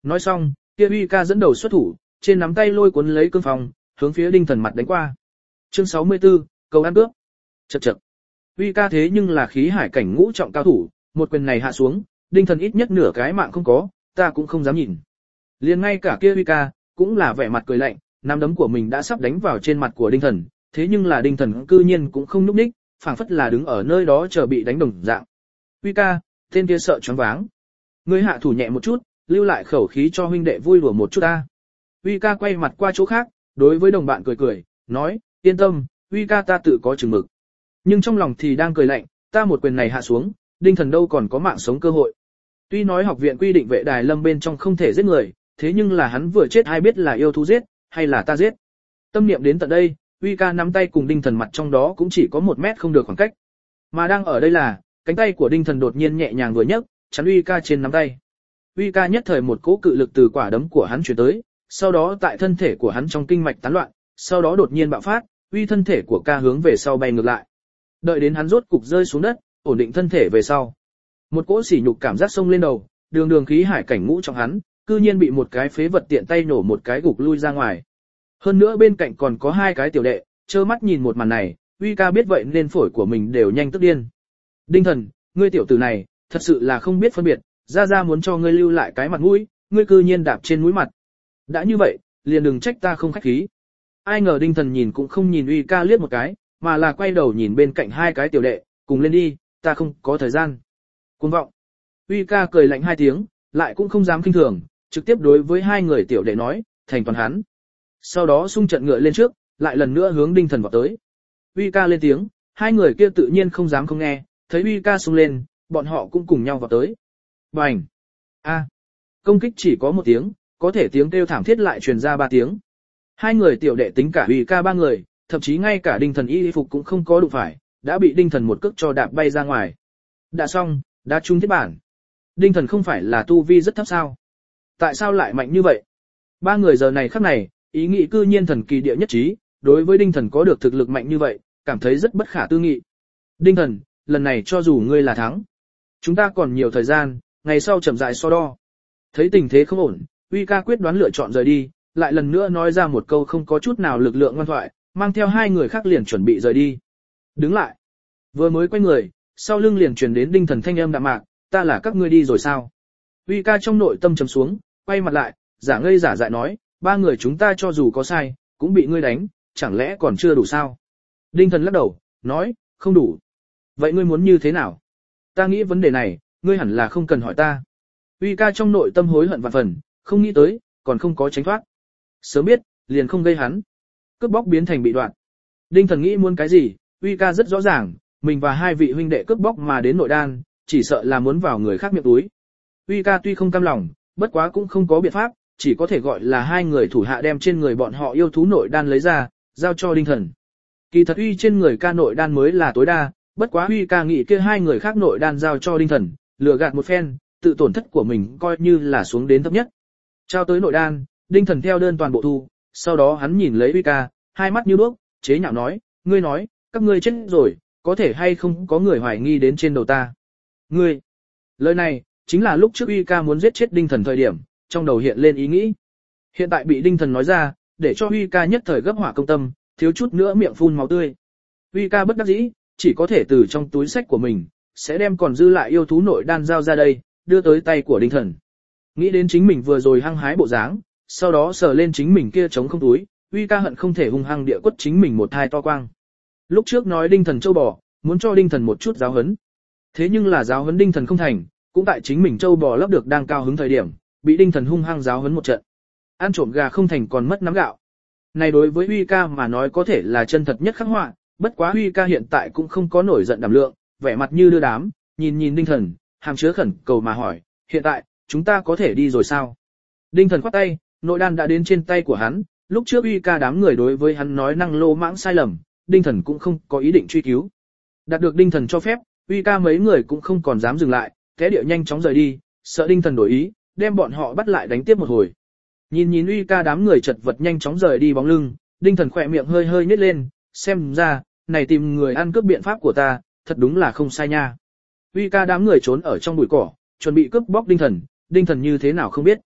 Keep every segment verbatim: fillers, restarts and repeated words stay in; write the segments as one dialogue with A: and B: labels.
A: Nói xong, kia Uy ca dẫn đầu xuất thủ, trên nắm tay lôi cuốn lấy cương phong, hướng phía Đinh Thần mặt đánh qua. Chương sáu mươi tư, cầu ăn cướp. Chậc chậc. Uy ca thế nhưng là khí hải cảnh ngũ trọng cao thủ, một quyền này hạ xuống, Đinh Thần ít nhất nửa cái mạng không có, ta cũng không dám nhìn. Liền ngay cả kia Uy ca cũng là vẻ mặt cười lạnh, nắm đấm của mình đã sắp đánh vào trên mặt của Đinh Thần, thế nhưng là Đinh Thần cư nhiên cũng không nhúc nhích, phảng phất là đứng ở nơi đó chờ bị đánh đồng dạng. Uy ca, tên kia sợ choáng váng. Ngươi hạ thủ nhẹ một chút, lưu lại khẩu khí cho huynh đệ vui đùa một chút ta. Uy ca quay mặt qua chỗ khác, đối với đồng bạn cười cười, nói, yên tâm, Uy ca ta tự có chừng mực. Nhưng trong lòng thì đang cười lạnh, ta một quyền này hạ xuống, Đinh Thần đâu còn có mạng sống cơ hội. Tuy nói học viện quy định vệ đài lâm bên trong không thể giết người, thế nhưng là hắn vừa chết ai biết là yêu thú giết, hay là ta giết. Tâm niệm đến tận đây, Uy ca nắm tay cùng Đinh Thần mặt trong đó cũng chỉ có một mét không được khoảng cách. Mà đang ở đây là, cánh tay của Đinh Thần đột nhiên nhẹ nhàng vừa nhấc, chắn Uy ca trên nắm tay. Uy ca nhất thời một cỗ cự lực từ quả đấm của hắn truyền tới, sau đó tại thân thể của hắn trong kinh mạch tán loạn, sau đó đột nhiên bạo phát, Uy thân thể của ca hướng về sau bay ngược lại. Đợi đến hắn rốt cục rơi xuống đất, ổn định thân thể về sau. Một cỗ sỉ nhục cảm giác xông lên đầu, đường đường khí hải cảnh ngũ trong hắn, cư nhiên bị một cái phế vật tiện tay nổ một cái gục lui ra ngoài. Hơn nữa bên cạnh còn có hai cái tiểu đệ, trơ mắt nhìn một màn này, Uy ca biết vậy nên phổi của mình đều nhanh tức điên. Đinh Thần, ngươi tiểu tử này, thật sự là không biết phân biệt, ra ra muốn cho ngươi lưu lại cái mặt mũi, ngươi cư nhiên đạp trên mũi mặt. Đã như vậy, liền đừng trách ta không khách khí. Ai ngờ Đinh Thần nhìn cũng không nhìn Uy ca liếc một cái, mà là quay đầu nhìn bên cạnh hai cái tiểu đệ, cùng lên đi, ta không có thời gian. Cuồng vọng. Uy ca cười lạnh hai tiếng, lại cũng không dám khinh thường, trực tiếp đối với hai người tiểu đệ nói, thành toàn hắn. Sau đó xung trận ngựa lên trước, lại lần nữa hướng Đinh Thần vọt tới. Uy ca lên tiếng, hai người kia tự nhiên không dám không nghe, thấy Uy ca xung lên, bọn họ cũng cùng nhau vọt tới. Bành! A! Công kích chỉ có một tiếng, có thể tiếng kêu thảm thiết lại truyền ra ba tiếng. Hai người tiểu đệ tính cả Uy ca ba người, thậm chí ngay cả Đinh Thần y phục cũng không có đụng phải, đã bị Đinh Thần một cước cho đạp bay ra ngoài. Đã xong, đã trúng thiết bản. Đinh Thần không phải là tu vi rất thấp sao? Tại sao lại mạnh như vậy? Ba người giờ này khắc này, ý nghĩ cư nhiên thần kỳ địa nhất trí, đối với Đinh Thần có được thực lực mạnh như vậy, cảm thấy rất bất khả tư nghị. Đinh Thần, lần này cho dù ngươi là thắng, chúng ta còn nhiều thời gian, ngày sau chậm rãi so đo. Thấy tình thế không ổn, Uy ca quyết đoán lựa chọn rời đi, lại lần nữa nói ra một câu không có chút nào lực lượng ngoan thoại, mang theo hai người khác liền chuẩn bị rời đi. Đứng lại. Vừa mới quay người, sau lưng liền truyền đến Đinh Thần thanh âm đạm mạc, ta là các ngươi đi rồi sao? Uy ca trong nội tâm trầm xuống, quay mặt lại, giả ngây giả dại nói, ba người chúng ta cho dù có sai, cũng bị ngươi đánh, chẳng lẽ còn chưa đủ sao? Đinh Thần lắc đầu, nói, không đủ. Vậy ngươi muốn như thế nào? Ta nghĩ vấn đề này, ngươi hẳn là không cần hỏi ta. Uy ca trong nội tâm hối hận vạn phần, không nghĩ tới, còn không có tránh thoát. Sớm biết, liền không gây hắn. Cướp bóc biến thành bị đoạn. Đinh Thần nghĩ muốn cái gì, Uy ca rất rõ ràng, mình và hai vị huynh đệ cướp bóc mà đến nội đan, chỉ sợ là muốn vào người khác miệng túi. Uy ca tuy không cam lòng, bất quá cũng không có biện pháp, chỉ có thể gọi là hai người thủ hạ đem trên người bọn họ yêu thú nội đan lấy ra, giao cho Đinh Thần. Kỳ thật Uy trên người ca nội đan mới là tối đa, bất quá Uy ca nghĩ kia hai người khác nội đan giao cho Đinh Thần, lừa gạt một phen, tự tổn thất của mình coi như là xuống đến thấp nhất. Trao tới nội đan, Đinh Thần theo đơn toàn bộ thu, sau đó hắn nhìn lấy Uy ca, hai mắt như đuốc, chế nhạo nói, ngươi nói, các ngươi chết rồi, có thể hay không có người hoài nghi đến trên đầu ta. Ngươi, lời này, chính là lúc trước Uy ca muốn giết chết Đinh Thần thời điểm, trong đầu hiện lên ý nghĩ. Hiện tại bị Đinh Thần nói ra, để cho Uy ca nhất thời gấp hỏa công tâm, thiếu chút nữa miệng phun máu tươi. Uy ca bất đắc dĩ, chỉ có thể từ trong túi sách của mình, sẽ đem còn dư lại yêu thú nội đan giao ra đây, đưa tới tay của Đinh Thần. Nghĩ đến chính mình vừa rồi hăng hái bộ dáng, sau đó sờ lên chính mình kia trống không túi, Uy ca hận không thể hung hăng địa quất chính mình một thai to quang. Lúc trước nói Đinh Thần châu bò, muốn cho Đinh Thần một chút giáo huấn. Thế nhưng là giáo huấn Đinh Thần không thành, cũng tại chính mình châu bò lấp được đang cao hứng thời điểm, bị Đinh Thần hung hăng giáo huấn một trận. Ăn trộm gà không thành còn mất nắm gạo. Này đối với Uy ca mà nói có thể là chân thật nhất khắc họa, bất quá Uy ca hiện tại cũng không có nổi giận đảm lượng, vẻ mặt như đưa đám, nhìn nhìn Đinh Thần, hàm chứa khẩn cầu mà hỏi, hiện tại, chúng ta có thể đi rồi sao? Đinh Thần khoát tay, nội đan đã đến trên tay của hắn, lúc trước Uy ca đám người đối với hắn nói năng lô mãng sai lầm, Đinh Thần cũng không có ý định truy cứu. Đạt được Đinh Thần cho phép, Uy ca mấy người cũng không còn dám dừng lại, thế điệu nhanh chóng rời đi, sợ Đinh Thần đổi ý, đem bọn họ bắt lại đánh tiếp một hồi. Nhìn nhìn Uy ca đám người chật vật nhanh chóng rời đi bóng lưng, Đinh Thần khỏe miệng hơi hơi nhếch lên, xem ra, này tìm người ăn cướp biện pháp của ta, thật đúng là không sai nha. Uy ca đám người trốn ở trong bụi cỏ, chuẩn bị cướp bóc Đinh Thần, Đinh Thần như thế nào không biết.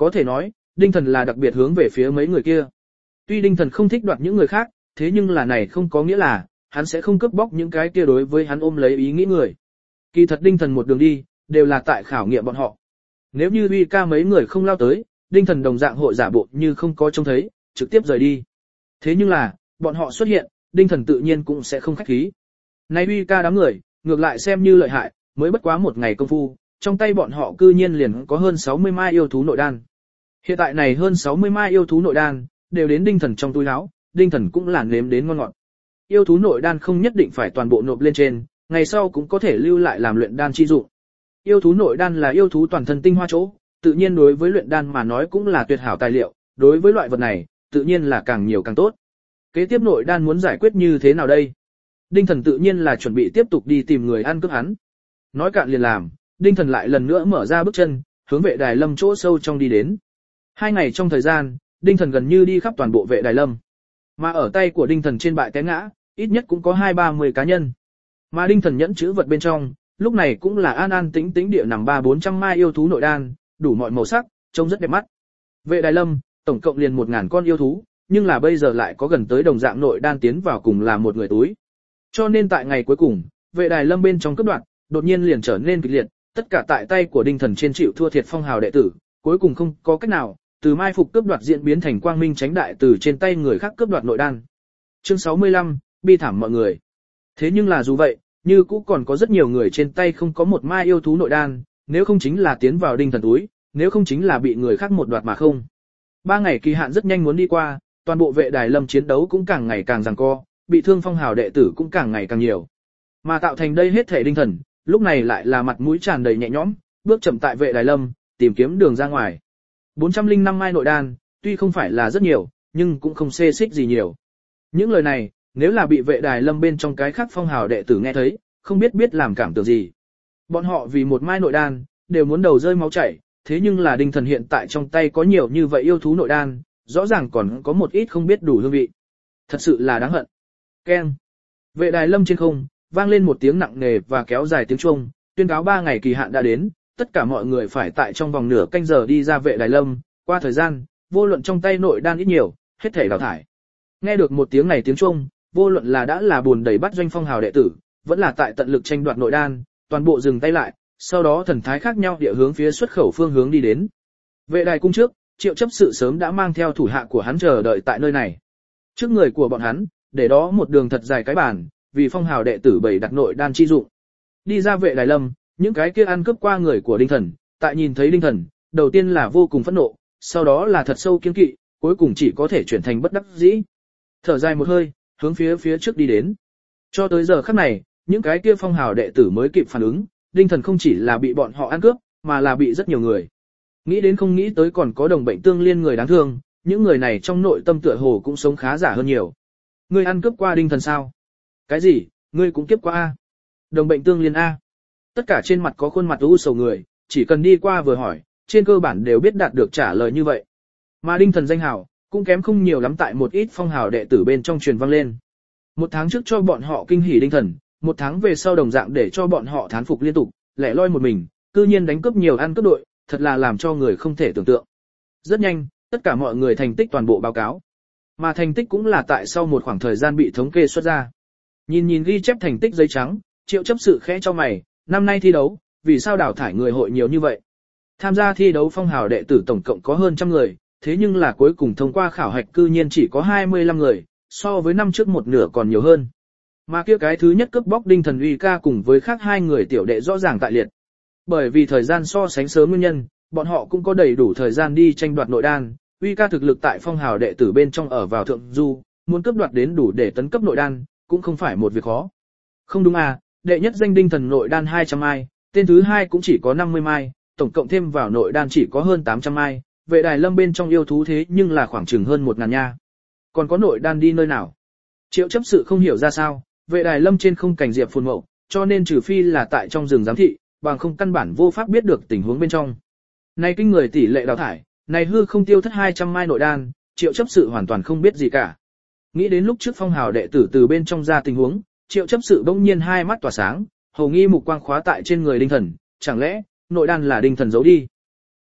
A: Có thể nói, Đinh Thần là đặc biệt hướng về phía mấy người kia. Tuy Đinh Thần không thích đoạt những người khác, thế nhưng là này không có nghĩa là, hắn sẽ không cướp bóc những cái kia đối với hắn ôm lấy ý nghĩ người. Kỳ thật Đinh Thần một đường đi, đều là tại khảo nghiệm bọn họ. Nếu như uy ca mấy người không lao tới, Đinh Thần đồng dạng hội giả bộ như không có trông thấy, trực tiếp rời đi. Thế nhưng là, bọn họ xuất hiện, Đinh Thần tự nhiên cũng sẽ không khách khí. Nay uy ca đám người, ngược lại xem như lợi hại, mới bất quá một ngày công phu, trong tay bọn họ cư nhiên liền có hơn sáu mươi mai yêu thú nội đan. Hiện tại này hơn sáu mươi mai yêu thú nội đan, đều đến Đinh Thần trong túi áo, Đinh Thần cũng là nếm đến ngon ngọt. Yêu thú nội đan không nhất định phải toàn bộ nộp lên trên, ngày sau cũng có thể lưu lại làm luyện đan chi dụng. Yêu thú nội đan là yêu thú toàn thân tinh hoa chỗ, tự nhiên đối với luyện đan mà nói cũng là tuyệt hảo tài liệu, đối với loại vật này, tự nhiên là càng nhiều càng tốt. Kế tiếp nội đan muốn giải quyết như thế nào đây? Đinh Thần tự nhiên là chuẩn bị tiếp tục đi tìm người ăn cướp hắn. Nói cạn liền làm, Đinh Thần lại lần nữa mở ra bước chân, hướng vệ đài lâm chỗ sâu trong đi đến. Hai ngày trong thời gian, Đinh Thần gần như đi khắp toàn bộ vệ đài lâm. Mà ở tay của Đinh Thần trên bãi té ngã, ít nhất cũng có hai ba mươi cá nhân. Mà Đinh Thần nhẫn chữ vật bên trong, lúc này cũng là an an tĩnh tĩnh địa nằm ba bốn trăm mai yêu thú nội đan, đủ mọi màu sắc, trông rất đẹp mắt. Vệ đài lâm, tổng cộng liền một ngàn con yêu thú, nhưng là bây giờ lại có gần tới đồng dạng nội đan tiến vào cùng là một người túi. Cho nên tại ngày cuối cùng, vệ đài lâm bên trong cấp đoạn, đột nhiên liền trở nên kịch liệt, tất cả tại tay của Đinh Thần trên chịu thua thiệt phong hào đệ tử, cuối cùng không có cách nào, từ mai phục cướp đoạt diễn biến thành quang minh tránh đại từ trên tay người khác cướp đoạt nội đan. Chương sáu mươi lăm, bi thảm mọi người. Thế nhưng là dù vậy, như cũ còn có rất nhiều người trên tay không có một mai yêu thú nội đan, nếu không chính là tiến vào Đinh Thần túi, nếu không chính là bị người khác một đoạt mà không. Ba ngày kỳ hạn rất nhanh muốn đi qua, toàn bộ vệ đài lâm chiến đấu cũng càng ngày càng giằng co, bị thương phong hào đệ tử cũng càng ngày càng nhiều. Mà tạo thành đây hết thể Đinh Thần, lúc này lại là mặt mũi tràn đầy nhẹ nhõm, bước chậm tại vệ đài lâm, tìm kiếm đường ra ngoài. bốn trăm lẻ năm mai nội đan, tuy không phải là rất nhiều, nhưng cũng không xê xích gì nhiều. Những lời này, nếu là bị vệ đài lâm bên trong cái khác phong hào đệ tử nghe thấy, không biết biết làm cảm tưởng gì. Bọn họ vì một mai nội đan, đều muốn đầu rơi máu chảy, thế nhưng là Đinh Thần hiện tại trong tay có nhiều như vậy yêu thú nội đan, rõ ràng còn có một ít không biết đủ hương vị. Thật sự là đáng hận. Keng. Vệ đài lâm trên không, vang lên một tiếng nặng nề và kéo dài tiếng chuông, tuyên cáo ba ngày kỳ hạn đã đến, tất cả mọi người phải tại trong vòng nửa canh giờ đi ra vệ đài lâm, qua thời gian, vô luận trong tay nội đan ít nhiều, hết thảy đào thải. Nghe được một tiếng này tiếng chuông, vô luận là đã là buồn đầy bắt doanh phong hào đệ tử, vẫn là tại tận lực tranh đoạt nội đan, toàn bộ dừng tay lại, sau đó thần thái khác nhau địa hướng phía xuất khẩu phương hướng đi đến. Vệ đài cung trước, Triệu chấp sự sớm đã mang theo thủ hạ của hắn chờ đợi tại nơi này. Trước người của bọn hắn, để đó một đường thật dài cái bàn, vì phong hào đệ tử bày đặt nội đan chi dụng. Đi ra vệ đài lâm, những cái kia ăn cướp qua người của Đinh Thần, tại nhìn thấy Đinh Thần, đầu tiên là vô cùng phẫn nộ, sau đó là thật sâu kiêng kỵ, cuối cùng chỉ có thể chuyển thành bất đắc dĩ. Thở dài một hơi, hướng phía phía trước đi đến. Cho tới giờ khắc này, những cái kia phong hào đệ tử mới kịp phản ứng, Đinh Thần không chỉ là bị bọn họ ăn cướp, mà là bị rất nhiều người. Nghĩ đến không nghĩ tới còn có đồng bệnh tương liên người đáng thương, những người này trong nội tâm tựa hồ cũng sống khá giả hơn nhiều. Ngươi ăn cướp qua Đinh Thần sao? Cái gì? Ngươi cũng kiếp qua a? Đồng bệnh tương liên a? Tất cả trên mặt có khuôn mặt u sầu người, chỉ cần đi qua vừa hỏi, trên cơ bản đều biết đạt được trả lời như vậy. Mà Đinh Thần danh hào, cũng kém không nhiều lắm tại một ít phong hào đệ tử bên trong truyền vang lên. Một tháng trước cho bọn họ kinh hỉ Đinh Thần, một tháng về sau đồng dạng để cho bọn họ thán phục liên tục, lẻ loi một mình, cư nhiên đánh cướp nhiều ăn cướp đội, thật là làm cho người không thể tưởng tượng. Rất nhanh, tất cả mọi người thành tích toàn bộ báo cáo. Mà thành tích cũng là tại sau một khoảng thời gian bị thống kê xuất ra. Nhìn nhìn ghi chép thành tích giấy trắng, Triệu chấp sự khẽ cho mày, năm nay thi đấu, vì sao đào thải người hội nhiều như vậy? Tham gia thi đấu phong hào đệ tử tổng cộng có hơn trăm người, thế nhưng là cuối cùng thông qua khảo hạch cư nhiên chỉ có hai mươi lăm người, so với năm trước một nửa còn nhiều hơn. Mà kia cái thứ nhất cướp bóc Đinh Thần uy ca cùng với khác hai người tiểu đệ rõ ràng tại liệt. Bởi vì thời gian so sánh sớm nguyên nhân, bọn họ cũng có đầy đủ thời gian đi tranh đoạt nội đan, uy ca thực lực tại phong hào đệ tử bên trong ở vào thượng du, muốn cướp đoạt đến đủ để tấn cấp nội đan, cũng không phải một việc khó. Không đúng à, đệ nhất danh Đinh Thần nội đan hai trăm mai, tên thứ hai cũng chỉ có năm mươi mai, tổng cộng thêm vào nội đan chỉ có hơn tám trăm mai, vệ đài lâm bên trong yêu thú thế nhưng là khoảng chừng hơn một ngàn nha. Còn có nội đan đi nơi nào? Triệu chấp sự không hiểu ra sao, vệ đài lâm trên không cảnh diệp phồn mậu, cho nên trừ phi là tại trong rừng giám thị, bằng không căn bản vô pháp biết được tình huống bên trong. Này kinh người tỷ lệ đào thải, này hư không tiêu thất hai trăm mai nội đan, Triệu chấp sự hoàn toàn không biết gì cả. Nghĩ đến lúc trước phong hào đệ tử từ bên trong ra tình huống, Triệu chấp sự bỗng nhiên hai mắt tỏa sáng, hầu nghi mục quang khóa tại trên người Đinh Thần, chẳng lẽ nội đan là Đinh Thần giấu đi?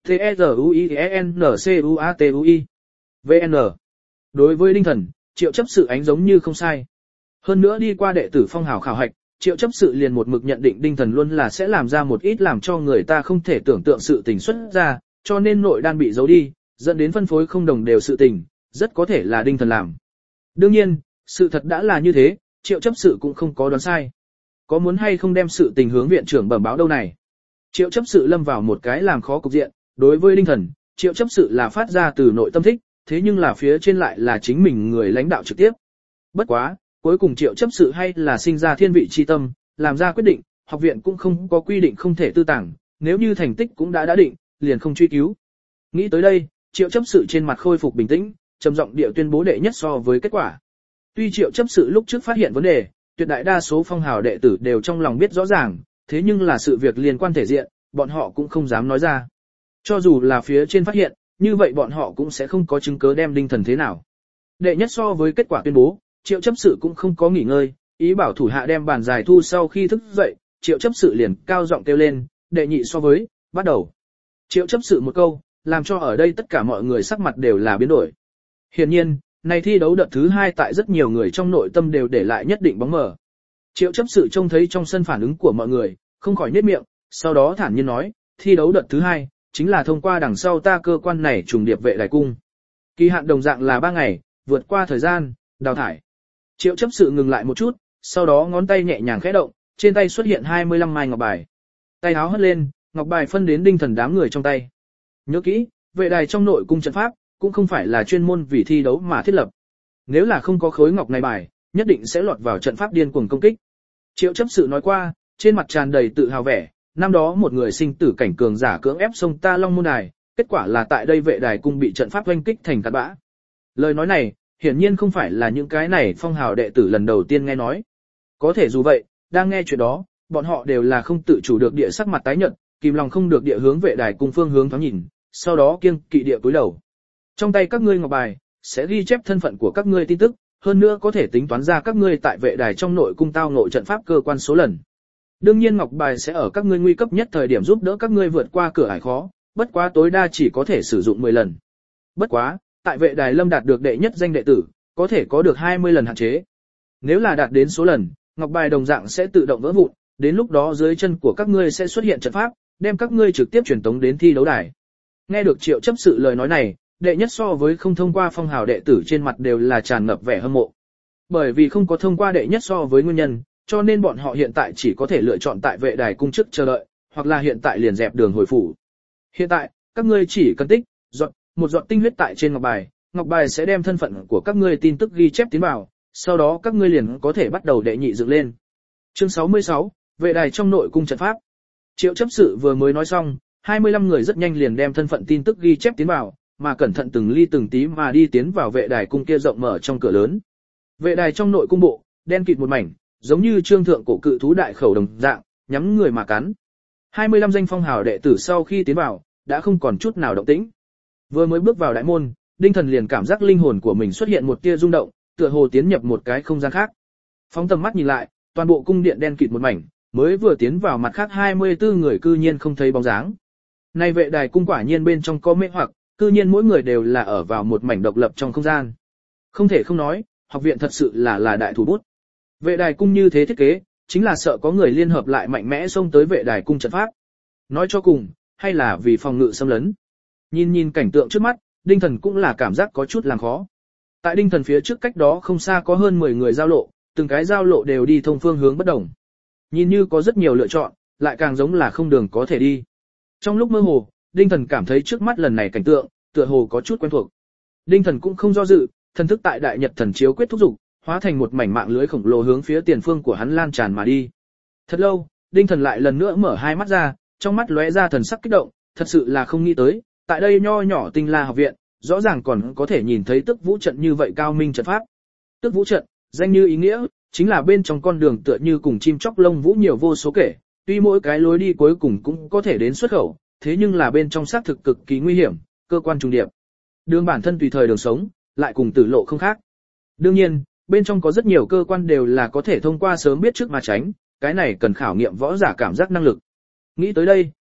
A: T E R U I E N C U A T U I. vê en. Đối với Đinh Thần, Triệu chấp sự ánh giống như không sai. Hơn nữa đi qua đệ tử phong hào khảo hạch, Triệu chấp sự liền một mực nhận định Đinh Thần luôn là sẽ làm ra một ít làm cho người ta không thể tưởng tượng sự tình xuất ra, cho nên nội đan bị giấu đi, dẫn đến phân phối không đồng đều sự tình, rất có thể là Đinh Thần làm. Đương nhiên, sự thật đã là như thế, Triệu chấp sự cũng không có đoán sai. Có muốn hay không đem sự tình hướng viện trưởng bẩm báo đâu này? Triệu chấp sự lâm vào một cái làm khó cục diện, đối với Đinh Thần, Triệu chấp sự là phát ra từ nội tâm thích, thế nhưng là phía trên lại là chính mình người lãnh đạo trực tiếp. Bất quá, cuối cùng Triệu chấp sự hay là sinh ra thiên vị chi tâm, làm ra quyết định, học viện cũng không có quy định không thể tư tàng, nếu như thành tích cũng đã đã định, liền không truy cứu. Nghĩ tới đây, Triệu chấp sự trên mặt khôi phục bình tĩnh, trầm giọng địa tuyên bố đệ nhất so với kết quả. Tuy Triệu chấp sự lúc trước phát hiện vấn đề, tuyệt đại đa số phong hào đệ tử đều trong lòng biết rõ ràng, thế nhưng là sự việc liên quan thể diện, bọn họ cũng không dám nói ra. Cho dù là phía trên phát hiện, như vậy bọn họ cũng sẽ không có chứng cứ đem Đinh Thần thế nào. Đệ nhất so với kết quả tuyên bố, Triệu chấp sự cũng không có nghỉ ngơi, ý bảo thủ hạ đem bàn giải thu. Sau khi thức dậy, Triệu chấp sự liền cao giọng kêu lên, đệ nhị so với, bắt đầu. Triệu chấp sự một câu, làm cho ở đây tất cả mọi người sắc mặt đều là biến đổi. Hiển nhiên, này thi đấu đợt thứ hai tại rất nhiều người trong nội tâm đều để lại nhất định bóng mờ. Triệu chấp sự trông thấy trong sân phản ứng của mọi người, không khỏi nhếch miệng, sau đó thản nhiên nói, thi đấu đợt thứ hai, chính là thông qua đằng sau ta cơ quan này trùng điệp vệ đài cung. Kỳ hạn đồng dạng là ba ngày, vượt qua thời gian, đào thải. Triệu chấp sự ngừng lại một chút, sau đó ngón tay nhẹ nhàng khẽ động, trên tay xuất hiện hai mươi lăm mai ngọc bài. Tay áo hất lên, ngọc bài phân đến Đinh Thần đám người trong tay. Nhớ kỹ, vệ đài trong nội cung trận pháp, cũng không phải là chuyên môn vì thi đấu mà thiết lập. Nếu là không có khối ngọc này bài, nhất định sẽ lọt vào trận pháp điên cuồng công kích. Triệu chấp sự nói qua, trên mặt tràn đầy tự hào vẻ, năm đó một người sinh tử cảnh cường giả cưỡng ép xông ta Long Môn Đài, kết quả là tại đây vệ đài cung bị trận pháp oanh kích thành cát bã. Lời nói này, hiển nhiên không phải là những cái này phong hào đệ tử lần đầu tiên nghe nói. Có thể dù vậy, đang nghe chuyện đó, bọn họ đều là không tự chủ được địa sắc mặt tái nhợt, kìm lòng không được địa hướng vệ đài cung phương hướng thoáng nhìn, sau đó kiêng kỵ địa cúi đầu. Trong tay các ngươi ngọc bài, sẽ ghi chép thân phận của các ngươi tin tức, hơn nữa có thể tính toán ra các ngươi tại vệ đài trong nội cung tao ngộ trận pháp cơ quan số lần. Đương nhiên ngọc bài sẽ ở các ngươi nguy cấp nhất thời điểm giúp đỡ các ngươi vượt qua cửa ải khó, bất quá tối đa chỉ có thể sử dụng mười lần. Bất quá, tại vệ đài lâm đạt được đệ nhất danh đệ tử, có thể có được hai mươi lần hạn chế. Nếu là đạt đến số lần, ngọc bài đồng dạng sẽ tự động vỡ vụn, đến lúc đó dưới chân của các ngươi sẽ xuất hiện trận pháp, đem các ngươi trực tiếp truyền tống đến thi đấu đài. Nghe được Triệu chấp sự lời nói này, đệ nhất so với không thông qua phong hào đệ tử trên mặt đều là tràn ngập vẻ hâm mộ. Bởi vì không có thông qua đệ nhất so với nguyên nhân, cho nên bọn họ hiện tại chỉ có thể lựa chọn tại vệ đài cung chức chờ đợi, hoặc là hiện tại liền dẹp đường hồi phủ. Hiện tại, các ngươi chỉ cần tích, giọt, một giọt tinh huyết tại trên ngọc bài, ngọc bài sẽ đem thân phận của các ngươi tin tức ghi chép tiến vào, sau đó các ngươi liền có thể bắt đầu đệ nhị dựng lên. Chương sáu mươi sáu, vệ đài trong nội cung trận pháp. Triệu chấp sự vừa mới nói xong, hai mươi lăm người rất nhanh liền đem thân phận tin tức ghi chép tiến vào, mà cẩn thận từng ly từng tí mà đi tiến vào vệ đài cung kia rộng mở trong cửa lớn. Vệ đài trong nội cung bộ, đen kịt một mảnh, giống như trương thượng cổ cự thú đại khẩu đồng dạng, nhắm người mà cắn. hai mươi lăm danh phong hào đệ tử sau khi tiến vào, đã không còn chút nào động tĩnh. Vừa mới bước vào đại môn, Đinh Thần liền cảm giác linh hồn của mình xuất hiện một tia rung động, tựa hồ tiến nhập một cái không gian khác. Phóng tầm mắt nhìn lại, toàn bộ cung điện đen kịt một mảnh, mới vừa tiến vào mặt khác hai mươi tư người cư nhiên không thấy bóng dáng. Này vệ đài cung quả nhiên bên trong có mê hoặc, cư nhiên mỗi người đều là ở vào một mảnh độc lập trong không gian. Không thể không nói, học viện thật sự là là đại thủ bút. Vệ đài cung như thế thiết kế, chính là sợ có người liên hợp lại mạnh mẽ xông tới vệ đài cung trận pháp. Nói cho cùng, hay là vì phòng ngự xâm lấn. Nhìn nhìn cảnh tượng trước mắt, Đinh Thần cũng là cảm giác có chút làm khó. Tại Đinh Thần phía trước cách đó không xa có hơn mười người giao lộ, từng cái giao lộ đều đi thông phương hướng bất đồng. Nhìn như có rất nhiều lựa chọn, lại càng giống là không đường có thể đi. Trong lúc mơ hồ, Đinh Thần cảm thấy trước mắt lần này cảnh tượng, tựa hồ có chút quen thuộc. Đinh Thần cũng không do dự, thần thức tại Đại Nhật Thần Chiếu quyết thúc dục, hóa thành một mảnh mạng lưới khổng lồ hướng phía tiền phương của hắn lan tràn mà đi. Thật lâu, Đinh Thần lại lần nữa mở hai mắt ra, trong mắt lóe ra thần sắc kích động, thật sự là không nghĩ tới, tại đây nho nhỏ Tinh La học viện, rõ ràng còn có thể nhìn thấy Tức Vũ trận như vậy cao minh trận pháp. Tức Vũ trận, danh như ý nghĩa, chính là bên trong con đường tựa như cùng chim chóc lông vũ nhiều vô số kể, tuy mỗi cái lối đi cuối cùng cũng có thể đến xuất khẩu, thế nhưng là bên trong xác thực cực kỳ nguy hiểm, cơ quan trùng điệp. Đường bản thân tùy thời đường sống, lại cùng tử lộ không khác. Đương nhiên, bên trong có rất nhiều cơ quan đều là có thể thông qua sớm biết trước mà tránh, cái này cần khảo nghiệm võ giả cảm giác năng lực. Nghĩ tới đây,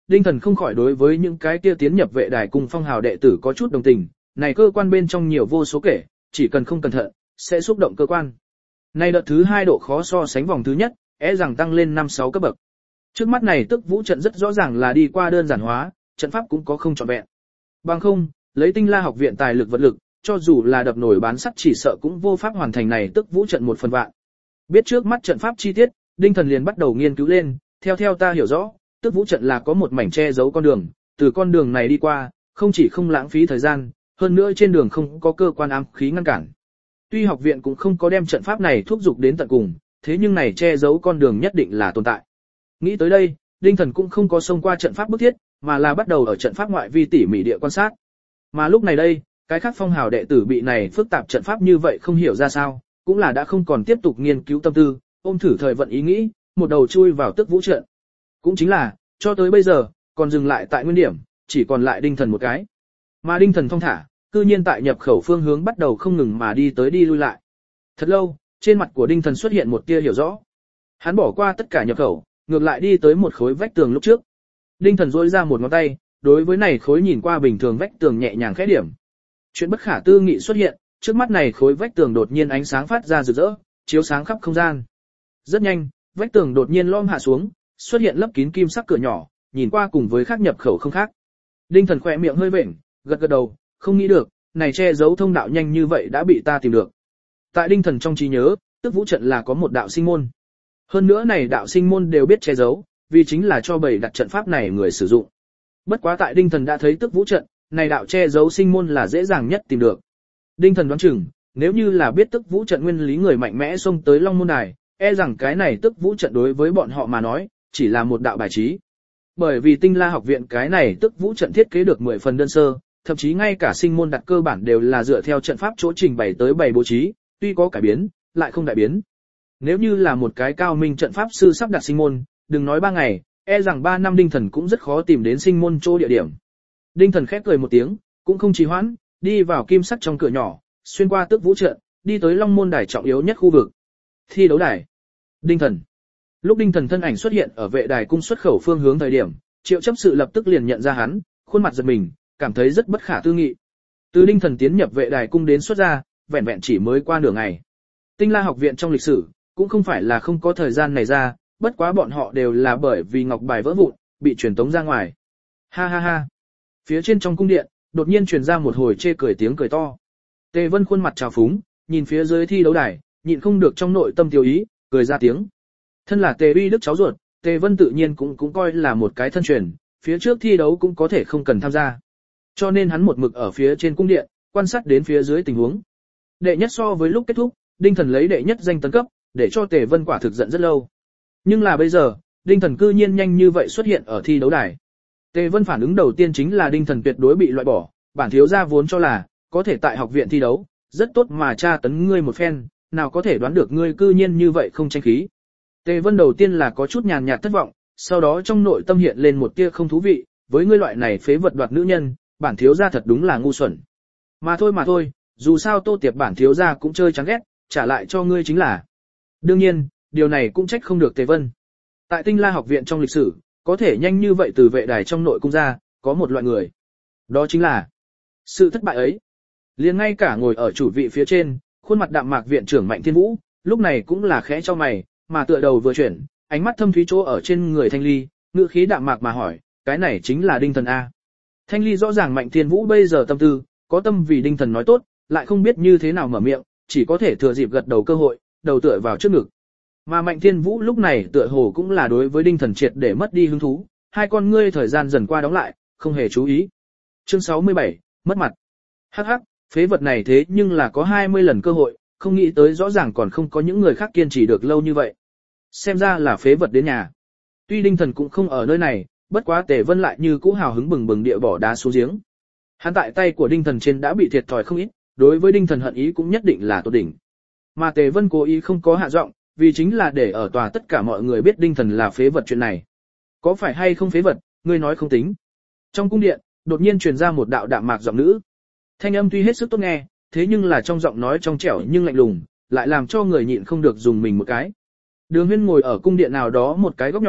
A: Đinh Thần không khỏi đối với những cái kia tiến nhập vệ đài cùng phong hào đệ tử có chút đồng tình, này cơ quan bên trong nhiều vô số kể, chỉ cần không cẩn thận, sẽ xúc động cơ quan. Này đợt thứ hai độ khó so sánh vòng thứ nhất, é e rằng tăng lên năm sáu cấp bậc. Trước mắt này tức vũ trận rất rõ ràng là đi qua đơn giản hóa, trận pháp cũng có không trọn vẹn. Bằng không, lấy Tinh La học viện tài lực vật lực, cho dù là đập nổi bán sắt chỉ sợ cũng vô pháp hoàn thành này tức vũ trận một phần vạn. Biết trước mắt trận pháp chi tiết, Đinh Thần liền bắt đầu nghiên cứu lên, theo theo ta hiểu rõ, tức vũ trận là có một mảnh che giấu con đường, từ con đường này đi qua, không chỉ không lãng phí thời gian, hơn nữa trên đường không có cơ quan ám khí ngăn cản. Tuy học viện cũng không có đem trận pháp này thúc giục đến tận cùng, thế nhưng này che giấu con đường nhất định là tồn tại. Nghĩ tới đây, Đinh Thần cũng không có xông qua trận pháp bức thiết, mà là bắt đầu ở trận pháp ngoại vi tỉ mỉ địa quan sát. Mà lúc này đây, cái khác phong hào đệ tử bị này phức tạp trận pháp như vậy không hiểu ra sao, cũng là đã không còn tiếp tục nghiên cứu tâm tư, ôm thử thời vận ý nghĩ, một đầu chui vào tức vũ trận. Cũng chính là, cho tới bây giờ, còn dừng lại tại nguyên điểm, chỉ còn lại Đinh Thần một cái. Mà Đinh Thần thong thả, cư nhiên tại nhập khẩu phương hướng bắt đầu không ngừng mà đi tới đi lui lại. Thật lâu, trên mặt của Đinh Thần xuất hiện một tia hiểu rõ. Hắn bỏ qua tất cả nhập khẩu, ngược lại đi tới một khối vách tường lúc trước. Đinh Thần duỗi ra một ngón tay, đối với này khối nhìn qua bình thường vách tường nhẹ nhàng khẽ điểm. Chuyện bất khả tư nghị xuất hiện, trước mắt này khối vách tường đột nhiên ánh sáng phát ra rực rỡ, chiếu sáng khắp không gian. Rất nhanh, vách tường đột nhiên lõm hạ xuống, xuất hiện lấp kín kim sắc cửa nhỏ, nhìn qua cùng với khác nhập khẩu không khác. Đinh Thần khẽ miệng hơi vểnh, gật gật đầu, không nghĩ được, này che giấu thông đạo nhanh như vậy đã bị ta tìm được. Tại Đinh Thần trong trí nhớ, tức vũ trận là có một đạo sinh môn. Hơn nữa này đạo sinh môn đều biết che giấu, vì chính là cho bày đặt trận pháp này người sử dụng. Bất quá tại Đinh Thần đã thấy tức vũ trận, này đạo che giấu sinh môn là dễ dàng nhất tìm được. Đinh Thần đoán chừng, nếu như là biết tức vũ trận nguyên lý người mạnh mẽ xông tới Long Môn Đài, e rằng cái này tức vũ trận đối với bọn họ mà nói, chỉ là một đạo bài trí. Bởi vì Tinh La học viện cái này tức vũ trận thiết kế được mười phần đơn sơ, thậm chí ngay cả sinh môn đặt cơ bản đều là dựa theo trận pháp chỗ trình bày tới bày bố trí, tuy có cải biến, lại không đại biến. Nếu như là một cái cao minh trận pháp sư sắp đặt sinh môn, đừng nói ba ngày, e rằng ba năm Đinh Thần cũng rất khó tìm đến sinh môn chỗ địa điểm. Đinh Thần khép cười một tiếng, cũng không trì hoãn, đi vào kim sắt trong cửa nhỏ, xuyên qua tức vũ trận, đi tới Long Môn Đài trọng yếu nhất khu vực. Thi đấu đài. Đinh Thần. Lúc Đinh Thần thân ảnh xuất hiện ở vệ đài cung xuất khẩu phương hướng thời điểm, Triệu chấp sự lập tức liền nhận ra hắn, khuôn mặt giật mình, cảm thấy rất bất khả tư nghị. Từ Đinh Thần tiến nhập vệ đài cung đến xuất ra, vẹn vẹn chỉ mới qua nửa ngày. Tinh La học viện trong lịch sử, cũng không phải là không có thời gian này ra, bất quá bọn họ đều là bởi vì ngọc bài vỡ vụn, bị truyền tống ra ngoài. Ha ha ha. Phía trên trong cung điện, đột nhiên truyền ra một hồi chê cười tiếng cười to. Tề Vân khuôn mặt trào phúng, nhìn phía dưới thi đấu đài, nhịn không được trong nội tâm tiêu ý, cười ra tiếng. Thân là Tề Uy Đức cháu ruột, Tề Vân tự nhiên cũng cũng coi là một cái thân truyền, phía trước thi đấu cũng có thể không cần tham gia. Cho nên hắn một mực ở phía trên cung điện, quan sát đến phía dưới tình huống. Đệ nhất so với lúc kết thúc, Đinh Thần lấy đệ nhất danh tấn cấp, để cho Tề Vân quả thực giận rất lâu. Nhưng là bây giờ, Đinh Thần cư nhiên nhanh như vậy xuất hiện ở thi đấu đài. Tề Vân phản ứng đầu tiên chính là Đinh Thần tuyệt đối bị loại bỏ, bản thiếu gia vốn cho là có thể tại học viện thi đấu, rất tốt mà tra tấn ngươi một phen, nào có thể đoán được ngươi cư nhiên như vậy không tranh khí. Tề Vân đầu tiên là có chút nhàn nhạt thất vọng, sau đó trong nội tâm hiện lên một tia không thú vị, với ngươi loại này phế vật đoạt nữ nhân, bản thiếu gia thật đúng là ngu xuẩn. Mà thôi mà thôi, dù sao Tô Tiệp bản thiếu gia cũng chơi chán ghét, trả lại cho ngươi chính là. Đương nhiên, điều này cũng trách không được Tề Vân. Tại Tinh La học viện trong lịch sử, có thể nhanh như vậy từ vệ đài trong nội cung ra, có một loại người. Đó chính là sự thất bại ấy. Liền ngay cả ngồi ở chủ vị phía trên, khuôn mặt đạm mạc viện trưởng Mạnh Thiên Vũ, lúc này cũng là khẽ cho mày, mà tựa đầu vừa chuyển, ánh mắt thâm thúy chỗ ở trên người Thanh Ly, ngữ khí đạm mạc mà hỏi, cái này chính là Đinh Thần A. Thanh Ly rõ ràng Mạnh Thiên Vũ bây giờ tâm tư, có tâm vì Đinh Thần nói tốt, lại không biết như thế nào mở miệng, chỉ có thể thừa dịp gật đầu cơ hội, đầu tựa vào trước ngực. Mà Mạnh Thiên Vũ lúc này tựa hồ cũng là đối với Đinh Thần triệt để mất đi hứng thú, hai con ngươi thời gian dần qua đóng lại, không hề chú ý. Chương sáu mươi bảy, mất mặt. Hắc hắc, phế vật này thế nhưng là có hai mươi lần cơ hội, không nghĩ tới rõ ràng còn không có những người khác kiên trì được lâu như vậy. Xem ra là phế vật đến nhà. Tuy Đinh Thần cũng không ở nơi này, bất quá Tề Vân lại như cũ hào hứng bừng bừng địa bỏ đá xuống giếng. Hắn tại tay của Đinh Thần trên đã bị thiệt thòi không ít, đối với Đinh Thần hận ý cũng nhất định là tột đỉnh. Mà Tề Vân cố ý không có hạ giọng, vì chính là để ở tòa tất cả mọi người biết Đinh Thần là phế vật chuyện này. Có phải hay không phế vật, ngươi nói không tính. Trong cung điện, đột nhiên truyền ra một đạo đạm mạc giọng nữ. Thanh âm tuy hết sức tốt nghe, thế nhưng là trong giọng nói trong trẻo nhưng lạnh lùng, lại làm cho người nhịn không được dùng mình một cái. Đường Huyên ngồi ở cung điện nào đó một cái góc nhỏ,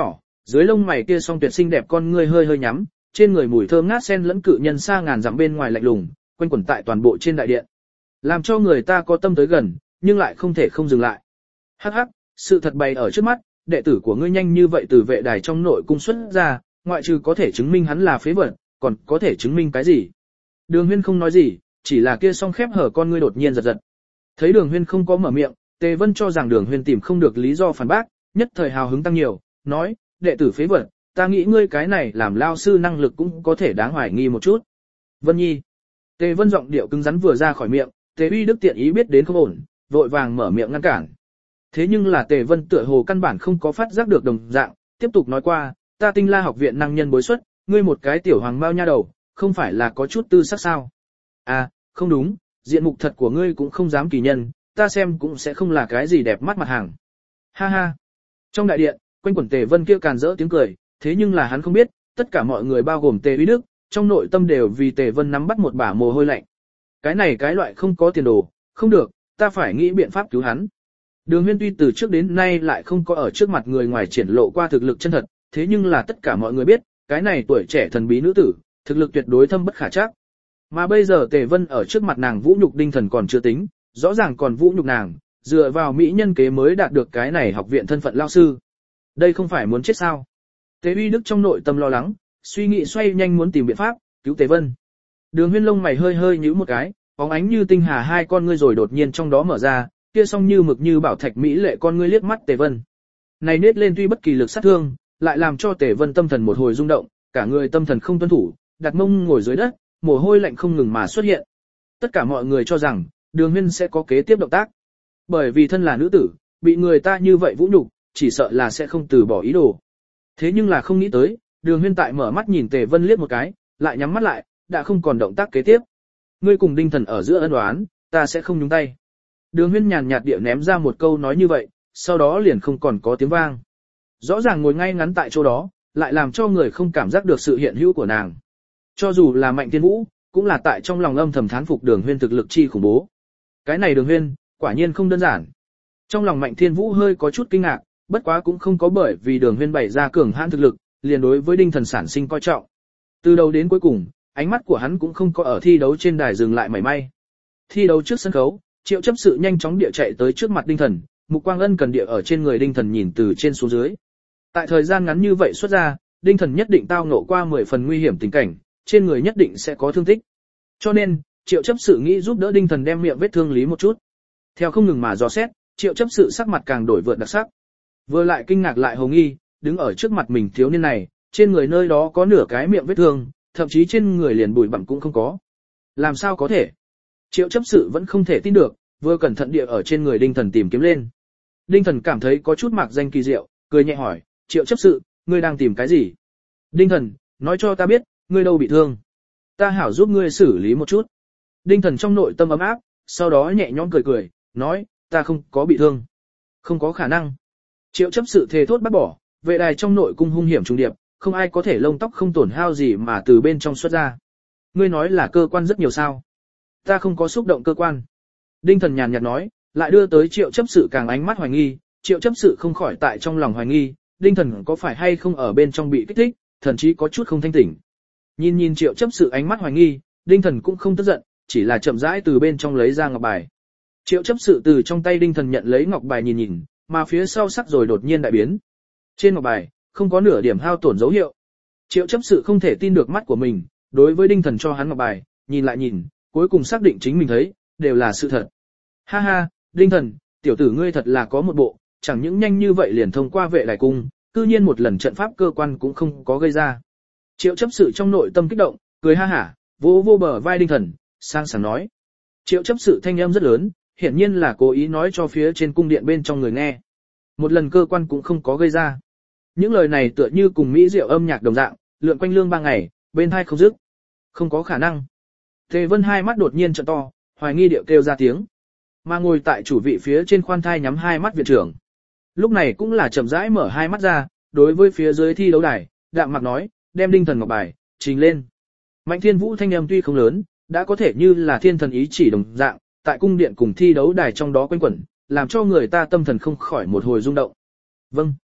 A: Dưới lông mày kia song tuyệt xinh đẹp con ngươi hơi hơi nhắm, trên người mùi thơm ngát sen lẫn cự nhân xa ngàn dặm bên ngoài lạnh lùng, quanh quẩn tại toàn bộ trên đại điện. Làm cho người ta có tâm tới gần, nhưng lại không thể không dừng lại. Hắc hắc, sự thật bày ở trước mắt, đệ tử của ngươi nhanh như vậy từ vệ đài trong nội cung xuất ra, ngoại trừ có thể chứng minh hắn là phế vật, còn có thể chứng minh cái gì? Đường Huyên không nói gì, chỉ là kia song khép hở con ngươi đột nhiên giật giật. Thấy Đường Huyên không có mở miệng, Tề Vân cho rằng Đường Huyên tìm không được lý do phản bác, nhất thời hào hứng tăng nhiều, nói, đệ tử phế vật, ta nghĩ ngươi cái này làm lao sư năng lực cũng có thể đáng hoài nghi một chút. Vân Nhi. Tề Vân giọng điệu cứng rắn vừa ra khỏi miệng, Tề Uy Đức tiện ý biết đến không ổn, vội vàng mở miệng ngăn cản. Thế nhưng là Tề Vân tựa hồ căn bản không có phát giác được đồng dạng, tiếp tục nói qua, ta Tinh La học viện năng nhân bối xuất, ngươi một cái tiểu hoàng mao nha đầu, không phải là có chút tư sắc sao? À, không đúng, diện mục thật của ngươi cũng không dám kỳ nhân, ta xem cũng sẽ không là cái gì đẹp mắt mặt hàng. Ha ha. Trong đại điện, quanh quẩn Tề Vân kia càn rỡ tiếng cười, thế nhưng là hắn không biết, tất cả mọi người bao gồm Tề Uy Đức, trong nội tâm đều vì Tề Vân nắm bắt một bả mồ hôi lạnh. Cái này cái loại không có tiền đồ, không được, ta phải nghĩ biện pháp cứu hắn. Đường Huyên tuy từ trước đến nay lại không có ở trước mặt người ngoài triển lộ qua thực lực chân thật, thế nhưng là tất cả mọi người biết, cái này tuổi trẻ thần bí nữ tử, thực lực tuyệt đối thâm bất khả trắc. Mà bây giờ Tề Vân ở trước mặt nàng vũ nhục đinh thần còn chưa tính, rõ ràng còn vũ nhục nàng, dựa vào mỹ nhân kế mới đạt được cái này học viện thân phận lao sư. Đây không phải muốn chết sao? Tề Uy Đức trong nội tâm lo lắng, suy nghĩ xoay nhanh muốn tìm biện pháp cứu Tề Vân. Đường Huyên lông mày hơi hơi nhíu một cái, bóng ánh như tinh hà hai con ngươi rồi đột nhiên trong đó mở ra, kia song như mực như bảo thạch mỹ lệ con ngươi liếc mắt Tề Vân. Này nết lên tuy bất kỳ lực sát thương, lại làm cho Tề Vân tâm thần một hồi rung động, cả người tâm thần không tuân thủ, đặt mông ngồi dưới đất, mồ hôi lạnh không ngừng mà xuất hiện. Tất cả mọi người cho rằng, Đường Huyên sẽ có kế tiếp động tác. Bởi vì thân là nữ tử, bị người ta như vậy vũ nhục, chỉ sợ là sẽ không từ bỏ ý đồ. Thế nhưng là không nghĩ tới, Đường Huyên tại mở mắt nhìn Tề Vân liếc một cái, lại nhắm mắt lại, đã không còn động tác kế tiếp. Ngươi cùng đinh thần ở giữa ân oán, ta sẽ không nhúng tay. Đường Huyên nhàn nhạt địa ném ra một câu nói như vậy, sau đó liền không còn có tiếng vang. Rõ ràng ngồi ngay ngắn tại chỗ đó, lại làm cho người không cảm giác được sự hiện hữu của nàng. Cho dù là Mạnh Thiên Vũ, cũng là tại trong lòng âm thầm thán phục Đường Huyên thực lực chi khủng bố. Cái này Đường Huyên, quả nhiên không đơn giản. Trong lòng Mạnh Thiên Vũ hơi có chút kinh ngạc, bất quá cũng không có bởi vì Đường Huyên bày ra cường hãn thực lực, liền đối với đinh thần sản sinh coi trọng. Từ đầu đến cuối cùng, ánh mắt của hắn cũng không có ở thi đấu trên đài dừng lại mảy may. Thi đấu trước sân khấu, Triệu chấp sự nhanh chóng địa chạy tới trước mặt đinh thần, mục quang ân cần địa ở trên người đinh thần nhìn từ trên xuống dưới. Tại thời gian ngắn như vậy xuất ra, đinh thần nhất định tao ngộ qua mười phần nguy hiểm tình cảnh, trên người nhất định sẽ có thương tích. Cho nên, Triệu chấp sự nghĩ giúp đỡ đinh thần đem miệng vết thương lý một chút. Theo không ngừng mà dò xét, Triệu chấp sự sắc mặt càng đổi vượt đặc sắc. Vừa lại kinh ngạc lại hồ nghi, đứng ở trước mặt mình thiếu niên này, trên người nơi đó có nửa cái miệng vết thương, thậm chí trên người liền bụi bặm cũng không có. Làm sao có thể? Triệu chấp sự vẫn không thể tin được, vừa cẩn thận địa ở trên người đinh thần tìm kiếm lên. Đinh thần cảm thấy có chút mạc danh kỳ diệu, cười nhẹ hỏi, Triệu chấp sự, ngươi đang tìm cái gì? Đinh thần, nói cho ta biết, ngươi đâu bị thương. Ta hảo giúp ngươi xử lý một chút. Đinh thần trong nội tâm ấm áp, sau đó nhẹ nhõm cười cười, nói, ta không có bị thương. Không có khả năng. Triệu chấp sự thề thốt bắt bỏ, vệ đài trong nội cung hung hiểm trùng điệp, không ai có thể lông tóc không tổn hao gì mà từ bên trong xuất ra. Ngươi nói là cơ quan rất nhiều sao? Ta không có xúc động cơ quan. Đinh thần nhàn nhạt nói, lại đưa tới triệu chấp sự càng ánh mắt hoài nghi, triệu chấp sự không khỏi tại trong lòng hoài nghi, đinh thần có phải hay không ở bên trong bị kích thích, thậm chí có chút không thanh tỉnh. Nhìn nhìn triệu chấp sự ánh mắt hoài nghi, đinh thần cũng không tức giận, chỉ là chậm rãi từ bên trong lấy ra ngọc bài. Triệu chấp sự từ trong tay đinh thần nhận lấy ngọc bài nhìn nhìn, mà phía sau sắc rồi đột nhiên đại biến. Trên ngọc bài, không có nửa điểm hao tổn dấu hiệu. Triệu chấp sự không thể tin được mắt của mình, đối với đinh thần cho hắn ngọc bài, nhìn lại nhìn, cuối cùng xác định chính mình thấy, đều là sự thật. Ha ha, đinh thần, tiểu tử ngươi thật là có một bộ, chẳng những nhanh như vậy liền thông qua vệ đài cung, cư nhiên một lần trận pháp cơ quan cũng không có gây ra. Triệu chấp sự trong nội tâm kích động, cười ha hả, vô vô bờ vai đinh thần, sang sảng nói. Triệu chấp sự thanh âm rất lớn, hiển nhiên là cố ý nói cho phía trên cung điện bên trong người nghe. Một lần cơ quan cũng không có gây ra. Những lời này tựa như cùng mỹ diệu âm nhạc đồng dạng, lượn quanh lương ba ngày, bên tai không dứt. Không có khả năng. Tề Vân hai mắt đột nhiên trợn to, hoài nghi điệu kêu ra tiếng. Mà ngồi tại chủ vị phía trên khoan thai nhắm hai mắt viện trưởng. Lúc này cũng là chậm rãi mở hai mắt ra, đối với phía dưới thi đấu đài, đạm mặt nói, đem đinh thần ngọc bài, trình lên. Mạnh Thiên Vũ thanh âm tuy không lớn, đã có thể như là thiên thần ý chỉ đồng dạng, tại cung điện cùng thi đấu đài trong đó quanh quẩn, làm cho người ta tâm thần không khỏi một hồi rung động. Vâng.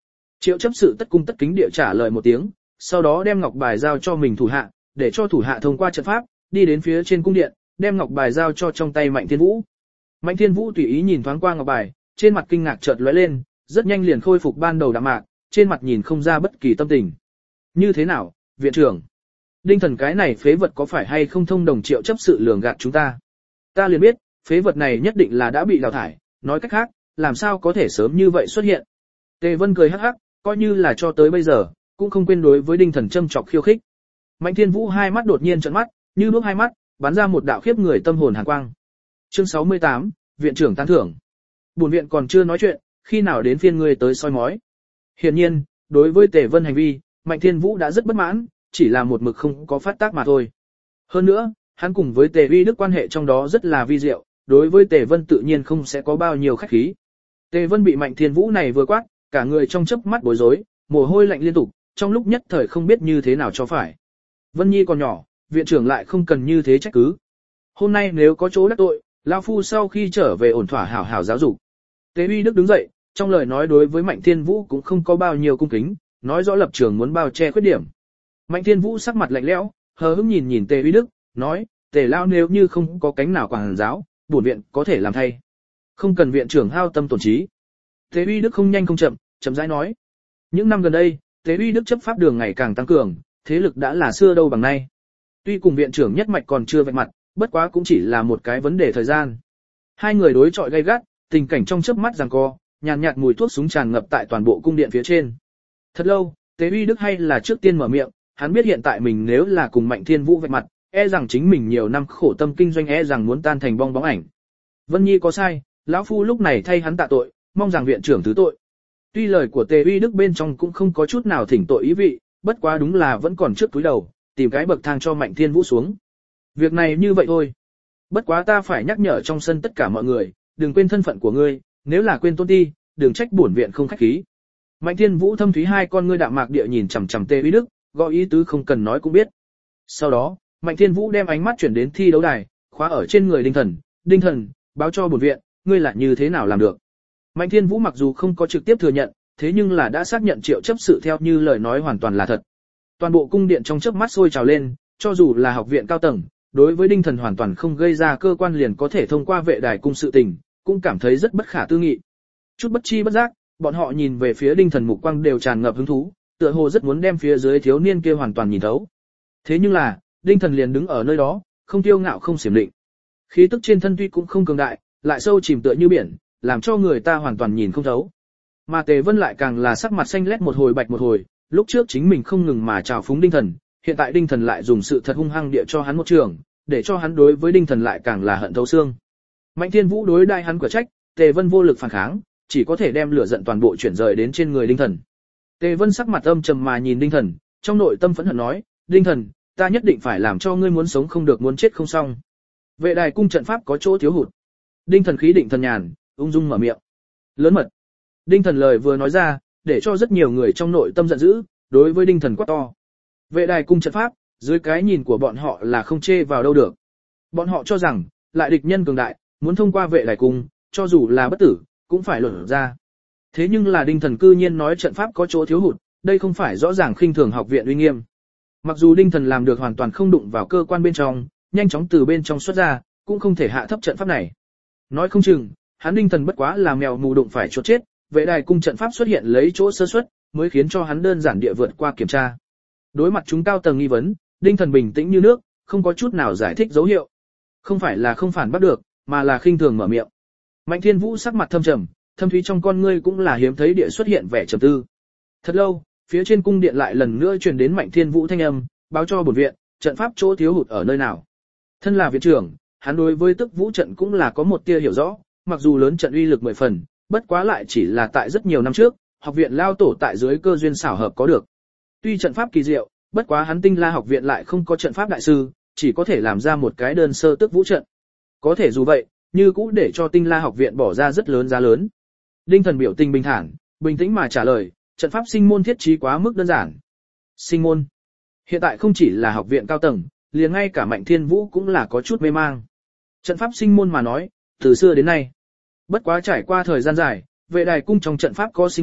A: Triệu chấp sự tất cung tất kính địa trả lời một tiếng, sau đó đem ngọc bài giao cho mình thủ hạ, để cho thủ hạ thông qua trận pháp, đi đến phía trên cung điện, đem ngọc bài giao cho trong tay Mạnh Thiên Vũ. Mạnh Thiên Vũ tùy ý nhìn thoáng qua ngọc bài, trên mặt kinh ngạc chợt lóe lên, rất nhanh liền khôi phục ban đầu đạm mạc, trên mặt nhìn không ra bất kỳ tâm tình. Như thế nào, viện trưởng? Đinh Thần cái này phế vật có phải hay không thông đồng Triệu chấp sự lường gạt chúng ta? Ta liền biết, phế vật này nhất định là đã bị đào thải, nói cách khác, làm sao có thể sớm như vậy xuất hiện? Tề Vân cười hắc hắc, coi như là cho tới bây giờ, cũng không quên đối với Đinh Thần châm chọc khiêu khích. Mạnh Thiên Vũ hai mắt đột nhiên trợn mắt, như đuốc hai mắt, bắn ra một đạo khiếp người tâm hồn hàn quang. Chương sáu mươi tám, viện trưởng tán thưởng. Bổn viện còn chưa nói chuyện, khi nào đến phiên ngươi tới soi mói? Hiển nhiên, đối với Tề Vân hành vi, Mạnh Thiên Vũ đã rất bất mãn, chỉ là một mực không có phát tác mà thôi. Hơn nữa, hắn cùng với Tề Uy Đức quan hệ trong đó rất là vi diệu, đối với Tề Vân tự nhiên không sẽ có bao nhiêu khách khí. Tề Vân bị Mạnh Thiên Vũ này vừa quát, cả người trong chớp mắt bối rối, mồ hôi lạnh liên tục, trong lúc nhất thời không biết như thế nào cho phải. Vân Nhi còn nhỏ, viện trưởng lại không cần như thế trách cứ. Hôm nay nếu có chỗ đắc tội, lão phu sau khi trở về ổn thỏa hảo hảo giáo dục. Tề Uy Đức đứng dậy, trong lời nói đối với Mạnh Thiên Vũ cũng không có bao nhiêu cung kính, nói rõ lập trường muốn bao che khuyết điểm. Mạnh Thiên Vũ sắc mặt lạnh lẽo, hờ hững nhìn nhìn Tề Uy Đức, nói, Tề lão nếu như không có cánh nào quảng giáo, bổn viện có thể làm thay. Không cần viện trưởng hao tâm tổn trí. Tề Uy Đức không nhanh không chậm, chậm rãi nói. Những năm gần đây, Tề Uy Đức chấp pháp đường ngày càng tăng cường, thế lực đã là xưa đâu bằng nay. Tuy cùng viện trưởng nhất mạch còn chưa vạch mặt, bất quá cũng chỉ là một cái vấn đề thời gian. Hai người đối chọi gay gắt, tình cảnh trong chớp mắt giằng co, nhàn nhạt mùi thuốc súng tràn ngập tại toàn bộ cung điện phía trên. Thật lâu, Tề Uy Đức hay là trước tiên mở miệng, hắn biết hiện tại mình nếu là cùng Mạnh Thiên Vũ vạch mặt, e rằng chính mình nhiều năm khổ tâm kinh doanh e rằng muốn tan thành bong bóng ảnh. Vân Nhi có sai, lão phu lúc này thay hắn tạ tội, mong rằng viện trưởng thứ tội. Tuy lời của Tề Uy Đức bên trong cũng không có chút nào thỉnh tội ý vị, bất quá đúng là vẫn còn trước túi đầu, tìm cái bậc thang cho Mạnh Thiên Vũ xuống. Việc này như vậy thôi. Bất quá ta phải nhắc nhở trong sân tất cả mọi người, đừng quên thân phận của ngươi, nếu là quên tôn ti, đừng trách bổn viện không khách khí. Mạnh Thiên Vũ thâm thúy hai con ngươi đạm mạc địa nhìn chằm chằm Tề Uy Đức, gọi ý tứ không cần nói cũng biết. Sau đó, Mạnh Thiên Vũ đem ánh mắt chuyển đến thi đấu đài, khóa ở trên người Đinh Thần, "Đinh Thần, báo cho bổn viện, ngươi là như thế nào làm được?" Mạnh Thiên Vũ mặc dù không có trực tiếp thừa nhận, thế nhưng là đã xác nhận Triệu chấp sự theo như lời nói hoàn toàn là thật. Toàn bộ cung điện trong chớp mắt sôi trào lên, cho dù là học viện cao tầng, đối với Đinh Thần hoàn toàn không gây ra cơ quan liền có thể thông qua vệ đài cung sự tình, cũng cảm thấy rất bất khả tư nghị. Chút bất chi bất giác, bọn họ nhìn về phía Đinh Thần mục quang đều tràn ngập hứng thú, tựa hồ rất muốn đem phía dưới thiếu niên kia hoàn toàn nhìn thấu. Thế nhưng là, Đinh Thần liền đứng ở nơi đó, không kiêu ngạo không xiểm định. Khí tức trên thân tuy cũng không cường đại, lại sâu chìm tựa như biển, làm cho người ta hoàn toàn nhìn không thấu. Mà Tề Vân lại càng là sắc mặt xanh lét một hồi bạch một hồi, lúc trước chính mình không ngừng mà trào phúng Đinh Thần, hiện tại Đinh Thần lại dùng sự thật hung hăng địa cho hắn một trường, để cho hắn đối với Đinh Thần lại càng là hận thấu xương. Mạnh Thiên Vũ đối đai hắn quả trách, Tề Vân vô lực phản kháng, chỉ có thể đem lửa giận toàn bộ chuyển rời đến trên người Đinh Thần. Tề Vân sắc mặt âm trầm mà nhìn Đinh Thần, trong nội tâm phẫn hận nói, "Đinh Thần, ta nhất định phải làm cho ngươi muốn sống không được muốn chết không xong." Vệ đài cung trận pháp có chỗ thiếu hụt. Đinh Thần khí định thần nhàn, ung dung mở miệng. Lớn mật. Đinh Thần lời vừa nói ra, để cho rất nhiều người trong nội tâm giận dữ, đối với Đinh Thần quát to. Vệ đài cung trận pháp, dưới cái nhìn của bọn họ là không chê vào đâu được. Bọn họ cho rằng, lại địch nhân cường đại, muốn thông qua vệ đài cung, cho dù là bất tử, cũng phải lột ra. Thế nhưng là Đinh Thần cư nhiên nói trận pháp có chỗ thiếu hụt, đây không phải rõ ràng khinh thường học viện uy nghiêm. Mặc dù Đinh Thần làm được hoàn toàn không đụng vào cơ quan bên trong, nhanh chóng từ bên trong xuất ra, cũng không thể hạ thấp trận pháp này. Nói không chừng, hắn Đinh Thần bất quá là mèo mù đụng phải chuột chết, vệ đài cung trận pháp xuất hiện lấy chỗ sơ suất, mới khiến cho hắn đơn giản địa vượt qua kiểm tra. Đối mặt chúng cao tầng nghi vấn, Đinh Thần bình tĩnh như nước, không có chút nào giải thích dấu hiệu. Không phải là không phản bắt được, mà là khinh thường mở miệng. Mạnh Thiên Vũ sắc mặt thâm trầm, thâm thúy trong con ngươi cũng là hiếm thấy địa xuất hiện vẻ trầm tư. Thật lâu, phía trên cung điện lại lần nữa truyền đến Mạnh Thiên Vũ thanh âm, báo cho bổn viện, trận pháp chỗ thiếu hụt ở nơi nào. Thân là viện trưởng, hắn đối với Tức Vũ trận cũng là có một tia hiểu rõ, mặc dù lớn trận uy lực mười phần, bất quá lại chỉ là tại rất nhiều năm trước, học viện lao tổ tại dưới cơ duyên xảo hợp có được. Tuy trận pháp kỳ diệu, bất quá hắn Tinh La học viện lại không có trận pháp đại sư, chỉ có thể làm ra một cái đơn sơ Tức Vũ trận. Có thể dù vậy, như cũ để cho Tinh La học viện bỏ ra rất lớn giá lớn. Đinh Thần biểu tình bình thản, bình tĩnh mà trả lời, trận pháp sinh môn thiết trí quá mức đơn giản. Sinh môn. Hiện tại không chỉ là học viện cao tầng, liền ngay cả Mạnh Thiên Vũ cũng là có chút mê mang. Trận pháp sinh môn mà nói, từ xưa đến nay, bất quá trải qua thời gian dài, vệ đài cung trong trận pháp có sinh môn,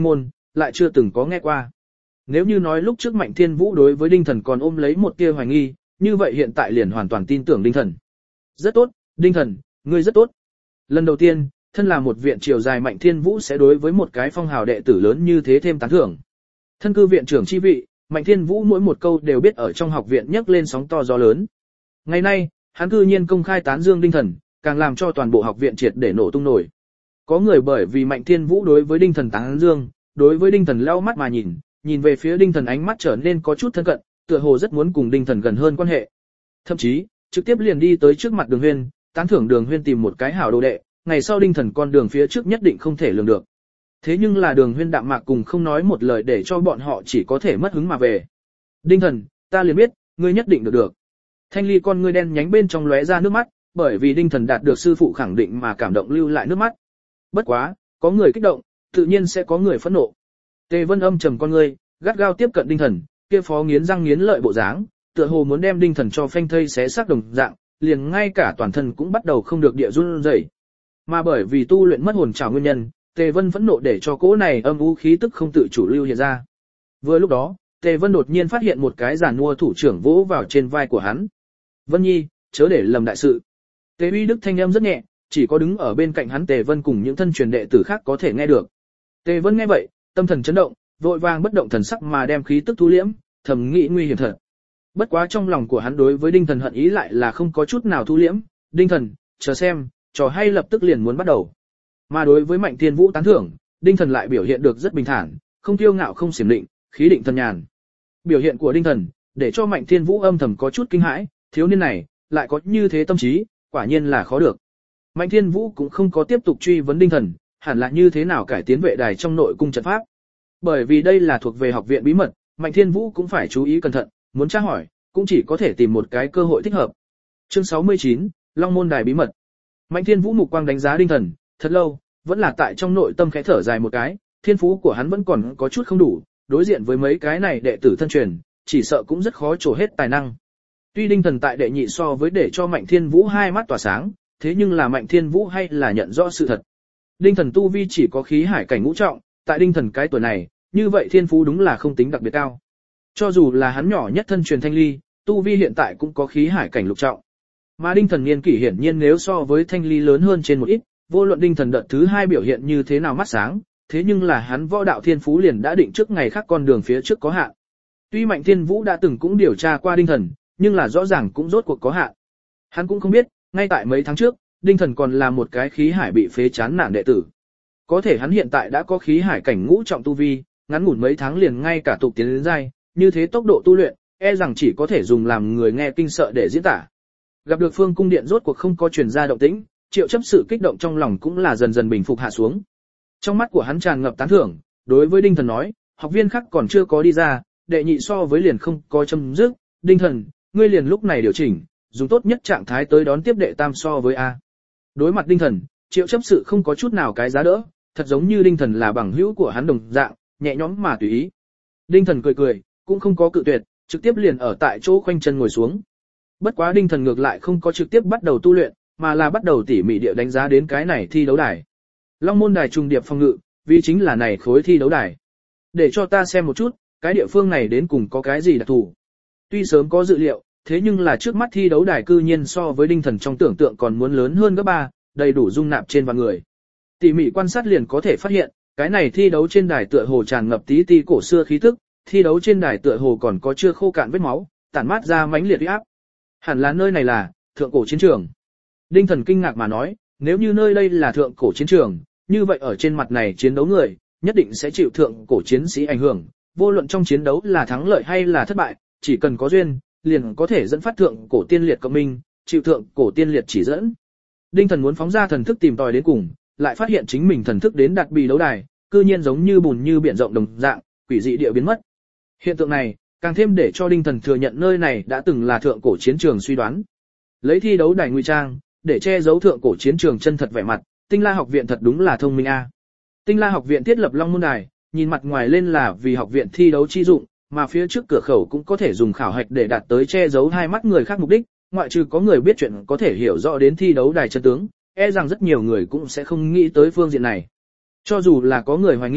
A: lại chưa từng có nghe qua. Nếu như nói lúc trước Mạnh Thiên Vũ đối với Đinh Thần còn ôm lấy một tia hoài nghi, như vậy hiện tại liền hoàn toàn tin tưởng Đinh Thần. Rất tốt, Đinh Thần, ngươi rất tốt. Lần đầu tiên, thân là một viện triều dài Mạnh Thiên Vũ sẽ đối với một cái phong hào đệ tử lớn như thế thêm tán thưởng. Thân cư viện trưởng chi vị, Mạnh Thiên Vũ mỗi một câu đều biết ở trong học viện nhấc lên sóng to gió lớn. Ngày nay, hắn cư nhiên công khai tán dương Đinh Thần, càng làm cho toàn bộ học viện triệt để nổ tung nổi. Có người bởi vì Mạnh Thiên Vũ đối với Đinh Thần tán dương, đối với Đinh Thần leo mắt mà nhìn, nhìn về phía Đinh Thần ánh mắt trở nên có chút thân cận, tựa hồ rất muốn cùng Đinh Thần gần hơn quan hệ. Thậm chí, trực tiếp liền đi tới trước mặt Đường Huyên, tán thưởng Đường Huyên tìm một cái hảo đồ đệ, ngày sau Đinh Thần con đường phía trước nhất định không thể lường được. Thế nhưng là Đường Huyên đạm mạc cùng không nói một lời để cho bọn họ chỉ có thể mất hứng mà về. Đinh Thần, ta liền biết, ngươi nhất định được được. Thanh ly con ngươi đen nhánh bên trong lóe ra nước mắt, bởi vì Đinh Thần đạt được sư phụ khẳng định mà cảm động lưu lại nước mắt. Bất quá, có người kích động, tự nhiên sẽ có người phẫn nộ. Tề Vân âm trầm con ngươi, gắt gao tiếp cận Đinh Thần, kia phó nghiến răng nghiến lợi bộ dáng, tựa hồ muốn đem Đinh Thần cho phanh thây xé xác đồng dạng, liền ngay cả toàn thân cũng bắt đầu không được địa run rẩy. Mà bởi vì tu luyện mất hồn trảo nguyên nhân, Tề Vân phẫn nộ để cho cỗ này âm u khí tức không tự chủ lưu hiện ra. Vừa lúc đó, Tề Vân đột nhiên phát hiện một cái giàn mua thủ trưởng vỗ vào trên vai của hắn. Vân Nhi, chớ để lầm đại sự. Tề Uy Đức thanh âm rất nhẹ, chỉ có đứng ở bên cạnh hắn Tề Vân cùng những thân truyền đệ tử khác có thể nghe được. Tề Vân nghe vậy, tâm thần chấn động, vội vàng bất động thần sắc mà đem khí tức thu liễm, thầm nghĩ nguy hiểm thật. Bất quá trong lòng của hắn đối với Đinh Thần hận ý lại là không có chút nào thu liễm, Đinh Thần, chờ xem, trò hay lập tức liền muốn bắt đầu. Mà đối với Mạnh Thiên Vũ tán thưởng, Đinh Thần lại biểu hiện được rất bình thản, không kiêu ngạo không xiểm định, khí định thần nhàn. Biểu hiện của Đinh Thần, để cho Mạnh Thiên Vũ âm thầm có chút kinh hãi, thiếu niên này, lại có như thế tâm trí, quả nhiên là khó được. Mạnh Thiên Vũ cũng không có tiếp tục truy vấn Đinh Thần, hẳn là như thế nào cải tiến vệ đài trong nội cung trận pháp. Bởi vì đây là thuộc về học viện bí mật, Mạnh Thiên Vũ cũng phải chú ý cẩn thận, muốn tra hỏi, cũng chỉ có thể tìm một cái cơ hội thích hợp. Chương sáu mươi chín, Long môn đài bí mật. Mạnh Thiên Vũ mục quang đánh giá Đinh Thần, thật lâu, vẫn là tại trong nội tâm khẽ thở dài một cái, thiên phú của hắn vẫn còn có chút không đủ, đối diện với mấy cái này đệ tử thân truyền, chỉ sợ cũng rất khó trổ hết tài năng. Tuy Đinh Thần tại đệ nhị so với để cho Mạnh Thiên Vũ hai mắt tỏa sáng, thế nhưng là Mạnh Thiên Vũ hay là nhận rõ sự thật. Đinh Thần tu vi chỉ có khí hải cảnh ngũ trọng, tại Đinh Thần cái tuổi này, như vậy thiên phú đúng là không tính đặc biệt cao. Cho dù là hắn nhỏ nhất thân truyền Thanh Ly, tu vi hiện tại cũng có khí hải cảnh lục trọng. Mà Đinh Thần niên kỷ hiển nhiên nếu so với Thanh Ly lớn hơn trên một ít, vô luận Đinh Thần đợt thứ hai biểu hiện như thế nào mắt sáng, thế nhưng là hắn võ đạo thiên phú liền đã định trước ngày khác con đường phía trước có hạn. Tuy Mạnh Thiên Vũ đã từng cũng điều tra qua Đinh Thần, nhưng là rõ ràng cũng rốt cuộc có hạn. Hắn cũng không biết, ngay tại mấy tháng trước, Đinh Thần còn là một cái khí hải bị phế chán nản đệ tử. Có thể hắn hiện tại đã có khí hải cảnh ngũ trọng tu vi, ngắn ngủn mấy tháng liền ngay cả tục tiến đến giai, như thế tốc độ tu luyện, e rằng chỉ có thể dùng làm người nghe kinh sợ để diễn tả. Gặp được Phương cung điện rốt cuộc không có truyền ra động tĩnh, Triệu chấp sự kích động trong lòng cũng là dần dần bình phục hạ xuống. Trong mắt của hắn tràn ngập tán thưởng, đối với Đinh Thần nói, học viên khác còn chưa có đi ra, đệ nhị so với liền không có châm dứt, Đinh Thần, ngươi liền lúc này điều chỉnh, dùng tốt nhất trạng thái tới đón tiếp đệ tam so với A. Đối mặt Đinh Thần, Triệu chấp sự không có chút nào cái giá đỡ, thật giống như Đinh Thần là bằng hữu của hắn đồng dạng, nhẹ nhõm mà tùy ý. Đinh Thần cười cười, cũng không có cự tuyệt, trực tiếp liền ở tại chỗ khoanh chân ngồi xuống. Bất quá Đinh Thần ngược lại không có trực tiếp bắt đầu tu luyện, mà là bắt đầu tỉ mỉ địa đánh giá đến cái này thi đấu đài. Long môn đài trùng điệp phòng ngự, vì chính là này khối thi đấu đài. Để cho ta xem một chút, cái địa phương này đến cùng có cái gì đặc thù. Tuy sớm có dự liệu, thế nhưng là trước mắt thi đấu đài cư nhiên so với Đinh Thần trong tưởng tượng còn muốn lớn hơn gấp ba, đầy đủ dung nạp trên vạn người. Tỉ mỉ quan sát liền có thể phát hiện, cái này thi đấu trên đài tựa hồ tràn ngập tí ti cổ xưa khí tức, thi đấu trên đài tựa hồ còn có chưa khô cạn vết máu, tản mát ra mãnh liệt uy áp. Hẳn là nơi này là thượng cổ chiến trường. Đinh Thần kinh ngạc mà nói, nếu như nơi đây là thượng cổ chiến trường, như vậy ở trên mặt này chiến đấu người, nhất định sẽ chịu thượng cổ chiến sĩ ảnh hưởng, vô luận trong chiến đấu là thắng lợi hay là thất bại, chỉ cần có duyên, liền có thể dẫn phát thượng cổ tiên liệt cộng minh, chịu thượng cổ tiên liệt chỉ dẫn. Đinh Thần muốn phóng ra thần thức tìm tòi đến cùng, lại phát hiện chính mình thần thức đến đặt bì đấu đài, cư nhiên giống như bùn như biển rộng đồng dạng, quỷ dị địa biến mất. Hiện tượng này, càng thêm để cho Đinh Thần thừa nhận nơi này đã từng là thượng cổ chiến trường suy đoán. Lấy thi đấu đài ngụy trang, để che giấu thượng cổ chiến trường chân thật vẻ mặt, Tinh La học viện thật đúng là thông minh a. Tinh La học viện thiết lập Long môn đài, nhìn mặt ngoài lên là vì học viện thi đấu chi dụng, mà phía trước cửa khẩu cũng có thể dùng khảo hạch để đạt tới che giấu hai mắt người khác mục đích, ngoại trừ có người biết chuyện có thể hiểu rõ đến thi đấu đài chân tướng, e rằng rất nhiều người cũng sẽ không nghĩ tới phương diện này. Cho dù là có người hoài nghi,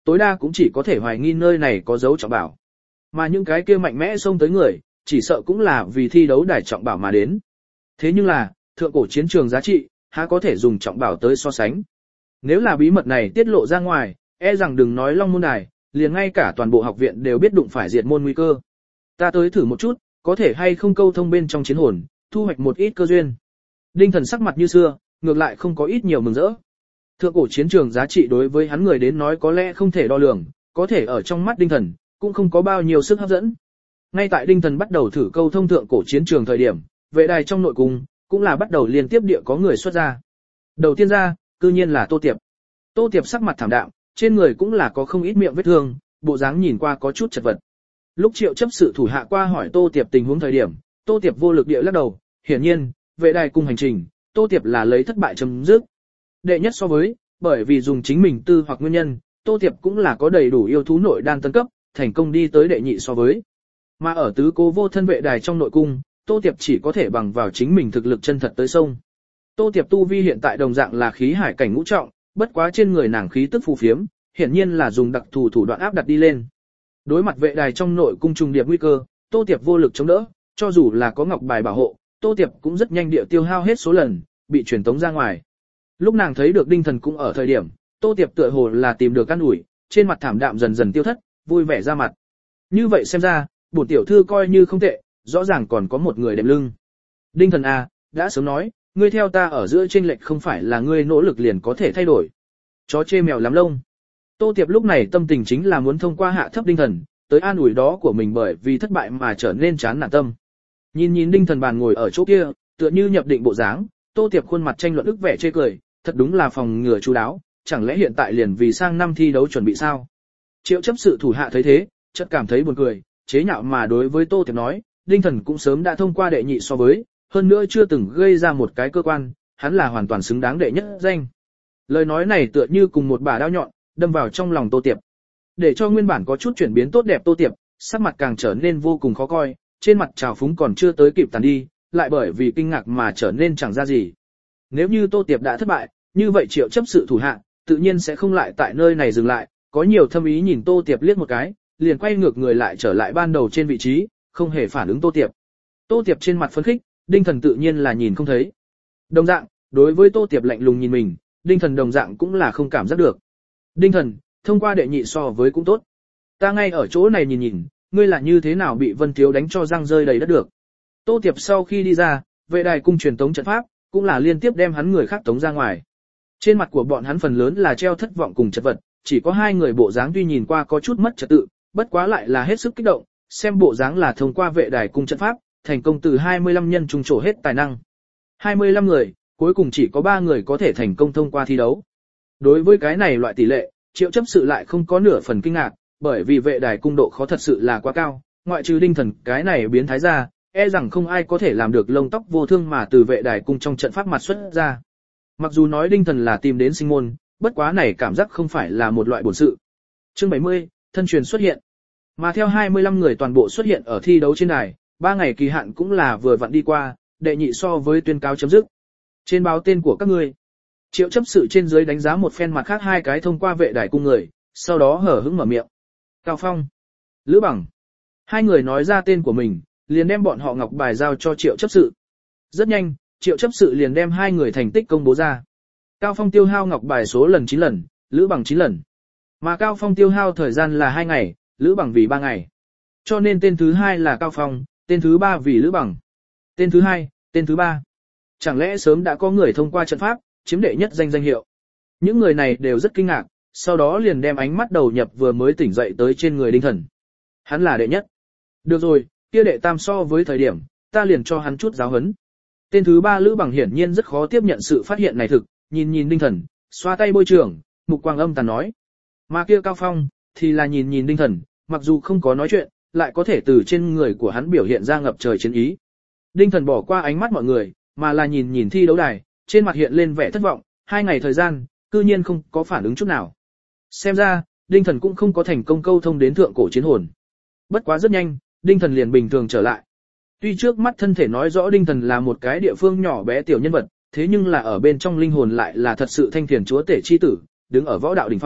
A: tối đa cũng chỉ có thể hoài nghi nơi này có dấu trọng bảo. Mà những cái kia mạnh mẽ xông tới người, chỉ sợ cũng là vì thi đấu đài trọng bảo mà đến. Thế nhưng là, thượng cổ chiến trường giá trị, há có thể dùng trọng bảo tới so sánh. Nếu là bí mật này tiết lộ ra ngoài, e rằng đừng nói Long môn đài, liền ngay cả toàn bộ học viện đều biết đụng phải diệt môn nguy cơ. Ta tới thử một chút, có thể hay không câu thông bên trong chiến hồn, thu hoạch một ít cơ duyên. Đinh Thần sắc mặt như xưa, ngược lại không có ít nhiều mừng rỡ. Thượng cổ chiến trường giá trị đối với hắn người đến nói có lẽ không thể đo lường, có thể ở trong mắt Đinh Thần, cũng không có bao nhiêu sức hấp dẫn. Ngay tại Đinh Thần bắt đầu thử câu thông thượng cổ chiến trường thời điểm, vệ đài trong nội cung, cũng là bắt đầu liên tiếp địa có người xuất ra. Đầu tiên ra, cư nhiên là Tô Tiệp. Tô Tiệp sắc mặt thảm đạm, trên người cũng là có không ít miệng vết thương, bộ dáng nhìn qua có chút chật vật. Lúc Triệu chấp sự thủ hạ qua hỏi Tô Tiệp tình huống thời điểm, Tô Tiệp vô lực địa lắc đầu, hiển nhiên, vệ đài cung hành trình, Tô Tiệp là lấy thất bại chấm dứt. Đệ nhất so với, bởi vì dùng chính mình tư hoặc nguyên nhân, Tô Tiệp cũng là có đầy đủ yêu thú nội đan tân cấp, thành công đi tới đệ nhị so với. Mà ở tứ cố vô thân vệ đài trong nội cung, Tô Tiệp chỉ có thể bằng vào chính mình thực lực chân thật tới sông. Tô Tiệp tu vi hiện tại đồng dạng là khí hải cảnh ngũ trọng, bất quá trên người nàng khí tức phù phiếm, hiển nhiên là dùng đặc thù thủ đoạn áp đặt đi lên. Đối mặt vệ đài trong nội cung trùng điệp nguy cơ, Tô Tiệp vô lực chống đỡ, cho dù là có ngọc bài bảo hộ, Tô Tiệp cũng rất nhanh địa tiêu hao hết số lần, bị truyền tống ra ngoài. Lúc nàng thấy được Đinh Thần cũng ở thời điểm, Tô Tiệp tựa hồ là tìm được căn ủi, trên mặt thảm đạm dần dần tiêu thất, vui vẻ ra mặt. Như vậy xem ra, bổn tiểu thư coi như không tệ, rõ ràng còn có một người đệm lưng. Đinh Thần à, đã sớm nói, ngươi theo ta ở giữa chênh lệch không phải là ngươi nỗ lực liền có thể thay đổi. Chó chê mèo lắm lông. Tô Tiệp lúc này tâm tình chính là muốn thông qua hạ thấp Đinh Thần, tới an ủi đó của mình bởi vì thất bại mà trở nên chán nản tâm. Nhìn nhìn Đinh Thần bàn ngồi ở chỗ kia, tựa như nhập định bộ dáng, Tô Tiệp khuôn mặt tranh luận ức vẻ chê cười, thật đúng là phòng ngừa chú đáo, chẳng lẽ hiện tại liền vì sang năm thi đấu chuẩn bị sao? Triệu chấp sự thủ hạ thấy thế, chợt cảm thấy buồn cười, chế nhạo mà đối với Tô Tiệp nói, Đinh Thần cũng sớm đã thông qua đệ nhị so với, hơn nữa chưa từng gây ra một cái cơ quan, hắn là hoàn toàn xứng đáng đệ nhất danh. Lời nói này tựa như cùng một bả đao nhọn, đâm vào trong lòng Tô Tiệp. Để cho nguyên bản có chút chuyển biến tốt đẹp Tô Tiệp, sắc mặt càng trở nên vô cùng khó coi, trên mặt trào phúng còn chưa tới kịp tàn đi, lại bởi vì kinh ngạc mà trở nên chẳng ra gì. Nếu như Tô Tiệp đã thất bại, như vậy Triệu chấp sự thủ hạ, tự nhiên sẽ không lại tại nơi này dừng lại, có nhiều thâm ý nhìn Tô Tiệp liếc một cái, liền quay ngược người lại trở lại ban đầu trên vị trí, không hề phản ứng Tô Tiệp. Tô Tiệp trên mặt phấn khích, Đinh Thần tự nhiên là nhìn không thấy. Đồng dạng, đối với Tô Tiệp lạnh lùng nhìn mình, Đinh Thần đồng dạng cũng là không cảm giác được. Đinh Thần, thông qua đệ nhị so với cũng tốt. Ta ngay ở chỗ này nhìn nhìn, ngươi là như thế nào bị Vân Thiếu đánh cho răng rơi đầy đất được. Tô Tiệp sau khi đi ra, vệ đài cung truyền tống trận pháp, cũng là liên tiếp đem hắn người khác tống ra ngoài. Trên mặt của bọn hắn phần lớn là treo thất vọng cùng chật vật, chỉ có hai người bộ dáng tuy nhìn qua có chút mất trật tự, bất quá lại là hết sức kích động, xem bộ dáng là thông qua vệ đài cung trận pháp, thành công từ hai mươi lăm nhân trung trổ hết tài năng. hai mươi lăm người, cuối cùng chỉ có ba người có thể thành công thông qua thi đấu. Đối với cái này loại tỷ lệ, Triệu chấp sự lại không có nửa phần kinh ngạc, bởi vì vệ đài cung độ khó thật sự là quá cao, ngoại trừ Đinh Thần cái này biến thái ra, e rằng không ai có thể làm được lông tóc vô thương mà từ vệ đài cung trong trận pháp mặt xuất ra. Mặc dù nói Đinh Thần là tìm đến sinh môn, bất quá này cảm giác không phải là một loại bổn sự. Chương bảy mươi, thân truyền xuất hiện. Mà theo hai mươi lăm người toàn bộ xuất hiện ở thi đấu trên đài, ba ngày kỳ hạn cũng là vừa vặn đi qua, đệ nhị so với tuyên cáo chấm dứt. Trên báo tên của các ngươi. Triệu chấp sự trên dưới đánh giá một phen mặt khác hai cái thông qua vệ đài cung người, sau đó hở hững mở miệng. Cao Phong, Lữ Bằng. Hai người nói ra tên của mình, liền đem bọn họ ngọc bài giao cho Triệu chấp sự. Rất nhanh, Triệu chấp sự liền đem hai người thành tích công bố ra. Cao Phong tiêu hao ngọc bài số lần chín lần, Lữ Bằng chín lần. Mà Cao Phong tiêu hao thời gian là hai ngày, Lữ Bằng vì ba ngày. Cho nên tên thứ hai là Cao Phong, tên thứ ba vì Lữ Bằng. Tên thứ hai, tên thứ ba. Chẳng lẽ sớm đã có người thông qua trận pháp, chiếm đệ nhất danh danh hiệu. Những người này đều rất kinh ngạc, sau đó liền đem ánh mắt đầu nhập vừa mới tỉnh dậy tới trên người Đinh Thần. Hắn là đệ nhất. Được rồi, kia đệ tam so với thời điểm, ta liền cho hắn chút giáo huấn. Tên thứ ba Lữ Bằng hiển nhiên rất khó tiếp nhận sự phát hiện này thực, nhìn nhìn Đinh Thần, xoa tay bôi trường, mục quang âm tàn nói. Mà kia Cao Phong, thì là nhìn nhìn Đinh Thần, mặc dù không có nói chuyện, lại có thể từ trên người của hắn biểu hiện ra ngập trời chiến ý. Đinh Thần bỏ qua ánh mắt mọi người, mà là nhìn nhìn thi đấu đài, trên mặt hiện lên vẻ thất vọng, hai ngày thời gian, cư nhiên không có phản ứng chút nào. Xem ra, Đinh Thần cũng không có thành công câu thông đến thượng cổ chiến hồn. Bất quá rất nhanh, Đinh Thần liền bình thường trở lại. Tuy trước mắt thân thể nói rõ Đinh Thần là một cái địa phương nhỏ bé tiểu nhân vật, thế nhưng là ở bên trong linh hồn lại là thật sự thanh thiền chúa tể chi tử, đứng ở võ đạo đỉnh phong,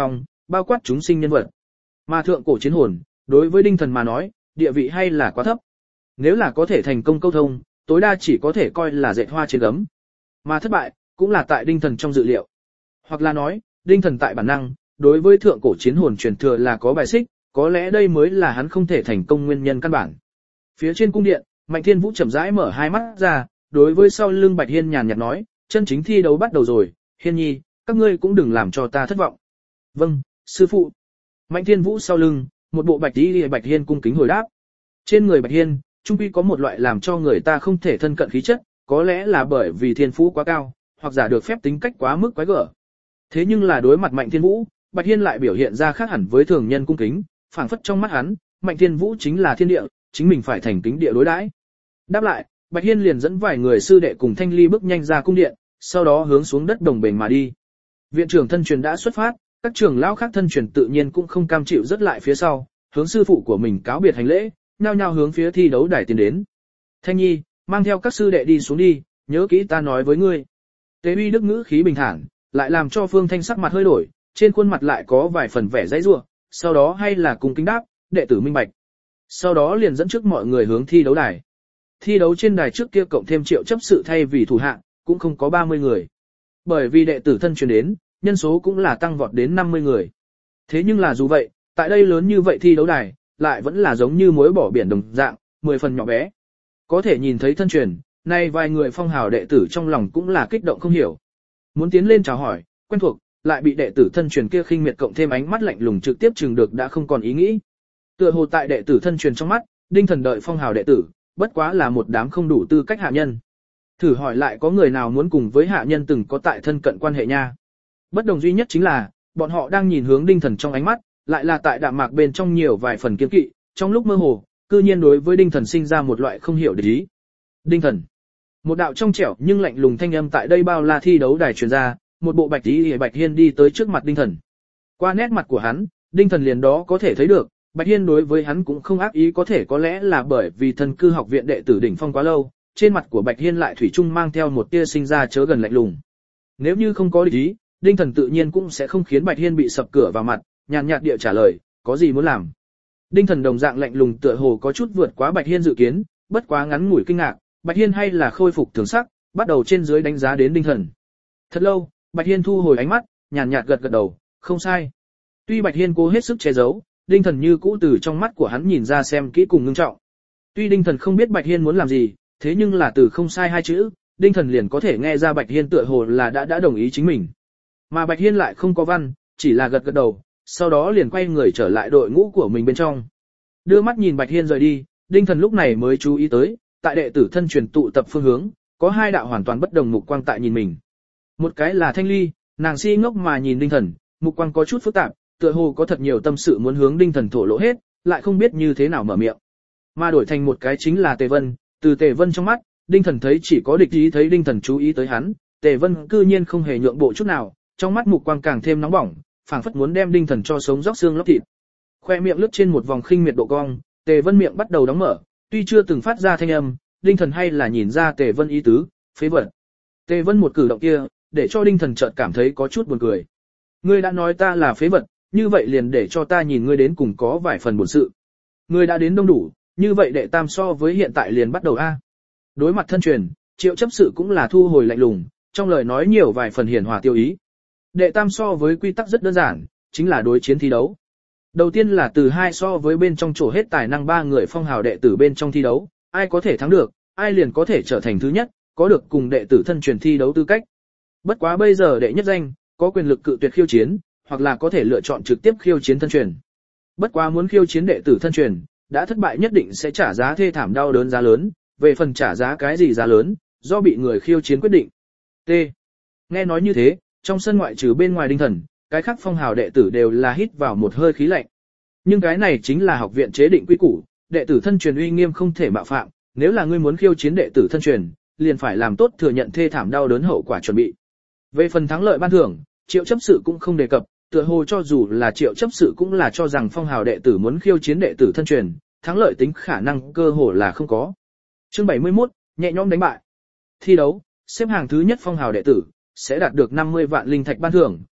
A: bao quát chúng sinh nhân vật. Mà thượng cổ chiến hồn, đối với Đinh Thần mà nói, địa vị hay là quá thấp. Nếu là có thể thành công câu thông, tối đa chỉ có thể coi là dệt hoa trên gấm. Mà thất bại, cũng là tại Đinh Thần trong dự liệu. Hoặc là nói, Đinh Thần tại bản năng, đối với thượng cổ chiến hồn truyền thừa là có bài xích, có lẽ đây mới là hắn không thể thành công nguyên nhân căn bản. Phía trên cung điện, Mạnh Thiên Vũ chậm rãi mở hai mắt ra, đối với sau lưng Bạch Hiên nhàn nhạt nói, chân chính thi đấu bắt đầu rồi, Hiên nhi, các ngươi cũng đừng làm cho ta thất vọng. Vâng, sư phụ. Mạnh Thiên Vũ sau lưng, một bộ bạch y Bạch Hiên cung kính hồi đáp. Trên người Bạch Hiên, trung quy có một loại làm cho người ta không thể thân cận khí chất, có lẽ là bởi vì thiên phú quá cao, hoặc giả được phép tính cách quá mức quái gở. Thế nhưng là đối mặt Mạnh Thiên Vũ, Bạch Hiên lại biểu hiện ra khác hẳn với thường nhân cung kính, phảng phất trong mắt hắn, Mạnh Thiên Vũ chính là thiên địa, chính mình phải thành kính địa đối đãi. Đáp lại, Bạch Hiên liền dẫn vài người sư đệ cùng Thanh Ly bước nhanh ra cung điện, sau đó hướng xuống đất đồng bền mà đi. Viện trưởng thân truyền đã xuất phát, các trưởng lão khác thân truyền tự nhiên cũng không cam chịu rất lại phía sau, hướng sư phụ của mình cáo biệt hành lễ, nhao nhao hướng phía thi đấu đài tiến đến. Thanh Nhi, mang theo các sư đệ đi xuống đi, nhớ kỹ ta nói với ngươi. Tế Uy Đức ngữ khí bình thản, lại làm cho Phương Thanh sắc mặt hơi đổi, trên khuôn mặt lại có vài phần vẻ dãy rủa, sau đó hay là cùng kính đáp, đệ tử minh bạch. Sau đó liền dẫn trước mọi người hướng thi đấu đài. Thi đấu trên đài trước kia cộng thêm Triệu chấp sự thay vì thủ hạ, cũng không có ba mươi người. Bởi vì đệ tử thân truyền đến, nhân số cũng là tăng vọt đến năm mươi người. Thế nhưng là dù vậy, tại đây lớn như vậy thi đấu đài, lại vẫn là giống như muối bỏ biển đồng dạng, mười phần nhỏ bé. Có thể nhìn thấy thân truyền, nay vài người phong hào đệ tử trong lòng cũng là kích động không hiểu. Muốn tiến lên chào hỏi, quen thuộc, lại bị đệ tử thân truyền kia khinh miệt cộng thêm ánh mắt lạnh lùng trực tiếp chừng được đã không còn ý nghĩ. Tựa hồ tại đệ tử thân truyền trong mắt, Đinh Thần đợi phong hào đệ tử, bất quá là một đám không đủ tư cách hạ nhân. Thử hỏi lại có người nào muốn cùng với hạ nhân từng có tại thân cận quan hệ nha. Bất đồng duy nhất chính là, bọn họ đang nhìn hướng Đinh Thần trong ánh mắt, lại là tại đạm mạc bên trong nhiều vài phần kiêng kỵ, trong lúc mơ hồ, cư nhiên đối với Đinh Thần sinh ra một loại không hiểu địch ý. Đinh Thần. Một đạo trong trẻo nhưng lạnh lùng thanh âm tại đây bao la thi đấu đài truyền ra, một bộ bạch y Bạch Hiên đi tới trước mặt Đinh Thần. Qua nét mặt của hắn, Đinh Thần liền đó có thể thấy được, Bạch Hiên đối với hắn cũng không ác ý, có thể có lẽ là bởi vì thân cư học viện đệ tử đỉnh phong quá lâu, trên mặt của Bạch Hiên lại thủy chung mang theo một tia sinh ra chớ gần lạnh lùng. Nếu như không có địch ý, Đinh Thần tự nhiên cũng sẽ không khiến Bạch Hiên bị sập cửa vào mặt, nhàn nhạt địa trả lời, có gì muốn làm. Đinh Thần đồng dạng lạnh lùng tựa hồ có chút vượt quá Bạch Hiên dự kiến, bất quá ngắn ngủi kinh ngạc, Bạch Hiên hay là khôi phục thường sắc, bắt đầu trên dưới đánh giá đến Đinh Thần. Thật lâu, Bạch Hiên thu hồi ánh mắt, nhàn nhạt gật gật đầu, không sai. Tuy Bạch Hiên cố hết sức che giấu, Đinh Thần như cũ từ trong mắt của hắn nhìn ra xem kỹ cùng ngưng trọng. Tuy Đinh Thần không biết Bạch Hiên muốn làm gì, thế nhưng là từ không sai hai chữ, Đinh Thần liền có thể nghe ra Bạch Hiên tựa hồ là đã đã đồng ý chính mình. Mà Bạch Hiên lại không có văn, chỉ là gật gật đầu, sau đó liền quay người trở lại đội ngũ của mình bên trong. Đưa mắt nhìn Bạch Hiên rời đi, Đinh Thần lúc này mới chú ý tới, tại đệ tử thân truyền tụ tập phương hướng, có hai đạo hoàn toàn bất đồng mục quang tại nhìn mình. Một cái là Thanh Ly, nàng si ngốc mà nhìn Đinh Thần, mục quang có chút phức tạp, tựa hồ có thật nhiều tâm sự muốn hướng Đinh Thần thổ lộ hết, lại không biết như thế nào mở miệng. Mà đổi thành một cái chính là Tề Vân, từ Tề Vân trong mắt, Đinh Thần thấy chỉ có địch ý, thấy Đinh Thần chú ý tới hắn, Tề Vân cư nhiên không hề nhượng bộ chút nào, trong mắt mục quang càng thêm nóng bỏng, phảng phất muốn đem Đinh Thần cho sống róc xương lóc thịt. Khoe miệng lướt trên một vòng khinh miệt độ cong, Tề Vân miệng bắt đầu đóng mở, tuy chưa từng phát ra thanh âm, Đinh Thần hay là nhìn ra Tề Vân ý tứ, phế vật. Tề Vân một cử động kia, để cho Đinh Thần chợt cảm thấy có chút buồn cười. Ngươi đã nói ta là phế vật, như vậy liền để cho ta nhìn ngươi đến cùng có vài phần buồn sự. Ngươi đã đến đông đủ, như vậy đệ tam so với hiện tại liền bắt đầu a. Đối mặt thân truyền, Triệu chấp sự cũng là thu hồi lạnh lùng, trong lời nói nhiều vài phần hiền hòa tiêu ý. Đệ tam so với quy tắc rất đơn giản, chính là đối chiến thi đấu. Đầu tiên là từ hai so với bên trong chỗ hết tài năng ba người phong hào đệ tử bên trong thi đấu, ai có thể thắng được, ai liền có thể trở thành thứ nhất, có được cùng đệ tử thân truyền thi đấu tư cách. Bất quá bây giờ đệ nhất danh, có quyền lực cự tuyệt khiêu chiến, hoặc là có thể lựa chọn trực tiếp khiêu chiến thân truyền. Bất quá muốn khiêu chiến đệ tử thân truyền, đã thất bại nhất định sẽ trả giá thê thảm đau đớn giá lớn, về phần trả giá cái gì giá lớn, do bị người khiêu chiến quyết định. T. Nghe nói như thế, trong sân ngoại trừ bên ngoài Đinh Thần, cái khác phong hào đệ tử đều là hít vào một hơi khí lạnh. Nhưng cái này chính là học viện chế định quy củ, đệ tử thân truyền uy nghiêm không thể mạo phạm, nếu là ngươi muốn khiêu chiến đệ tử thân truyền, liền phải làm tốt thừa nhận thê thảm đau đớn hậu quả chuẩn bị. Về phần thắng lợi ban thưởng, Triệu chấp sự cũng không đề cập, tựa hồ cho dù là Triệu chấp sự cũng là cho rằng phong hào đệ tử muốn khiêu chiến đệ tử thân truyền, thắng lợi tính khả năng cơ hồ là không có. Chương bảy mươi mốt, nhẹ nhõm đánh bại. Thi đấu, xếp hàng thứ nhất phong hào đệ tử sẽ đạt được năm mươi vạn linh thạch ban thưởng,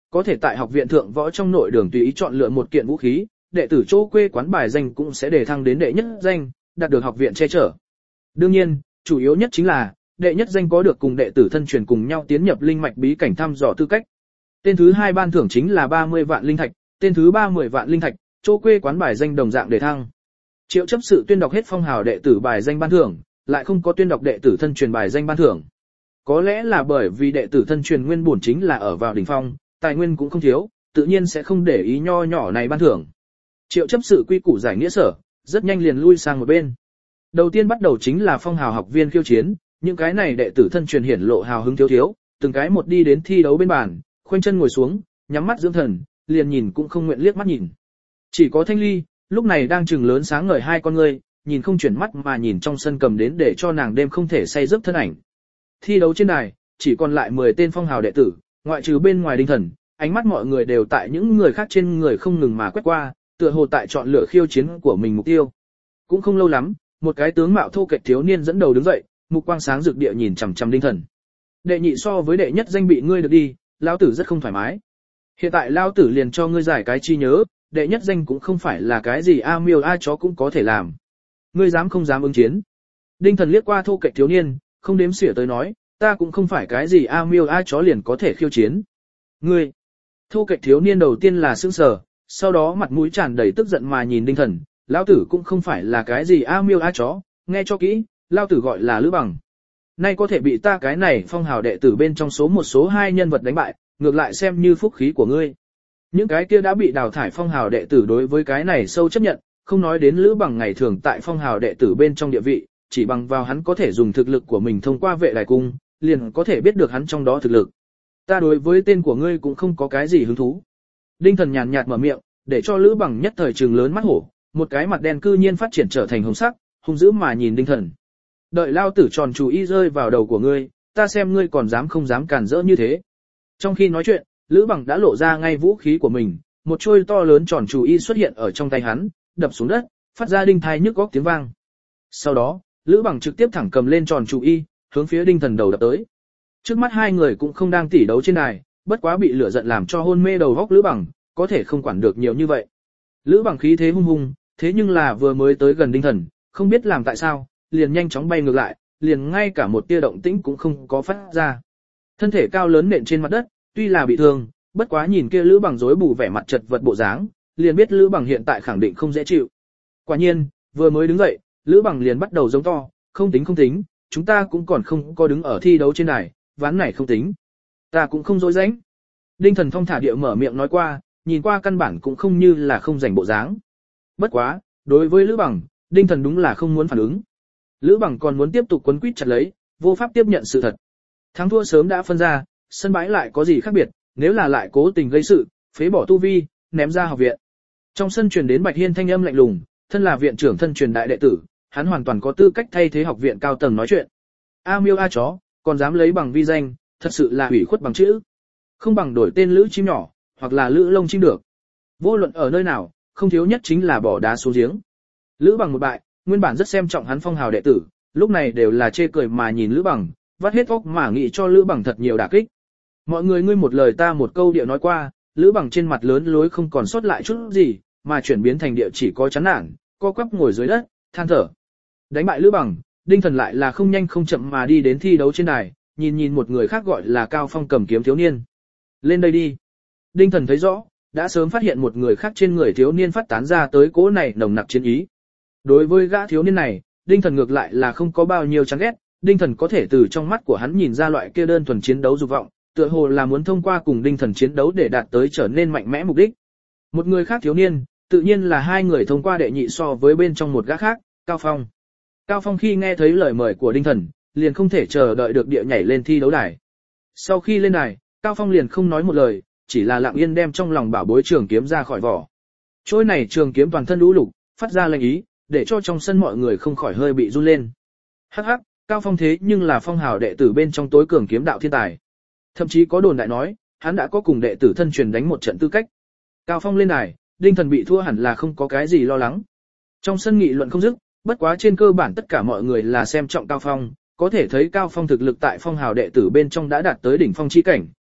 A: có thể tại học viện thượng võ trong nội đường tùy ý chọn lựa một kiện vũ khí, đệ tử chỗ quê quán bài danh cũng sẽ đề thăng đến đệ nhất danh, đạt được học viện che chở. Đương nhiên, chủ yếu nhất chính là, đệ nhất danh có được cùng đệ tử thân truyền cùng nhau tiến nhập linh mạch bí cảnh thăm dò tư cách. Tên thứ hai ban thưởng chính là ba mươi vạn linh thạch, tên thứ ba mười vạn linh thạch, chỗ quê quán bài danh đồng dạng đề thăng. Triệu chấp sự tuyên đọc hết phong hào đệ tử bài danh ban thưởng, lại không có tuyên đọc đệ tử thân truyền bài danh ban thưởng. Có lẽ là bởi vì đệ tử thân truyền nguyên bổn chính là ở vào đỉnh phong, tài nguyên cũng không thiếu, tự nhiên sẽ không để ý nho nhỏ này ban thưởng. Triệu chấp sự quy củ giải nghĩa sở, rất nhanh liền lui sang một bên. Đầu tiên bắt đầu chính là phong hào học viên khiêu chiến, những cái này đệ tử thân truyền hiển lộ hào hứng thiếu thiếu, từng cái một đi đến thi đấu bên bàn, khoanh chân ngồi xuống, nhắm mắt dưỡng thần, liền nhìn cũng không nguyện liếc mắt nhìn. Chỉ có Thanh Ly, lúc này đang trừng lớn sáng ngời hai con ngươi, nhìn không chuyển mắt mà nhìn trong sân cầm đến để cho nàng đêm không thể say giấc thân ảnh. Thi đấu trên đài, chỉ còn lại mười tên phong hào đệ tử, ngoại trừ bên ngoài Đinh Thần, ánh mắt mọi người đều tại những người khác trên người không ngừng mà quét qua, tựa hồ tại chọn lựa khiêu chiến của mình mục tiêu. Cũng không lâu lắm, một cái tướng mạo thô kệch thiếu niên dẫn đầu đứng dậy, mục quang sáng rực địa nhìn chằm chằm Đinh Thần. Đệ nhị so với đệ nhất danh bị ngươi được đi, lão tử rất không thoải mái. Hiện tại lão tử liền cho ngươi giải cái chi nhớ, đệ nhất danh cũng không phải là cái gì a miêu a chó cũng có thể làm. Ngươi dám không dám ứng chiến? Đinh Thần liếc qua thô kệch thiếu niên, không đếm xỉa tới nói, ta cũng không phải cái gì a miêu a chó liền có thể khiêu chiến. Ngươi! Thô kệch thiếu niên đầu tiên là sững sờ, sau đó mặt mũi tràn đầy tức giận mà nhìn Đinh Thần, lão tử cũng không phải là cái gì a miêu a chó, nghe cho kỹ, lão tử gọi là Lữ Bằng. Nay có thể bị ta cái này phong hào đệ tử bên trong số một số hai nhân vật đánh bại, ngược lại xem như phúc khí của ngươi. Những cái kia đã bị đào thải phong hào đệ tử đối với cái này sâu chấp nhận, không nói đến Lữ Bằng ngày thường tại phong hào đệ tử bên trong địa vị, chỉ bằng vào hắn có thể dùng thực lực của mình thông qua vệ đài cung, liền có thể biết được hắn trong đó thực lực. Ta đối với tên của ngươi cũng không có cái gì hứng thú. Đinh Thần nhàn nhạt mở miệng, để cho Lữ Bằng nhất thời trừng lớn mắt hổ, một cái mặt đen cư nhiên phát triển trở thành hồng sắc, hung dữ mà nhìn Đinh Thần. Đợi lao tử tròn chủ ý rơi vào đầu của ngươi, ta xem ngươi còn dám không dám cản rỡ như thế. Trong khi nói chuyện, Lữ Bằng đã lộ ra ngay vũ khí của mình, một chuôi to lớn tròn chủ y xuất hiện ở trong tay hắn, đập xuống đất, phát ra đinh thai nhức góc tiếng vang. Sau đó, Lữ Bằng trực tiếp thẳng cầm lên tròn chủ y, hướng phía Đinh Thần đầu đập tới. Trước mắt hai người cũng không đang tỉ đấu trên đài, bất quá bị lửa giận làm cho hôn mê đầu góc Lữ Bằng, có thể không quản được nhiều như vậy. Lữ Bằng khí thế hung hung, thế nhưng là vừa mới tới gần Đinh Thần, không biết làm tại sao, liền nhanh chóng bay ngược lại, liền ngay cả một tia động tĩnh cũng không có phát ra. Thân thể cao lớn nện trên mặt đất, tuy là bị thương, bất quá nhìn kia Lữ Bằng rối bù vẻ mặt chật vật bộ dáng, liền biết Lữ Bằng hiện tại khẳng định không dễ chịu. Quả nhiên, vừa mới đứng dậy, Lữ Bằng liền bắt đầu giống to, không tính không tính, chúng ta cũng còn không có đứng ở thi đấu trên đài, ván này không tính. Ta cũng không dối rãnh. Đinh Thần thong thả địa mở miệng nói qua, nhìn qua căn bản cũng không như là không rảnh bộ dáng. Bất quá, đối với Lữ Bằng, Đinh Thần đúng là không muốn phản ứng. Lữ Bằng còn muốn tiếp tục quấn quýt chặt lấy, vô pháp tiếp nhận sự thật. Thắng thua sớm đã phân ra, sân bãi lại có gì khác biệt, nếu là lại cố tình gây sự, phế bỏ tu vi, ném ra học viện. Trong sân truyền đến Bạch Hiên thanh âm lạnh lùng, thân là viện trưởng thân truyền đại đệ tử, hắn hoàn toàn có tư cách thay thế học viện cao tầng nói chuyện. A miêu a chó, còn dám lấy bằng vi danh, thật sự là hủy khuất bằng chữ. Không bằng đổi tên Lữ chim nhỏ, hoặc là Lữ lông chim được. Vô luận ở nơi nào, không thiếu nhất chính là bỏ đá xuống giếng. Lữ Bằng một bại, nguyên bản rất xem trọng hắn phong hào đệ tử, lúc này đều là chê cười mà nhìn Lữ Bằng, vắt hết óc mà nghĩ cho Lữ Bằng thật nhiều đả kích. Mọi người ngươi một lời ta một câu địa nói qua, Lữ Bằng trên mặt lớn lối không còn sót lại chút gì, mà chuyển biến thành địa chỉ có chán nản, co quắp ngồi dưới đất, than thở. Đánh bại Lữ Bằng, Đinh Thần lại là không nhanh không chậm mà đi đến thi đấu trên đài, nhìn nhìn một người khác gọi là Cao Phong cầm kiếm thiếu niên. Lên đây đi. Đinh Thần thấy rõ, đã sớm phát hiện một người khác trên người thiếu niên phát tán ra tới cỗ này nồng nặc chiến ý. Đối với gã thiếu niên này, Đinh Thần ngược lại là không có bao nhiêu chán ghét, Đinh Thần có thể từ trong mắt của hắn nhìn ra loại kia đơn thuần chiến đấu dục vọng, tựa hồ là muốn thông qua cùng Đinh Thần chiến đấu để đạt tới trở nên mạnh mẽ mục đích. Một người khác thiếu niên, tự nhiên là hai người thông qua đệ nhị so với bên trong một gã khác, Cao Phong. Cao Phong khi nghe thấy lời mời của Đinh Thần, liền không thể chờ đợi được địa nhảy lên thi đấu đài. Sau khi lên đài, Cao Phong liền không nói một lời, chỉ là lặng yên đem trong lòng bảo bối trường kiếm ra khỏi vỏ. Trôi này trường kiếm toàn thân lũ lục, phát ra lệnh ý, để cho trong sân mọi người không khỏi hơi bị run lên. Hắc hắc, Cao Phong thế nhưng là phong hào đệ tử bên trong tối cường kiếm đạo thiên tài. Thậm chí có đồn đại nói, hắn đã có cùng đệ tử thân truyền đánh một trận tư cách. Cao Phong lên đài, Đinh Thần bị thua hẳn là không có cái gì lo lắng. Trong sân nghị luận không dứt, bất quá trên cơ bản tất cả mọi người là xem trọng Cao Phong, có thể thấy Cao Phong thực lực tại phong hào đệ tử bên trong đã đạt tới đỉnh phong chi cảnh,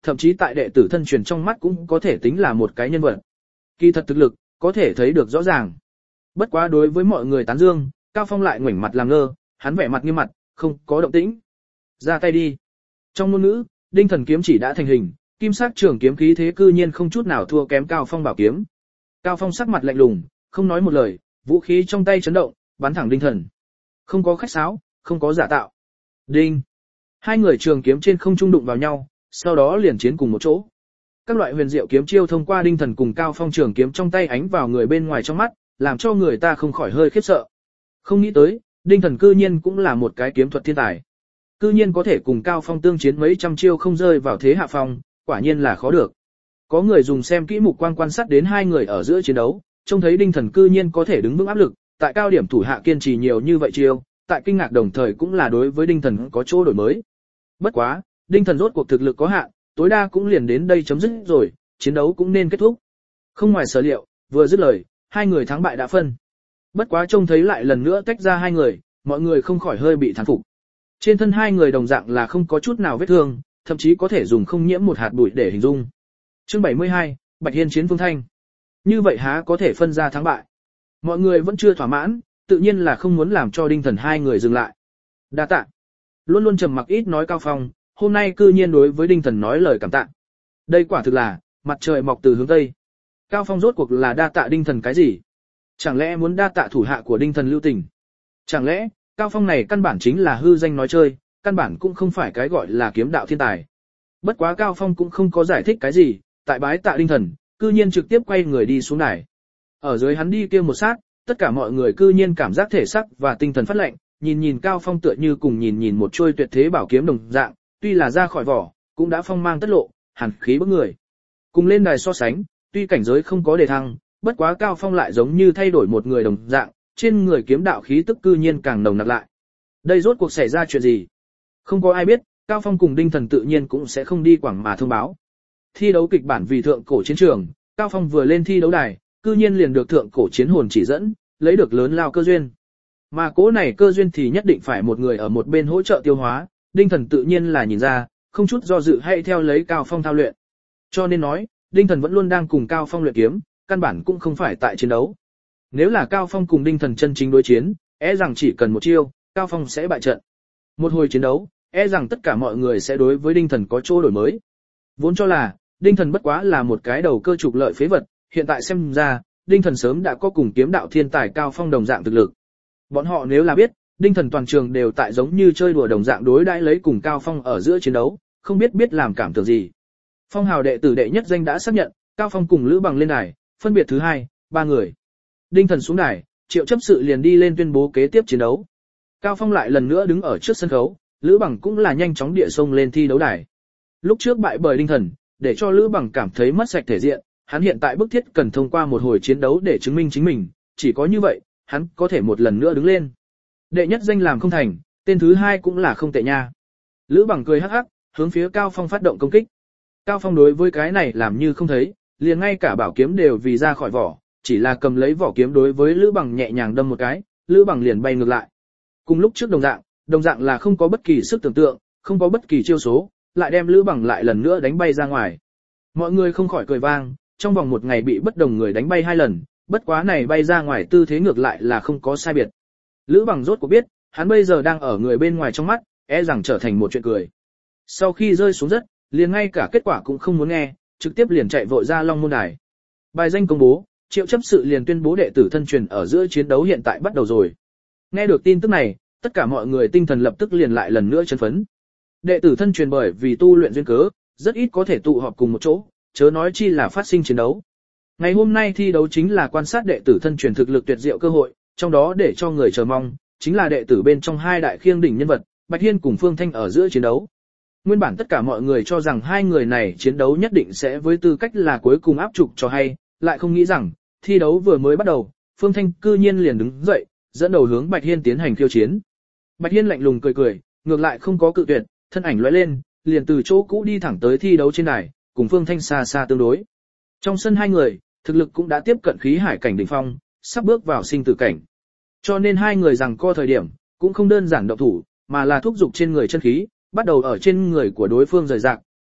A: thậm chí tại đệ tử thân truyền trong mắt cũng có thể tính là một cái nhân vật. Kỳ thật thực lực, có thể thấy được rõ ràng. Bất quá đối với mọi người tán dương, Cao Phong lại ngoảnh mặt làm ngơ, hắn vẻ mặt nghiêm mặt, không có động tĩnh. Ra tay đi. Trong ngôn ngữ, Đinh Thần kiếm chỉ đã thành hình, kim sắc trường kiếm khí thế cư nhiên không chút nào thua kém Cao Phong bảo kiếm. Cao Phong sắc mặt lạnh lùng, không nói một lời, vũ khí trong tay chấn động, bắn thẳng Đinh Thần. Không có khách sáo, không có giả tạo. Đinh. Hai người trường kiếm trên không trung đụng vào nhau, sau đó liền chiến cùng một chỗ. Các loại huyền diệu kiếm chiêu thông qua Đinh Thần cùng Cao Phong trường kiếm trong tay ánh vào người bên ngoài trong mắt, làm cho người ta không khỏi hơi khiếp sợ. Không nghĩ tới, Đinh Thần cư nhiên cũng là một cái kiếm thuật thiên tài. Cư nhiên có thể cùng Cao Phong tương chiến mấy trăm chiêu không rơi vào thế hạ phong, quả nhiên là khó được. Có người dùng xem kỹ mục quan quan sát đến hai người ở giữa chiến đấu, trông thấy Đinh Thần cư nhiên có thể đứng vững áp lực, tại cao điểm thủ hạ kiên trì nhiều như vậy chiêu, tại kinh ngạc đồng thời cũng là đối với Đinh Thần có chỗ đổi mới. Bất quá, Đinh Thần rốt cuộc thực lực có hạn, tối đa cũng liền đến đây chấm dứt rồi, chiến đấu cũng nên kết thúc. Không ngoài sở liệu, vừa dứt lời, hai người thắng bại đã phân. Bất quá trông thấy lại lần nữa tách ra hai người, mọi người không khỏi hơi bị thán phục. Trên thân hai người đồng dạng là không có chút nào vết thương, thậm chí có thể dùng không nhiễm một hạt bụi để hình dung. Chương bảy mươi hai, Bạch Hiên chiến Phương Thanh. Như vậy há có thể phân ra thắng bại. Mọi người vẫn chưa thỏa mãn, tự nhiên là không muốn làm cho Đinh Thần hai người dừng lại. Đa tạ. Luôn luôn trầm mặc ít nói Cao Phong, hôm nay cư nhiên đối với Đinh Thần nói lời cảm tạ. Đây quả thực là mặt trời mọc từ hướng tây. Cao Phong rốt cuộc là đa tạ Đinh Thần cái gì? Chẳng lẽ muốn đa tạ thủ hạ của Đinh Thần lưu tình? Chẳng lẽ Cao Phong này căn bản chính là hư danh nói chơi, căn bản cũng không phải cái gọi là kiếm đạo thiên tài. Bất quá Cao Phong cũng không có giải thích cái gì, tại bái tạ Đinh Thần, cư nhiên trực tiếp quay người đi xuống đài. Ở dưới hắn đi kia một sát, tất cả mọi người cư nhiên cảm giác thể xác và tinh thần phát lạnh, nhìn nhìn Cao Phong tựa như cùng nhìn nhìn một chuôi tuyệt thế bảo kiếm đồng dạng, tuy là ra khỏi vỏ, cũng đã phong mang tất lộ, hàn khí bức người. Cùng lên đài so sánh, tuy cảnh giới không có đề thăng, bất quá Cao Phong lại giống như thay đổi một người đồng dạng, trên người kiếm đạo khí tức cư nhiên càng nồng nặc lại. Đây rốt cuộc xảy ra chuyện gì? Không có ai biết, Cao Phong cùng Đinh Thần tự nhiên cũng sẽ không đi quảng mà thông báo. Thi đấu kịch bản vì thượng cổ chiến trường, Cao Phong vừa lên thi đấu đài, cư nhiên liền được thượng cổ chiến hồn chỉ dẫn, lấy được lớn lao cơ duyên. Mà cố này cơ duyên thì nhất định phải một người ở một bên hỗ trợ tiêu hóa, Đinh Thần tự nhiên là nhìn ra, không chút do dự hay theo lấy Cao Phong thao luyện. Cho nên nói, Đinh Thần vẫn luôn đang cùng Cao Phong luyện kiếm, căn bản cũng không phải tại chiến đấu. Nếu là Cao Phong cùng Đinh Thần chân chính đối chiến, e rằng chỉ cần một chiêu, Cao Phong sẽ bại trận. Một hồi chiến đấu, e rằng tất cả mọi người sẽ đối với Đinh Thần có chỗ đổi mới. Vốn cho là, Đinh Thần bất quá là một cái đầu cơ trục lợi phế vật, hiện tại xem ra, Đinh Thần sớm đã có cùng kiếm đạo thiên tài Cao Phong đồng dạng thực lực. Bọn họ nếu là biết, Đinh Thần toàn trường đều tại giống như chơi đùa đồng dạng đối đãi lấy cùng Cao Phong ở giữa chiến đấu, không biết biết làm cảm tưởng gì. Phong hào đệ tử đệ nhất danh đã xác nhận, Cao Phong cùng Lữ Bằng lên đài, phân biệt thứ hai, ba người. Đinh Thần xuống đài, Triệu chấp sự liền đi lên tuyên bố kế tiếp chiến đấu. Cao Phong lại lần nữa đứng ở trước sân khấu, Lữ Bằng cũng là nhanh chóng địa sông lên thi đấu đài. Lúc trước bại bởi Đinh Thần, để cho Lữ Bằng cảm thấy mất sạch thể diện, hắn hiện tại bức thiết cần thông qua một hồi chiến đấu để chứng minh chính mình, chỉ có như vậy, hắn có thể một lần nữa đứng lên. Đệ nhất danh làm không thành, tên thứ hai cũng là không tệ nha. Lữ Bằng cười hắc hắc, hướng phía Cao Phong phát động công kích. Cao Phong đối với cái này làm như không thấy, liền ngay cả bảo kiếm đều vì ra khỏi vỏ, chỉ là cầm lấy vỏ kiếm đối với Lữ Bằng nhẹ nhàng đâm một cái, Lữ Bằng liền bay ngược lại. Cùng lúc trước đồng dạng, đồng dạng là không có bất kỳ sức tưởng tượng, không có bất kỳ chiêu số, lại đem Lữ Bằng lại lần nữa đánh bay ra ngoài. Mọi người không khỏi cười vang, trong vòng một ngày bị bất đồng người đánh bay hai lần, bất quá này bay ra ngoài tư thế ngược lại là không có sai biệt. Lữ Bằng rốt cuộc biết, hắn bây giờ đang ở người bên ngoài trong mắt, e rằng trở thành một chuyện cười. Sau khi rơi xuống đất, liền ngay cả kết quả cũng không muốn nghe, trực tiếp liền chạy vội ra Long Môn Đài. Bài danh công bố, Triệu chấp sự liền tuyên bố đệ tử thân truyền ở giữa chiến đấu hiện tại bắt đầu rồi. Nghe được tin tức này, tất cả mọi người tinh thần lập tức liền lại lần nữa chấn phấn. Đệ tử thân truyền bởi vì tu luyện duyên cớ, rất ít có thể tụ họp cùng một chỗ, chớ nói chi là phát sinh chiến đấu. Ngày hôm nay thi đấu chính là quan sát đệ tử thân truyền thực lực tuyệt diệu cơ hội, trong đó để cho người chờ mong, chính là đệ tử bên trong hai đại khiêng đỉnh nhân vật, Bạch Hiên cùng Phương Thanh ở giữa chiến đấu. Nguyên bản tất cả mọi người cho rằng hai người này chiến đấu nhất định sẽ với tư cách là cuối cùng áp trục cho hay, lại không nghĩ rằng, thi đấu vừa mới bắt đầu, Phương Thanh cư nhiên liền đứng dậy, dẫn đầu hướng Bạch Hiên tiến hành khiêu chiến. Bạch Hiên lạnh lùng cười cười, ngược lại không có cự tuyệt, thân ảnh lóe lên, liền từ chỗ cũ đi thẳng tới thi đấu trên đài, cùng Phương Thanh xa xa tương đối. Trong sân hai người, thực lực cũng đã tiếp cận khí hải cảnh đỉnh phong, sắp bước vào sinh tử cảnh. Cho nên hai người rằng co thời điểm, cũng không đơn giản động thủ, mà là thúc giục trên người chân khí, bắt đầu ở trên người của đối phương rời rạc,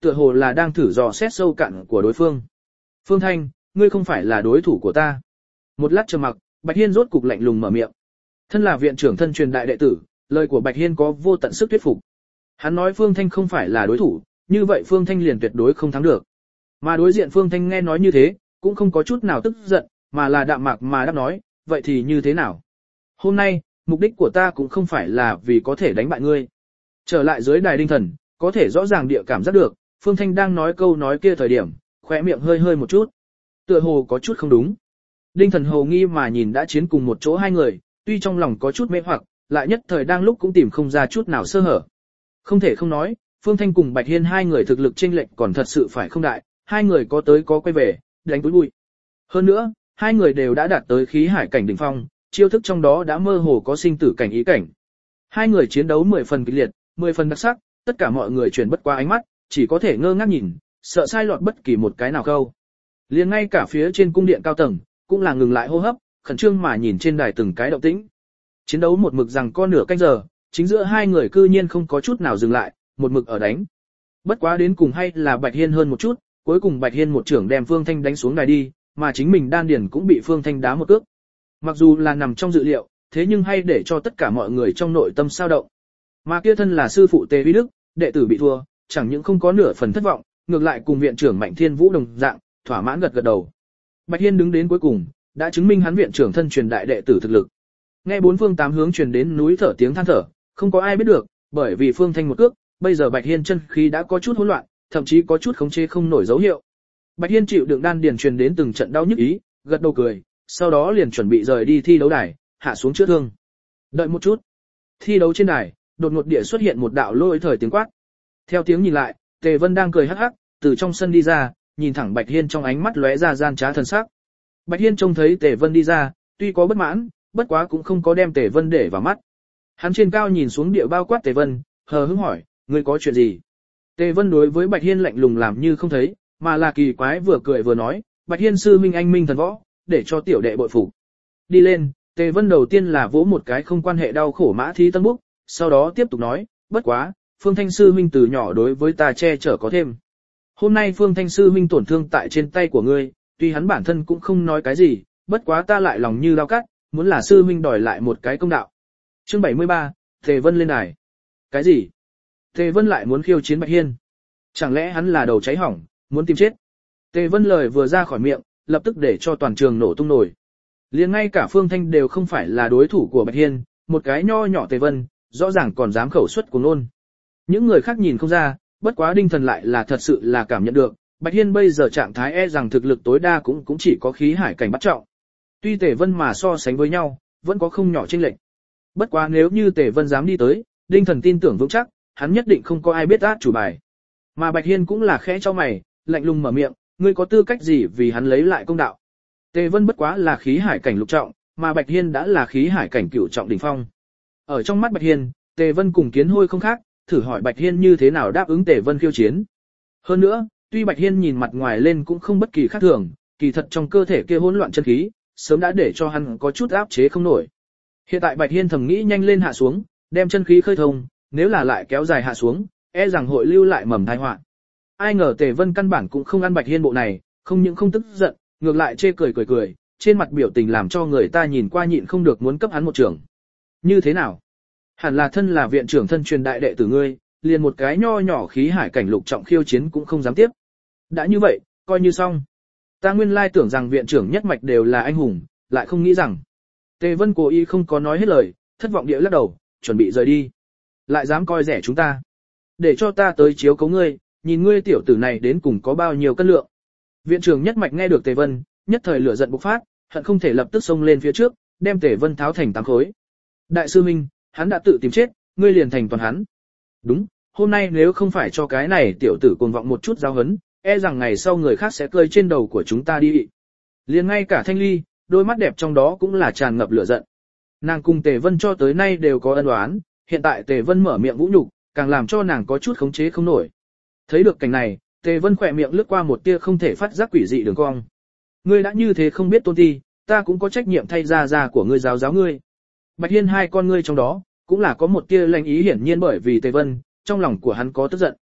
A: tựa hồ là đang thử dò xét sâu cạn của đối phương. Phương Thanh, ngươi không phải là đối thủ của ta. Một lát trầm mặc, Bạch Hiên rốt cục lạnh lùng mở miệng. Thân là viện trưởng thân truyền đại đệ tử, lời của Bạch Hiên có vô tận sức thuyết phục. Hắn nói Phương Thanh không phải là đối thủ, như vậy Phương Thanh liền tuyệt đối không thắng được. Mà đối diện Phương Thanh nghe nói như thế, cũng không có chút nào tức giận, mà là đạm mạc mà đáp nói, vậy thì như thế nào? Hôm nay, mục đích của ta cũng không phải là vì có thể đánh bại ngươi. Trở lại dưới đài đinh thần, có thể rõ ràng địa cảm giác được, Phương Thanh đang nói câu nói kia thời điểm, khóe miệng hơi hơi một chút. Tựa hồ có chút không đúng. Đinh thần hồ nghi mà nhìn đã chiến cùng một chỗ hai người, tuy trong lòng có chút mê hoặc, lại nhất thời đang lúc cũng tìm không ra chút nào sơ hở. Không thể không nói, Phương Thanh cùng Bạch Hiên hai người thực lực chênh lệch còn thật sự phải không đại, hai người có tới có quay về, đánh túi bụi. Hơn nữa, hai người đều đã đạt tới khí hải cảnh đỉnh phong, chiêu thức trong đó đã mơ hồ có sinh tử cảnh ý cảnh. Hai người chiến đấu mười phần kịch liệt, mười phần đặc sắc, tất cả mọi người chuyển bất qua ánh mắt, chỉ có thể ngơ ngác nhìn, sợ sai lọt bất kỳ một cái nào câu. Liền ngay cả phía trên cung điện cao tầng, cũng là ngừng lại hô hấp, khẩn trương mà nhìn trên đài từng cái động tĩnh. Chiến đấu một mực rằng có nửa canh giờ, chính giữa hai người cư nhiên không có chút nào dừng lại, một mực ở đánh. Bất quá đến cùng hay là Bạch Hiên hơn một chút, cuối cùng Bạch Hiên một trưởng đem Phương Thanh đánh xuống đài đi, mà chính mình đan điền cũng bị Phương Thanh đá một cước. Mặc dù là nằm trong dự liệu, thế nhưng hay để cho tất cả mọi người trong nội tâm sao động. Mà kia thân là sư phụ Tề Vi Đức, đệ tử bị thua, chẳng những không có nửa phần thất vọng, ngược lại cùng viện trưởng Mạnh Thiên Vũ đồng dạng, thỏa mãn gật gật đầu. Bạch Hiên đứng đến cuối cùng, đã chứng minh hắn viện trưởng thân truyền đại đệ tử thực lực. Nghe bốn phương tám hướng truyền đến núi thở tiếng than thở, không có ai biết được, bởi vì Phương Thanh một cước, bây giờ Bạch Hiên chân khí đã có chút hỗn loạn, thậm chí có chút khống chế không nổi dấu hiệu. Bạch Hiên chịu đựng đan điền truyền đến từng trận đau nhức ý, gật đầu cười, sau đó liền chuẩn bị rời đi thi đấu đài, hạ xuống chữa thương. Đợi một chút. Thi đấu trên đài, đột ngột địa xuất hiện một đạo lôi thời tiếng quát. Theo tiếng nhìn lại, Tề Vân đang cười hắc hắc, từ trong sân đi ra, nhìn thẳng Bạch Hiên trong ánh mắt lóe ra gian trá thần sắc. Bạch Hiên trông thấy Tề Vân đi ra, tuy có bất mãn, bất quá cũng không có đem Tề Vân để vào mắt. Hắn trên cao nhìn xuống địa bao quát Tề Vân, hờ hững hỏi, ngươi có chuyện gì? Tề Vân đối với Bạch Hiên lạnh lùng làm như không thấy, mà là kỳ quái vừa cười vừa nói, Bạch Hiên sư minh anh minh thần võ, để cho tiểu đệ bội phục. Đi lên, Tề Vân đầu tiên là vỗ một cái không quan hệ đau khổ mã thí tân búc, sau đó tiếp tục nói, bất quá, Phương Thanh sư minh từ nhỏ đối với ta che chở có thêm. Hôm nay Phương Thanh sư minh tổn thương tại trên tay của ngươi, tuy hắn bản thân cũng không nói cái gì, bất quá ta lại lòng như dao cắt, muốn là sư minh đòi lại một cái công đạo. Chương bảy mươi ba, Tề Vân lên đài. Cái gì? Tề Vân lại muốn khiêu chiến Bạch Hiên? Chẳng lẽ hắn là đầu cháy hỏng, muốn tìm chết? Tề Vân lời vừa ra khỏi miệng, lập tức để cho toàn trường nổ tung nổi. Liền ngay cả Phương Thanh đều không phải là đối thủ của Bạch Hiên, một cái nho nhỏ Tề Vân, rõ ràng còn dám khẩu xuất của nôn. Những người khác nhìn không ra, bất quá Đinh Thần lại là thật sự là cảm nhận được, Bạch Hiên bây giờ trạng thái e rằng thực lực tối đa cũng cũng chỉ có khí hải cảnh bắt trọng. Tuy Tề Vân mà so sánh với nhau, vẫn có không nhỏ chênh lệch. Bất quá nếu như Tề Vân dám đi tới, Đinh Thần tin tưởng vững chắc, hắn nhất định không có ai biết át chủ bài. Mà Bạch Hiên cũng là khẽ cho mày, lạnh lùng mở miệng, ngươi có tư cách gì vì hắn lấy lại công đạo? Tề Vân bất quá là khí hải cảnh lục trọng, mà Bạch Hiên đã là khí hải cảnh cửu trọng đỉnh phong. Ở trong mắt Bạch Hiên, Tề Vân cùng Kiến Hôi không khác, thử hỏi Bạch Hiên như thế nào đáp ứng Tề Vân khiêu chiến. Hơn nữa, tuy Bạch Hiên nhìn mặt ngoài lên cũng không bất kỳ khác thường, kỳ thật trong cơ thể kia hỗn loạn chân khí, sớm đã để cho hắn có chút áp chế không nổi. Hiện tại Bạch Hiên thầm nghĩ nhanh lên hạ xuống, đem chân khí khơi thông, nếu là lại kéo dài hạ xuống, e rằng hội lưu lại mầm tai họa. Ai ngờ Tề Vân căn bản cũng không ăn Bạch Hiên bộ này, không những không tức giận, ngược lại chê cười cười cười, trên mặt biểu tình làm cho người ta nhìn qua nhịn không được muốn cấp hắn một trường. Như thế nào? Hẳn là thân là viện trưởng thân truyền đại đệ tử ngươi, liền một cái nho nhỏ khí hải cảnh lục trọng khiêu chiến cũng không dám tiếp. Đã như vậy, coi như xong. Ta nguyên lai tưởng rằng viện trưởng nhất mạch đều là anh hùng, lại không nghĩ rằng. Tề Vân cố ý không có nói hết lời, thất vọng địa lắc đầu, chuẩn bị rời đi. Lại dám coi rẻ chúng ta. Để cho ta tới chiếu cấu ngươi, nhìn ngươi tiểu tử này đến cùng có bao nhiêu cân lượng. Viện trưởng nhất mạch nghe được Tề Vân, nhất thời lửa giận bộc phát, hận không thể lập tức xông lên phía trước, đem Tề Vân tháo thành tám khối. Đại sư Minh, hắn đã tự tìm chết, ngươi liền thành toàn hắn. Đúng, hôm nay nếu không phải cho cái này tiểu tử cuồng vọng một chút giáo huấn, e rằng ngày sau người khác sẽ cơi trên đầu của chúng ta đi. Liền ngay cả Thanh Ly, đôi mắt đẹp trong đó cũng là tràn ngập lửa giận. Nàng cùng Tề Vân cho tới nay đều có ân oán, hiện tại Tề Vân mở miệng vũ nhục, càng làm cho nàng có chút khống chế không nổi. Thấy được cảnh này, Tề Vân khỏe miệng lướt qua một tia không thể phát giác quỷ dị đường cong. Ngươi đã như thế không biết tôn ti, ta cũng có trách nhiệm thay ra ra của ngươi giáo giáo ngươi. Bạch Hiên hai con ngươi trong đó, cũng là có một tia lanh ý hiển nhiên bởi vì Tề Vân, trong lòng của hắn có tức giận.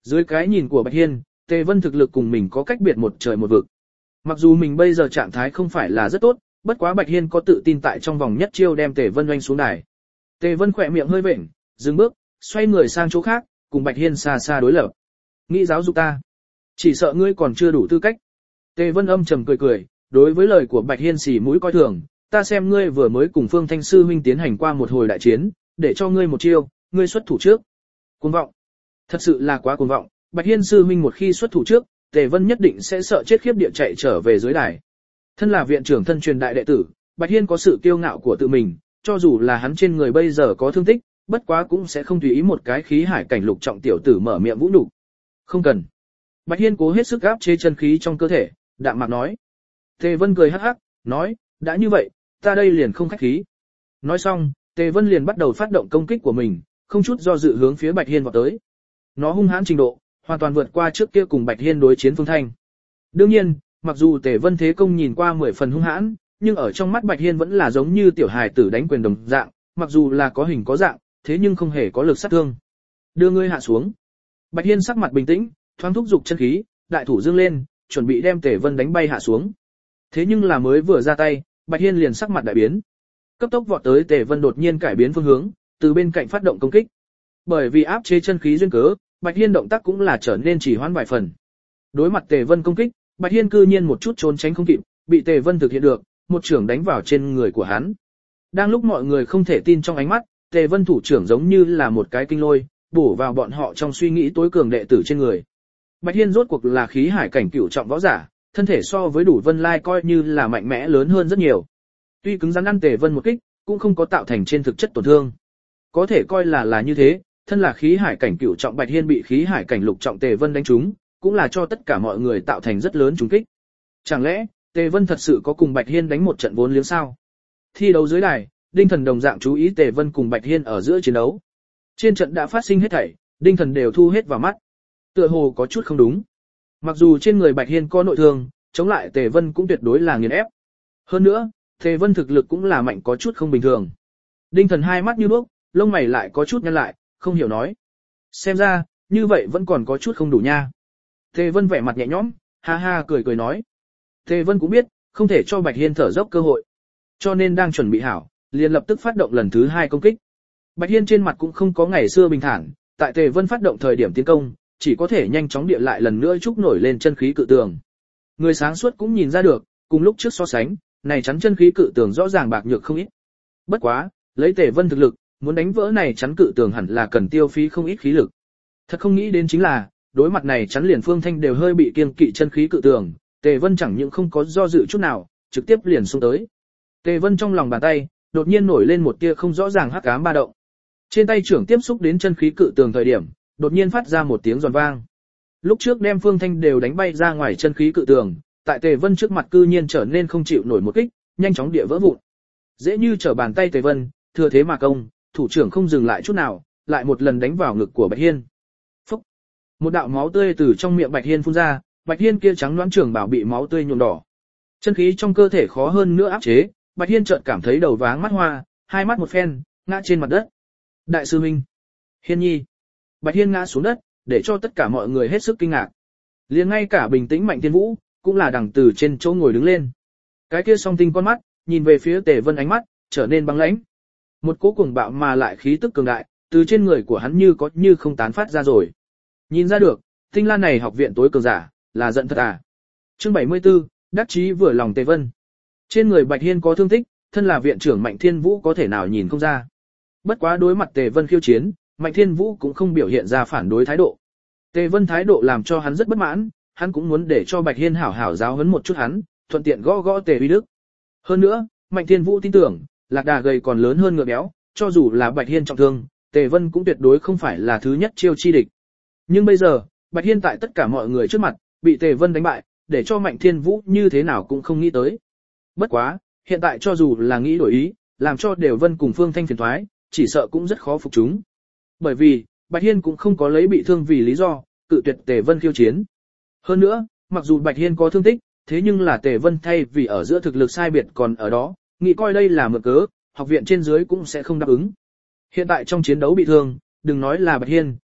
A: Dưới cái nhìn của Bạch Hiên, Tề Vân thực lực cùng mình có cách biệt một trời một vực. Mặc dù mình bây giờ trạng thái không phải là rất tốt, bất quá Bạch Hiên có tự tin tại trong vòng nhất chiêu đem Tề Vân oanh xuống đài. Tề Vân khỏe miệng hơi vện, dừng bước, xoay người sang chỗ khác, cùng Bạch Hiên xa xa đối lập. Nghĩ giáo dục ta, chỉ sợ ngươi còn chưa đủ tư cách. Tề Vân âm trầm cười cười, đối với lời của Bạch Hiên xì mũi coi thường, ta xem ngươi vừa mới cùng Phương Thanh sư huynh tiến hành qua một hồi đại chiến, để cho ngươi một chiêu, ngươi xuất thủ trước. Cuồng vọng, thật sự là quá cuồng vọng. Bạch Hiên sư huynh một khi xuất thủ trước, Tề Vân nhất định sẽ sợ chết khiếp địa chạy trở về dưới đài. Thân là viện trưởng thân truyền đại đệ tử, Bạch Hiên có sự kiêu ngạo của tự mình, cho dù là hắn trên người bây giờ có thương tích, bất quá cũng sẽ không tùy ý một cái khí hải cảnh lục trọng tiểu tử mở miệng vũ nhục. Không cần. Bạch Hiên cố hết sức áp chế chân khí trong cơ thể, đạm mạc nói. Tề Vân cười hắc hắc, nói, đã như vậy, ta đây liền không khách khí. Nói xong, Tề Vân liền bắt đầu phát động công kích của mình, không chút do dự hướng phía Bạch Hiên vọt tới. Nó hung hãn trình độ, hoàn toàn vượt qua trước kia cùng Bạch Hiên đối chiến Phương Thanh. Đương nhiên, mặc dù Tề Vân thế công nhìn qua mười phần hung hãn, nhưng ở trong mắt Bạch Hiên vẫn là giống như tiểu hài tử đánh quyền đồng dạng, mặc dù là có hình có dạng, thế nhưng không hề có lực sát thương. Đưa ngươi hạ xuống. Bạch Hiên sắc mặt bình tĩnh, thoáng thúc dục chân khí, đại thủ dương lên, chuẩn bị đem Tề Vân đánh bay hạ xuống. Thế nhưng là mới vừa ra tay, Bạch Hiên liền sắc mặt đại biến. Cấp tốc vọt tới Tề Vân đột nhiên cải biến phương hướng, từ bên cạnh phát động công kích. Bởi vì áp chế chân khí duyên cớ, Bạch Hiên động tác cũng là trở nên chỉ hoãn vài phần. Đối mặt Tề Vân công kích, Bạch Hiên cư nhiên một chút trốn tránh không kịp, bị Tề Vân thực hiện được, một trưởng đánh vào trên người của hắn. Đang lúc mọi người không thể tin trong ánh mắt, Tề Vân thủ trưởng giống như là một cái kinh lôi, bổ vào bọn họ trong suy nghĩ tối cường đệ tử trên người. Bạch Hiên rốt cuộc là khí hải cảnh cửu trọng võ giả, thân thể so với Đủ Vân Lai coi như là mạnh mẽ lớn hơn rất nhiều. Tuy cứng rắn ăn Tề Vân một kích, cũng không có tạo thành trên thực chất tổn thương. Có thể coi là là như thế, thân là khí hải cảnh cửu trọng Bạch Hiên bị khí hải cảnh lục trọng Tề Vân đánh trúng, cũng là cho tất cả mọi người tạo thành rất lớn trùng kích. Chẳng lẽ, Tề Vân thật sự có cùng Bạch Hiên đánh một trận vốn liếng sao? Thi đấu dưới đài, Đinh Thần đồng dạng chú ý Tề Vân cùng Bạch Hiên ở giữa chiến đấu. Trên trận đã phát sinh hết thảy, Đinh Thần đều thu hết vào mắt. Tựa hồ có chút không đúng. Mặc dù trên người Bạch Hiên có nội thương, chống lại Tề Vân cũng tuyệt đối là nghiền ép. Hơn nữa, Tề Vân thực lực cũng là mạnh có chút không bình thường. Đinh Thần hai mắt như đuốc, lông mày lại có chút nhăn lại, không hiểu nói. Xem ra, như vậy vẫn còn có chút không đủ nha. Tề Vân vẻ mặt nhẹ nhõm, ha ha cười cười nói. Tề Vân cũng biết, không thể cho Bạch Hiên thở dốc cơ hội. Cho nên đang chuẩn bị hảo, liền lập tức phát động lần thứ hai công kích. Bạch Hiên trên mặt cũng không có ngày xưa bình thản, tại Tề Vân phát động thời điểm tiến công, chỉ có thể nhanh chóng địa lại lần nữa trúc nổi lên chân khí cự tường. Người sáng suốt cũng nhìn ra được, cùng lúc trước so sánh, này chắn chân khí cự tường rõ ràng bạc nhược không ít. Bất quá, lấy Tề Vân thực lực, muốn đánh vỡ này chắn cự tường hẳn là cần tiêu phí không ít khí lực. Thật không nghĩ đến chính là, đối mặt này chắn liền Phương Thanh đều hơi bị kiêng kỵ chân khí cự tường, Tề Vân chẳng những không có do dự chút nào, trực tiếp liền xông tới. Tề Vân trong lòng bàn tay, đột nhiên nổi lên một tia không rõ ràng hắc ám ba động. Trên tay trưởng tiếp xúc đến chân khí cự tường thời điểm, đột nhiên phát ra một tiếng giòn vang. Lúc trước đem Phương Thanh đều đánh bay ra ngoài chân khí cự tường, tại Tề Vân trước mặt cư nhiên trở nên không chịu nổi một kích, nhanh chóng địa vỡ vụn. Dễ như trở bàn tay Tề Vân, thừa thế mà công, thủ trưởng không dừng lại chút nào, lại một lần đánh vào ngực của Bạch Hiên. Phúc! Một đạo máu tươi từ trong miệng Bạch Hiên phun ra, Bạch Hiên kia trắng nõn trưởng bảo bị máu tươi nhuộm đỏ. Chân khí trong cơ thể khó hơn nữa áp chế, Bạch Hiên chợt cảm thấy đầu váng mắt hoa, hai mắt một phen, ngã trên mặt đất. Đại sư huynh, Hiên nhi. Bạch Hiên ngã xuống đất, để cho tất cả mọi người hết sức kinh ngạc. Liền ngay cả bình tĩnh Mạnh Thiên Vũ, cũng là đằng từ trên chỗ ngồi đứng lên. Cái kia song tinh con mắt, nhìn về phía Tề Vân ánh mắt, trở nên băng lãnh. Một cỗ cuồng bạo mà lại khí tức cường đại, từ trên người của hắn như có như không tán phát ra rồi. Nhìn ra được, Tinh Lan này học viện tối cường giả, là giận thật à. Chương bảy mươi tư, đắc chí vừa lòng Tề Vân. Trên người Bạch Hiên có thương tích, thân là viện trưởng Mạnh Thiên Vũ có thể nào nhìn không ra. Bất quá đối mặt Tề Vân khiêu chiến, Mạnh Thiên Vũ cũng không biểu hiện ra phản đối thái độ. Tề Vân thái độ làm cho hắn rất bất mãn, hắn cũng muốn để cho Bạch Hiên hảo hảo giáo huấn một chút hắn, thuận tiện gõ gõ Tề Uy Đức. Hơn nữa, Mạnh Thiên Vũ tin tưởng, lạc đà gầy còn lớn hơn ngựa béo, cho dù là Bạch Hiên trọng thương, Tề Vân cũng tuyệt đối không phải là thứ nhất chiêu chi địch. Nhưng bây giờ, Bạch Hiên tại tất cả mọi người trước mặt, bị Tề Vân đánh bại, để cho Mạnh Thiên Vũ như thế nào cũng không nghĩ tới. Bất quá, hiện tại cho dù là nghĩ đổi ý, làm cho Đều Vân cùng Phương Thanh phiền toái, chỉ sợ cũng rất khó phục chúng. Bởi vì, Bạch Hiên cũng không có lấy bị thương vì lý do, cự tuyệt Tề Vân khiêu chiến. Hơn nữa, mặc dù Bạch Hiên có thương tích, thế nhưng là Tề Vân thay vì ở giữa thực lực sai biệt còn ở đó, nghĩ coi đây là mượn cớ, học viện trên dưới cũng sẽ không đáp ứng. Hiện tại trong chiến đấu bị thương, đừng nói là Bạch Hiên,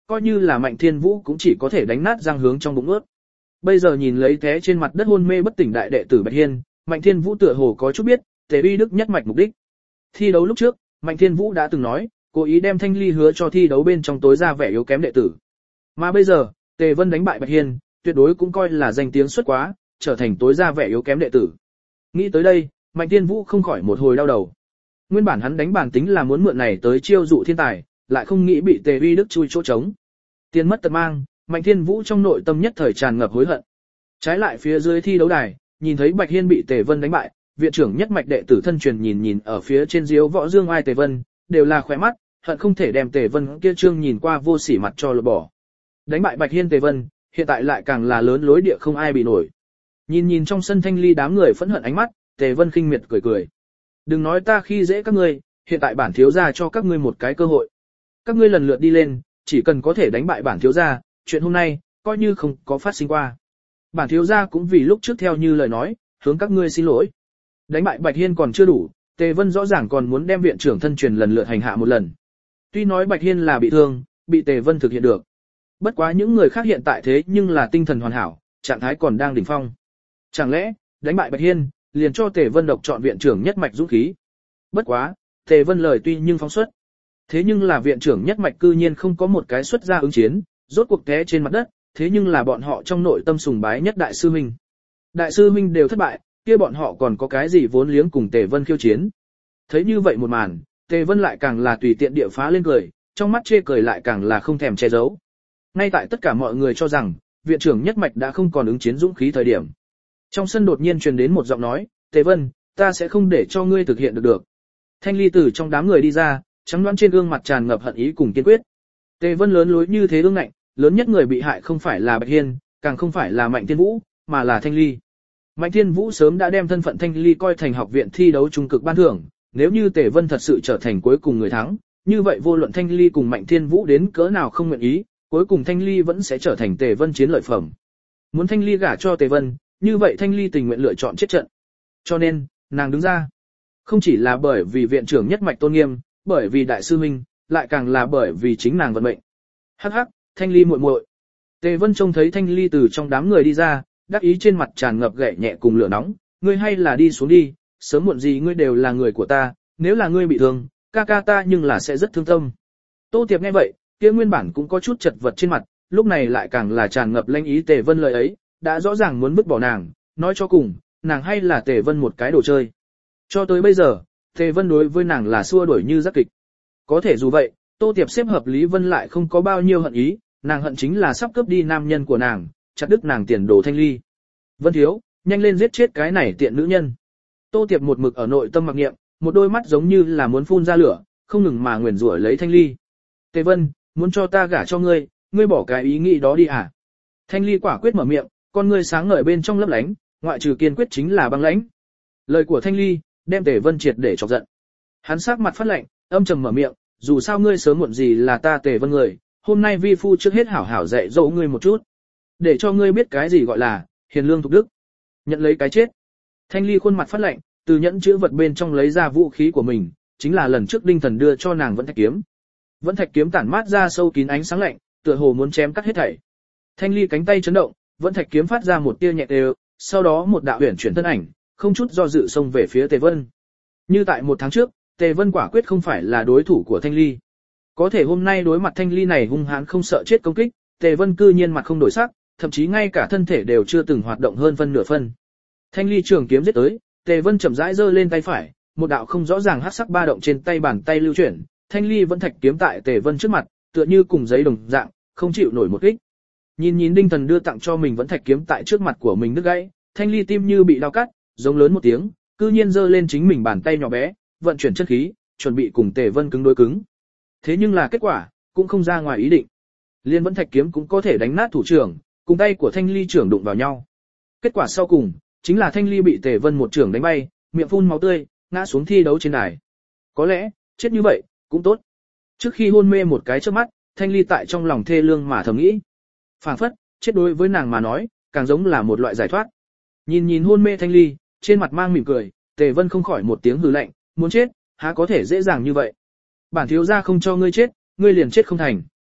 A: coi như là Mạnh Thiên Vũ cũng chỉ có thể đánh nát răng hướng trong bụng ướt. Bây giờ nhìn lấy té trên mặt đất hôn mê bất tỉnh đại đệ tử Bạch Hiên, Mạnh Thiên Vũ tựa hồ có chút biết, Tề Uy Đức nhất mạch mục đích. Thi đấu lúc trước, Mạnh Thiên Vũ đã từng nói, cố ý đem Thanh Ly hứa cho thi đấu bên trong tối ra vẻ yếu kém đệ tử. Mà bây giờ, Tề Vân đánh bại Bạch Hiên, tuyệt đối cũng coi là danh tiếng xuất quá, trở thành tối ra vẻ yếu kém đệ tử. Nghĩ tới đây, Mạnh Thiên Vũ không khỏi một hồi đau đầu. Nguyên bản hắn đánh bản tính là muốn mượn này tới chiêu dụ thiên tài, lại không nghĩ bị Tề Uy Đức chui chỗ trống. Tiền mất tật mang, Mạnh Thiên Vũ trong nội tâm nhất thời tràn ngập hối hận. Trái lại phía dưới thi đấu đài, nhìn thấy Bạch Hiên bị Tề Vân đánh bại, viện trưởng nhất mạch đệ tử thân truyền nhìn nhìn ở phía trên diếu võ dương ai Tề Vân, đều là khóe mắt, hận không thể đem Tề Vân kia trương nhìn qua vô sỉ mặt cho lột bỏ. Đánh bại Bạch Hiên Tề Vân, hiện tại lại càng là lớn lối địa không ai bị nổi. Nhìn nhìn trong sân Thanh Ly đám người phẫn hận ánh mắt, Tề Vân khinh miệt cười cười. Đừng nói ta khi dễ các ngươi, hiện tại bản thiếu gia cho các ngươi một cái cơ hội. Các ngươi lần lượt đi lên, chỉ cần có thể đánh bại bản thiếu gia, chuyện hôm nay coi như không có phát sinh qua. Bản thiếu gia cũng vì lúc trước theo như lời nói, hướng các ngươi xin lỗi. Đánh bại Bạch Hiên còn chưa đủ, Tề Vân rõ ràng còn muốn đem viện trưởng thân truyền lần lượt hành hạ một lần. Tuy nói Bạch Hiên là bị thương, bị Tề Vân thực hiện được. Bất quá những người khác hiện tại thế nhưng là tinh thần hoàn hảo, trạng thái còn đang đỉnh phong. Chẳng lẽ, đánh bại Bạch Hiên, liền cho Tề Vân độc chọn viện trưởng nhất mạch dũng khí. Bất quá, Tề Vân lời tuy nhưng phóng xuất. Thế nhưng là viện trưởng nhất mạch cư nhiên không có một cái xuất ra ứng chiến, rốt cuộc té trên mặt đất, thế nhưng là bọn họ trong nội tâm sùng bái nhất đại sư huynh. Đại sư huynh đều thất bại, kia bọn họ còn có cái gì vốn liếng cùng Tề Vân khiêu chiến. Thấy như vậy một màn, Tề Vân lại càng là tùy tiện địa phá lên cười, trong mắt chê cười lại càng là không thèm che giấu. Ngay tại tất cả mọi người cho rằng, viện trưởng nhất mạch đã không còn ứng chiến dũng khí thời điểm. Trong sân đột nhiên truyền đến một giọng nói, Tề Vân, ta sẽ không để cho ngươi thực hiện được được. Thanh Ly từ trong đám người đi ra, trắng đoán trên gương mặt tràn ngập hận ý cùng kiên quyết. Tề Vân lớn lối như thế ương ngạnh, lớn nhất người bị hại không phải là Bạch Hiên, càng không phải là Mạnh Thiên Vũ, mà là Thanh Ly. Mạnh Thiên Vũ sớm đã đem thân phận Thanh Ly coi thành học viện thi đấu trung cực ban thưởng, nếu như Tề Vân thật sự trở thành cuối cùng người thắng, như vậy vô luận Thanh Ly cùng Mạnh Thiên Vũ đến cỡ nào không nguyện ý, cuối cùng Thanh Ly vẫn sẽ trở thành Tề Vân chiến lợi phẩm. Muốn Thanh Ly gả cho Tề Vân, như vậy Thanh Ly tình nguyện lựa chọn chết trận. Cho nên, nàng đứng ra. Không chỉ là bởi vì viện trưởng nhất mạch tôn nghiêm, bởi vì đại sư huynh, lại càng là bởi vì chính nàng vận mệnh. Hắc hắc, Thanh Ly muội muội. Tề Vân trông thấy Thanh Ly từ trong đám người đi ra, đắc ý trên mặt tràn ngập gậy nhẹ cùng lửa nóng, ngươi hay là đi xuống đi, sớm muộn gì ngươi đều là người của ta, nếu là ngươi bị thương, ca ca ta nhưng là sẽ rất thương tâm. Tô Tiệp nghe vậy, kia nguyên bản cũng có chút chật vật trên mặt, lúc này lại càng là tràn ngập lanh ý. Tề Vân lời ấy, đã rõ ràng muốn vứt bỏ nàng, nói cho cùng, nàng hay là Tề Vân một cái đồ chơi. Cho tới bây giờ, Tề Vân đối với nàng là xua đuổi như giác kịch. Có thể dù vậy, Tô Tiệp xếp hợp Lý Vân lại không có bao nhiêu hận ý, nàng hận chính là sắp cướp đi nam nhân của nàng, chặt đứt nàng tiền đồ Thanh Ly. Vân thiếu, nhanh lên giết chết cái này tiện nữ nhân. Tô Tiệp một mực ở nội tâm mặc niệm, một đôi mắt giống như là muốn phun ra lửa, không ngừng mà nguyền rủa lấy Thanh Ly. Tề Vân, muốn cho ta gả cho ngươi, ngươi bỏ cái ý nghĩ đó đi à? Thanh Ly quả quyết mở miệng, con ngươi sáng ngời bên trong lấp lánh, ngoại trừ kiên quyết chính là băng lãnh. Lời của Thanh Ly đem Tề Vân triệt để chọc giận. Hắn sắc mặt phát lạnh, âm trầm mở miệng, dù sao ngươi sớm muộn gì là ta Tề Vân người, hôm nay vi phu trước hết hảo hảo dạy dỗ ngươi một chút, để cho ngươi biết cái gì gọi là hiền lương thục đức. Nhận lấy cái chết. Thanh Ly khuôn mặt phát lạnh, từ nhẫn chữ vật bên trong lấy ra vũ khí của mình, chính là lần trước Đinh Thần đưa cho nàng Vẫn Thạch kiếm. Vẫn Thạch kiếm tản mát ra sâu kín ánh sáng lạnh, tựa hồ muốn chém cắt hết thảy. Thanh Ly cánh tay chấn động, Vẫn Thạch kiếm phát ra một tia nhẹ đều, sau đó một đạo huyền chuyển thân ảnh, không chút do dự xông về phía Tề Vân. Như tại một tháng trước, Tề Vân quả quyết không phải là đối thủ của Thanh Ly. Có thể hôm nay đối mặt Thanh Ly này hung hãn không sợ chết công kích, Tề Vân cư nhiên mặt không đổi sắc, thậm chí ngay cả thân thể đều chưa từng hoạt động hơn phân nửa phân. Thanh Ly trường kiếm giết tới, Tề Vân chậm rãi giơ lên tay phải, một đạo không rõ ràng hắc sắc ba động trên tay bàn tay lưu chuyển, Thanh Ly Vẫn Thạch kiếm tại Tề Vân trước mặt, tựa như cùng giấy đồng dạng, không chịu nổi một kích. Nhìn nhìn Đinh Thần đưa tặng cho mình Vẫn Thạch kiếm tại trước mặt của mình đứt gãy, Thanh Ly tim như bị dao cắt, giống lớn một tiếng, cư nhiên giơ lên chính mình bàn tay nhỏ bé, vận chuyển chân khí, chuẩn bị cùng Tề Vân cứng đối cứng. Thế nhưng là kết quả cũng không ra ngoài ý định. Liên Vẫn Thạch kiếm cũng có thể đánh nát thủ trưởng, cùng tay của Thanh Ly trưởng đụng vào nhau. Kết quả sau cùng chính là Thanh Ly bị Tề Vân một trưởng đánh bay, miệng phun máu tươi, ngã xuống thi đấu trên đài. Có lẽ chết như vậy cũng tốt. Trước khi hôn mê một cái chớp mắt, Thanh Ly tại trong lòng thê lương mà thầm nghĩ. Phảng phất chết đối với nàng mà nói càng giống là một loại giải thoát. Nhìn nhìn hôn mê Thanh Ly, trên mặt mang mỉm cười, Tề Vân không khỏi một tiếng hừ lạnh, muốn chết há có thể dễ dàng như vậy. Bản thiếu gia không cho ngươi chết, ngươi liền chết không thành.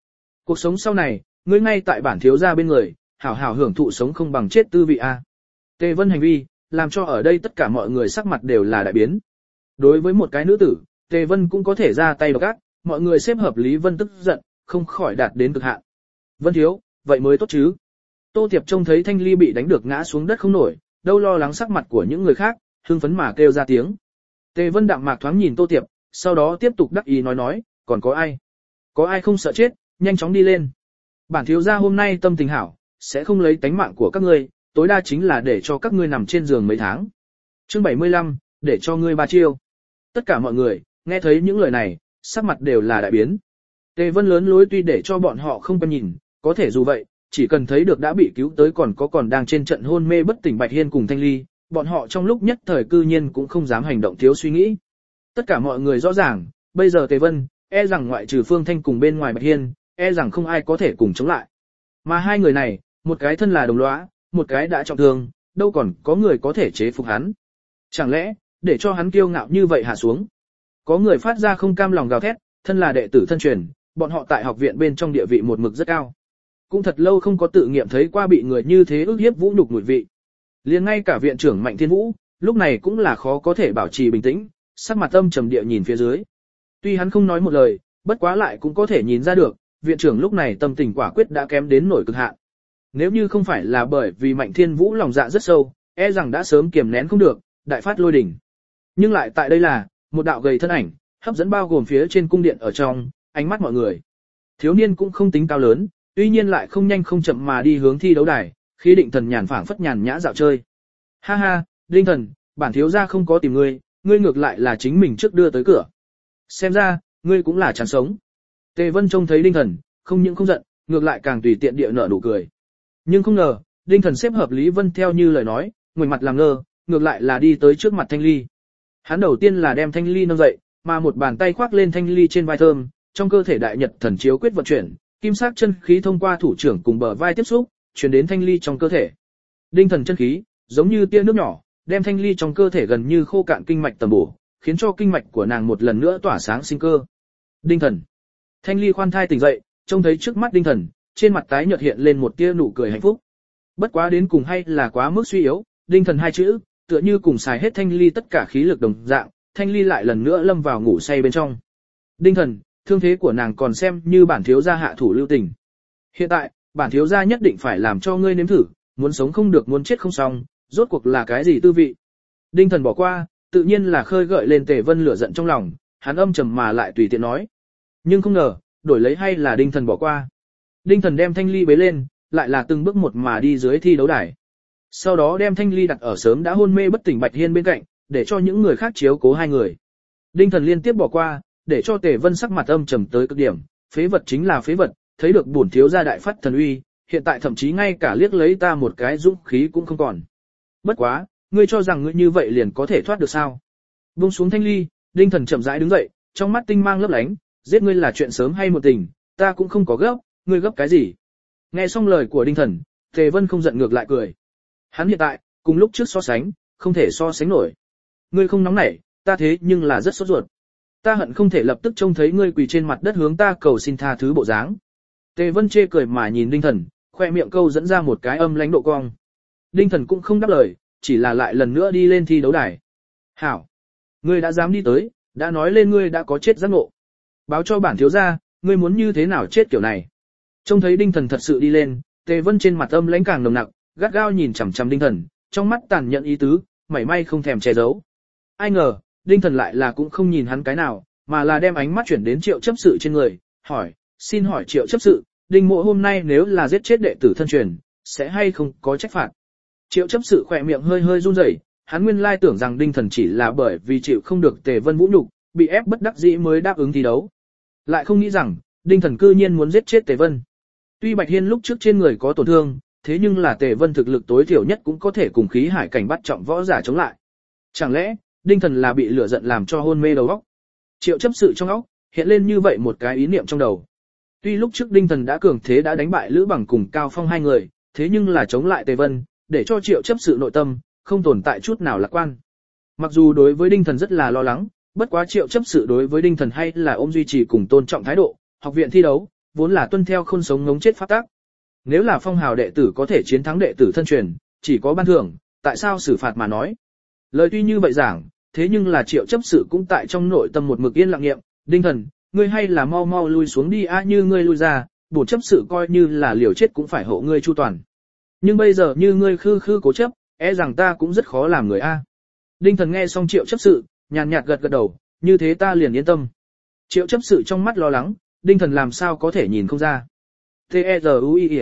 A: Cuộc sống sau này, ngươi ngay tại bản thiếu gia bên người, hảo hảo hưởng thụ sống không bằng chết tư vị a. Tề Vân hành vi, làm cho ở đây tất cả mọi người sắc mặt đều là đại biến. Đối với một cái nữ tử, Tề Vân cũng có thể ra tay độc ác, mọi người xếp hợp Lý Vân tức giận, không khỏi đạt đến cực hạn. Vân thiếu, vậy mới tốt chứ. Tô Tiệp trông thấy Thanh Ly bị đánh được ngã xuống đất không nổi, đâu lo lắng sắc mặt của những người khác, hưng phấn mà kêu ra tiếng. Tề Vân đạm mạc thoáng nhìn Tô Tiệp, sau đó tiếp tục đắc ý nói nói, còn có ai? Có ai không sợ chết, nhanh chóng đi lên. Bản thiếu gia hôm nay tâm tình hảo, sẽ không lấy tánh mạng của các ngươi, tối đa chính là để cho các ngươi nằm trên giường mấy tháng. Chương bảy mươi lăm, để cho ngươi ba chiêu. Tất cả mọi người, nghe thấy những lời này, sắc mặt đều là đại biến. Tề Vân lớn lối tuy để cho bọn họ không quen nhìn, có thể dù vậy, chỉ cần thấy được đã bị cứu tới còn có còn đang trên trận hôn mê bất tỉnh Bạch Hiên cùng Thanh Ly, bọn họ trong lúc nhất thời cư nhiên cũng không dám hành động thiếu suy nghĩ. Tất cả mọi người rõ ràng, bây giờ Tề Vân, e rằng ngoại trừ Phương Thanh cùng bên ngoài Bạch Hiên, e rằng không ai có thể cùng chống lại. Mà hai người này, một cái thân là đồng lõa, một cái đã trọng thương, đâu còn có người có thể chế phục hắn. Chẳng lẽ, để cho hắn kiêu ngạo như vậy hạ xuống? Có người phát ra không cam lòng gào thét, thân là đệ tử thân truyền, bọn họ tại học viện bên trong địa vị một mực rất cao. Cũng thật lâu không có tự nghiệm thấy qua bị người như thế ức hiếp vũ nhục mùi vị. Liền ngay cả viện trưởng Mạnh Thiên Vũ, lúc này cũng là khó có thể bảo trì bình tĩnh, sắc mặt âm trầm địa nhìn phía dưới. Tuy hắn không nói một lời, bất quá lại cũng có thể nhìn ra được, viện trưởng lúc này tâm tình quả quyết đã kém đến nổi cực hạn. Nếu như không phải là bởi vì Mạnh Thiên Vũ lòng dạ rất sâu, e rằng đã sớm kiềm nén không được, đại phát lôi đỉnh. Nhưng lại tại đây là, một đạo gầy thân ảnh, hấp dẫn bao gồm phía trên cung điện ở trong, ánh mắt mọi người. Thiếu niên cũng không tính cao lớn, tuy nhiên lại không nhanh không chậm mà đi hướng thi đấu đài, khi Định Thần nhàn phảng phất nhàn nhã dạo chơi. Ha ha, Đinh Thần, bản thiếu gia không có tìm ngươi, ngươi ngược lại là chính mình trước đưa tới cửa. Xem ra, ngươi cũng là chán sống. Tề Vân trông thấy Đinh Thần, không những không giận, ngược lại càng tùy tiện địa nở nụ cười. Nhưng không ngờ, Đinh Thần xếp hợp Lý Vân theo như lời nói, ngoảnh mặt làm ngơ, ngược lại là đi tới trước mặt Thanh Ly. Hắn đầu tiên là đem Thanh Ly nâng dậy, mà một bàn tay khoác lên Thanh Ly trên vai thơm, trong cơ thể đại nhật thần chiếu quyết vận chuyển, kim sắc chân khí thông qua thủ trưởng cùng bờ vai tiếp xúc, truyền đến Thanh Ly trong cơ thể. Đinh Thần chân khí, giống như tia nước nhỏ, đem Thanh Ly trong cơ thể gần như khô cạn kinh mạch tầm bổ, khiến cho kinh mạch của nàng một lần nữa tỏa sáng sinh cơ. Đinh Thần. Thanh Ly khoan thai tỉnh dậy, trông thấy trước mắt Đinh Thần, trên mặt tái nhợt hiện lên một tia nụ cười hạnh phúc. Bất quá đến cùng hay là quá mức suy yếu, Đinh Thần hai chữ, tựa như cùng xài hết Thanh Ly tất cả khí lực đồng dạng, Thanh Ly lại lần nữa lâm vào ngủ say bên trong. Đinh Thần, thương thế của nàng còn xem như bản thiếu gia hạ thủ lưu tình. Hiện tại, bản thiếu gia nhất định phải làm cho ngươi nếm thử, muốn sống không được muốn chết không xong, rốt cuộc là cái gì tư vị. Đinh Thần bỏ qua, tự nhiên là khơi gợi lên Tề Vân lửa giận trong lòng, hắn âm trầm mà lại tùy tiện nói. Nhưng không ngờ, đổi lấy hay là Đinh Thần bỏ qua. Đinh Thần đem Thanh Ly bế lên, lại là từng bước một mà đi dưới thi đấu đài. Sau đó đem Thanh Ly đặt ở sớm đã hôn mê bất tỉnh Bạch Hiên bên cạnh, để cho những người khác chiếu cố hai người. Đinh Thần liên tiếp bỏ qua, để cho Tề Vân sắc mặt âm trầm tới cực điểm, phế vật chính là phế vật, thấy được bổn thiếu gia đại phát thần uy, hiện tại thậm chí ngay cả liếc lấy ta một cái dũng khí cũng không còn. Bất quá, ngươi cho rằng ngươi như vậy liền có thể thoát được sao? Buông xuống Thanh Ly, Đinh Thần chậm rãi đứng dậy, trong mắt tinh mang lấp lánh, giết ngươi là chuyện sớm hay muộn tình, ta cũng không có gấp, ngươi gấp cái gì? Nghe xong lời của Đinh Thần, Tề Vân không giận ngược lại cười. Hắn hiện tại, cùng lúc trước so sánh, không thể so sánh nổi. Ngươi không nóng nảy, ta thế nhưng là rất sốt ruột. Ta hận không thể lập tức trông thấy ngươi quỳ trên mặt đất hướng ta cầu xin tha thứ bộ dáng. Tề Vân chê cười mà nhìn Đinh Thần, khoe miệng câu dẫn ra một cái âm lãnh độ cong. Đinh Thần cũng không đáp lời, chỉ là lại lần nữa đi lên thi đấu đài. Hảo, ngươi đã dám đi tới, đã nói lên ngươi đã có chết giác ngộ. Báo cho bản thiếu gia, ngươi muốn như thế nào chết kiểu này. Trông thấy Đinh Thần thật sự đi lên, Tề Vân trên mặt âm lãnh càng nồng nặc, gắt gao nhìn chằm chằm Đinh Thần, trong mắt tàn nhẫn ý tứ, mảy may không thèm che giấu. Ai ngờ, Đinh Thần lại là cũng không nhìn hắn cái nào, mà là đem ánh mắt chuyển đến Triệu chấp sự trên người, hỏi, xin hỏi Triệu chấp sự, Đinh Mộ hôm nay nếu là giết chết đệ tử thân truyền, sẽ hay không có trách phạt? Triệu chấp sự khỏe miệng hơi hơi run rẩy, hắn nguyên lai tưởng rằng Đinh Thần chỉ là bởi vì chịu không được Tề Vân vũ nhục, bị ép bất đắc dĩ mới đáp ứng thi đấu. Lại không nghĩ rằng, Đinh Thần cư nhiên muốn giết chết Tề Vân. Tuy Bạch Hiên lúc trước trên người có tổn thương, thế nhưng là Tề Vân thực lực tối thiểu nhất cũng có thể cùng khí hải cảnh bắt trọng võ giả chống lại. Chẳng lẽ, Đinh Thần là bị lửa giận làm cho hôn mê đầu óc? Triệu chấp sự trong óc, hiện lên như vậy một cái ý niệm trong đầu. Tuy lúc trước Đinh Thần đã cường thế đã đánh bại Lữ Bằng cùng Cao Phong hai người, thế nhưng là chống lại Tề Vân, để cho Triệu chấp sự nội tâm, không tồn tại chút nào lạc quan. Mặc dù đối với Đinh Thần rất là lo lắng, bất quá Triệu chấp sự đối với Đinh Thần hay là ôm duy trì cùng tôn trọng thái độ, học viện thi đấu, vốn là tuân theo khôn sống ngống chết pháp tắc. Nếu là phong hào đệ tử có thể chiến thắng đệ tử thân truyền, chỉ có ban thưởng, tại sao xử phạt mà nói. Lời tuy như vậy giảng, thế nhưng là Triệu chấp sự cũng tại trong nội tâm một mực yên lặng nghiệm, Đinh Thần, ngươi hay là mau mau lui xuống đi a, như ngươi lui ra, bổn chấp sự coi như là liều chết cũng phải hộ ngươi chu toàn. Nhưng bây giờ như ngươi khư khư cố chấp, e rằng ta cũng rất khó làm người a. Đinh Thần nghe xong Triệu chấp sự, nhàn nhạt gật gật đầu, như thế ta liền yên tâm. Triệu chấp sự trong mắt lo lắng, Đinh Thần làm sao có thể nhìn không ra. T E R U I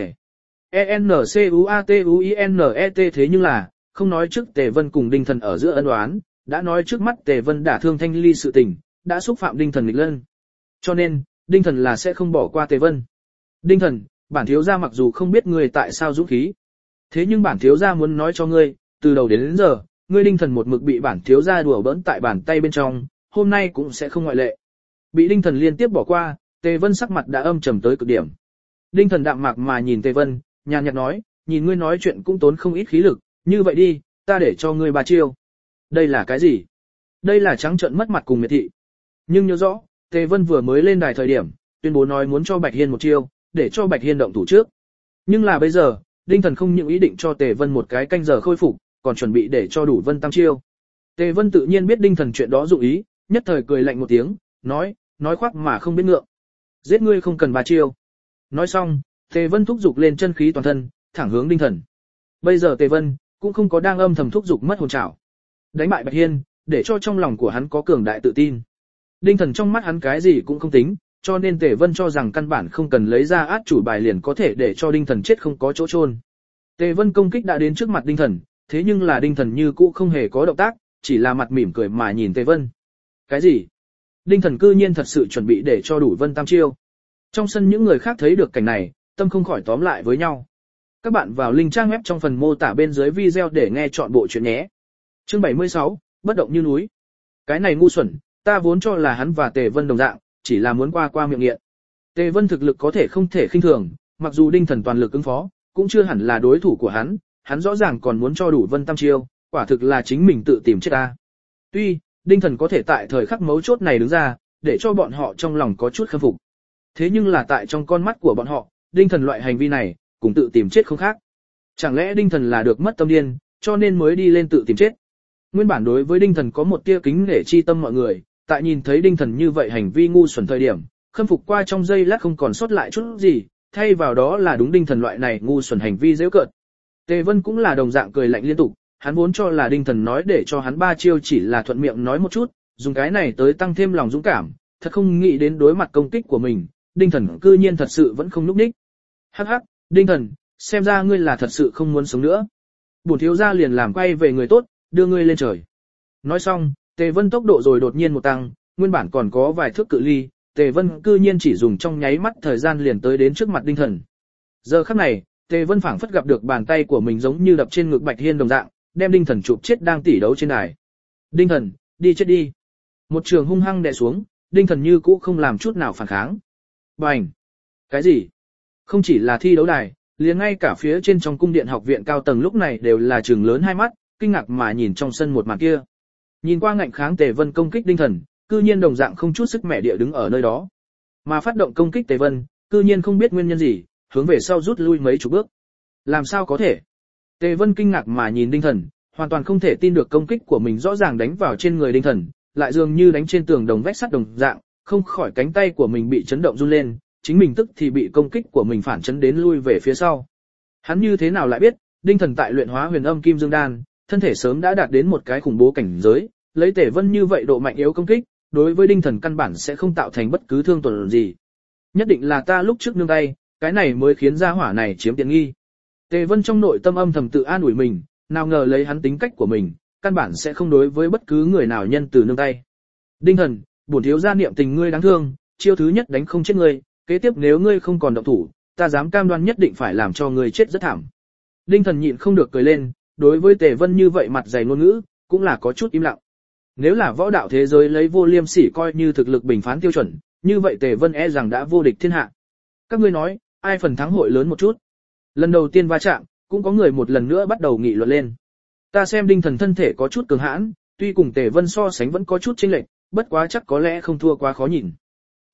A: E N C U A T U I N E T thế nhưng là, không nói trước Tề Vân cùng Đinh Thần ở giữa ân oán, đã nói trước mắt Tề Vân đả thương Thanh Ly sự tình, đã xúc phạm Đinh Thần nghịch lân. Cho nên, Đinh Thần là sẽ không bỏ qua Tề Vân. Đinh Thần, bản thiếu gia mặc dù không biết ngươi tại sao dũng khí, thế nhưng bản thiếu gia muốn nói cho ngươi, từ đầu đến, đến giờ, ngươi Đinh Thần một mực bị bản thiếu gia đùa bỡn tại bàn tay bên trong, hôm nay cũng sẽ không ngoại lệ. Bị Đinh Thần liên tiếp bỏ qua, Tề Vân sắc mặt đã âm trầm tới cực điểm. Đinh Thần đạm mạc mà nhìn Tề Vân, nhàn nhạt nói, nhìn ngươi nói chuyện cũng tốn không ít khí lực, như vậy đi, ta để cho ngươi ba chiêu. Đây là cái gì? Đây là trắng trợn mất mặt cùng miệt thị. Nhưng nhớ rõ, Tề Vân vừa mới lên đài thời điểm, tuyên bố nói muốn cho Bạch Hiên một chiêu, để cho Bạch Hiên động thủ trước. Nhưng là bây giờ, Đinh Thần không những ý định cho Tề Vân một cái canh giờ khôi phục, còn chuẩn bị để cho đủ Vân tam chiêu. Tề Vân tự nhiên biết Đinh Thần chuyện đó dụng ý, nhất thời cười lạnh một tiếng, nói, nói khoác mà không biết ngượng. Giết ngươi không cần ba chiêu. Nói xong, Tề Vân thúc giục lên chân khí toàn thân, thẳng hướng Đinh Thần. Bây giờ Tề Vân cũng không có đang âm thầm thúc giục mất hồn trảo. Đánh bại Bạch Hiên, để cho trong lòng của hắn có cường đại tự tin. Đinh Thần trong mắt hắn cái gì cũng không tính, cho nên Tề Vân cho rằng căn bản không cần lấy ra át chủ bài liền có thể để cho Đinh Thần chết không có chỗ chôn. Tề Vân công kích đã đến trước mặt Đinh Thần, thế nhưng là Đinh Thần như cũ không hề có động tác, chỉ là mặt mỉm cười mà nhìn Tề Vân. Cái gì? Đinh Thần cư nhiên thật sự chuẩn bị để cho đủ Vân tam chiêu. Trong sân những người khác thấy được cảnh này, tâm không khỏi tóm lại với nhau. Các bạn vào link trang web trong phần mô tả bên dưới video để nghe chọn bộ truyện nhé. Chương bảy mươi sáu, bất động như núi. Cái này ngu xuẩn, ta vốn cho là hắn và Tề Vân đồng dạng, chỉ là muốn qua qua miệng nghiện. Tề Vân thực lực có thể không thể khinh thường, mặc dù Đinh Thần toàn lực ứng phó, cũng chưa hẳn là đối thủ của hắn, hắn rõ ràng còn muốn cho đủ Vân tam chiêu, quả thực là chính mình tự tìm chết ta. Tuy, Đinh Thần có thể tại thời khắc mấu chốt này đứng ra, để cho bọn họ trong lòng có chút khâm phục. Thế nhưng là tại trong con mắt của bọn họ, Đinh Thần loại hành vi này, cũng tự tìm chết không khác. Chẳng lẽ Đinh Thần là được mất tâm điên, cho nên mới đi lên tự tìm chết. Nguyên bản đối với Đinh Thần có một tia kính nể chi tâm mọi người, tại nhìn thấy Đinh Thần như vậy hành vi ngu xuẩn thời điểm, khâm phục qua trong giây lát không còn sót lại chút gì, thay vào đó là đúng Đinh Thần loại này ngu xuẩn hành vi giễu cợt. Tề Vân cũng là đồng dạng cười lạnh liên tục, hắn vốn cho là Đinh Thần nói để cho hắn ba chiêu chỉ là thuận miệng nói một chút, dùng cái này tới tăng thêm lòng dũng cảm, thật không nghĩ đến đối mặt công kích của mình, Đinh Thần cư nhiên thật sự vẫn không núp ních. Hắc hắc, Đinh Thần, xem ra ngươi là thật sự không muốn sống nữa. Bổn thiếu gia liền làm quay về người tốt, đưa ngươi lên trời. Nói xong, Tề Vân tốc độ rồi đột nhiên một tăng, nguyên bản còn có vài thước cự ly, Tề Vân cư nhiên chỉ dùng trong nháy mắt thời gian liền tới đến trước mặt Đinh Thần. Giờ khắc này, Tề Vân phảng phất gặp được bàn tay của mình giống như đập trên ngực Bạch Hiên đồng dạng, đem Đinh Thần chụp chết đang tỉ đấu trên đài. Đinh Thần, đi chết đi. Một trường hung hăng đè xuống, Đinh Thần như cũ không làm chút nào phản kháng. Bành! Cái gì? Không chỉ là thi đấu đài, liền ngay cả phía trên trong cung điện học viện cao tầng lúc này đều là trừng lớn hai mắt, kinh ngạc mà nhìn trong sân một màn kia. Nhìn qua ngạnh kháng Tề Vân công kích Đinh Thần, cư nhiên đồng dạng không chút sức mẻ địa đứng ở nơi đó. Mà phát động công kích Tề Vân, cư nhiên không biết nguyên nhân gì, hướng về sau rút lui mấy chục bước. Làm sao có thể? Tề Vân kinh ngạc mà nhìn Đinh Thần, hoàn toàn không thể tin được công kích của mình rõ ràng đánh vào trên người Đinh Thần, lại dường như đánh trên tường đồng vách sắt đồng dạng, không khỏi cánh tay của mình bị chấn động run lên, chính mình tức thì bị công kích của mình phản chấn đến lui về phía sau. Hắn như thế nào lại biết, Đinh Thần tại luyện hóa huyền âm kim dương đan, thân thể sớm đã đạt đến một cái khủng bố cảnh giới, lấy Tề Vân như vậy độ mạnh yếu công kích, đối với Đinh Thần căn bản sẽ không tạo thành bất cứ thương tổn gì. Nhất định là ta lúc trước nương tay, cái này mới khiến gia hỏa này chiếm tiện nghi. Tề Vân trong nội tâm âm thầm tự an ủi mình, nào ngờ lấy hắn tính cách của mình, căn bản sẽ không đối với bất cứ người nào nhân từ nương tay. Đinh Thần, bổn thiếu gia niệm tình ngươi đáng thương, chiêu thứ nhất đánh không chết ngươi, kế tiếp nếu ngươi không còn động thủ, ta dám cam đoan nhất định phải làm cho ngươi chết rất thảm. Đinh Thần nhịn không được cười lên, đối với Tề Vân như vậy mặt dày ngôn ngữ, cũng là có chút im lặng. Nếu là võ đạo thế giới lấy vô liêm sỉ coi như thực lực bình phán tiêu chuẩn, như vậy Tề Vân e rằng đã vô địch thiên hạ. Các ngươi nói, ai phần thắng hội lớn một chút? Lần đầu tiên va chạm, cũng có người một lần nữa bắt đầu nghị luận lên. Ta xem Đinh Thần thân thể có chút cường hãn, tuy cùng Tề Vân so sánh vẫn có chút chênh lệch, bất quá chắc có lẽ không thua quá khó nhìn.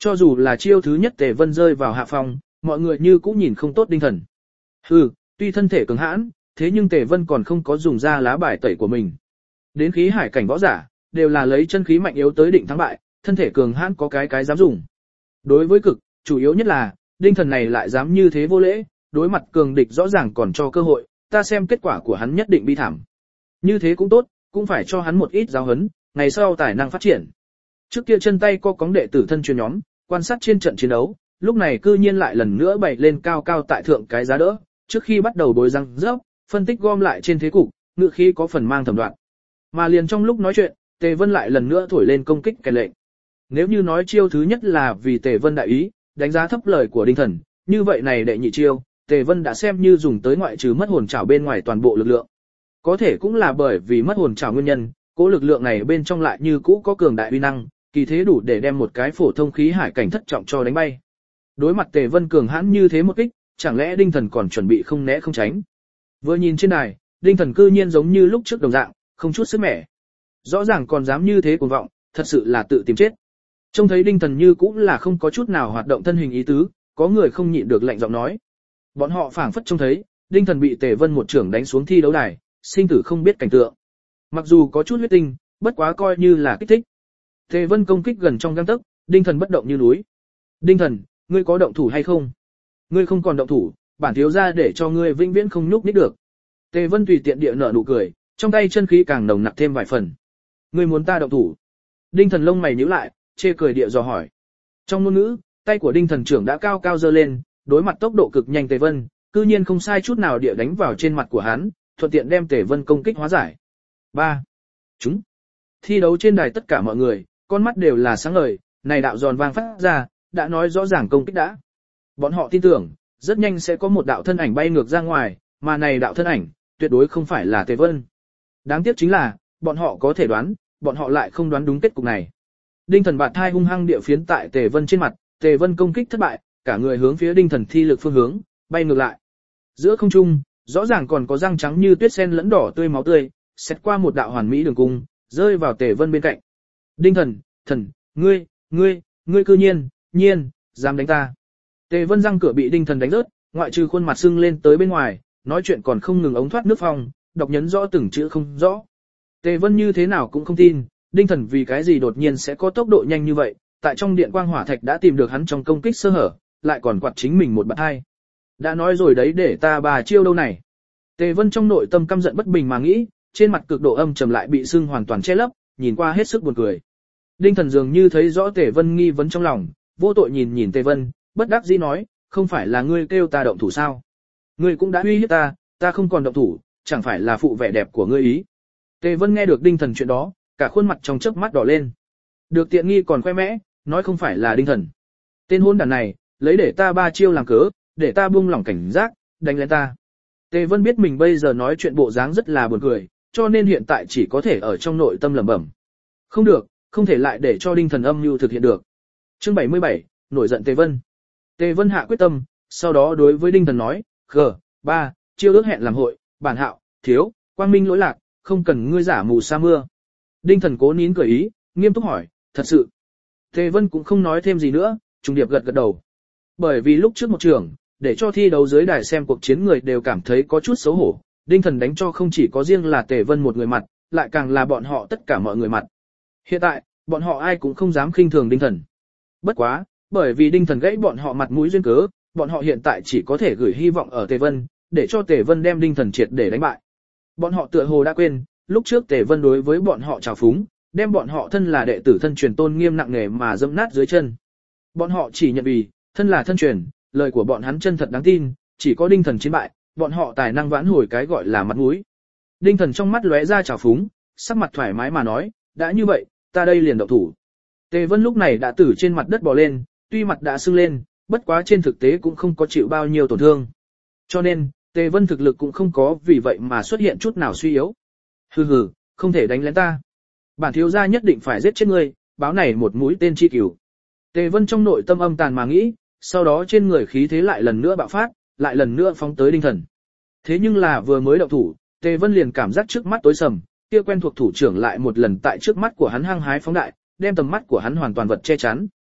A: Cho dù là chiêu thứ nhất Tề Vân rơi vào hạ phong, mọi người như cũng nhìn không tốt Đinh Thần. Hừ, tuy thân thể cường hãn, thế nhưng Tề Vân còn không có dùng ra lá bài tẩy của mình. Đến khí hải cảnh võ giả, đều là lấy chân khí mạnh yếu tới định thắng bại, thân thể cường hãn có cái cái dám dùng. Đối với cực, chủ yếu nhất là, Đinh Thần này lại dám như thế vô lễ, đối mặt cường địch rõ ràng còn cho cơ hội, ta xem kết quả của hắn nhất định bi thảm. Như thế cũng tốt, cũng phải cho hắn một ít giáo huấn, ngày sau tài năng phát triển. Trước kia chân tay co cóng đệ tử thân truyền nhóm, quan sát trên trận chiến đấu, lúc này cư nhiên lại lần nữa bày lên cao cao tại thượng cái giá đỡ, trước khi bắt đầu bối răng rớp, phân tích gom lại trên thế cục, ngựa khí có phần mang thẩm đoạn. Mà liền trong lúc nói chuyện, Tề Vân lại lần nữa thổi lên công kích kèn lệnh. Nếu như nói chiêu thứ nhất là vì Tề Vân đại ý, đánh giá thấp lời của Đinh Thần, như vậy này đệ nhị chiêu, Tề Vân đã xem như dùng tới ngoại trừ mất hồn trảo bên ngoài toàn bộ lực lượng. Có thể cũng là bởi vì mất hồn trảo nguyên nhân, cố lực lượng này bên trong lại như cũ có cường đại uy năng, kỳ thế đủ để đem một cái phổ thông khí hải cảnh thất trọng cho đánh bay. Đối mặt Tề Vân cường hãn như thế một kích, chẳng lẽ Đinh Thần còn chuẩn bị không né không tránh? Vừa nhìn trên đài, Đinh Thần cư nhiên giống như lúc trước đồng dạng, không chút sức mẻ. Rõ ràng còn dám như thế cuồng vọng, thật sự là tự tìm chết. Trông thấy Đinh Thần như cũng là không có chút nào hoạt động thân hình ý tứ, có người không nhịn được lạnh giọng nói. Bọn họ phảng phất trông thấy, Đinh Thần bị Tề Vân một trưởng đánh xuống thi đấu đài, sinh tử không biết cảnh tượng. Mặc dù có chút huyết tinh, bất quá coi như là kích thích. Tề Vân công kích gần trong gang tấc, Đinh Thần bất động như núi. Đinh Thần, ngươi có động thủ hay không? Ngươi không còn động thủ, bản thiếu gia để cho ngươi vĩnh viễn không nhúc nhích được. Tề Vân tùy tiện địa nở nụ cười, trong tay chân khí càng nồng nặc thêm vài phần. Ngươi muốn ta động thủ? Đinh Thần lông mày nhíu lại, chê cười địa dò hỏi. Trong ngôn ngữ, tay của Đinh Thần trưởng đã cao cao giơ lên, đối mặt tốc độ cực nhanh Tề Vân, cư nhiên không sai chút nào địa đánh vào trên mặt của hắn, thuận tiện đem Tề Vân công kích hóa giải. ba. Chúng. Thi đấu trên đài tất cả mọi người, con mắt đều là sáng ngời, này đạo giòn vang phát ra, đã nói rõ ràng công kích đã. Bọn họ tin tưởng, rất nhanh sẽ có một đạo thân ảnh bay ngược ra ngoài, mà này đạo thân ảnh, tuyệt đối không phải là Tề Vân. Đáng tiếc chính là, bọn họ có thể đoán, bọn họ lại không đoán đúng kết cục này. Đinh Thần bạt thai hung hăng địa phiến tại Tề Vân trên mặt, Tề Vân công kích thất bại, cả người hướng phía Đinh Thần thi lực phương hướng, bay ngược lại. Giữa không trung, rõ ràng còn có răng trắng như tuyết sen lẫn đỏ tươi máu tươi, xét qua một đạo hoàn mỹ đường cung, rơi vào Tề Vân bên cạnh. Đinh Thần, thần, ngươi, ngươi, ngươi cư nhiên, nhiên, dám đánh ta. Tề Vân răng cửa bị Đinh Thần đánh rớt, ngoại trừ khuôn mặt sưng lên tới bên ngoài, nói chuyện còn không ngừng ống thoát nước phong, đọc nhấn rõ từng chữ không rõ. Tề Vân như thế nào cũng không tin, Đinh Thần vì cái gì đột nhiên sẽ có tốc độ nhanh như vậy, tại trong điện quang hỏa thạch đã tìm được hắn trong công kích sơ hở, lại còn quạt chính mình một bạt hai. Đã nói rồi đấy để ta bà chiêu đâu này. Tề Vân trong nội tâm căm giận bất bình mà nghĩ, trên mặt cực độ âm trầm lại bị sưng hoàn toàn che lấp, nhìn qua hết sức buồn cười. Đinh Thần dường như thấy rõ Tề Vân nghi vấn trong lòng, vô tội nhìn nhìn Tề Vân, bất đắc dĩ nói, không phải là ngươi kêu ta động thủ sao? Ngươi cũng đã uy hiếp ta, ta không còn động thủ, chẳng phải là phụ vẻ đẹp của ngươi ý. Tề Vân nghe được Đinh Thần chuyện đó, cả khuôn mặt trong chớp mắt đỏ lên. Được tiện nghi còn khoe mẽ, nói không phải là Đinh Thần. Tên hôn đàn này, lấy để ta ba chiêu làm cớ, để ta buông lỏng cảnh giác, đánh lên ta. Tề Vân biết mình bây giờ nói chuyện bộ dáng rất là buồn cười, cho nên hiện tại chỉ có thể ở trong nội tâm lẩm bẩm. Không được, không thể lại để cho Đinh Thần âm mưu thực hiện được. Chương bảy mươi bảy, nổi giận Tề Vân. Tề Vân hạ quyết tâm, sau đó đối với Đinh Thần nói, "Gờ, ba, chiêu ước hẹn làm hội, bản hạo, thiếu, quang minh lỗi lạc, không cần ngươi giả mù sa mưa." Đinh Thần cố nín cười ý, nghiêm túc hỏi, "Thật sự?" Tề Vân cũng không nói thêm gì nữa, trùng điệp gật gật đầu. Bởi vì lúc trước một trường, để cho thi đấu dưới đài xem cuộc chiến người đều cảm thấy có chút xấu hổ, Đinh Thần đánh cho không chỉ có riêng là Tề Vân một người mặt, lại càng là bọn họ tất cả mọi người mặt. Hiện tại, bọn họ ai cũng không dám khinh thường Đinh Thần. Bất quá, bởi vì Đinh Thần gãy bọn họ mặt mũi duyên cớ, bọn họ hiện tại chỉ có thể gửi hy vọng ở Tề Vân, để cho Tề Vân đem Đinh Thần triệt để đánh bại. Bọn họ tựa hồ đã quên, lúc trước Tề Vân đối với bọn họ trào phúng, đem bọn họ thân là đệ tử thân truyền tôn nghiêm nặng nề mà dẫm nát dưới chân. Bọn họ chỉ nhận vì, thân là thân truyền, lời của bọn hắn chân thật đáng tin, chỉ có Đinh Thần chiến bại, bọn họ tài năng vãn hồi cái gọi là mặt mũi. Đinh Thần trong mắt lóe ra trào phúng, sắc mặt thoải mái mà nói, đã như vậy, ta đây liền động thủ. Tề Vân lúc này đã từ trên mặt đất bò lên, tuy mặt đã sưng lên, bất quá trên thực tế cũng không có chịu bao nhiêu tổn thương. Cho nên, Tề Vân thực lực cũng không có vì vậy mà xuất hiện chút nào suy yếu. Hừ hừ, không thể đánh lén ta. Bản thiếu gia nhất định phải giết chết ngươi, báo này một mũi tên chi cửu. Tề Vân trong nội tâm âm tàn mà nghĩ, sau đó trên người khí thế lại lần nữa bạo phát, lại lần nữa phóng tới Đinh Thần. Thế nhưng là vừa mới động thủ, Tề Vân liền cảm giác trước mắt tối sầm, kia quen thuộc thủ trưởng lại một lần tại trước mắt của hắn hăng hái phóng đại, đem tầm mắt của hắn hoàn toàn vật che chắn.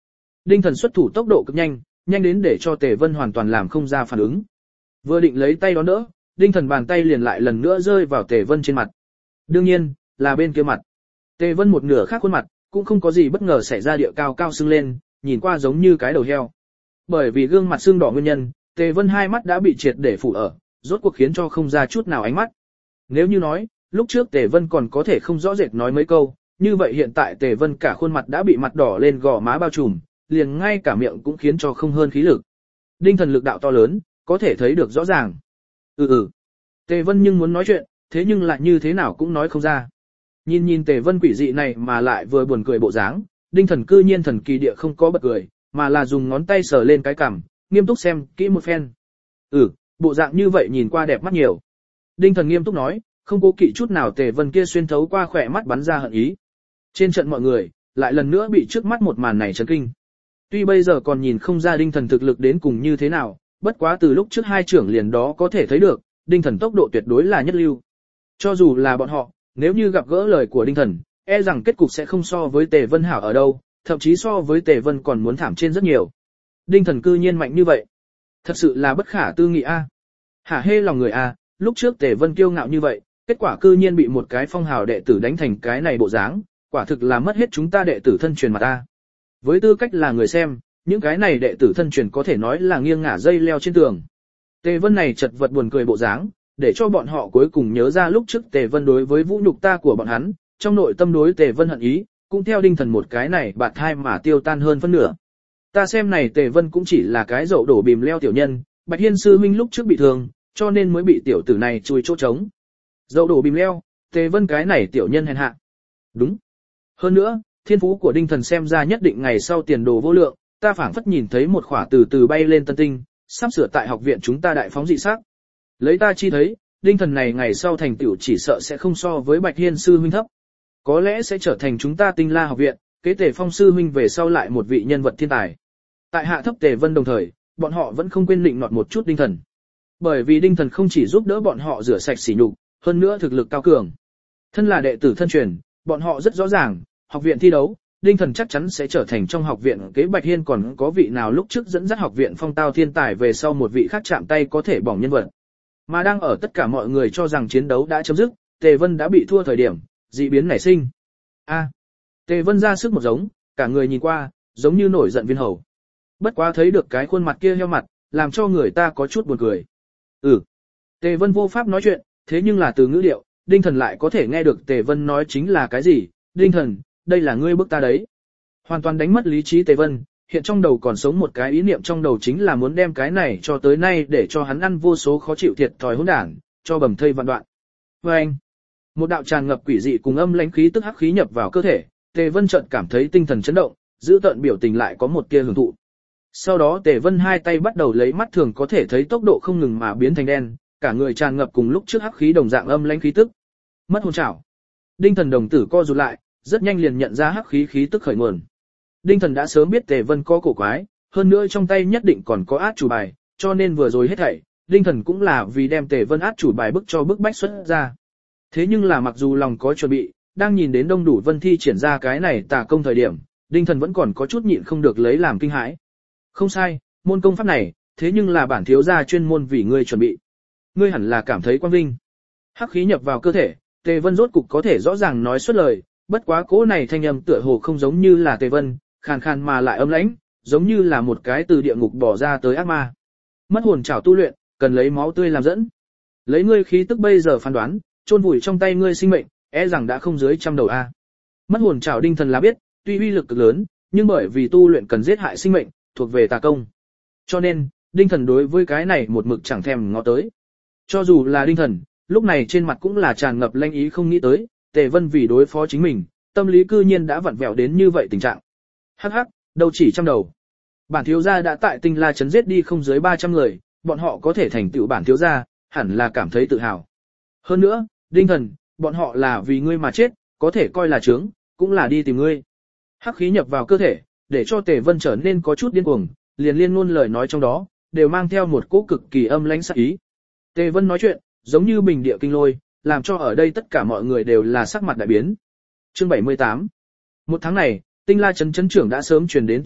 A: Đinh Thần xuất thủ tốc độ cực nhanh, nhanh đến để cho Tề Vân hoàn toàn làm không ra phản ứng. Vừa định lấy tay đón đỡ, Đinh Thần bàn tay liền lại lần nữa rơi vào Tề Vân trên mặt. Đương nhiên, là bên kia mặt. Tề Vân một nửa khác khuôn mặt, cũng không có gì bất ngờ xảy ra, địa cao cao sưng lên, nhìn qua giống như cái đầu heo. Bởi vì gương mặt sưng đỏ nguyên nhân, Tề Vân hai mắt đã bị triệt để phủ ở, rốt cuộc khiến cho không ra chút nào ánh mắt. Nếu như nói, lúc trước Tề Vân còn có thể không rõ rệt nói mấy câu, như vậy hiện tại Tề Vân cả khuôn mặt đã bị mặt đỏ lên, gò má bao trùm, liền ngay cả miệng cũng khiến cho không hơn khí lực. Đinh Thần lực đạo to lớn, có thể thấy được rõ ràng. Ừ ừ. Tề Vân nhưng muốn nói chuyện, thế nhưng lại như thế nào cũng nói không ra. Nhìn nhìn Tề Vân quỷ dị này mà lại vừa buồn cười bộ dáng, Đinh Thần cư nhiên thần kỳ địa không có bật cười, mà là dùng ngón tay sờ lên cái cằm, nghiêm túc xem kỹ một phen. Ừ, bộ dạng như vậy nhìn qua đẹp mắt nhiều. Đinh Thần nghiêm túc nói, không cố kỵ chút nào Tề Vân kia xuyên thấu qua khỏe mắt bắn ra hận ý. Trên trận mọi người, lại lần nữa bị trước mắt một màn này chấn kinh. Tuy bây giờ còn nhìn không ra Đinh Thần thực lực đến cùng như thế nào, bất quá từ lúc trước hai trưởng liền đó có thể thấy được, Đinh Thần tốc độ tuyệt đối là nhất lưu. Cho dù là bọn họ, nếu như gặp gỡ lời của Đinh Thần, e rằng kết cục sẽ không so với Tề Vân hảo ở đâu, thậm chí so với Tề Vân còn muốn thảm trên rất nhiều. Đinh Thần cư nhiên mạnh như vậy, thật sự là bất khả tư nghị a. Hả hê lòng người a, lúc trước Tề Vân kiêu ngạo như vậy, kết quả cư nhiên bị một cái phong hào đệ tử đánh thành cái này bộ dáng, quả thực là mất hết chúng ta đệ tử thân truyền mà ta. Với tư cách là người xem, những cái này đệ tử thân truyền có thể nói là nghiêng ngả dây leo trên tường. Tề Vân này chật vật buồn cười bộ dáng, để cho bọn họ cuối cùng nhớ ra lúc trước Tề Vân đối với vũ nhục ta của bọn hắn, trong nội tâm đối Tề Vân hận ý, cũng theo Đinh Thần một cái này bạt hai mà tiêu tan hơn phân nửa. Ta xem này Tề Vân cũng chỉ là cái dậu đổ bìm leo tiểu nhân, Bạch Hiên sư huynh lúc trước bị thương, cho nên mới bị tiểu tử này chui chỗ trống. Dậu đổ bìm leo, Tề Vân cái này tiểu nhân hèn hạ. Đúng. Hơn nữa, thiên phú của Đinh Thần xem ra nhất định ngày sau tiền đồ vô lượng, ta phảng phất nhìn thấy một khỏa từ từ bay lên tân tinh, sắp sửa tại học viện chúng ta đại phóng dị sắc. Lấy ta chi thấy, Đinh Thần này ngày sau thành tựu chỉ sợ sẽ không so với Bạch Hiên sư huynh thấp. Có lẽ sẽ trở thành chúng ta Tinh La học viện, kế Tề Phong sư huynh về sau lại một vị nhân vật thiên tài. Tại hạ thấp Tề Vân đồng thời, bọn họ vẫn không quên định nọt một chút Đinh Thần. Bởi vì Đinh Thần không chỉ giúp đỡ bọn họ rửa sạch sỉ nhục, hơn nữa thực lực cao cường. Thân là đệ tử thân truyền, bọn họ rất rõ ràng, học viện thi đấu, Đinh Thần chắc chắn sẽ trở thành trong học viện kế Bạch Hiên còn có vị nào lúc trước dẫn dắt học viện phong tao thiên tài về sau một vị khác chạm tay có thể bỏng nhân vật. Mà đang ở tất cả mọi người cho rằng chiến đấu đã chấm dứt, Tề Vân đã bị thua thời điểm, dị biến nảy sinh. A. Tề Vân ra sức một giống, cả người nhìn qua, giống như nổi giận viên hầu. Bất quá thấy được cái khuôn mặt kia heo mặt, làm cho người ta có chút buồn cười. Ừ. Tề Vân vô pháp nói chuyện, thế nhưng là từ ngữ điệu, Đinh Thần lại có thể nghe được Tề Vân nói chính là cái gì. Đinh Thần, đây là ngươi bức ta đấy. Hoàn toàn đánh mất lý trí Tề Vân, hiện trong đầu còn sống một cái ý niệm trong đầu chính là muốn đem cái này cho tới nay để cho hắn ăn vô số khó chịu thiệt thòi hỗn đản, cho bầm thây vạn đoạn. Và anh, một đạo tràn ngập quỷ dị cùng âm lãnh khí tức hắc khí nhập vào cơ thể, Tề Vân chợt cảm thấy tinh thần chấn động, giữ tận biểu tình lại có một tia hưởng thụ. Sau đó Tề Vân hai tay bắt đầu lấy mắt thường có thể thấy tốc độ không ngừng mà biến thành đen, cả người tràn ngập cùng lúc trước hắc khí đồng dạng âm lãnh khí tức. Mất hồn trảo. Đinh Thần đồng tử co rụt lại, rất nhanh liền nhận ra hắc khí khí tức khởi nguồn. Đinh Thần đã sớm biết Tề Vân có cổ quái, hơn nữa trong tay nhất định còn có át chủ bài, cho nên vừa rồi hết thảy, Đinh Thần cũng là vì đem Tề Vân át chủ bài bức cho bức bách xuất ra. Thế nhưng là mặc dù lòng có chuẩn bị, đang nhìn đến đông đủ Vân thi triển ra cái này tà công thời điểm, Đinh Thần vẫn còn có chút nhịn không được lấy làm kinh hãi. Không sai, môn công pháp này, thế nhưng là bản thiếu gia chuyên môn vì ngươi chuẩn bị. Ngươi hẳn là cảm thấy quang vinh. Hắc khí nhập vào cơ thể, Tề Vân rốt cục có thể rõ ràng nói xuất lời, bất quá cỗ này thanh âm tựa hồ không giống như là Tề Vân, khàn khàn mà lại âm lãnh, giống như là một cái từ địa ngục bỏ ra tới ác ma. Mất hồn trảo tu luyện, cần lấy máu tươi làm dẫn. Lấy ngươi khí tức bây giờ phán đoán, chôn vùi trong tay ngươi sinh mệnh, e rằng đã không dưới trăm đầu a. Mất hồn trảo Đinh Thần là biết, tuy uy lực cực lớn, nhưng bởi vì tu luyện cần giết hại sinh mệnh, thuộc về tà công. Cho nên, Đinh Thần đối với cái này một mực chẳng thèm ngó tới. Cho dù là Đinh Thần, lúc này trên mặt cũng là tràn ngập lanh ý không nghĩ tới, Tề Vân vì đối phó chính mình, tâm lý cư nhiên đã vặn vẹo đến như vậy tình trạng. Hắc hắc, đâu chỉ trăm đầu. Bản thiếu gia đã tại Tinh La trấn giết đi không dưới ba trăm người, bọn họ có thể thành tựu bản thiếu gia, hẳn là cảm thấy tự hào. Hơn nữa, Đinh Thần, bọn họ là vì ngươi mà chết, có thể coi là chướng, cũng là đi tìm ngươi. Hắc khí nhập vào cơ thể, để cho Tề Vân trở nên có chút điên cuồng, liền liên ngôn lời nói trong đó, đều mang theo một cỗ cực kỳ âm lãnh sát ý. Tề Vân nói chuyện, giống như bình địa kinh lôi, làm cho ở đây tất cả mọi người đều là sắc mặt đại biến. Chương bảy mươi tám. Một tháng này, Tinh La trấn trấn trưởng đã sớm truyền đến tin tức,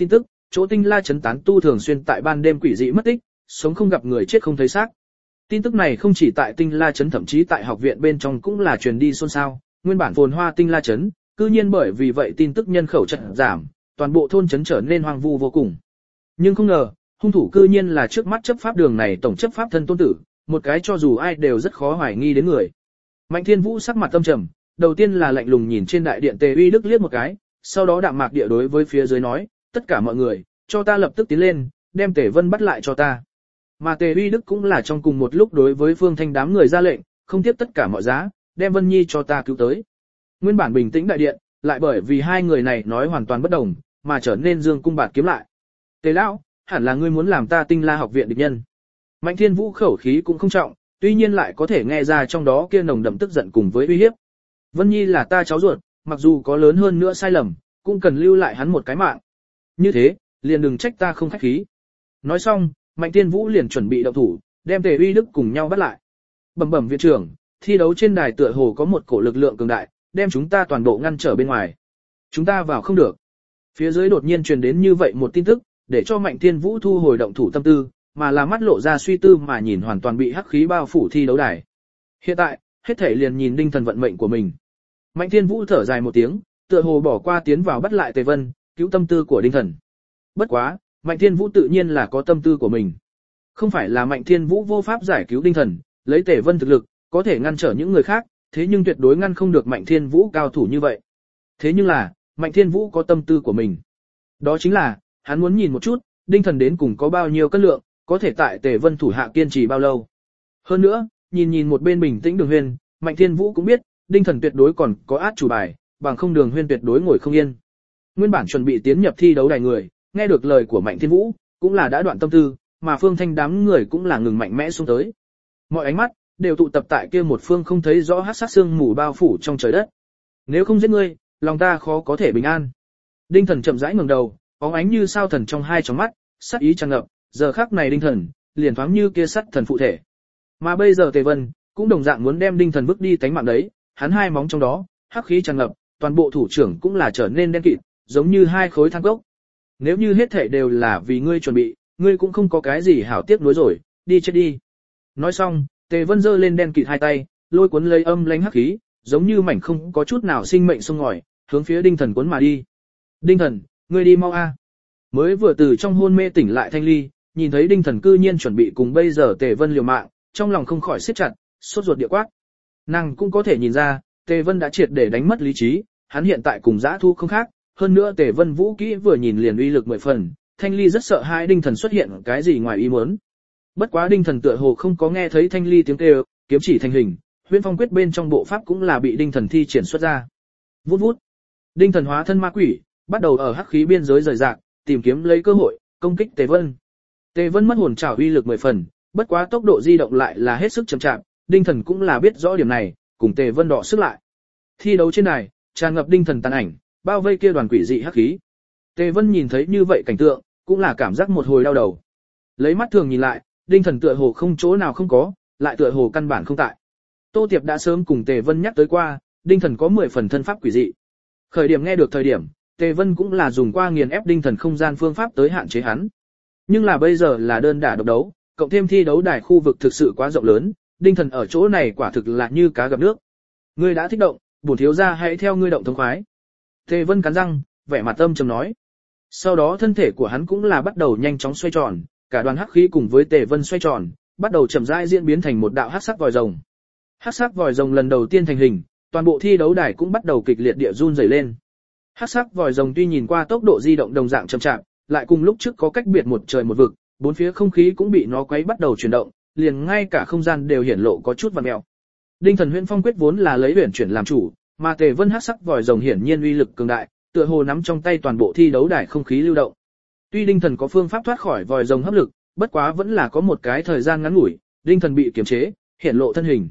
A: chỗ Tinh La trấn tán tu thường xuyên tại ban đêm quỷ dị mất tích, sống không gặp người chết không thấy xác. Tin tức này không chỉ tại Tinh La trấn thậm chí tại học viện bên trong cũng là truyền đi xôn xao, nguyên bản phồn hoa Tinh La trấn, cư nhiên bởi vì vậy tin tức nhân khẩu chợt giảm, toàn bộ thôn trấn trở nên hoang vu vô cùng. Nhưng không ngờ, hung thủ cư nhiên là trước mắt chấp pháp đường này tổng chấp pháp thân tôn tử, một cái cho dù ai đều rất khó hoài nghi đến người. Mạnh Thiên Vũ sắc mặt tâm trầm, đầu tiên là lạnh lùng nhìn trên đại điện Tề Uy Đức liếc một cái, sau đó đạm mạc địa đối với phía dưới nói, tất cả mọi người, cho ta lập tức tiến lên, đem Tề Vân bắt lại cho ta. Mà Tề Uy Đức cũng là trong cùng một lúc đối với Phương Thanh đám người ra lệnh, không tiếp tất cả mọi giá, đem Vân Nhi cho ta cứu tới. Nguyên bản bình tĩnh đại điện, lại bởi vì hai người này nói hoàn toàn bất đồng, mà trở nên dương cung bạt kiếm lại. Tề lão, hẳn là ngươi muốn làm ta Tinh La học viện địch nhân. Mạnh Thiên Vũ khẩu khí cũng không trọng, tuy nhiên lại có thể nghe ra trong đó kia nồng đậm tức giận cùng với uy hiếp. Vân Nhi là ta cháu ruột, mặc dù có lớn hơn nữa sai lầm, cũng cần lưu lại hắn một cái mạng. Như thế, liền đừng trách ta không khách khí. Nói xong, Mạnh Thiên Vũ liền chuẩn bị động thủ, đem Tề Uy Đức cùng nhau bắt lại. Bẩm bẩm viện trưởng, thi đấu trên đài tựa hồ có một cổ lực lượng cường đại, đem chúng ta toàn bộ ngăn trở bên ngoài. Chúng ta vào không được. Phía dưới đột nhiên truyền đến như vậy một tin tức, để cho Mạnh Thiên Vũ thu hồi động thủ tâm tư, mà là mắt lộ ra suy tư mà nhìn hoàn toàn bị hắc khí bao phủ thi đấu đài. Hiện tại, hết thảy liền nhìn Đinh Thần vận mệnh của mình. Mạnh Thiên Vũ thở dài một tiếng, tựa hồ bỏ qua tiến vào bắt lại Tề Vân, cứu tâm tư của Đinh Thần. Bất quá, Mạnh Thiên Vũ tự nhiên là có tâm tư của mình. Không phải là Mạnh Thiên Vũ vô pháp giải cứu Đinh Thần, lấy Tề Vân thực lực, có thể ngăn trở những người khác, thế nhưng tuyệt đối ngăn không được Mạnh Thiên Vũ cao thủ như vậy. Thế nhưng là, Mạnh Thiên Vũ có tâm tư của mình. Đó chính là, hắn muốn nhìn một chút, Đinh Thần đến cùng có bao nhiêu cân lượng, có thể tại Tề Vân thủ hạ kiên trì bao lâu. Hơn nữa, nhìn nhìn một bên bình tĩnh Đường Huyên, Mạnh Thiên Vũ cũng biết, Đinh Thần tuyệt đối còn có át chủ bài, bằng không Đường Huyên tuyệt đối ngồi không yên. Nguyên bản chuẩn bị tiến nhập thi đấu đài người, nghe được lời của Mạnh Thiên Vũ, cũng là đã đoạn tâm tư, mà Phương Thanh đám người cũng là ngừng mạnh mẽ xuống tới. Mọi ánh mắt đều tụ tập tại kia một phương không thấy rõ hắc sắc xương mù bao phủ trong trời đất. Nếu không giết ngươi, lòng ta khó có thể bình an. Đinh Thần chậm rãi ngẩng đầu, bóng ánh như sao thần trong hai tròng mắt, sắc ý tràn ngập, giờ khắc này Đinh Thần liền thoáng như kia sắt thần phụ thể. Mà bây giờ Tề Vân cũng đồng dạng muốn đem Đinh Thần bước đi tánh mạng đấy, hắn hai móng trong đó, hắc khí tràn ngập, toàn bộ thủ trưởng cũng là trở nên đen kịt, giống như hai khối than gốc. Nếu như hết thảy đều là vì ngươi chuẩn bị, ngươi cũng không có cái gì hảo tiếc nuối rồi, đi chết đi. Nói xong, Tề Vân giơ lên đen kịt hai tay, lôi cuốn lấy âm lãnh hắc khí, giống như mảnh không có chút nào sinh mệnh xông ngòi, hướng phía Đinh Thần cuốn mà đi. Đinh Thần, ngươi đi mau a. Mới vừa từ trong hôn mê tỉnh lại Thanh Ly, nhìn thấy Đinh Thần cư nhiên chuẩn bị cùng bây giờ Tề Vân liều mạng, trong lòng không khỏi siết chặt, sốt ruột địa quát. Nàng cũng có thể nhìn ra, Tề Vân đã triệt để đánh mất lý trí, hắn hiện tại cùng dã thu không khác, hơn nữa Tề Vân vũ kỹ vừa nhìn liền uy lực mười phần, Thanh Ly rất sợ hãi Đinh Thần xuất hiện cái gì ngoài ý muốn. Bất quá Đinh Thần tựa hồ không có nghe thấy Thanh Ly tiếng kêu, kiếm chỉ thành hình, Huyễn Phong quyết bên trong bộ pháp cũng là bị Đinh Thần thi triển xuất ra. Vút vút. Đinh Thần hóa thân ma quỷ, bắt đầu ở hắc khí biên giới rời rạc, tìm kiếm lấy cơ hội công kích Tề Vân. Tề Vân mất hồn trảo uy lực mười phần, bất quá tốc độ di động lại là hết sức chậm chạp, Đinh Thần cũng là biết rõ điểm này, cùng Tề Vân đọ sức lại. Thi đấu trên đài, tràn ngập Đinh Thần tàn ảnh, bao vây kia đoàn quỷ dị hắc khí. Tề Vân nhìn thấy như vậy cảnh tượng, cũng là cảm giác một hồi đau đầu. Lấy mắt thường nhìn lại, Đinh Thần tựa hồ không chỗ nào không có, lại tựa hồ căn bản không tại. Tô Tiệp đã sớm cùng Tề Vân nhắc tới qua, Đinh Thần có mười phần thân pháp quỷ dị. Khởi điểm nghe được thời điểm, Tề Vân cũng là dùng qua nghiền ép Đinh Thần không gian phương pháp tới hạn chế hắn. Nhưng là bây giờ là đơn đả độc đấu, cộng thêm thi đấu đài khu vực thực sự quá rộng lớn, Đinh Thần ở chỗ này quả thực là như cá gặp nước. Ngươi đã thích động, bổn thiếu gia hãy theo ngươi động thống khoái. Tề Vân cắn răng, vẻ mặt âm trầm nói. Sau đó thân thể của hắn cũng là bắt đầu nhanh chóng xoay tròn, cả đoàn hắc khí cùng với Tề Vân xoay tròn, bắt đầu chậm rãi diễn biến thành một đạo hắc sắc vòi rồng. Hắc sắc vòi rồng lần đầu tiên thành hình, toàn bộ thi đấu đài cũng bắt đầu kịch liệt địa run rẩy lên. Hắc sắc vòi rồng tuy nhìn qua tốc độ di động đồng dạng chậm chạp, lại cùng lúc trước có cách biệt một trời một vực, bốn phía không khí cũng bị nó quấy bắt đầu chuyển động, liền ngay cả không gian đều hiển lộ có chút vặn mèo. Đinh Thần Huyễn Phong quyết vốn là lấy huyền chuyển làm chủ, mà Tề Vân hắc sắc vòi rồng hiển nhiên uy lực cường đại, tựa hồ nắm trong tay toàn bộ thi đấu đài không khí lưu động. Tuy Đinh Thần có phương pháp thoát khỏi vòi rồng hấp lực, bất quá vẫn là có một cái thời gian ngắn ngủi, Đinh Thần bị kiềm chế, hiển lộ thân hình.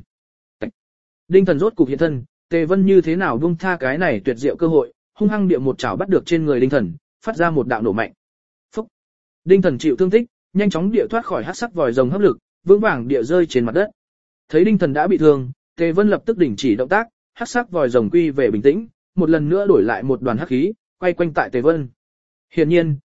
A: Đinh Thần rốt cục hiện thân, Tề Vân như thế nào buông tha cái này tuyệt diệu cơ hội, hung hăng địa một chảo bắt được trên người Đinh Thần, phát ra một đạo nổ mạnh. Phúc! Đinh Thần chịu thương tích, nhanh chóng địa thoát khỏi hắc sắc vòi rồng hấp lực, vững vàng địa rơi trên mặt đất. Thấy Đinh Thần đã bị thương, Tề Vân lập tức đình chỉ động tác, hắc sắc vòi rồng quy về bình tĩnh, một lần nữa đổi lại một đoàn hắc khí, quay quanh tại Tề Vân. Hiển nhiên,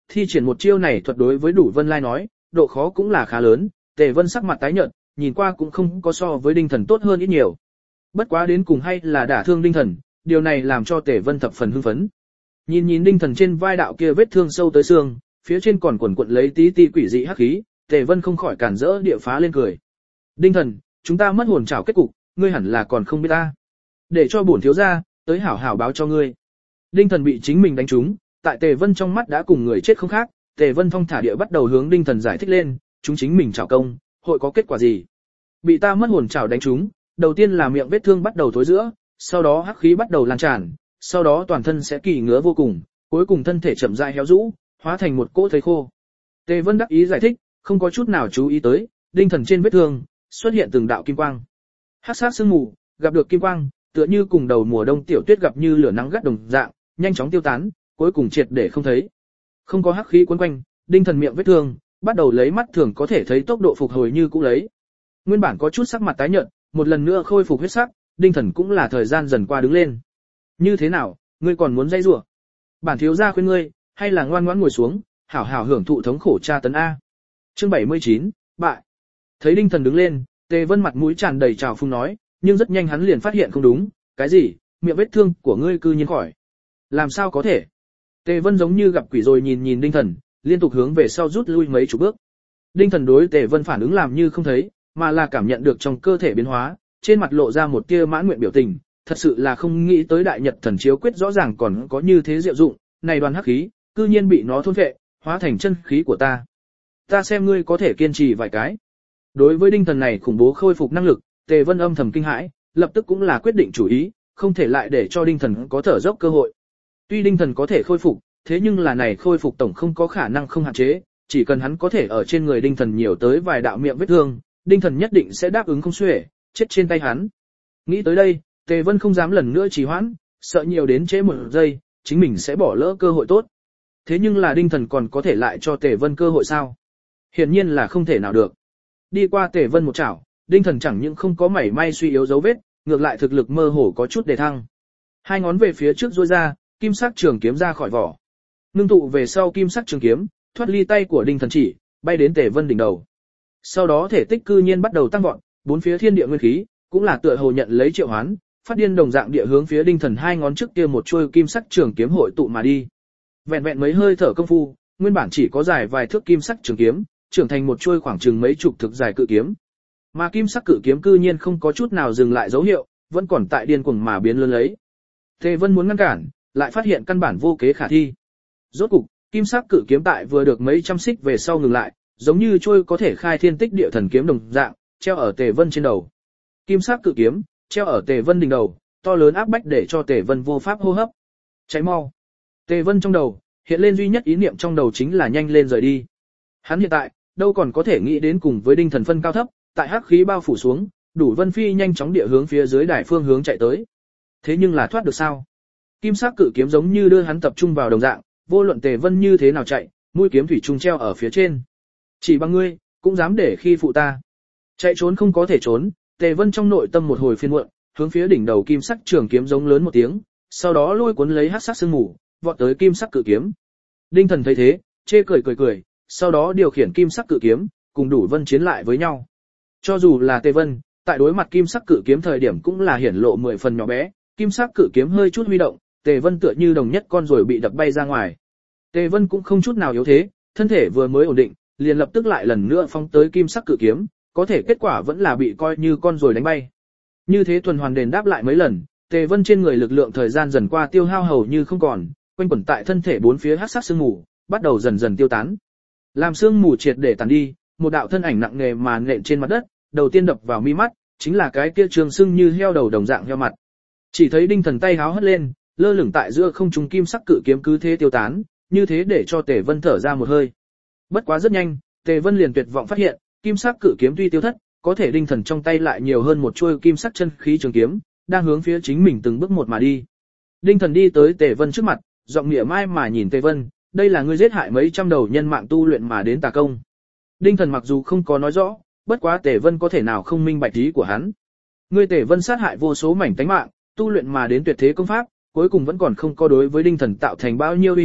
A: thi triển một chiêu này thuật đối với Đủ Vân Lai nói, độ khó cũng là khá lớn, Tề Vân sắc mặt tái nhợt, nhìn qua cũng không có so với Đinh Thần tốt hơn ít nhiều. Bất quá đến cùng hay là đả thương Đinh Thần, điều này làm cho Tề Vân thập phần hưng phấn. Nhìn nhìn Đinh Thần trên vai đạo kia vết thương sâu tới xương, phía trên còn quần quật lấy tí tí quỷ dị hắc khí, Tề Vân không khỏi cản rỡ địa phá lên cười. Đinh Thần, chúng ta mất hồn trảo kết cục, ngươi hẳn là còn không biết ta. Để cho bổn thiếu gia tới hảo hảo báo cho ngươi. Đinh Thần bị chính mình đánh trúng, tại Tề Vân trong mắt đã cùng người chết không khác, Tề Vân phong thả địa bắt đầu hướng Đinh Thần giải thích lên, chúng chính mình trảo công, hội có kết quả gì? Bị ta mất hồn trảo đánh trúng, đầu tiên là miệng vết thương bắt đầu thối rữa, sau đó hắc khí bắt đầu lan tràn, sau đó toàn thân sẽ kỳ ngứa vô cùng, cuối cùng thân thể chậm rãi héo rũ, hóa thành một cỗ thây khô. Tề Vân đắc ý giải thích, không có chút nào chú ý tới, Đinh Thần trên vết thương xuất hiện từng đạo kim quang. Hắc sát sương mù, gặp được kim quang, tựa như cùng đầu mùa đông tiểu tuyết gặp như lửa nắng gắt đồng dạng, nhanh chóng tiêu tán, cuối cùng triệt để không thấy. Không có hắc khí quấn quanh, Đinh Thần miệng vết thương bắt đầu lấy mắt thường có thể thấy tốc độ phục hồi như cũ lấy. Nguyên bản có chút sắc mặt tái nhợt, một lần nữa khôi phục huyết sắc, Đinh Thần cũng là thời gian dần qua đứng lên. Như thế nào, ngươi còn muốn dây rủa? Bản thiếu gia khuyên ngươi, hay là ngoan ngoãn ngồi xuống, hảo hảo hưởng thụ thống khổ tra tấn a. Chương bảy mươi chín, bại. Thấy Đinh Thần đứng lên, Tề Vân mặt mũi tràn đầy trào phúng nói, nhưng rất nhanh hắn liền phát hiện không đúng, cái gì? Miệng vết thương của ngươi cư nhiên khỏi. Làm sao có thể? Tề Vân giống như gặp quỷ rồi nhìn nhìn Đinh Thần, liên tục hướng về sau rút lui mấy chục bước. Đinh Thần đối Tề Vân phản ứng làm như không thấy, mà là cảm nhận được trong cơ thể biến hóa, trên mặt lộ ra một tia mãn nguyện biểu tình, thật sự là không nghĩ tới đại nhật thần chiếu quyết rõ ràng còn có như thế diệu dụng, này đoàn hắc khí, cư nhiên bị nó thôn phệ, hóa thành chân khí của ta. Ta xem ngươi có thể kiên trì vài cái. Đối với Đinh Thần này khủng bố khôi phục năng lực, Tề Vân âm thầm kinh hãi, lập tức cũng là quyết định chủ ý, không thể lại để cho Đinh Thần có thở dốc cơ hội. Tuy Đinh Thần có thể khôi phục, thế nhưng là này khôi phục tổng không có khả năng không hạn chế, chỉ cần hắn có thể ở trên người Đinh Thần nhiều tới vài đạo miệng vết thương, Đinh Thần nhất định sẽ đáp ứng không xuể, chết trên tay hắn. Nghĩ tới đây, Tề Vân không dám lần nữa trì hoãn, sợ nhiều đến trễ một giây, chính mình sẽ bỏ lỡ cơ hội tốt. Thế nhưng là Đinh Thần còn có thể lại cho Tề Vân cơ hội sao? Hiển nhiên là không thể nào được. Đi qua Tề Vân một chảo, Đinh Thần chẳng những không có mảy may suy yếu dấu vết, ngược lại thực lực mơ hồ có chút đề thăng. Hai ngón về phía trước duỗi ra, kim sắc trường kiếm ra khỏi vỏ. Ngưng tụ về sau kim sắc trường kiếm, thoát ly tay của Đinh Thần chỉ, bay đến Tề Vân đỉnh đầu. Sau đó thể tích cư nhiên bắt đầu tăng vọt, bốn phía thiên địa nguyên khí cũng là tựa hồ nhận lấy triệu hoán, phát điên đồng dạng địa hướng phía Đinh Thần hai ngón trước kia một chuôi kim sắc trường kiếm hội tụ mà đi. Vẹn vẹn mấy hơi thở công phu, nguyên bản chỉ có dài vài thước kim sắc trường kiếm, trưởng thành một chuôi khoảng chừng mấy chục thước dài cự kiếm. Mà kim sắc cự kiếm cư nhiên không có chút nào dừng lại dấu hiệu, vẫn còn tại điên cuồng mà biến lớn lấy. Tề Vân muốn ngăn cản, lại phát hiện căn bản vô kế khả thi. Rốt cục, kim sắc cự kiếm tại vừa được mấy trăm xích về sau ngừng lại, giống như trôi có thể khai thiên tích địa thần kiếm đồng dạng, treo ở Tề Vân trên đầu. Kim sắc cự kiếm treo ở Tề Vân đỉnh đầu, to lớn áp bách để cho Tề Vân vô pháp hô hấp. Cháy mau. Tề Vân trong đầu hiện lên duy nhất ý niệm trong đầu chính là nhanh lên rời đi. Hắn hiện tại đâu còn có thể nghĩ đến cùng với Đinh Thần phân cao thấp, tại hắc khí bao phủ xuống, Đủ Vân Phi nhanh chóng địa hướng phía dưới đài phương hướng chạy tới. Thế nhưng là thoát được sao? Kim sắc cự kiếm giống như đưa hắn tập trung vào đồng dạng, vô luận Tề Vân như thế nào chạy, mũi kiếm thủy chung treo ở phía trên. Chỉ bằng ngươi, cũng dám để khi phụ ta. Chạy trốn không có thể trốn, Tề Vân trong nội tâm một hồi phiền muộn, hướng phía đỉnh đầu kim sắc trường kiếm giống lớn một tiếng, sau đó lôi cuốn lấy hắc sắc sương mù, vọt tới kim sắc cự kiếm. Đinh Thần thấy thế, chê cười cười cười, sau đó điều khiển kim sắc cự kiếm, cùng Đủ Vân chiến lại với nhau. Cho dù là Tề Vân, tại đối mặt kim sắc cự kiếm thời điểm cũng là hiển lộ mười phần nhỏ bé, kim sắc cự kiếm hơi chút huy động, Tề Vân tựa như đồng nhất con rồi bị đập bay ra ngoài. Tề Vân cũng không chút nào yếu thế, thân thể vừa mới ổn định, liền lập tức lại lần nữa phóng tới kim sắc cự kiếm, có thể kết quả vẫn là bị coi như con rồi đánh bay. Như thế tuần hoàn đền đáp lại mấy lần, Tề Vân trên người lực lượng thời gian dần qua tiêu hao hầu như không còn, quanh quẩn tại thân thể bốn phía hắc sắc sương mù, bắt đầu dần dần tiêu tán. Làm sương mù triệt để tàn đi, một đạo thân ảnh nặng nề mà nện trên mặt đất, đầu tiên đập vào mi mắt, chính là cái kia trường sưng như heo đầu đồng dạng heo mặt. Chỉ thấy Đinh Thần tay háo hất lên, lơ lửng tại giữa không trung kim sắc cự kiếm cứ thế tiêu tán, như thế để cho Tề Vân thở ra một hơi. Bất quá rất nhanh, Tề Vân liền tuyệt vọng phát hiện, kim sắc cự kiếm tuy tiêu thất, có thể Đinh Thần trong tay lại nhiều hơn một chuôi kim sắc chân khí trường kiếm, đang hướng phía chính mình từng bước một mà đi. Đinh Thần đi tới Tề Vân trước mặt, giọng nghĩa mai mà nhìn Tề Vân, đây là ngươi giết hại mấy trăm đầu nhân mạng tu luyện mà đến tà công. Đinh Thần mặc dù không có nói rõ, bất quá Tề Vân có thể nào không minh bạch ý của hắn. Ngươi Tề Vân sát hại vô số mảnh tánh mạng, tu luyện mà đến tuyệt thế công pháp, cuối cùng vẫn còn không có đối với Đinh Thần tạo thành bao nhiêu uy hiếp,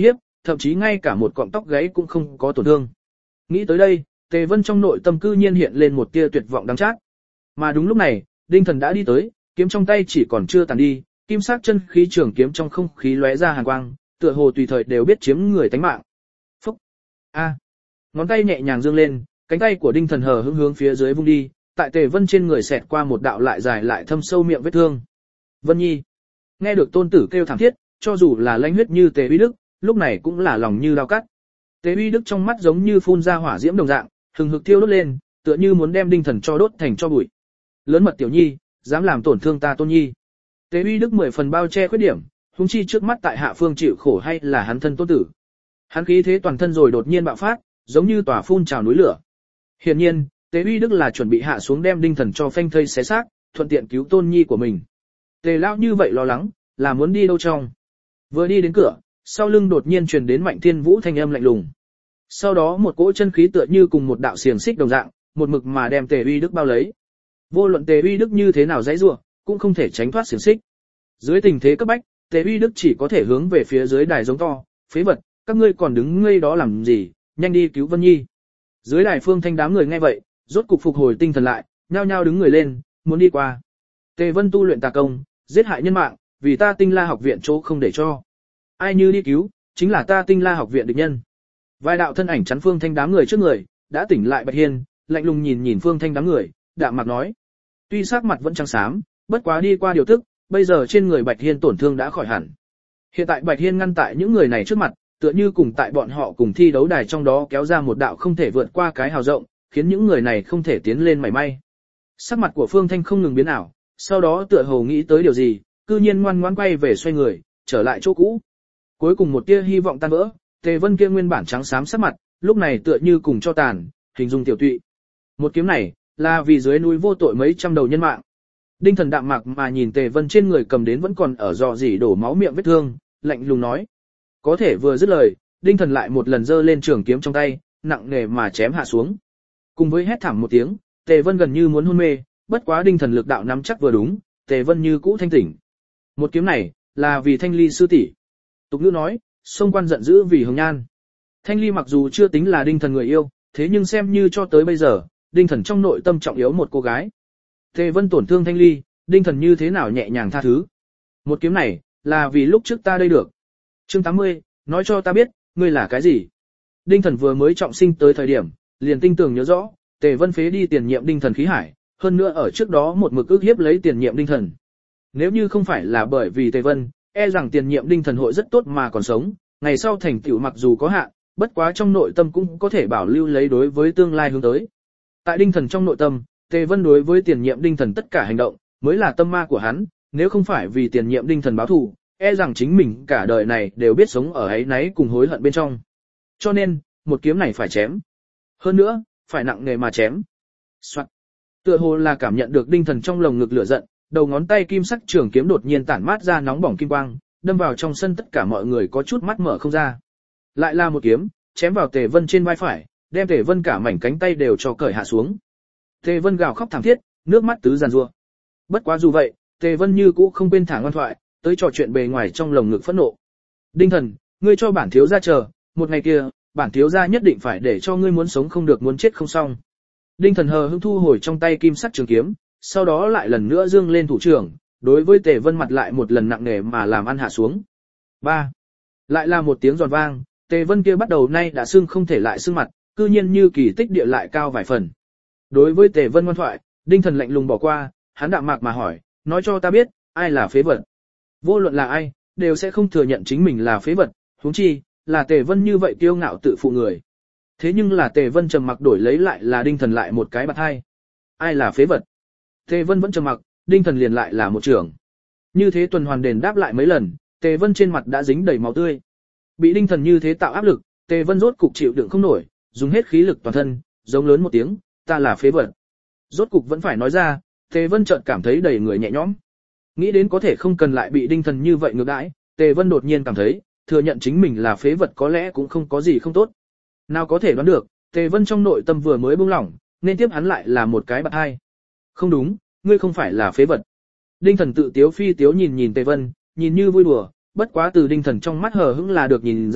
A: thậm chí ngay cả một cọng tóc gáy cũng không có tổn thương. Nghĩ tới đây, Tề Vân trong nội tâm cư nhiên hiện lên một tia tuyệt vọng đắng chát. Mà đúng lúc này, Đinh Thần đã đi tới, kiếm trong tay chỉ còn chưa tàn đi, kim sắc chân khí trường kiếm trong không khí lóe ra hàn quang, tựa hồ tùy thời đều biết chiếm người tánh mạng. Phúc! A! Ngón tay nhẹ nhàng dương lên, cánh tay của Đinh Thần hờ hững hướng phía dưới vung đi, tại Tề Vân trên người xẹt qua một đạo lại dài lại thâm sâu miệng vết thương. Vân Nhi! Nghe được tôn tử kêu thảm thiết, cho dù là lãnh huyết như Tề Uy Đức, lúc này cũng là lòng như dao cắt. Tề Uy Đức trong mắt giống như phun ra hỏa diễm đồng dạng, hừng hực thiêu đốt lên, tựa như muốn đem Đinh Thần cho đốt thành cho bụi. Lớn mật tiểu nhi, dám làm tổn thương ta Tôn Nhi. Tề Uy Đức mười phần bao che khuyết điểm, huống chi trước mắt tại hạ phương chịu khổ hay là hắn thân tôn tử. Hắn khí thế toàn thân rồi đột nhiên bạo phát, giống như tỏa phun trào núi lửa. Hiển nhiên, Tề Uy Đức là chuẩn bị hạ xuống đem Đinh Thần cho phanh thây xé xác, thuận tiện cứu Tôn Nhi của mình. Tề lão như vậy lo lắng, là muốn đi đâu trong? Vừa đi đến cửa, sau lưng đột nhiên truyền đến Mạnh Thiên Vũ thanh âm lạnh lùng. Sau đó một cỗ chân khí tựa như cùng một đạo xiềng xích đồng dạng, một mực mà đem Tề Uy Đức bao lấy. Vô luận Tề Uy Đức như thế nào giãy giụa, cũng không thể tránh thoát xiềng xích. Dưới tình thế cấp bách, Tề Uy Đức chỉ có thể hướng về phía dưới đài giống to, phế vật, các ngươi còn đứng ngây đó làm gì, nhanh đi cứu Vân Nhi. Dưới đài Phương Thanh đám người nghe vậy, rốt cục phục hồi tinh thần lại, nhao nhao đứng người lên, muốn đi qua. Tề Vân tu luyện tà công, giết hại nhân mạng, vì ta Tinh La học viện chỗ không để cho. Ai như đi cứu, chính là ta Tinh La học viện địch nhân. Vài đạo thân ảnh chắn Phương Thanh đám người trước người, đã tỉnh lại Bạch Hiên, lạnh lùng nhìn nhìn Phương Thanh đám người, đạm mạc nói. Tuy sắc mặt vẫn trắng xám, bất quá đi qua điều tức, bây giờ trên người Bạch Hiên tổn thương đã khỏi hẳn. Hiện tại Bạch Hiên ngăn tại những người này trước mặt, tựa như cùng tại bọn họ cùng thi đấu đài trong đó kéo ra một đạo không thể vượt qua cái hào rộng, khiến những người này không thể tiến lên mảy may. Sắc mặt của Phương Thanh không ngừng biến ảo, sau đó tựa hồ nghĩ tới điều gì, cư nhiên ngoan ngoãn quay về xoay người, trở lại chỗ cũ. Cuối cùng một tia hy vọng tan vỡ, Tề Vân kia nguyên bản trắng xám sắc mặt, lúc này tựa như cùng cho tàn, hình dung tiểu tụy. Một kiếm này, là vì dưới núi vô tội mấy trăm đầu nhân mạng. Đinh Thần đạm mạc mà nhìn Tề Vân trên người cầm đến vẫn còn ở dò dỉ đổ máu miệng vết thương, lạnh lùng nói. Có thể vừa dứt lời, Đinh Thần lại một lần giơ lên trường kiếm trong tay, nặng nề mà chém hạ xuống. Cùng với hét thảm một tiếng, Tề Vân gần như muốn hôn mê, bất quá Đinh Thần lực đạo nắm chắc vừa đúng, Tề Vân như cũ thanh tỉnh. Một kiếm này, là vì Thanh Ly sư tỷ. Tục ngữ nói, sông quan giận dữ vì hồng nhan. Thanh Ly mặc dù chưa tính là Đinh Thần người yêu, thế nhưng xem như cho tới bây giờ, Đinh Thần trong nội tâm trọng yếu một cô gái. Tề Vân tổn thương Thanh Ly, Đinh Thần như thế nào nhẹ nhàng tha thứ. Một kiếm này, là vì lúc trước ta đây được. Chương tám mươi, nói cho ta biết, ngươi là cái gì. Đinh Thần vừa mới trọng sinh tới thời điểm, liền tinh tường nhớ rõ, Tề Vân phế đi tiền nhiệm Đinh Thần khí hải, hơn nữa ở trước đó một mực ức hiếp lấy tiền nhiệm Đinh Thần. Nếu như không phải là bởi vì Tề Vân, e rằng tiền nhiệm Đinh Thần hội rất tốt mà còn sống, ngày sau thành tựu mặc dù có hạn, bất quá trong nội tâm cũng có thể bảo lưu lấy đối với tương lai hướng tới. Tại Đinh Thần trong nội tâm, Tề Vân đối với tiền nhiệm Đinh Thần tất cả hành động, mới là tâm ma của hắn, nếu không phải vì tiền nhiệm Đinh Thần báo thù, e rằng chính mình cả đời này đều biết sống ở ấy náy cùng hối hận bên trong. Cho nên, một kiếm này phải chém. Hơn nữa, phải nặng nề mà chém. Soạn. Tựa hồ là cảm nhận được Đinh Thần trong lồng ngực lửa giận, đầu ngón tay kim sắc trường kiếm đột nhiên tản mát ra nóng bỏng kim quang, đâm vào trong sân tất cả mọi người có chút mắt mở không ra. Lại là một kiếm, chém vào Tề Vân trên vai phải, đem Tề Vân cả mảnh cánh tay đều cho cởi hạ xuống. Tề Vân gào khóc thảm thiết, nước mắt tứ giàn rủa. Bất quá dù vậy, Tề Vân như cũ không quên thả ngoan thoại, tới trò chuyện bề ngoài trong lồng ngực phẫn nộ. Đinh Thần, ngươi cho bản thiếu gia chờ, một ngày kia, bản thiếu gia nhất định phải để cho ngươi muốn sống không được muốn chết không xong. Đinh Thần hờ hững thu hồi trong tay kim sắc trường kiếm, sau đó lại lần nữa dương lên thủ trưởng, đối với Tề Vân mặt lại một lần nặng nề mà làm ăn hạ xuống. ba. Lại là một tiếng giòn vang, Tề Vân kia bắt đầu nay đã sưng không thể lại sưng mặt, cư nhiên như kỳ tích địa lại cao vài phần. Đối với Tề Vân ngoan thoại, Đinh Thần lạnh lùng bỏ qua, hắn đạm mạc mà hỏi, nói cho ta biết, ai là phế vật. Vô luận là ai, đều sẽ không thừa nhận chính mình là phế vật, huống chi, là Tề Vân như vậy kiêu ngạo tự phụ người. Thế nhưng là Tề Vân trầm mặc đổi lấy lại là Đinh Thần lại một cái bạt hai. Ai là phế vật? Tề Vân vẫn trầm mặc, Đinh Thần liền lại là một trưởng. Như thế tuần hoàn đền đáp lại mấy lần, Tề Vân trên mặt đã dính đầy máu tươi. Bị Đinh Thần như thế tạo áp lực, Tề Vân rốt cục chịu đựng không nổi, dùng hết khí lực toàn thân, giống lớn một tiếng, ta là phế vật. Rốt cục vẫn phải nói ra, Tề Vân chợt cảm thấy đầy người nhẹ nhõm. Nghĩ đến có thể không cần lại bị Đinh Thần như vậy ngược đãi, Tề Vân đột nhiên cảm thấy, thừa nhận chính mình là phế vật có lẽ cũng không có gì không tốt. Nào có thể đoán được, Tề Vân trong nội tâm vừa mới buông lỏng, nên tiếp hắn lại là một cái bạt hai. Không đúng, ngươi không phải là phế vật. Đinh Thần tự tiếu phi tiếu nhìn nhìn Tề Vân, nhìn như vui đùa, bất quá từ Đinh Thần trong mắt hờ hững là được nhìn ra,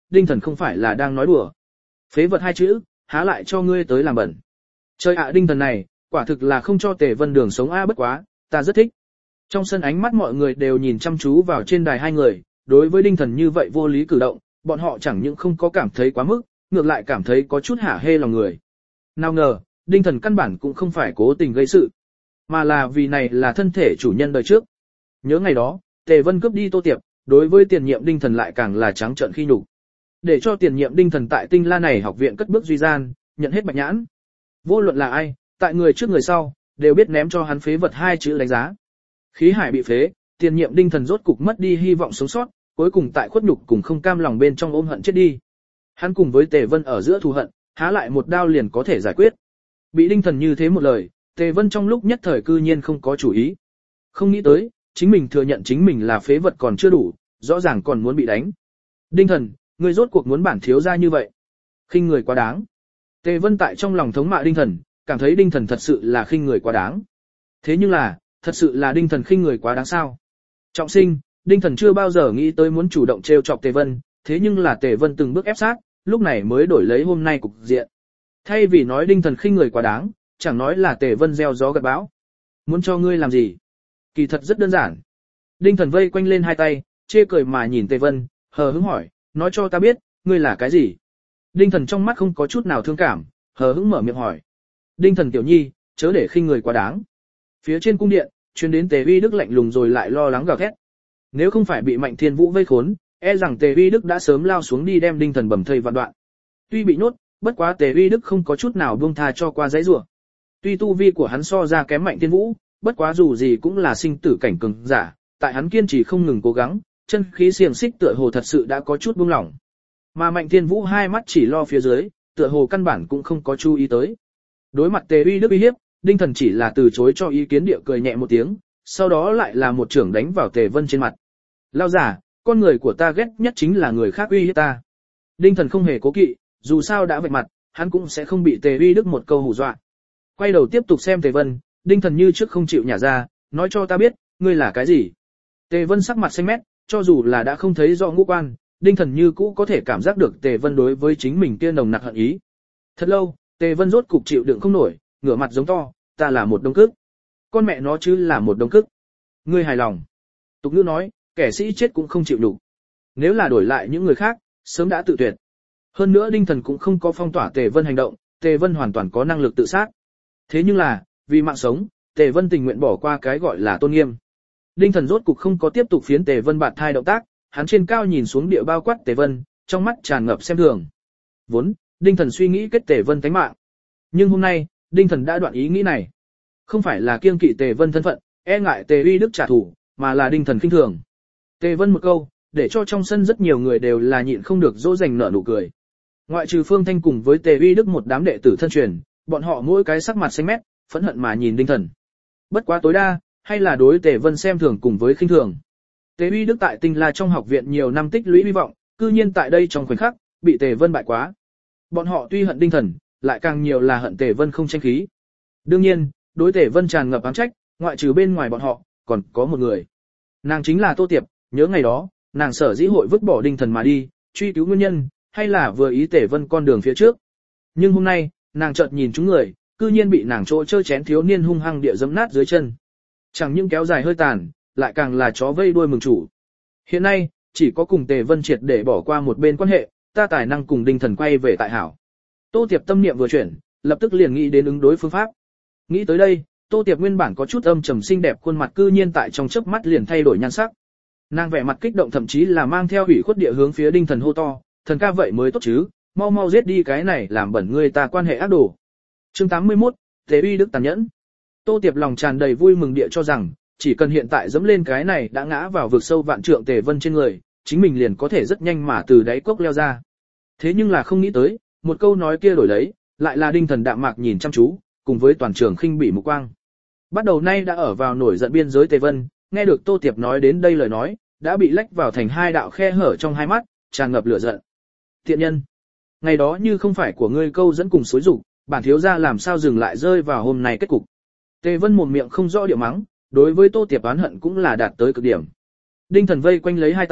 A: Đinh Thần không phải là đang nói đùa. Phế vật hai chữ, há lại cho ngươi tới làm bẩn. Trời ạ, Đinh Thần này, quả thực là không cho Tề Vân đường sống a, bất quá, ta rất thích. Trong sân ánh mắt mọi người đều nhìn chăm chú vào trên đài hai người, đối với Đinh Thần như vậy vô lý cử động, bọn họ chẳng những không có cảm thấy quá mức, ngược lại cảm thấy có chút hả hê lòng người. Nào ngờ, Đinh Thần căn bản cũng không phải cố tình gây sự, mà là vì này là thân thể chủ nhân đời trước. Nhớ ngày đó, Tề Vân cướp đi Tô Tiệp, đối với tiền nhiệm Đinh Thần lại càng là trắng trợn khi nhục. Để cho tiền nhiệm Đinh Thần tại Tinh La này học viện cất bước duy gian, nhận hết bạch nhãn. Vô luận là ai, tại người trước người sau, đều biết ném cho hắn phế vật hai chữ đánh giá. Khí hải bị phế, tiền nhiệm Đinh Thần rốt cục mất đi hy vọng sống sót, cuối cùng tại khuất nhục cùng không cam lòng bên trong ôm hận chết đi. Hắn cùng với Tề Vân ở giữa thù hận, há lại một đao liền có thể giải quyết. Bị Đinh Thần như thế một lời, Tề Vân trong lúc nhất thời cư nhiên không có chủ ý. Không nghĩ tới, chính mình thừa nhận chính mình là phế vật còn chưa đủ, rõ ràng còn muốn bị đánh. Đinh Thần, ngươi rốt cuộc muốn bản thiếu gia như vậy. Khinh người quá đáng. Tề Vân tại trong lòng thống mạ Đinh Thần, cảm thấy Đinh Thần thật sự là khinh người quá đáng. Thế nhưng là, thật sự là Đinh Thần khinh người quá đáng sao? Trọng sinh, Đinh Thần chưa bao giờ nghĩ tới muốn chủ động trêu chọc Tề Vân, thế nhưng là Tề Vân từng bước ép sát, lúc này mới đổi lấy hôm nay cục diện. Thay vì nói Đinh Thần khinh người quá đáng, chẳng nói là Tề Vân gieo gió gặt bão. Muốn cho ngươi làm gì? Kỳ thật rất đơn giản. Đinh Thần vây quanh lên hai tay, chê cười mà nhìn Tề Vân, hờ hững hỏi, nói cho ta biết, ngươi là cái gì? Đinh Thần trong mắt không có chút nào thương cảm, hờ hững mở miệng hỏi. Đinh Thần tiểu nhi, chớ để khinh người quá đáng. Phía trên cung điện, truyền đến Tề Uy Đức lạnh lùng rồi lại lo lắng gào thét. Nếu không phải bị Mạnh Thiên Vũ vây khốn, e rằng Tề Uy Đức đã sớm lao xuống đi đem Đinh Thần bầm thây vạn đoạn. Tuy bị nhốt, bất quá Tề Uy Đức không có chút nào buông tha cho qua dãy rủa. Tuy tu vi của hắn so ra kém Mạnh Thiên Vũ, bất quá dù gì cũng là sinh tử cảnh cường giả, tại hắn kiên trì không ngừng cố gắng, chân khí xiềng xích tựa hồ thật sự đã có chút buông lỏng. Mà Mạnh Thiên Vũ hai mắt chỉ lo phía dưới, tựa hồ căn bản cũng không có chú ý tới. Đối mặt Tề Uy Đức uy hiếp, Đinh Thần chỉ là từ chối cho ý kiến, địa cười nhẹ một tiếng, sau đó lại là một chưởng đánh vào Tề Vân trên mặt. Lao giả, con người của ta ghét nhất chính là người khác uy hiếp ta. Đinh Thần không hề cố kỵ, dù sao đã vạch mặt, hắn cũng sẽ không bị Tề Uy Đức một câu hù dọa. Quay đầu tiếp tục xem Tề Vân, Đinh Thần như trước không chịu nhả ra, nói cho ta biết, ngươi là cái gì? Tề Vân sắc mặt xanh mét, cho dù là đã không thấy rõ ngũ quan, Đinh Thần như cũ có thể cảm giác được Tề Vân đối với chính mình kia nồng nặc hận ý. Thật lâu, Tề Vân rốt cục chịu đựng không nổi, ngửa mặt giống to, ta là một đống cức. Con mẹ nó chứ là một đống cức. Ngươi hài lòng. Tục ngữ nói, kẻ sĩ chết cũng không chịu đủ. Nếu là đổi lại những người khác, sớm đã tự tuyệt. Hơn nữa Đinh Thần cũng không có phong tỏa Tề Vân hành động, Tề Vân hoàn toàn có năng lực tự sát. Thế nhưng là, vì mạng sống, Tề Vân tình nguyện bỏ qua cái gọi là tôn nghiêm. Đinh Thần rốt cục không có tiếp tục phiến Tề Vân bạt thai động tác, hắn trên cao nhìn xuống địa bao quát Tề Vân, trong mắt tràn ngập xem thường. Vốn, Đinh Thần suy nghĩ kết Tề Vân tánh mạng. Nhưng hôm nay, Đinh Thần đã đoạn ý nghĩ này. Không phải là kiêng kỵ Tề Vân thân phận, e ngại Tề Uy Đức trả thù, mà là Đinh Thần khinh thường. Tề Vân một câu, để cho trong sân rất nhiều người đều là nhịn không được dỗ dành nở nụ cười. Ngoại trừ Phương Thanh cùng với Tề Uy Đức một đám đệ tử thân truyền, bọn họ mỗi cái sắc mặt xanh mét, phẫn hận mà nhìn Đinh Thần. Bất quá tối đa, hay là đối Tề Vân xem thường cùng với khinh thường. Tề Uy Đức tại Tinh La trong học viện nhiều năm tích lũy hy vọng, cư nhiên tại đây trong khoảnh khắc, bị Tề Vân bại quá. Bọn họ tuy hận Đinh Thần, lại càng nhiều là hận Tề Vân không tranh khí. Đương nhiên, đối Tề Vân tràn ngập ám trách, ngoại trừ bên ngoài bọn họ, còn có một người. Nàng chính là Tô Tiệp, nhớ ngày đó, nàng sở dĩ hội vứt bỏ Đinh Thần mà đi, truy cứu nguyên nhân, hay là vừa ý Tề Vân con đường phía trước. Nhưng hôm nay, nàng chợt nhìn chúng người, cư nhiên bị nàng chỗ chơi chén thiếu niên hung hăng địa giẫm nát dưới chân. Chẳng những kéo dài hơi tàn, lại càng là chó vây đuôi mừng chủ. Hiện nay, chỉ có cùng Tề Vân triệt để bỏ qua một bên quan hệ, ta tài năng cùng Đinh Thần quay về tại hảo. Tô Tiệp tâm niệm vừa chuyển, lập tức liền nghĩ đến ứng đối phương pháp. Nghĩ tới đây, Tô Tiệp nguyên bản có chút âm trầm xinh đẹp khuôn mặt cư nhiên tại trong chớp mắt liền thay đổi nhan sắc. Nàng vẻ mặt kích động, thậm chí là mang theo ủy khuất địa hướng phía Đinh Thần hô to, thần ca vậy mới tốt chứ, mau mau giết đi cái này làm bẩn người ta quan hệ ác đồ. Chương tám mươi mốt, Tề Uy Đức tàn nhẫn. Tô Tiệp lòng tràn đầy vui mừng địa cho rằng, chỉ cần hiện tại dẫm lên cái này đã ngã vào vực sâu vạn trượng Tề Vân trên người, chính mình liền có thể rất nhanh mà từ đáy cốc leo ra. Thế nhưng là không nghĩ tới, một câu nói kia đổi lấy, lại là Đinh Thần đạm mạc nhìn chăm chú, cùng với toàn trường khinh bỉ mục quang. Bắt đầu nay đã ở vào nổi giận biên giới Tề Vân, nghe được Tô Tiệp nói đến đây lời nói, đã bị lách vào thành hai đạo khe hở trong hai mắt, tràn ngập lửa giận. Thiện nhân, ngày đó như không phải của ngươi câu dẫn cùng xối rủ, bản thiếu gia làm sao dừng lại rơi vào hôm nay kết cục. Tề Vân mồm miệng không rõ địa mắng, đối với Tô Tiệp oán hận cũng là đạt tới cực điểm. Đinh Thần vây quanh lấy hai tay,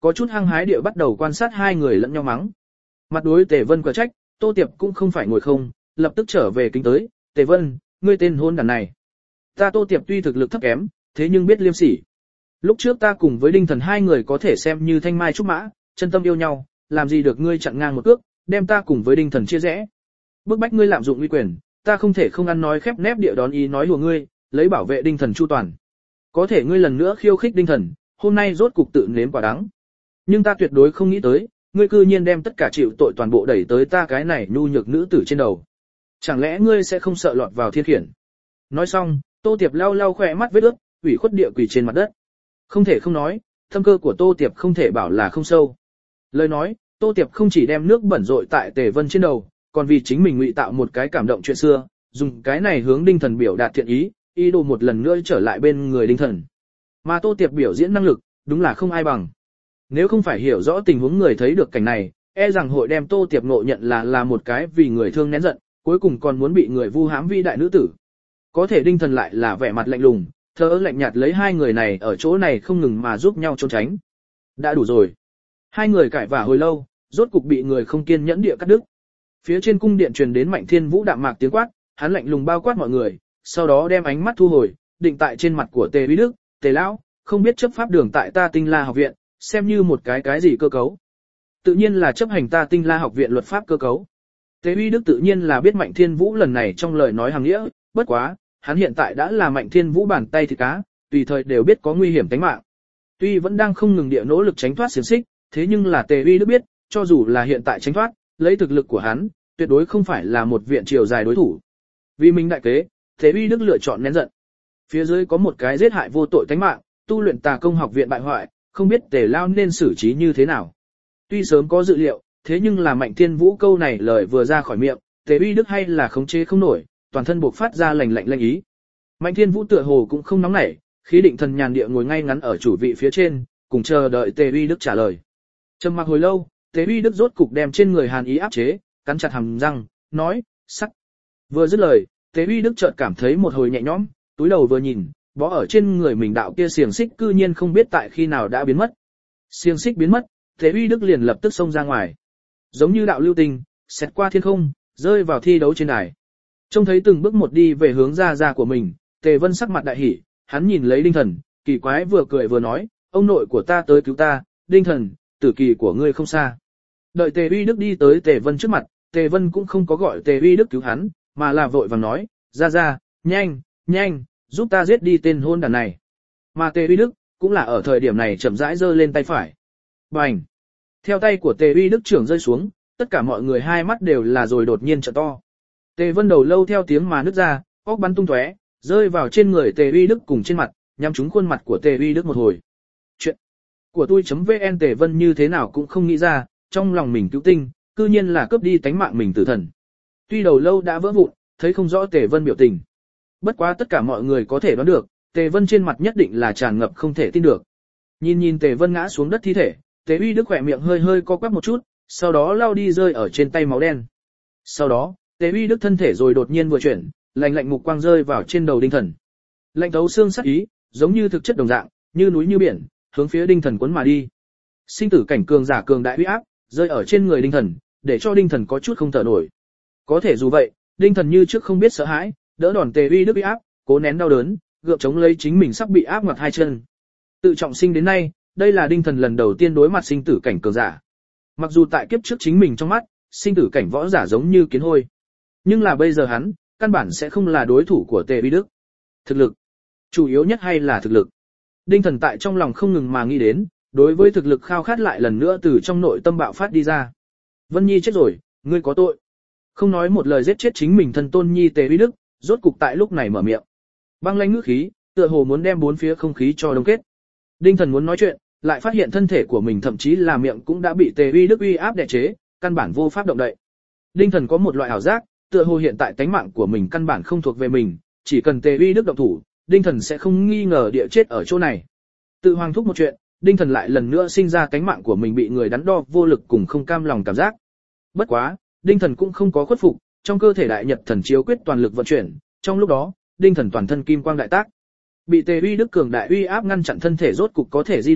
A: có chút hăng hái địa bắt đầu quan sát hai người lẫn nhau mắng. Mặt đối Tề Vân quả trách, Tô Tiệp cũng không phải ngồi không, lập tức trở về kính tới, Tề Vân, ngươi tên hôn đàn này. Ta Tô Tiệp tuy thực lực thấp kém, thế nhưng biết liêm sỉ. Lúc trước ta cùng với Đinh Thần hai người có thể xem như thanh mai trúc mã, chân tâm yêu nhau, làm gì được ngươi chặn ngang một cước, đem ta cùng với Đinh Thần chia rẽ. Bức bách ngươi lạm dụng uy quyền, ta không thể không ăn nói khép nép địa đón ý nói hùa ngươi, lấy bảo vệ Đinh Thần chu toàn. Có thể ngươi lần nữa khiêu khích Đinh Thần, hôm nay rốt cục tự nếm quả đắng. Nhưng ta tuyệt đối không nghĩ tới, ngươi cư nhiên đem tất cả chịu tội toàn bộ đẩy tới ta cái này nhu nhược nữ tử trên đầu. Chẳng lẽ ngươi sẽ không sợ lọt vào thiên khiển? Nói xong, Tô Tiệp lau lau khỏe mắt vết ướt, ủy khuất địa quỳ trên mặt đất. Không thể không nói, thâm cơ của Tô Tiệp không thể bảo là không sâu. Lời nói, Tô Tiệp không chỉ đem nước bẩn rội tại Tề Vân trên đầu, còn vì chính mình ngụy tạo một cái cảm động chuyện xưa, dùng cái này hướng Đinh Thần biểu đạt thiện ý, ý đồ một lần nữa trở lại bên người Đinh Thần. Mà Tô Tiệp biểu diễn năng lực, đúng là không ai bằng. Nếu không phải hiểu rõ tình huống người thấy được cảnh này, e rằng hội đem Tô Tiệp ngộ nhận là là một cái vì người thương nén giận, cuối cùng còn muốn bị người vu hãm vi đại nữ tử. Có thể Đinh Thần lại là vẻ mặt lạnh lùng, thờ ơ lạnh nhạt lấy hai người này ở chỗ này không ngừng mà giúp nhau trốn tránh. Đã đủ rồi. Hai người cãi vả hồi lâu, rốt cục bị người không kiên nhẫn địa cắt đứt. Phía trên cung điện truyền đến Mạnh Thiên Vũ đạm mạc tiếng quát, hắn lạnh lùng bao quát mọi người, sau đó đem ánh mắt thu hồi, định tại trên mặt của Tề Uy Đức, Tề lão, không biết chấp pháp đường tại ta Tinh La học viện, xem như một cái cái gì cơ cấu? Tự nhiên là chấp hành ta Tinh La học viện luật pháp cơ cấu. Tề Uy Đức tự nhiên là biết Mạnh Thiên Vũ lần này trong lời nói hàng nghĩa, bất quá, hắn hiện tại đã là Mạnh Thiên Vũ bàn tay thịt cá, tùy thời đều biết có nguy hiểm tính mạng. Tuy vẫn đang không ngừng địa nỗ lực tránh thoát xiềng xích, thế nhưng là Tề Uy Đức biết, cho dù là hiện tại tránh thoát, lấy thực lực của hắn, tuyệt đối không phải là một viện triều dài đối thủ. Vì mình đại kế, Tề Uy Đức lựa chọn nén giận. Phía dưới có một cái giết hại vô tội tánh mạng, tu luyện Tà Công học viện bại hoại, không biết Tề lao nên xử trí như thế nào. Tuy sớm có dự liệu, thế nhưng là Mạnh Thiên Vũ câu này lời vừa ra khỏi miệng, Tề Uy Đức hay là khống chế không nổi, toàn thân bộc phát ra lạnh lạnh lanh ý. Mạnh Thiên Vũ tựa hồ cũng không nóng nảy, khí định thần nhàn địa ngồi ngay ngắn ở chủ vị phía trên, cùng chờ đợi Tề Uy Đức trả lời. Trầm mặc hồi lâu, Tề Uy Đức rốt cục đem trên người hàn ý áp chế, cắn chặt hàm răng, nói, sắc. Vừa dứt lời, Tề Uy Đức chợt cảm thấy một hồi nhẹ nhõm, túi đầu vừa nhìn, bó ở trên người mình đạo kia xiềng xích cư nhiên không biết tại khi nào đã biến mất. Xiềng xích biến mất, Tề Uy Đức liền lập tức xông ra ngoài, giống như đạo lưu tình, xẹt qua thiên không, rơi vào thi đấu trên đài. Trông thấy từng bước một đi về hướng ra ra của mình, Tề Vân sắc mặt đại hỉ, hắn nhìn lấy Đinh Thần, kỳ quái vừa cười vừa nói, ông nội của ta tới cứu ta, Đinh Thần, tử kỳ của ngươi không xa. Đợi Tề Uy Đức đi tới Tề Vân trước mặt, Tề Vân cũng không có gọi Tề Uy Đức cứu hắn, mà là vội vàng nói, ra ra, nhanh, nhanh, giúp ta giết đi tên hôn đàn này. Mà Tề Uy Đức, cũng là ở thời điểm này chậm rãi giơ lên tay phải. Bành! Theo tay của Tề Uy Đức trưởng rơi xuống, tất cả mọi người hai mắt đều là rồi đột nhiên trợ to. Tề Vân đầu lâu theo tiếng mà nứt ra, óc bắn tung tóe, rơi vào trên người Tề Uy Đức cùng trên mặt, nhắm trúng khuôn mặt của Tề Uy Đức một hồi. Chuyện của tôi.vn Tề Vân như thế nào cũng không nghĩ ra, trong lòng mình cứu tinh, cư nhiên là cướp đi tánh mạng mình tử thần. Tuy đầu lâu đã vỡ vụn, thấy không rõ Tề Vân biểu tình. Bất quá tất cả mọi người có thể đoán được, Tề Vân trên mặt nhất định là tràn ngập không thể tin được. Nhìn nhìn Tề Vân ngã xuống đất thi thể, Tề Uy Đức khỏe miệng hơi hơi co quắp một chút, sau đó lao đi rơi ở trên tay máu đen. Sau đó, Tề Uy Đức thân thể rồi đột nhiên vừa chuyển, lạnh lạnh mục quang rơi vào trên đầu Đinh Thần. Lạnh thấu xương sắc ý, giống như thực chất đồng dạng, như núi như biển, hướng phía Đinh Thần cuốn mà đi. Sinh tử cảnh cường giả cường đại uy áp, rơi ở trên người Đinh Thần, để cho Đinh Thần có chút không thở nổi. Có thể dù vậy, Đinh Thần như trước không biết sợ hãi, đỡ đòn Tề Uy Đức uy áp, cố nén đau đớn, gượng chống lấy chính mình sắp bị áp ngoặt hai chân. Tự trọng sinh đến nay, đây là Đinh Thần lần đầu tiên đối mặt sinh tử cảnh cường giả. Mặc dù tại kiếp trước chính mình trong mắt, sinh tử cảnh võ giả giống như kiến hôi, nhưng là bây giờ hắn, căn bản sẽ không là đối thủ của Tề Uy Đức. Thực lực, chủ yếu nhất hay là thực lực. Đinh Thần tại trong lòng không ngừng mà nghĩ đến, đối với thực lực khao khát lại lần nữa từ trong nội tâm bạo phát đi ra. Vân Nhi chết rồi, ngươi có tội. Không nói một lời giết chết chính mình thân tôn nhi Tề Uy Đức, rốt cục tại lúc này mở miệng. Băng lãnh ngữ khí, tựa hồ muốn đem bốn phía không khí cho đông kết. Đinh Thần muốn nói chuyện, lại phát hiện thân thể của mình thậm chí là miệng cũng đã bị Tề Uy Đức uy áp đè chế, căn bản vô pháp động đậy. Đinh Thần có một loại ảo giác, tựa hồ hiện tại tánh mạng của mình căn bản không thuộc về mình, chỉ cần Tề Uy Đức động thủ, Đinh Thần sẽ không nghi ngờ địa chết ở chỗ này. Tự hoàng thúc một chuyện, Đinh Thần lại lần nữa sinh ra tánh mạng của mình bị người đắn đo vô lực cùng không cam lòng cảm giác. Bất quá, Đinh Thần cũng không có khuất phục, trong cơ thể đại nhật thần chiếu quyết toàn lực vận chuyển, trong lúc đó, Đinh Thần toàn thân kim quang đại tác. Bị Tề Uy Đức cường đại uy áp ngăn chặn thân thể rốt cục có thể di động,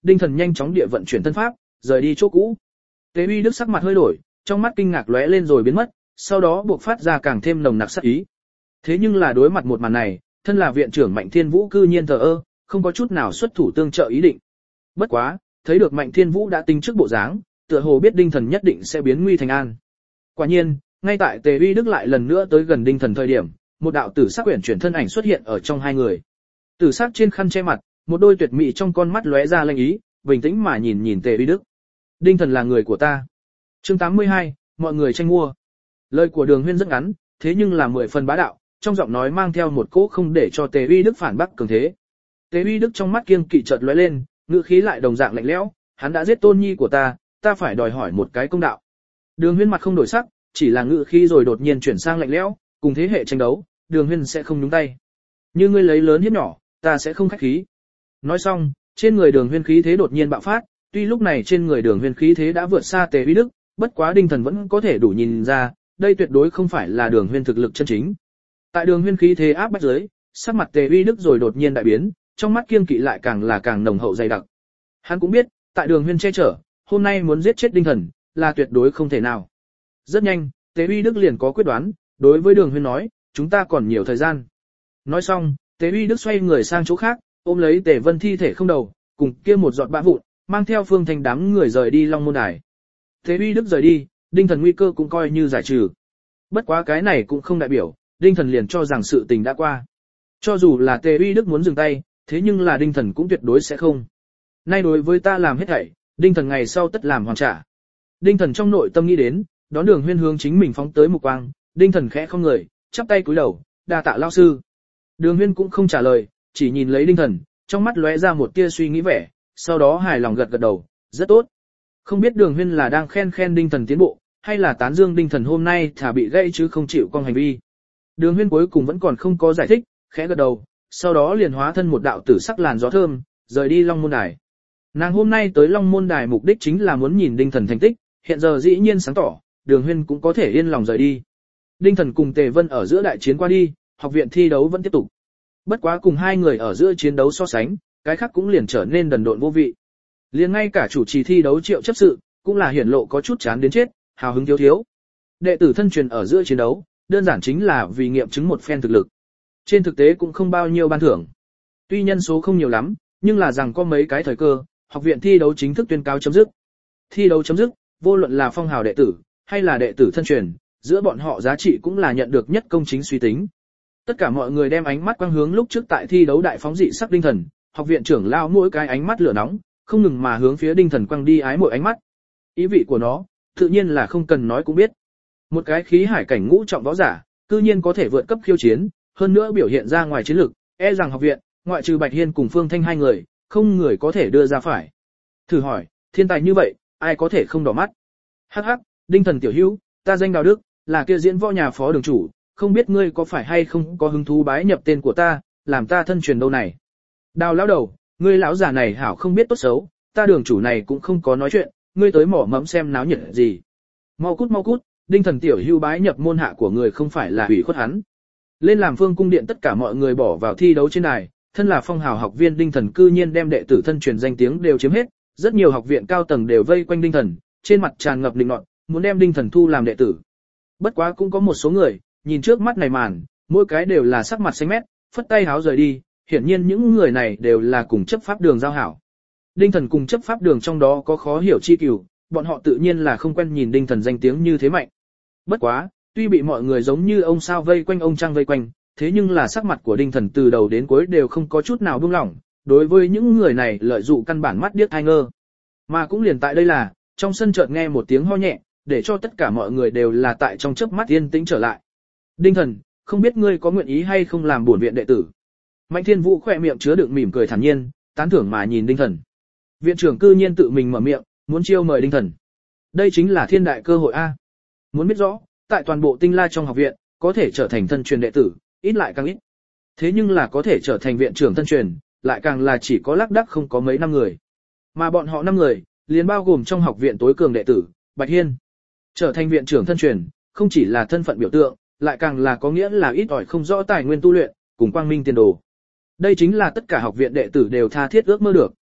A: Đinh Thần nhanh chóng địa vận chuyển thân pháp, rời đi chỗ cũ. Tế Uy Đức sắc mặt hơi đổi, trong mắt kinh ngạc lóe lên rồi biến mất, sau đó buộc phát ra càng thêm nồng nặc sát ý. Thế nhưng là đối mặt một màn này, thân là viện trưởng Mạnh Thiên Vũ cư nhiên thờ ơ, không có chút nào xuất thủ tương trợ ý định. Bất quá, thấy được Mạnh Thiên Vũ đã tính trước bộ dáng, tựa hồ biết Đinh Thần nhất định sẽ biến nguy thành an. Quả nhiên, ngay tại Tề Uy Đức lại lần nữa tới gần Đinh Thần thời điểm, một đạo tử sắc quyển chuyển thân ảnh xuất hiện ở trong hai người. Tử sắc trên khăn che mặt, một đôi tuyệt mỹ trong con mắt lóe ra lanh ý, bình tĩnh mà nhìn nhìn Tề Uy Đức. Đinh Thần là người của ta. Chương tám mươi hai, mọi người tranh mua. Lời của Đường Huyên rất ngắn, thế nhưng là mười phần bá đạo, trong giọng nói mang theo một cỗ không để cho Tề Uy Đức phản bác cường thế. Tề Uy Đức trong mắt kiêng kỵ chợt lóe lên, ngữ khí lại đồng dạng lạnh lẽo, hắn đã giết tôn nhi của ta, ta phải đòi hỏi một cái công đạo. Đường Huyên mặt không đổi sắc, chỉ là ngữ khí rồi đột nhiên chuyển sang lạnh lẽo, cùng thế hệ tranh đấu, Đường Huyên sẽ không nhúng tay. Như ngươi lấy lớn hiếp nhỏ, ta sẽ không khách khí. Nói xong, trên người Đường Huyên khí thế đột nhiên bạo phát, tuy lúc này trên người Đường Huyên khí thế đã vượt xa Tề Uy Đức, bất quá Đinh Thần vẫn có thể đủ nhìn ra, đây tuyệt đối không phải là Đường Huyên thực lực chân chính. Tại Đường Huyên khí thế áp bách dưới, sắc mặt Tề Uy Đức rồi đột nhiên đại biến, trong mắt kiêng kỵ lại càng là càng nồng hậu dày đặc. Hắn cũng biết, tại Đường Huyên che chở, hôm nay muốn giết chết Đinh Thần là tuyệt đối không thể nào. Rất nhanh, Tề Uy Đức liền có quyết đoán, đối với Đường Huyên nói, chúng ta còn nhiều thời gian. Nói xong, Tề Uy Đức xoay người sang chỗ khác, ôm lấy Tề Vân thi thể không đầu, cùng kia một giọt bã vụn, mang theo Phương Thanh đám người rời đi Long Môn Đài. Tề Uy Đức rời đi, Đinh Thần nguy cơ cũng coi như giải trừ. Bất quá cái này cũng không đại biểu, Đinh Thần liền cho rằng sự tình đã qua. Cho dù là Tề Uy Đức muốn dừng tay, thế nhưng là Đinh Thần cũng tuyệt đối sẽ không. Nay đối với ta làm hết thảy, Đinh Thần ngày sau tất làm hoàn trả. Đinh Thần trong nội tâm nghĩ đến, đón Đường Huyên hướng chính mình phóng tới một quang, Đinh Thần khẽ không người, chắp tay cúi đầu, đa tạ lão sư. Đường Huyên cũng không trả lời, chỉ nhìn lấy Đinh Thần, trong mắt lóe ra một tia suy nghĩ vẻ, sau đó hài lòng gật gật đầu, rất tốt. Không biết Đường Huyên là đang khen khen Đinh Thần tiến bộ, hay là tán dương Đinh Thần hôm nay thả bị gãy chứ không chịu con hành vi. Đường Huyên cuối cùng vẫn còn không có giải thích, khẽ gật đầu, sau đó liền hóa thân một đạo tử sắc làn gió thơm, rời đi Long Môn Đài. Nàng hôm nay tới Long Môn Đài mục đích chính là muốn nhìn Đinh Thần thành tích, hiện giờ dĩ nhiên sáng tỏ, Đường Huyên cũng có thể yên lòng rời đi. Đinh Thần cùng Tề Vân ở giữa đại chiến qua đi, học viện thi đấu vẫn tiếp tục. Bất quá cùng hai người ở giữa chiến đấu so sánh, cái khác cũng liền trở nên đần độn vô vị. Liền ngay cả chủ trì thi đấu Triệu chấp sự, cũng là hiển lộ có chút chán đến chết, hào hứng thiếu thiếu. Đệ tử thân truyền ở giữa chiến đấu, đơn giản chính là vì nghiệm chứng một phen thực lực. Trên thực tế cũng không bao nhiêu ban thưởng. Tuy nhân số không nhiều lắm, nhưng là rằng có mấy cái thời cơ, học viện thi đấu chính thức tuyên cáo chấm dứt. Thi đấu chấm dứt, vô luận là phong hào đệ tử, hay là đệ tử thân truyền, giữa bọn họ giá trị cũng là nhận được nhất công chính suy tính. Tất cả mọi người đem ánh mắt quang hướng lúc trước tại thi đấu đại phóng dị sắc Đinh Thần, học viện trưởng lao mỗi cái ánh mắt lửa nóng, không ngừng mà hướng phía Đinh Thần quăng đi ái mỗi ánh mắt. Ý vị của nó, tự nhiên là không cần nói cũng biết. Một cái khí hải cảnh ngũ trọng võ giả, cư nhiên có thể vượt cấp khiêu chiến, hơn nữa biểu hiện ra ngoài chiến lực, e rằng học viện, ngoại trừ Bạch Hiên cùng Phương Thanh hai người, không người có thể đưa ra phải. Thử hỏi, thiên tài như vậy, ai có thể không đỏ mắt? Hắc hắc, Đinh Thần tiểu hữu, ta danh Đào Đức, là kia diễn võ nhà phó đường chủ, không biết ngươi có phải hay không có hứng thú bái nhập tên của ta, làm ta thân truyền đâu này. Đào lão đầu, ngươi lão già này hảo không biết tốt xấu, ta đường chủ này cũng không có nói chuyện, ngươi tới mỏ mẫm xem náo nhiệt gì. Mau cút mau cút, Đinh Thần tiểu hữu bái nhập môn hạ của người không phải là hủy khuất hắn. Lên làm Phương cung điện tất cả mọi người bỏ vào thi đấu trên đài, thân là phong hào học viên Đinh Thần cư nhiên đem đệ tử thân truyền danh tiếng đều chiếm hết, rất nhiều học viện cao tầng đều vây quanh Đinh Thần, trên mặt tràn ngập linh nọt, muốn đem Đinh Thần thu làm đệ tử. Bất quá cũng có một số người, nhìn trước mắt này màn, mỗi cái đều là sắc mặt xanh mét, phất tay háo rời đi, hiển nhiên những người này đều là cùng chấp pháp đường giao hảo. Đinh Thần cùng chấp pháp đường trong đó có khó hiểu chi cừu, bọn họ tự nhiên là không quen nhìn Đinh Thần danh tiếng như thế mạnh. Bất quá, tuy bị mọi người giống như ông sao vây quanh ông trăng vây quanh, thế nhưng là sắc mặt của Đinh Thần từ đầu đến cuối đều không có chút nào buông lỏng, đối với những người này lợi dụng căn bản mắt điếc tai ngơ. Mà cũng liền tại đây là, trong sân chợt nghe một tiếng ho nhẹ, để cho tất cả mọi người đều là tại trong chớp mắt yên tĩnh trở lại. Đinh Thần, không biết ngươi có nguyện ý hay không làm bổn viện đệ tử? Mạnh Thiên Vũ khỏe miệng chứa đựng mỉm cười thản nhiên, tán thưởng mà nhìn Đinh Thần. Viện trưởng cư nhiên tự mình mở miệng, muốn chiêu mời Đinh Thần. Đây chính là thiên đại cơ hội a. Muốn biết rõ, tại toàn bộ Tinh La trong học viện, có thể trở thành thân truyền đệ tử, ít lại càng ít. Thế nhưng là có thể trở thành viện trưởng thân truyền, lại càng là chỉ có lác đác không có mấy năm người. Mà bọn họ năm người, liền bao gồm trong học viện tối cường đệ tử, Bạch Hiên. Trở thành viện trưởng thân truyền, không chỉ là thân phận biểu tượng, lại càng là có nghĩa là ít ỏi không rõ tài nguyên tu luyện, cùng quang minh tiền đồ. Đây chính là tất cả học viện đệ tử đều tha thiết ước mơ được.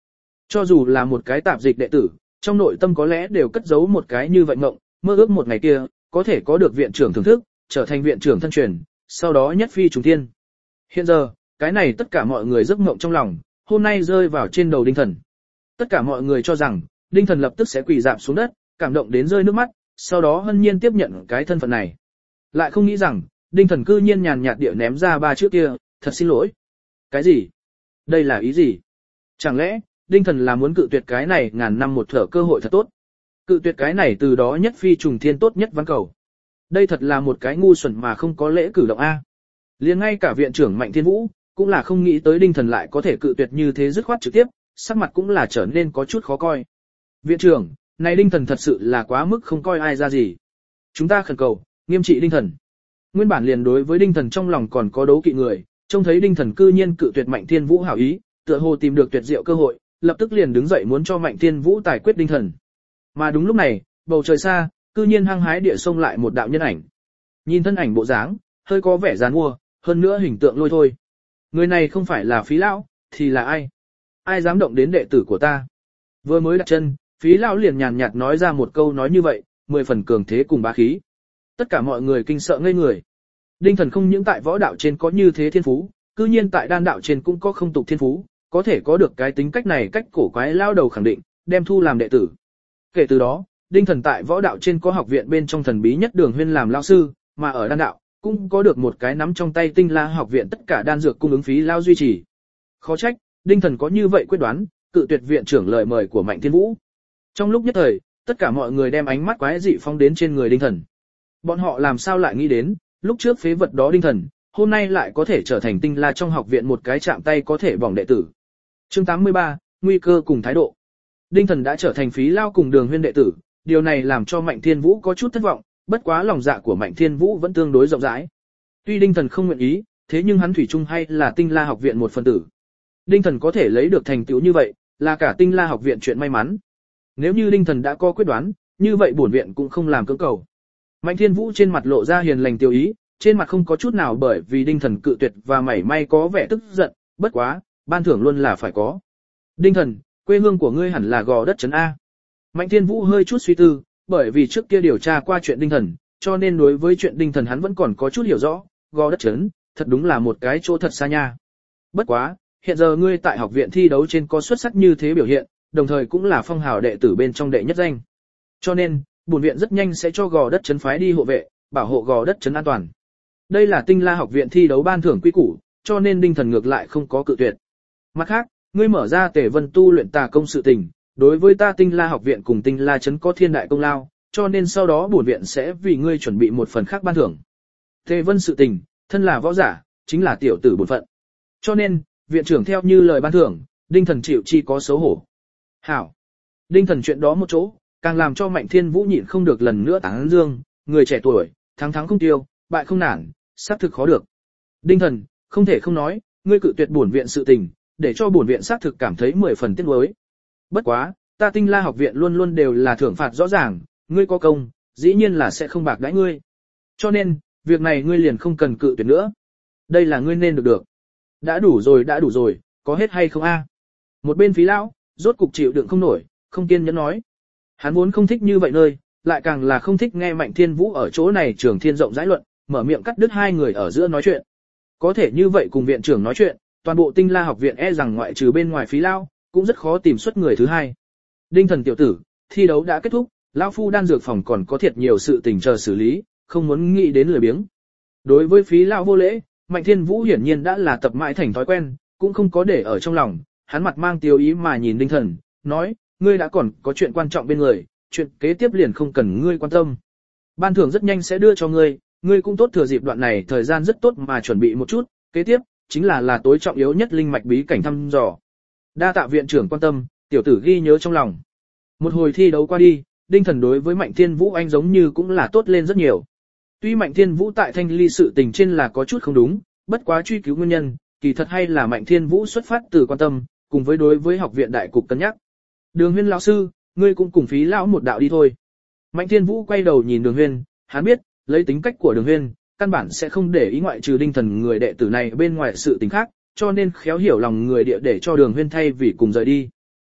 A: Cho dù là một cái tạp dịch đệ tử, trong nội tâm có lẽ đều cất giấu một cái như vậy mộng, mơ ước một ngày kia, có thể có được viện trưởng thưởng thức, trở thành viện trưởng thân truyền, sau đó nhất phi trùng thiên. Hiện giờ, cái này tất cả mọi người giấc mộng trong lòng, hôm nay rơi vào trên đầu Đinh Thần. Tất cả mọi người cho rằng, Đinh Thần lập tức sẽ quỳ rạp xuống đất, cảm động đến rơi nước mắt, sau đó hân nhiên tiếp nhận cái thân phận này. Lại không nghĩ rằng, Đinh Thần cư nhiên nhàn nhạt địa ném ra ba chữ kia, thật xin lỗi. Cái gì? Đây là ý gì? Chẳng lẽ, Đinh Thần là muốn cự tuyệt cái này ngàn năm một thở cơ hội thật tốt? Cự tuyệt cái này từ đó nhất phi trùng thiên tốt nhất văn cầu. Đây thật là một cái ngu xuẩn mà không có lễ cử động A. Liền ngay cả viện trưởng Mạnh Thiên Vũ, cũng là không nghĩ tới Đinh Thần lại có thể cự tuyệt như thế dứt khoát trực tiếp, sắc mặt cũng là trở nên có chút khó coi. Viện trưởng, này Đinh Thần thật sự là quá mức không coi ai ra gì. Chúng ta khẩn cầu, nghiêm trị Đinh Thần. Nguyên bản liền đối với Đinh Thần trong lòng còn có đấu kỵ người, trông thấy Đinh Thần cư nhiên cự tuyệt Mạnh Thiên Vũ hảo ý, tựa hồ tìm được tuyệt diệu cơ hội, lập tức liền đứng dậy muốn cho Mạnh Thiên Vũ tài quyết Đinh Thần. Mà đúng lúc này, bầu trời xa, cư nhiên hăng hái địa xông lại một đạo nhân ảnh. Nhìn thân ảnh bộ dáng, hơi có vẻ giàn mua, hơn nữa hình tượng lôi thôi. Người này không phải là Phí lão, thì là ai? Ai dám động đến đệ tử của ta? Vừa mới đặt chân, Phí lão liền nhàn nhạt nói ra một câu nói như vậy, mười phần cường thế cùng bá khí. Tất cả mọi người kinh sợ ngây người. Đinh Thần không những tại võ đạo trên có như thế thiên phú, cư nhiên tại đan đạo trên cũng có không tục thiên phú, có thể có được cái tính cách này cách cổ quái lao đầu khẳng định, đem thu làm đệ tử. Kể từ đó, Đinh Thần tại võ đạo trên có học viện bên trong thần bí nhất Đường Huyên làm lao sư, mà ở đan đạo cũng có được một cái nắm trong tay Tinh La học viện tất cả đan dược cung ứng phí lao duy trì. Khó trách, Đinh Thần có như vậy quyết đoán, cự tuyệt viện trưởng lời mời của Mạnh Thiên Vũ. Trong lúc nhất thời, tất cả mọi người đem ánh mắt quái dị phong đến trên người Đinh Thần. Bọn họ làm sao lại nghĩ đến, lúc trước phế vật đó Đinh Thần, hôm nay lại có thể trở thành Tinh La trong học viện một cái chạm tay có thể bỏng đệ tử. Chương tám mươi ba, nguy cơ cùng thái độ. Đinh Thần đã trở thành phí lao cùng Đường Huyên đệ tử, điều này làm cho Mạnh Thiên Vũ có chút thất vọng, bất quá lòng dạ của Mạnh Thiên Vũ vẫn tương đối rộng rãi. Tuy Đinh Thần không nguyện ý, thế nhưng hắn thủy chung hay là Tinh La học viện một phần tử. Đinh Thần có thể lấy được thành tựu như vậy, là cả Tinh La học viện chuyện may mắn. Nếu như Đinh Thần đã có quyết đoán, như vậy bổn viện cũng không làm cưỡng cầu. Mạnh Thiên Vũ trên mặt lộ ra hiền lành tiêu ý, trên mặt không có chút nào bởi vì Đinh Thần cự tuyệt và mảy may có vẻ tức giận, bất quá, ban thưởng luôn là phải có. Đinh Thần, quê hương của ngươi hẳn là Gò Đất trấn A. Mạnh Thiên Vũ hơi chút suy tư, bởi vì trước kia điều tra qua chuyện Đinh Thần, cho nên đối với chuyện Đinh Thần hắn vẫn còn có chút hiểu rõ, Gò Đất trấn, thật đúng là một cái chỗ thật xa nha. Bất quá, hiện giờ ngươi tại học viện thi đấu trên có xuất sắc như thế biểu hiện, đồng thời cũng là phong hào đệ tử bên trong đệ nhất danh. Cho nên, bổn viện rất nhanh sẽ cho Gò Đất trấn phái đi hộ vệ, bảo hộ Gò Đất trấn an toàn. Đây là Tinh La học viện thi đấu ban thưởng quy củ, cho nên Đinh Thần ngược lại không có cự tuyệt. Mặt khác, ngươi mở ra Tề Vân tu luyện tà công sự tình, đối với ta Tinh La học viện cùng Tinh La trấn có thiên đại công lao, cho nên sau đó bổn viện sẽ vì ngươi chuẩn bị một phần khác ban thưởng. Tề Vân sự tình, thân là võ giả, chính là tiểu tử bổn phận. Cho nên, viện trưởng theo như lời ban thưởng, Đinh Thần chịu chi có xấu hổ. Hảo. Đinh Thần chuyện đó một chỗ, càng làm cho Mạnh Thiên Vũ nhịn không được lần nữa tán dương, người trẻ tuổi, thắng thắng không tiêu, bại không nản, xác thực khó được. Đinh Thần, không thể không nói, ngươi cự tuyệt bổn viện sự tình, để cho bổn viện xác thực cảm thấy mười phần tiếc nuối. Bất quá, ta Tinh La học viện luôn luôn đều là thưởng phạt rõ ràng, ngươi có công, dĩ nhiên là sẽ không bạc đãi ngươi. Cho nên, việc này ngươi liền không cần cự tuyệt nữa. Đây là ngươi nên được được. Đã đủ rồi đã đủ rồi, có hết hay không a? Một bên Phí lão, rốt cục chịu đựng không nổi, không kiên nhẫn nói. Hắn vốn không thích như vậy nơi, lại càng là không thích nghe Mạnh Thiên Vũ ở chỗ này trường thiên rộng rãi luận, mở miệng cắt đứt hai người ở giữa nói chuyện. Có thể như vậy cùng viện trưởng nói chuyện, toàn bộ Tinh La học viện e rằng ngoại trừ bên ngoài Phí lão, cũng rất khó tìm xuất người thứ hai. Đinh Thần tiểu tử, thi đấu đã kết thúc, lão phu đan dược phòng còn có thiệt nhiều sự tình chờ xử lý, không muốn nghĩ đến lười biếng. Đối với Phí lão vô lễ, Mạnh Thiên Vũ hiển nhiên đã là tập mãi thành thói quen, cũng không có để ở trong lòng, hắn mặt mang tiêu ý mà nhìn Đinh Thần, nói, ngươi đã còn có chuyện quan trọng bên người, chuyện kế tiếp liền không cần ngươi quan tâm. Ban thưởng rất nhanh sẽ đưa cho ngươi, ngươi cũng tốt thừa dịp đoạn này thời gian rất tốt mà chuẩn bị một chút, kế tiếp, chính là là tối trọng yếu nhất linh mạch bí cảnh thăm dò. Đa tạ viện trưởng quan tâm, tiểu tử ghi nhớ trong lòng. Một hồi thi đấu qua đi, Đinh Thần đối với Mạnh Thiên Vũ anh giống như cũng là tốt lên rất nhiều. Tuy Mạnh Thiên Vũ tại Thanh Ly sự tình trên là có chút không đúng, bất quá truy cứu nguyên nhân, kỳ thật hay là Mạnh Thiên Vũ xuất phát từ quan tâm, cùng với đối với học viện đại cục cân nhắc. Đường Huyên lão sư, ngươi cũng cùng Phí lão một đạo đi thôi. Mạnh Thiên Vũ quay đầu nhìn Đường Huyên, hắn biết, lấy tính cách của Đường Huyên, căn bản sẽ không để ý ngoại trừ Đinh Thần người đệ tử này bên ngoài sự tình khác, cho nên khéo hiểu lòng người địa để cho Đường Huyên thay vì cùng rời đi.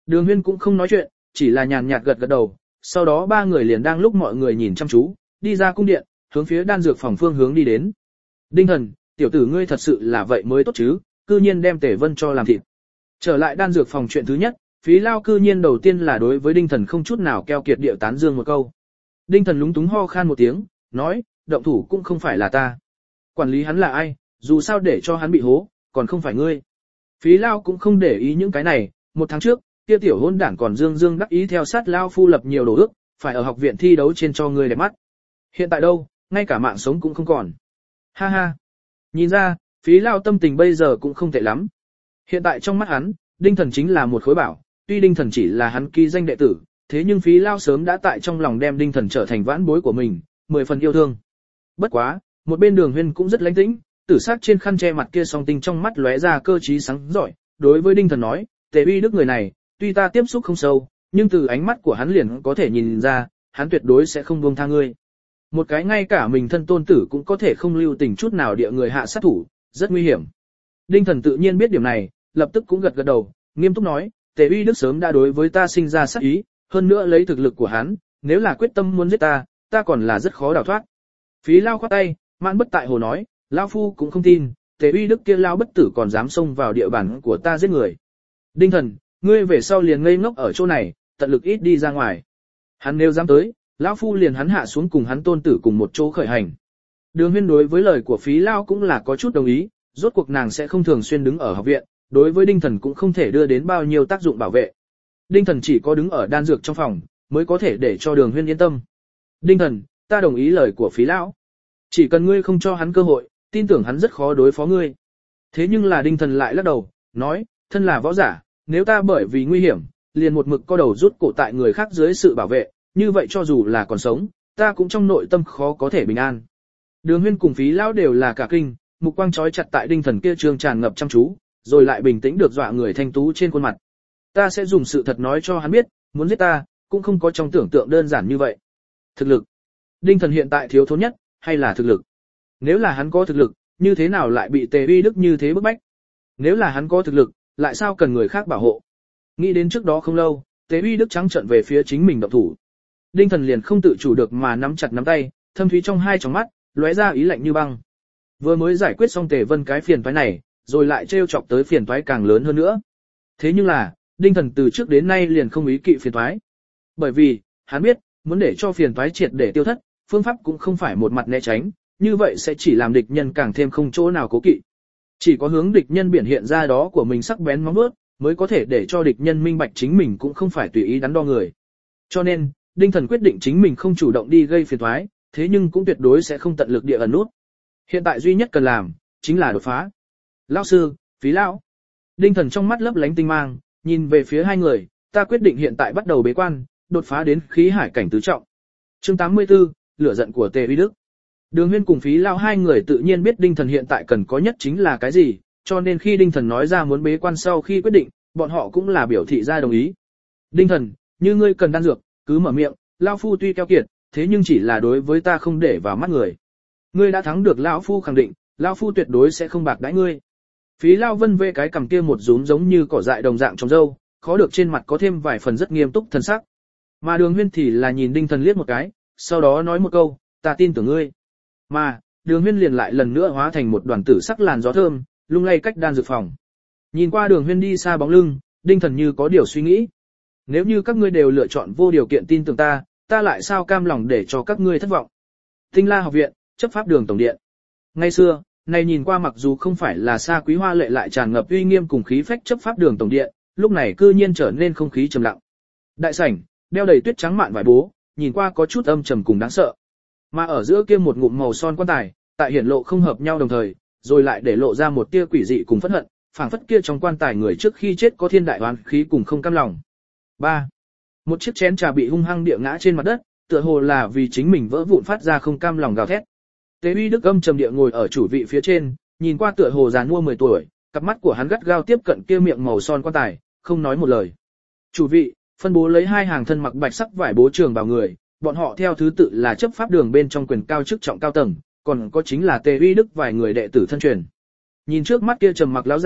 A: Đường Huyên cũng không nói chuyện, chỉ là nhàn nhạt gật gật đầu, sau đó ba người liền đang lúc mọi người nhìn chăm chú, đi ra cung điện, hướng phía đan dược phòng phương hướng đi đến. Đinh Thần, tiểu tử ngươi thật sự là vậy mới tốt chứ, cư nhiên đem Tề Vân cho làm thịt. Trở lại đan dược phòng chuyện thứ nhất, Phí Lao cư nhiên đầu tiên là đối với Đinh Thần không chút nào keo kiệt điệu tán dương một câu. Đinh Thần lúng túng ho khan một tiếng, nói, động thủ cũng không phải là ta. Quản lý hắn là ai, dù sao để cho hắn bị hố, còn không phải ngươi. Phí Lao cũng không để ý những cái này, một tháng trước, kia tiểu hôn đảng còn dương dương đắc ý theo sát Lao phu lập nhiều đồ ước, phải ở học viện thi đấu trên cho ngươi đẹp mắt. Hiện tại đâu, ngay cả mạng sống cũng không còn. Ha ha. Nhìn ra, Phí Lao tâm tình bây giờ cũng không tệ lắm. Hiện tại trong mắt hắn, Đinh Thần chính là một khối bảo, tuy Đinh Thần chỉ là hắn ký danh đệ tử, thế nhưng Phí Lao sớm đã tại trong lòng đem Đinh Thần trở thành vãn bối của mình, mười phần yêu thương. Bất quá, một bên Đường Huyên cũng rất lãnh tĩnh, tử sắc trên khăn che mặt kia song tinh trong mắt lóe ra cơ trí sáng giỏi, đối với Đinh Thần nói, Tề Uy Đức người này, tuy ta tiếp xúc không sâu, nhưng từ ánh mắt của hắn liền có thể nhìn ra, hắn tuyệt đối sẽ không buông tha ngươi. Một cái ngay cả mình thân tôn tử cũng có thể không lưu tình chút nào địa người hạ sát thủ, rất nguy hiểm. Đinh Thần tự nhiên biết điểm này, lập tức cũng gật gật đầu, nghiêm túc nói, Tề Uy Đức sớm đã đối với ta sinh ra sát ý, hơn nữa lấy thực lực của hắn, nếu là quyết tâm muốn giết ta, ta còn là rất khó đào thoát. Phí Lao khoát tay, mãn bất tại hồ nói, Lao phu cũng không tin, Tề Uy Đức kia Lao bất tử còn dám xông vào địa bàn của ta giết người. Đinh Thần, ngươi về sau liền ngây ngốc ở chỗ này, tận lực ít đi ra ngoài. Hắn nếu dám tới, Lão phu liền hắn hạ xuống cùng hắn tôn tử cùng một chỗ khởi hành. Đường Huyên đối với lời của Phí Lao cũng là có chút đồng ý, rốt cuộc nàng sẽ không thường xuyên đứng ở học viện, đối với Đinh Thần cũng không thể đưa đến bao nhiêu tác dụng bảo vệ. Đinh Thần chỉ có đứng ở đan dược trong phòng, mới có thể để cho Đường Huyên yên tâm. Đinh Thần, ta đồng ý lời của Phí Lão. Chỉ cần ngươi không cho hắn cơ hội, tin tưởng hắn rất khó đối phó ngươi. Thế nhưng là Đinh Thần lại lắc đầu, nói, thân là võ giả, nếu ta bởi vì nguy hiểm, liền một mực co đầu rút cổ tại người khác dưới sự bảo vệ, như vậy cho dù là còn sống, ta cũng trong nội tâm khó có thể bình an. Đường Huyên cùng Phí Lão đều là cả kinh, mục quang chói chặt tại Đinh Thần kia trương tràn ngập chăm chú, rồi lại bình tĩnh được dọa người thanh tú trên khuôn mặt. Ta sẽ dùng sự thật nói cho hắn biết, muốn giết ta, cũng không có trong tưởng tượng đơn giản như vậy. Thực lực. Đinh Thần hiện tại thiếu thốn nhất, hay là thực lực? Nếu là hắn có thực lực, như thế nào lại bị Tề Uy Đức như thế bức bách? Nếu là hắn có thực lực, lại sao cần người khác bảo hộ? Nghĩ đến trước đó không lâu, Tề Uy Đức trắng trợn về phía chính mình động thủ. Đinh Thần liền không tự chủ được mà nắm chặt nắm tay, thâm thúy trong hai tròng mắt, lóe ra ý lạnh như băng. Vừa mới giải quyết xong Tề Vân cái phiền toái này, rồi lại trêu chọc tới phiền toái càng lớn hơn nữa. Thế nhưng là, Đinh Thần từ trước đến nay liền không ý kỵ phiền toái. Bởi vì, hắn biết, muốn để cho phiền toái triệt để tiêu thất, phương pháp cũng không phải một mặt né tránh, như vậy sẽ chỉ làm địch nhân càng thêm không chỗ nào cố kỵ. Chỉ có hướng địch nhân biểu hiện ra đó của mình sắc bén móng vuốt, mới có thể để cho địch nhân minh bạch chính mình cũng không phải tùy ý đắn đo người. Cho nên, Đinh Thần quyết định chính mình không chủ động đi gây phiền toái, thế nhưng cũng tuyệt đối sẽ không tận lực địa ẩn nút. Hiện tại duy nhất cần làm, chính là đột phá. Lão sư, Phí Lão. Đinh Thần trong mắt lấp lánh tinh mang, nhìn về phía hai người, ta quyết định hiện tại bắt đầu bế quan, đột phá đến khí hải cảnh tứ trọng. Chương tám mươi tư, lửa giận của Tề Uy Đức. Đường Huyên cùng Phí Lão hai người tự nhiên biết Đinh Thần hiện tại cần có nhất chính là cái gì, cho nên khi Đinh Thần nói ra muốn bế quan sau khi quyết định, bọn họ cũng là biểu thị ra đồng ý. Đinh Thần, như ngươi cần đan dược, cứ mở miệng, lão phu tuy keo kiệt, thế nhưng chỉ là đối với ta không để vào mắt người. Ngươi đã thắng được lão phu khẳng định, lão phu tuyệt đối sẽ không bạc đãi ngươi. Phí Lao Vân vê cái cằm kia một rúm giống như cỏ dại đồng dạng trong râu, khó được trên mặt có thêm vài phần rất nghiêm túc thần sắc. Mà Đường Huyên thì là nhìn Đinh Thần liếc một cái, sau đó nói một câu, ta tin tưởng ngươi. Mà, Đường Huyên liền lại lần nữa hóa thành một đoàn tử sắc làn gió thơm, lung lay cách đan dược phòng. Nhìn qua Đường Huyên đi xa bóng lưng, Đinh Thần như có điều suy nghĩ. Nếu như các ngươi đều lựa chọn vô điều kiện tin tưởng ta, ta lại sao cam lòng để cho các ngươi thất vọng. Tinh La học viện, chấp pháp đường tổng điện. Ngày xưa, này nhìn qua mặc dù không phải là xa quý hoa lệ lại tràn ngập uy nghiêm cùng khí phách chấp pháp đường tổng điện, lúc này cư nhiên trở nên không khí trầm lặng. Đại sảnh, đeo đầy tuyết trắng mạn vải bố, nhìn qua có chút âm trầm cùng đáng sợ. Mà ở giữa kia một ngụm màu son quan tài, tại hiển lộ không hợp nhau đồng thời, rồi lại để lộ ra một tia quỷ dị cùng phẫn hận, phảng phất kia trong quan tài người trước khi chết có thiên đại oán khí cùng không cam lòng. ba. Một chiếc chén trà bị hung hăng địa ngã trên mặt đất, tựa hồ là vì chính mình vỡ vụn phát ra không cam lòng gào thét. Tề Uy Đức âm trầm địa ngồi ở chủ vị phía trên, nhìn qua tựa hồ già nua mười tuổi, cặp mắt của hắn gắt gao tiếp cận kia miệng màu son quan tài, không nói một lời. Chủ vị, phân bố lấy hai hàng thân mặc bạch sắc vải bố trường bào người, bọn họ theo thứ tự là chấp pháp đường bên trong quyền cao chức trọng cao tầng, còn có chính là Tề Uy Đức vài người đệ tử thân truyền. Nhìn trước mắt kia trầm mặc lão giả,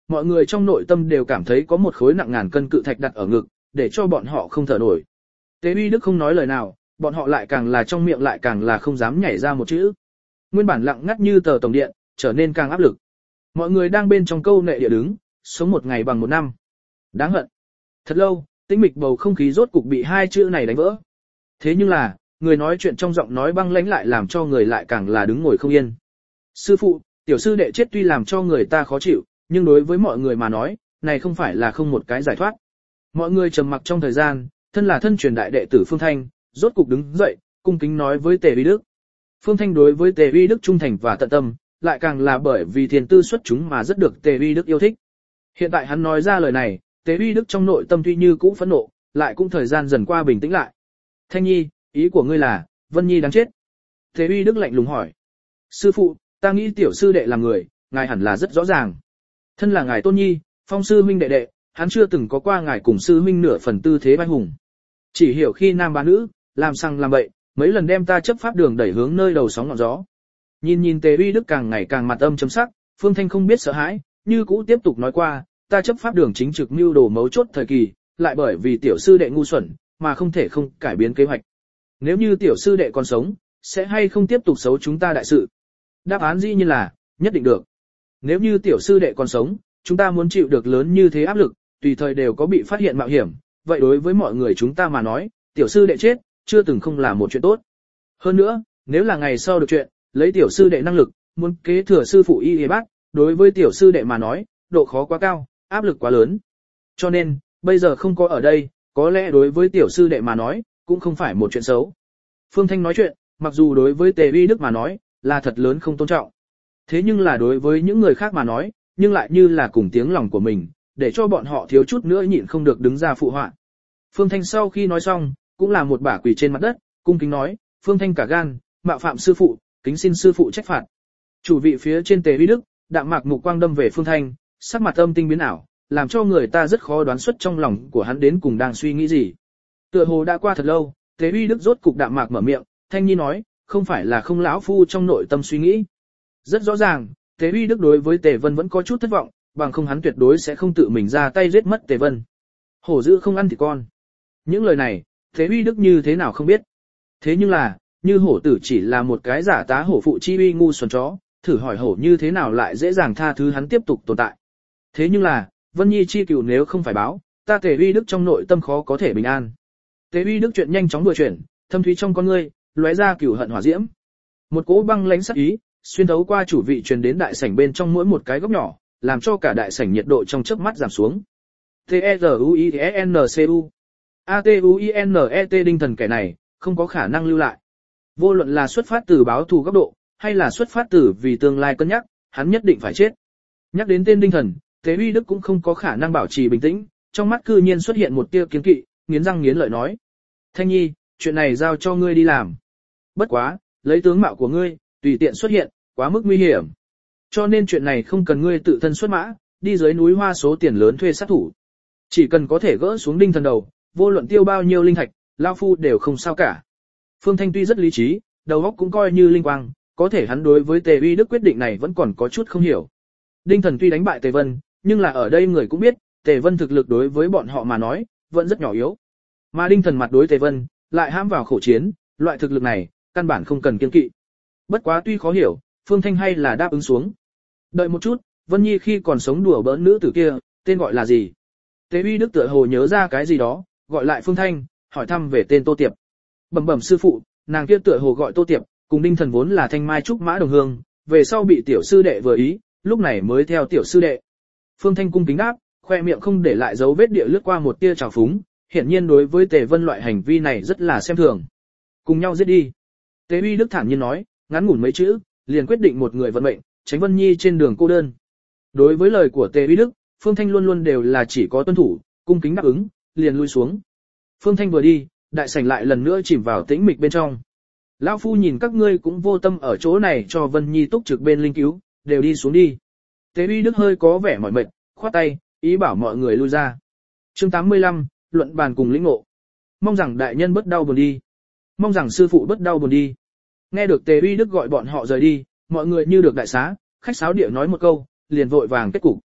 A: mọi người trong nội tâm đều cảm thấy có một khối nặng ngàn cân cự thạch đặt ở ngực, để cho bọn họ không thở nổi. Tế Uy Đức không nói lời nào, bọn họ lại càng là trong miệng lại càng là không dám nhảy ra một chữ. Nguyên bản lặng ngắt như tờ tổng điện, trở nên càng áp lực. Mọi người đang bên trong câu nệ địa đứng, sống một ngày bằng một năm. Đáng hận. Thật lâu, tĩnh mịch bầu không khí rốt cục bị hai chữ này đánh vỡ. Thế nhưng là, người nói chuyện trong giọng nói băng lãnh lại làm cho người lại càng là đứng ngồi không yên. Sư phụ, tiểu sư đệ chết tuy làm cho người ta khó chịu, nhưng đối với mọi người mà nói, này không phải là không một cái giải thoát. Mọi người trầm mặc trong thời gian, thân là thân truyền đại đệ tử Phương Thanh, rốt cục đứng dậy, cung kính nói với Tề Uy Đức. Phương Thanh đối với Tề Uy Đức trung thành và tận tâm, lại càng là bởi vì thiền tư xuất chúng mà rất được Tề Uy Đức yêu thích. Hiện tại hắn nói ra lời này, Tề Uy Đức trong nội tâm tuy như cũ phẫn nộ, lại cũng thời gian dần qua bình tĩnh lại. Thanh Nhi, ý của ngươi là, Vân Nhi đáng chết. Tề Uy Đức lạnh lùng hỏi. Sư phụ, ta nghĩ tiểu sư đệ là người, ngài hẳn là rất rõ ràng. Thân là ngài tôn nhi, phong sư huynh đệ đệ, hắn chưa từng có qua ngài cùng sư huynh nửa phần tư thế vai hùng. Chỉ hiểu khi nam bá nữ, làm sang làm bậy, mấy lần đem ta chấp pháp đường đẩy hướng nơi đầu sóng ngọn gió. Nhìn nhìn Tề Uy Đức càng ngày càng mặt âm chấm sắc, Phương Thanh không biết sợ hãi, như cũ tiếp tục nói qua, ta chấp pháp đường chính trực mưu đồ mấu chốt thời kỳ, lại bởi vì tiểu sư đệ ngu xuẩn, mà không thể không cải biến kế hoạch. Nếu như tiểu sư đệ còn sống, sẽ hay không tiếp tục xấu chúng ta đại sự? Đáp án dĩ nhiên là, nhất định được. Nếu như tiểu sư đệ còn sống, chúng ta muốn chịu được lớn như thế áp lực, tùy thời đều có bị phát hiện mạo hiểm, vậy đối với mọi người chúng ta mà nói, tiểu sư đệ chết, chưa từng không là một chuyện tốt. Hơn nữa, nếu là ngày sau được chuyện, lấy tiểu sư đệ năng lực, muốn kế thừa sư phụ y y bác, đối với tiểu sư đệ mà nói, độ khó quá cao, áp lực quá lớn. Cho nên, bây giờ không có ở đây, có lẽ đối với tiểu sư đệ mà nói, cũng không phải một chuyện xấu. Phương Thanh nói chuyện, mặc dù đối với Tề Uy Đức mà nói, là thật lớn không tôn trọng. Thế nhưng là đối với những người khác mà nói, nhưng lại như là cùng tiếng lòng của mình, để cho bọn họ thiếu chút nữa nhịn không được đứng ra phụ họa. Phương Thanh sau khi nói xong, cũng là một bả quỳ trên mặt đất, cung kính nói, Phương Thanh cả gan, mạo phạm sư phụ, kính xin sư phụ trách phạt. Chủ vị phía trên Tề Uy Đức, đạm mạc mục quang đâm về Phương Thanh, sắc mặt âm tinh biến ảo, làm cho người ta rất khó đoán xuất trong lòng của hắn đến cùng đang suy nghĩ gì. Tựa hồ đã qua thật lâu, Tề Uy Đức rốt cục đạm mạc mở miệng, Thanh Nhi nói, không phải là không lão phu trong nội tâm suy nghĩ. Rất rõ ràng, Tề Uy Đức đối với Tề Vân vẫn có chút thất vọng, bằng không hắn tuyệt đối sẽ không tự mình ra tay giết mất Tề Vân. Hổ dữ không ăn thịt con. Những lời này, Tề Uy Đức như thế nào không biết. Thế nhưng là, như hổ tử chỉ là một cái giả tá hổ phụ chi uy ngu xuẩn chó, thử hỏi hổ như thế nào lại dễ dàng tha thứ hắn tiếp tục tồn tại. Thế nhưng là, Vân Nhi chi cửu nếu không phải báo, ta Tề Uy Đức trong nội tâm khó có thể bình an. Tề Uy Đức chuyện nhanh chóng vừa chuyển, thâm thúy trong con ngươi, lóe ra cửu hận hỏa diễm. Một cỗ băng lãnh sắc ý, xuyên thấu qua chủ vị truyền đến đại sảnh bên trong mỗi một cái góc nhỏ, làm cho cả đại sảnh nhiệt độ trong chớp mắt giảm xuống. T E R U I E N C U A T U I N E T đinh thần kẻ này, không có khả năng lưu lại. Vô luận là xuất phát từ báo thù góc độ, hay là xuất phát từ vì tương lai cân nhắc, hắn nhất định phải chết. Nhắc đến tên đinh thần, Tế Uy Đức cũng không có khả năng bảo trì bình tĩnh, trong mắt cư nhiên xuất hiện một tia kiến kỵ, nghiến răng nghiến lợi nói. Thanh Nhi, chuyện này giao cho ngươi đi làm. Bất quá, lấy tướng mạo của ngươi, tùy tiện xuất hiện, quá mức nguy hiểm. Cho nên chuyện này không cần ngươi tự thân xuất mã, đi dưới núi hoa số tiền lớn thuê sát thủ. Chỉ cần có thể gỡ xuống đinh thần đầu, vô luận tiêu bao nhiêu linh thạch, lao phu đều không sao cả. Phương Thanh tuy rất lý trí, đầu óc cũng coi như linh quang, có thể hắn đối với Tề Uy Đức quyết định này vẫn còn có chút không hiểu. Đinh thần tuy đánh bại Tề Vân, nhưng là ở đây người cũng biết, Tề Vân thực lực đối với bọn họ mà nói, vẫn rất nhỏ yếu. Mà đinh thần mặt đối Tề Vân, lại hãm vào khổ chiến, loại thực lực này, căn bản không cần kiêng kỵ. Bất quá tuy khó hiểu, Phương Thanh hay là đáp ứng xuống. Đợi một chút, Vân Nhi khi còn sống đùa bỡn nữ tử kia, tên gọi là gì? Tề Uy Đức tựa hồ nhớ ra cái gì đó, gọi lại Phương Thanh, hỏi thăm về tên Tô Tiệp. Bẩm bẩm sư phụ, nàng kia tựa hồ gọi Tô Tiệp, cùng đinh thần vốn là thanh mai trúc mã đồng hương, về sau bị tiểu sư đệ vừa ý, lúc này mới theo tiểu sư đệ. Phương Thanh cung kính đáp, khoe miệng không để lại dấu vết địa lướt qua một tia trào phúng, hiển nhiên đối với Tề Vân loại hành vi này rất là xem thường. Cùng nhau giết đi. Tề Uy Đức thản nhiên nói, ngắn ngủn mấy chữ, liền quyết định một người vận mệnh, tránh Vân Nhi trên đường cô đơn. Đối với lời của Tề Uy Đức, Phương Thanh luôn luôn đều là chỉ có tuân thủ, cung kính đáp ứng, liền lui xuống. Phương Thanh vừa đi, đại sảnh lại lần nữa chìm vào tĩnh mịch bên trong. Lão phu nhìn các ngươi cũng vô tâm ở chỗ này cho Vân Nhi túc trực bên linh cứu, đều đi xuống đi. Tề Uy Đức hơi có vẻ mỏi mệt, khoát tay, ý bảo mọi người lui ra. Chương tám mươi lăm, luận bàn cùng lĩnh ngộ. Mong rằng đại nhân bớt đau buồn đi. Mong rằng sư phụ bớt đau buồn đi. Nghe được Tề Uy Đức gọi bọn họ rời đi, mọi người như được đại xá, khách sáo địa nói một câu, liền vội vàng kết cục.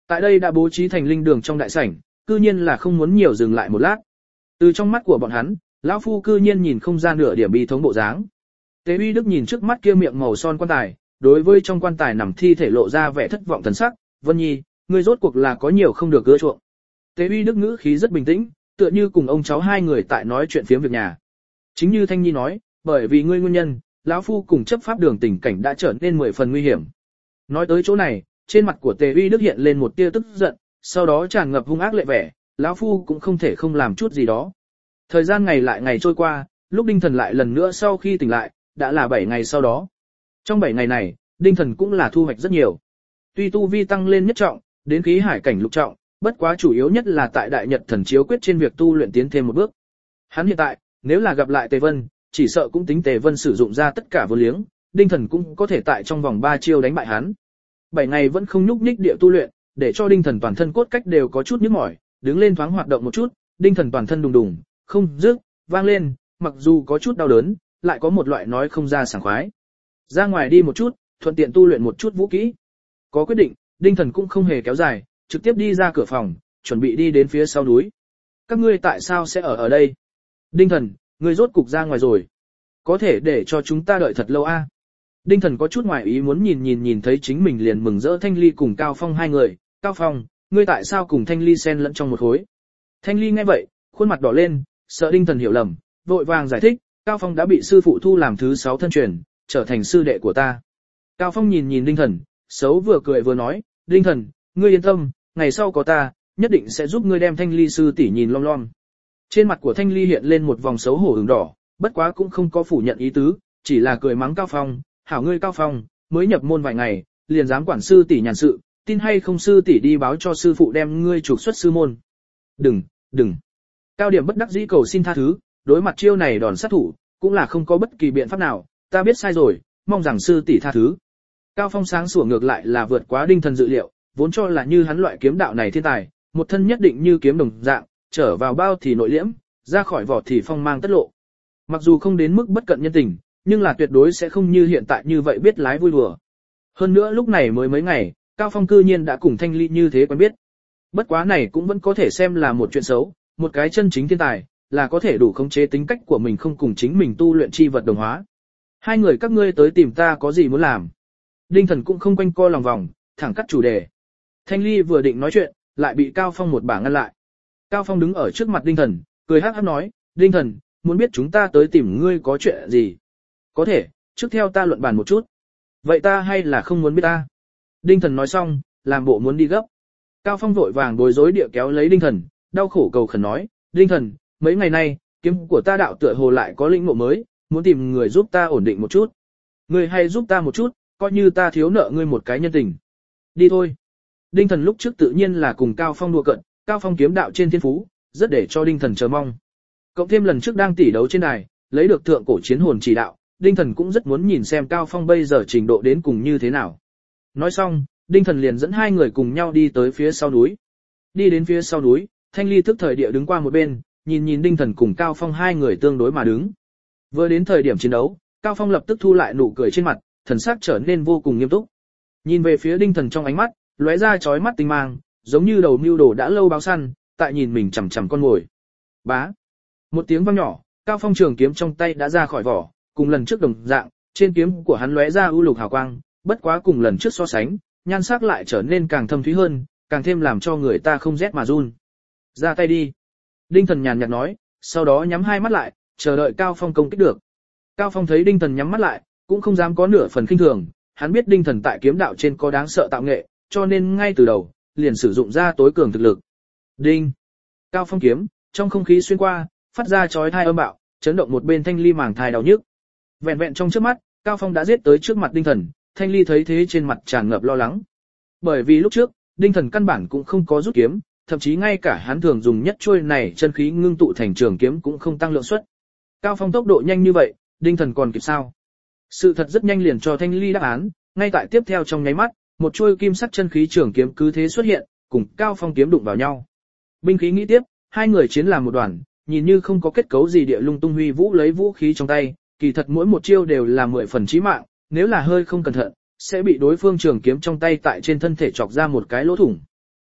A: Tại đây đã bố trí thành linh đường trong đại sảnh, cư nhiên là không muốn nhiều dừng lại một lát. Từ trong mắt của bọn hắn, lão phu cư nhiên nhìn không ra nửa điểm bi thống bộ dáng. Tế Uy Đức nhìn trước mắt kia miệng màu son quan tài, đối với trong quan tài nằm thi thể lộ ra vẻ thất vọng thần sắc, "Vân Nhi, ngươi rốt cuộc là có nhiều không được ưa chuộng." Tế Uy Đức ngữ khí rất bình tĩnh, tựa như cùng ông cháu hai người tại nói chuyện phiếm việc nhà. Chính như Thanh Nhi nói, bởi vì ngươi nguyên nhân, lão phu cùng chấp pháp đường tình cảnh đã trở nên mười phần nguy hiểm. Nói tới chỗ này, trên mặt của Tề Uy Đức hiện lên một tia tức giận, sau đó tràn ngập hung ác lệ vẻ, lão phu cũng không thể không làm chút gì đó. Thời gian ngày lại ngày trôi qua, lúc Đinh Thần lại lần nữa sau khi tỉnh lại, đã là bảy ngày sau đó. Trong bảy ngày này, Đinh Thần cũng là thu hoạch rất nhiều. Tuy tu vi tăng lên nhất trọng, đến khí hải cảnh lục trọng, bất quá chủ yếu nhất là tại Đại Nhật Thần Chiếu Quyết trên việc tu luyện tiến thêm một bước. Hắn hiện tại, nếu là gặp lại Tề Vân, chỉ sợ cũng tính Tề Vân sử dụng ra tất cả vô liếng, Đinh Thần cũng có thể tại trong vòng ba chiêu đánh bại hắn. Bảy ngày vẫn không nhúc nhích địa tu luyện, để cho Đinh Thần toàn thân cốt cách đều có chút nhức mỏi, đứng lên thoáng hoạt động một chút, Đinh Thần toàn thân đùng đùng, không dứt, vang lên, mặc dù có chút đau đớn, lại có một loại nói không ra sảng khoái. Ra ngoài đi một chút, thuận tiện tu luyện một chút vũ kỹ. Có quyết định, Đinh Thần cũng không hề kéo dài, trực tiếp đi ra cửa phòng, chuẩn bị đi đến phía sau núi. Các ngươi tại sao sẽ ở ở đây? Đinh Thần, ngươi rốt cục ra ngoài rồi. Có thể để cho chúng ta đợi thật lâu a? À? Đinh Thần có chút ngoài ý muốn nhìn nhìn nhìn thấy chính mình liền mừng rỡ Thanh Ly cùng Cao Phong hai người. Cao Phong, ngươi tại sao cùng Thanh Ly xen lẫn trong một khối? Thanh Ly nghe vậy, khuôn mặt đỏ lên, sợ Đinh Thần hiểu lầm, vội vàng giải thích, Cao Phong đã bị sư phụ thu làm thứ sáu thân truyền, trở thành sư đệ của ta. Cao Phong nhìn nhìn Đinh Thần, xấu vừa cười vừa nói, Đinh Thần, ngươi yên tâm, ngày sau có ta, nhất định sẽ giúp ngươi đem Thanh Ly sư tỷ nhìn lom lom. Trên mặt của Thanh Ly hiện lên một vòng xấu hổ ửng đỏ, bất quá cũng không có phủ nhận ý tứ, chỉ là cười mắng Cao Phong, hảo ngươi Cao Phong, mới nhập môn vài ngày, liền dám quản sư tỷ nhàn sự, tin hay không sư tỷ đi báo cho sư phụ đem ngươi trục xuất sư môn. Đừng, đừng. Cao Điểm bất đắc dĩ cầu xin tha thứ, đối mặt chiêu này đòn sát thủ, cũng là không có bất kỳ biện pháp nào, ta biết sai rồi, mong rằng sư tỷ tha thứ. Cao Phong sáng sủa ngược lại là vượt quá Đinh Thần dự liệu, vốn cho là như hắn loại kiếm đạo này thiên tài, một thân nhất định như kiếm đồng dạng, trở vào bao thì nội liễm, ra khỏi vỏ thì phong mang tất lộ. Mặc dù không đến mức bất cận nhân tình, nhưng là tuyệt đối sẽ không như hiện tại như vậy biết lái vui đùa. Hơn nữa lúc này mới mấy ngày, Cao Phong cư nhiên đã cùng Thanh Ly như thế quen biết. Bất quá này cũng vẫn có thể xem là một chuyện xấu, một cái chân chính thiên tài, là có thể đủ khống chế tính cách của mình không cùng chính mình tu luyện chi vật đồng hóa. Hai người các ngươi tới tìm ta có gì muốn làm? Đinh Thần cũng không quanh co lòng vòng, thẳng cắt chủ đề. Thanh Ly vừa định nói chuyện, lại bị Cao Phong một bả ngăn lại. Cao Phong đứng ở trước mặt Đinh Thần, cười hắc hắc nói, Đinh Thần, muốn biết chúng ta tới tìm ngươi có chuyện gì? Có thể, trước theo ta luận bàn một chút. Vậy ta hay là không muốn biết ta? Đinh Thần nói xong, làm bộ muốn đi gấp. Cao Phong vội vàng bối rối địa kéo lấy Đinh Thần, đau khổ cầu khẩn nói, Đinh Thần, mấy ngày nay, kiếm của ta đạo tựa hồ lại có lĩnh ngộ mới, muốn tìm người giúp ta ổn định một chút. Ngươi hay giúp ta một chút, coi như ta thiếu nợ ngươi một cái nhân tình. Đi thôi. Đinh Thần lúc trước tự nhiên là cùng Cao Phong đùa cận, Cao Phong kiếm đạo trên thiên phú, rất để cho Đinh Thần chờ mong. Cộng thêm lần trước đang tỉ đấu trên đài, lấy được thượng cổ chiến hồn chỉ đạo, Đinh Thần cũng rất muốn nhìn xem Cao Phong bây giờ trình độ đến cùng như thế nào. Nói xong, Đinh Thần liền dẫn hai người cùng nhau đi tới phía sau núi. Đi đến phía sau núi, Thanh Ly thức thời địa đứng qua một bên, nhìn nhìn Đinh Thần cùng Cao Phong hai người tương đối mà đứng. Vừa đến thời điểm chiến đấu, Cao Phong lập tức thu lại nụ cười trên mặt, thần sắc trở nên vô cùng nghiêm túc. Nhìn về phía Đinh Thần trong ánh mắt, lóe ra chói mắt tinh mang, giống như đầu mưu đồ đã lâu báo săn, tại nhìn mình chằm chằm con mồi. Bá. Một tiếng vang nhỏ, Cao Phong trường kiếm trong tay đã ra khỏi vỏ, cùng lần trước đồng dạng, trên kiếm của hắn lóe ra ưu lục hào quang, bất quá cùng lần trước so sánh, nhan sắc lại trở nên càng thâm thúy hơn, càng thêm làm cho người ta không rét mà run. Ra tay đi. Đinh Thần nhàn nhạt nói, sau đó nhắm hai mắt lại, chờ đợi Cao Phong công kích được. Cao Phong thấy Đinh Thần nhắm mắt lại, cũng không dám có nửa phần khinh thường, hắn biết Đinh Thần tại kiếm đạo trên có đáng sợ tạo nghệ, cho nên ngay từ đầu, liền sử dụng ra tối cường thực lực. Đinh. Cao Phong kiếm, trong không khí xuyên qua, phát ra chói tai âm bạo, chấn động một bên Thanh Ly màng thai đau nhức. Vẹn vẹn trong chớp mắt, Cao Phong đã giết tới trước mặt Đinh Thần, Thanh Ly thấy thế trên mặt tràn ngập lo lắng. Bởi vì lúc trước, Đinh Thần căn bản cũng không có rút kiếm, thậm chí ngay cả hắn thường dùng nhất chuôi này chân khí ngưng tụ thành trường kiếm cũng không tăng lượng suất. Cao Phong tốc độ nhanh như vậy, Đinh Thần còn kịp sao? Sự thật rất nhanh liền cho Thanh Ly đáp án, ngay tại tiếp theo trong nháy mắt, một chuôi kim sắc chân khí trường kiếm cứ thế xuất hiện, cùng Cao Phong kiếm đụng vào nhau. Binh khí nghĩ tiếp, hai người chiến làm một đoàn, nhìn như không có kết cấu gì địa lung tung huy vũ lấy vũ khí trong tay, kỳ thật mỗi một chiêu đều là mười phần chí mạng, nếu là hơi không cẩn thận, sẽ bị đối phương trường kiếm trong tay tại trên thân thể chọc ra một cái lỗ thủng.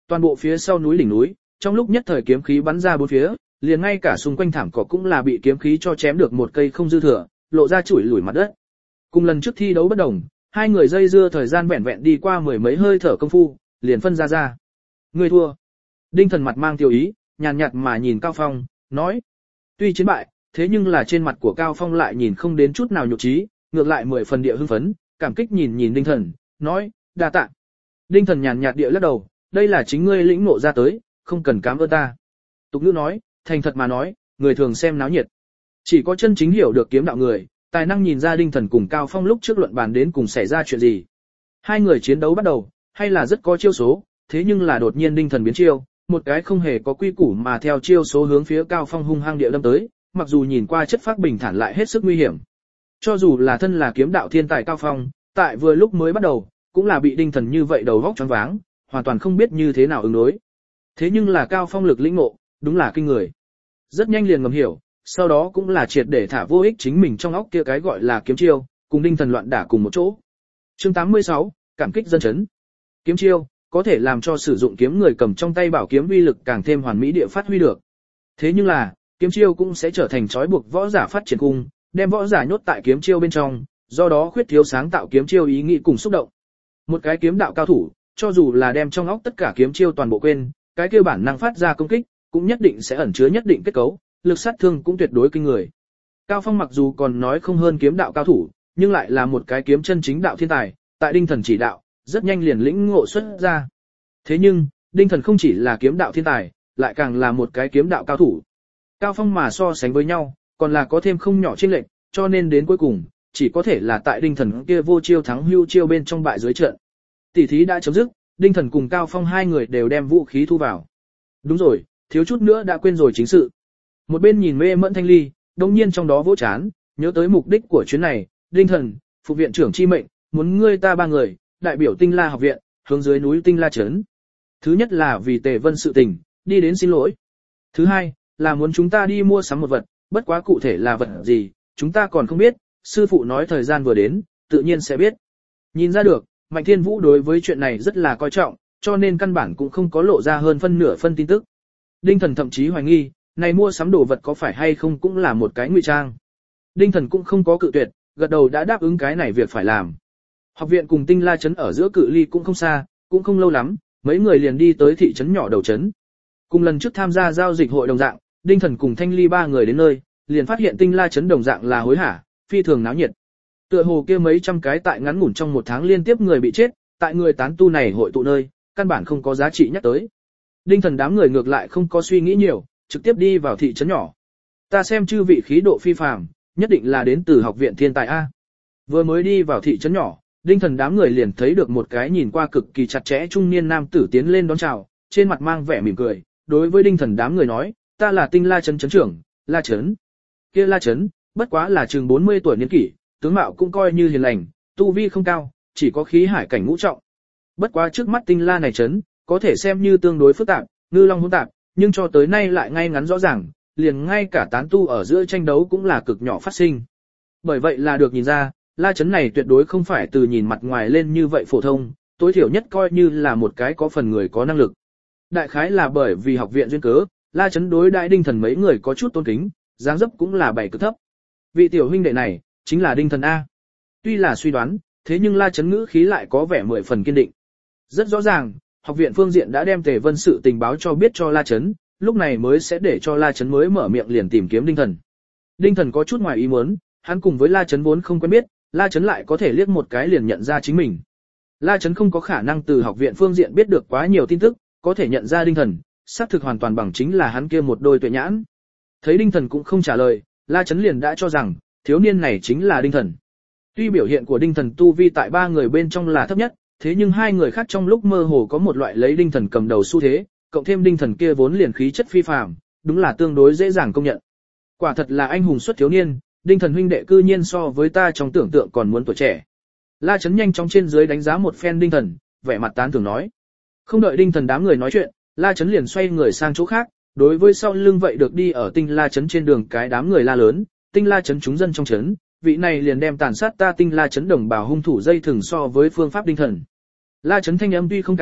A: Toàn bộ phía sau núi đỉnh núi, trong lúc nhất thời kiếm khí bắn ra bốn phía, liền ngay cả xung quanh thảm cỏ cũng là bị kiếm khí cho chém được một cây không dư thừa, lộ ra chủi lủi mặt đất. Cùng lần trước thi đấu bất đồng, hai người dây dưa thời gian vẹn vẹn đi qua mười mấy hơi thở công phu, liền phân ra ra. Người thua. Đinh Thần mặt mang tiêu ý, nhàn nhạt mà nhìn Cao Phong, nói. Tuy chiến bại, thế nhưng là trên mặt của Cao Phong lại nhìn không đến chút nào nhục trí, ngược lại mười phần địa hưng phấn, cảm kích nhìn nhìn Đinh Thần, nói, đa tạ. Đinh Thần nhàn nhạt địa lắc đầu, đây là chính ngươi lĩnh ngộ ra tới, không cần cảm ơn ta. Tục ngữ nói, thành thật mà nói, người thường xem náo nhiệt. Chỉ có chân chính hiểu được kiếm đạo người, tài năng nhìn ra Đinh Thần cùng Cao Phong lúc trước luận bàn đến cùng xảy ra chuyện gì. Hai người chiến đấu bắt đầu, hay là rất có chiêu số, thế nhưng là đột nhiên Đinh Thần biến chiêu, một cái không hề có quy củ mà theo chiêu số hướng phía Cao Phong hung hăng địa đâm tới, mặc dù nhìn qua chất phác bình thản lại hết sức nguy hiểm. Cho dù là thân là kiếm đạo thiên tài Cao Phong, tại vừa lúc mới bắt đầu, cũng là bị Đinh Thần như vậy đầu óc choáng váng, hoàn toàn không biết như thế nào ứng đối. Thế nhưng là Cao Phong lực lĩnh ngộ, đúng là kinh người. Rất nhanh liền ngầm hiểu, sau đó cũng là triệt để thả vô ích chính mình trong óc kia cái gọi là kiếm chiêu, cùng Đinh Thần loạn đả cùng một chỗ. Chương tám mươi sáu, cảm kích dân chấn. Kiếm chiêu có thể làm cho sử dụng kiếm người cầm trong tay bảo kiếm uy lực càng thêm hoàn mỹ địa phát huy được. Thế nhưng là, kiếm chiêu cũng sẽ trở thành trói buộc võ giả phát triển cung, đem võ giả nhốt tại kiếm chiêu bên trong, do đó khuyết thiếu sáng tạo kiếm chiêu ý nghĩ cùng xúc động. Một cái kiếm đạo cao thủ, cho dù là đem trong óc tất cả kiếm chiêu toàn bộ quên, cái kia bản năng phát ra công kích, cũng nhất định sẽ ẩn chứa nhất định kết cấu, lực sát thương cũng tuyệt đối kinh người. Cao Phong mặc dù còn nói không hơn kiếm đạo cao thủ, nhưng lại là một cái kiếm chân chính đạo thiên tài, tại Đinh Thần chỉ đạo, rất nhanh liền lĩnh ngộ xuất ra. Thế nhưng, Đinh Thần không chỉ là kiếm đạo thiên tài, lại càng là một cái kiếm đạo cao thủ. Cao Phong mà so sánh với nhau, còn là có thêm không nhỏ chênh lệch, cho nên đến cuối cùng, chỉ có thể là tại Đinh Thần kia vô chiêu thắng hưu chiêu bên trong bại dưới trận. Tỷ thí đã chấm dứt, Đinh Thần cùng Cao Phong hai người đều đem vũ khí thu vào. Đúng rồi, thiếu chút nữa đã quên rồi chính sự. Một bên nhìn mê mẫn Thanh Ly, đồng nhiên trong đó vỗ chán, nhớ tới mục đích của chuyến này, Đinh Thần, phục viện trưởng chi mệnh, muốn ngươi ta ba người, đại biểu Tinh La học viện, hướng dưới núi Tinh La trấn. Thứ nhất là vì Tề Vân sự tình, đi đến xin lỗi. Thứ hai, là muốn chúng ta đi mua sắm một vật, bất quá cụ thể là vật gì, chúng ta còn không biết, sư phụ nói thời gian vừa đến, tự nhiên sẽ biết. Nhìn ra được, Mạnh Thiên Vũ đối với chuyện này rất là coi trọng, cho nên căn bản cũng không có lộ ra hơn phân nửa phân tin tức. Đinh Thần thậm chí hoài nghi, này mua sắm đồ vật có phải hay không cũng là một cái ngụy trang. Đinh Thần cũng không có cự tuyệt, gật đầu đã đáp ứng cái này việc phải làm. Học viện cùng Tinh La trấn ở giữa cự ly cũng không xa, cũng không lâu lắm, mấy người liền đi tới thị trấn nhỏ đầu trấn. Cùng lần trước tham gia giao dịch hội đồng dạng, Đinh Thần cùng Thanh Ly ba người đến nơi, liền phát hiện Tinh La trấn đồng dạng là hối hả, phi thường náo nhiệt. Tựa hồ kia mấy trăm cái tại ngắn ngủn trong một tháng liên tiếp người bị chết, tại người tán tu này hội tụ nơi, căn bản không có giá trị nhắc tới. Đinh Thần đám người ngược lại không có suy nghĩ nhiều, trực tiếp đi vào thị trấn nhỏ. Ta xem chư vị khí độ phi phàm, nhất định là đến từ học viện thiên tài A. Vừa mới đi vào thị trấn nhỏ, Đinh Thần đám người liền thấy được một cái nhìn qua cực kỳ chặt chẽ trung niên nam tử tiến lên đón chào, trên mặt mang vẻ mỉm cười, đối với Đinh Thần đám người nói, ta là Tinh La trấn trấn trưởng, La trấn. Kia La trấn, bất quá là chừng bốn mươi tuổi niên kỷ, tướng mạo cũng coi như hiền lành, tu vi không cao, chỉ có khí hải cảnh ngũ trọng. Bất quá trước mắt Tinh La này trấn, có thể xem như tương đối phức tạp, ngư long hỗn tạp, nhưng cho tới nay lại ngay ngắn rõ ràng, liền ngay cả tán tu ở giữa tranh đấu cũng là cực nhỏ phát sinh. Bởi vậy là được nhìn ra, La trấn này tuyệt đối không phải từ nhìn mặt ngoài lên như vậy phổ thông, tối thiểu nhất coi như là một cái có phần người có năng lực. Đại khái là bởi vì học viện duyên cớ, La trấn đối đại Đinh Thần mấy người có chút tôn kính, dáng dấp cũng là bảy cực thấp. Vị tiểu huynh đệ này, chính là Đinh Thần A. Tuy là suy đoán, thế nhưng La trấn ngữ khí lại có vẻ mười phần kiên định. Rất rõ ràng, học viện phương diện đã đem Tề Vân sự tình báo cho biết cho La trấn, lúc này mới sẽ để cho La trấn mới mở miệng liền tìm kiếm Đinh Thần. Đinh Thần có chút ngoài ý muốn, hắn cùng với La trấn vốn không quen biết, La trấn lại có thể liếc một cái liền nhận ra chính mình. La trấn không có khả năng từ học viện phương diện biết được quá nhiều tin tức, có thể nhận ra Đinh Thần, xác thực hoàn toàn bằng chính là hắn kia một đôi tuệ nhãn. Thấy Đinh Thần cũng không trả lời, La trấn liền đã cho rằng, thiếu niên này chính là Đinh Thần. Tuy biểu hiện của Đinh Thần tu vi tại ba người bên trong là thấp nhất, thế nhưng hai người khác trong lúc mơ hồ có một loại lấy Đinh Thần cầm đầu xu thế, cộng thêm Đinh Thần kia vốn liền khí chất phi phàm, đúng là tương đối dễ dàng công nhận. Quả thật là anh hùng xuất thiếu niên, Đinh Thần huynh đệ cư nhiên so với ta trong tưởng tượng còn muốn tuổi trẻ. La trấn nhanh chóng trên dưới đánh giá một phen Đinh Thần, vẻ mặt tán thưởng nói. Không đợi Đinh Thần đám người nói chuyện, La trấn liền xoay người sang chỗ khác, đối với sau lưng vậy được đi ở Tinh La trấn trên đường cái đám người la lớn, Tinh La trấn chúng dân trong trấn, vị này liền đem tàn sát ta Tinh La trấn đồng bào hung thủ dây thừng so với phương pháp Đinh Thần. La trấn thanh âm tuy không cao,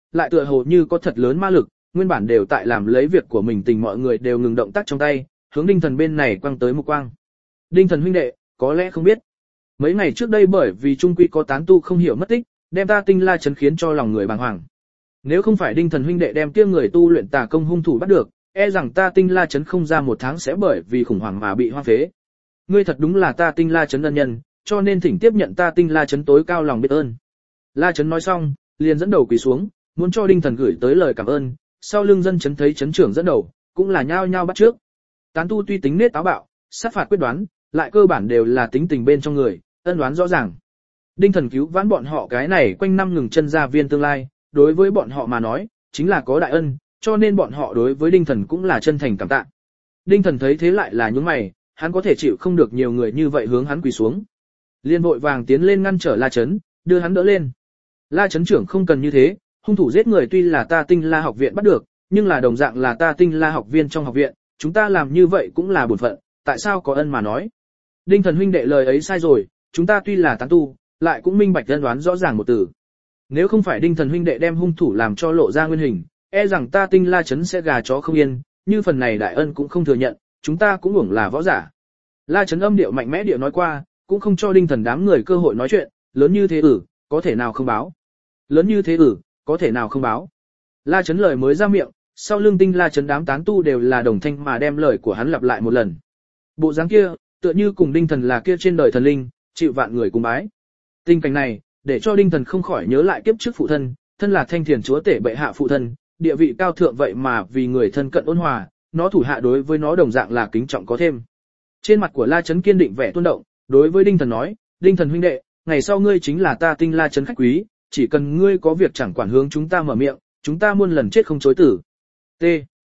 A: lại tựa hồ như có thật lớn ma lực, nguyên bản đều tại làm lấy việc của mình tình mọi người đều ngừng động tác trong tay, hướng Đinh Thần bên này quăng tới một quang. Đinh Thần huynh đệ, có lẽ không biết. Mấy ngày trước đây bởi vì trung quy có tán tu không hiểu mất tích, đem ta Tinh La trấn khiến cho lòng người bàng hoàng. Nếu không phải Đinh Thần huynh đệ đem kia người tu luyện tà công hung thủ bắt được, e rằng ta Tinh La trấn không ra một tháng sẽ bởi vì khủng hoảng mà bị hoang phế. Ngươi thật đúng là ta Tinh La trấn ân nhân, cho nên thỉnh tiếp nhận ta Tinh La trấn tối cao lòng biết ơn. La trấn nói xong, liền dẫn đầu quỳ xuống, muốn cho Đinh Thần gửi tới lời cảm ơn. Sau lưng dân trấn thấy trấn trưởng dẫn đầu, cũng là nhao nhao bắt trước. Tán tu tuy tính nết táo bạo, sát phạt quyết đoán, lại cơ bản đều là tính tình bên trong người, ân đoán rõ ràng. Đinh Thần cứu vãn bọn họ cái này quanh năm ngừng chân gia viên tương lai, đối với bọn họ mà nói, chính là có đại ân, cho nên bọn họ đối với Đinh Thần cũng là chân thành cảm tạ. Đinh Thần thấy thế lại là nhướng mày, hắn có thể chịu không được nhiều người như vậy hướng hắn quỳ xuống. Liên vội vàng tiến lên ngăn trở La Chấn, đưa hắn đỡ lên. La Chấn trưởng không cần như thế, hung thủ giết người tuy là ta Tinh La học viện bắt được, nhưng là đồng dạng là ta Tinh La học viên trong học viện, chúng ta làm như vậy cũng là bổn phận, tại sao có ân mà nói. Đinh Thần huynh đệ lời ấy sai rồi, chúng ta tuy là tán tu, lại cũng minh bạch ân đoán rõ ràng một từ. Nếu không phải Đinh Thần huynh đệ đem hung thủ làm cho lộ ra nguyên hình, e rằng ta Tinh La trấn sẽ gà chó không yên, như phần này đại ân cũng không thừa nhận, chúng ta cũng uổng là võ giả. La trấn âm điệu mạnh mẽ điệu nói qua, cũng không cho Đinh Thần đám người cơ hội nói chuyện, lớn như thế ử, có thể nào không báo. Lớn như thế ử, có thể nào không báo. La trấn lời mới ra miệng, sau lưng Tinh La trấn đám tán tu đều là đồng thanh mà đem lời của hắn lặp lại một lần. Bộ dáng kia, tựa như cùng Đinh Thần là kia trên đời thần linh, chịu vạn người cùng bái. Tình cảnh này, để cho Đinh Thần không khỏi nhớ lại kiếp trước phụ thân, thân là Thanh Thiền chúa tể bệ hạ phụ thân, địa vị cao thượng vậy mà vì người thân cận ôn hòa, nó thủ hạ đối với nó đồng dạng là kính trọng có thêm. Trên mặt của La Chấn kiên định vẻ tuôn động, đối với Đinh Thần nói, Đinh Thần huynh đệ, ngày sau ngươi chính là ta Tinh La Chấn khách quý, chỉ cần ngươi có việc chẳng quản hướng chúng ta mở miệng, chúng ta muôn lần chết không chối tử. T.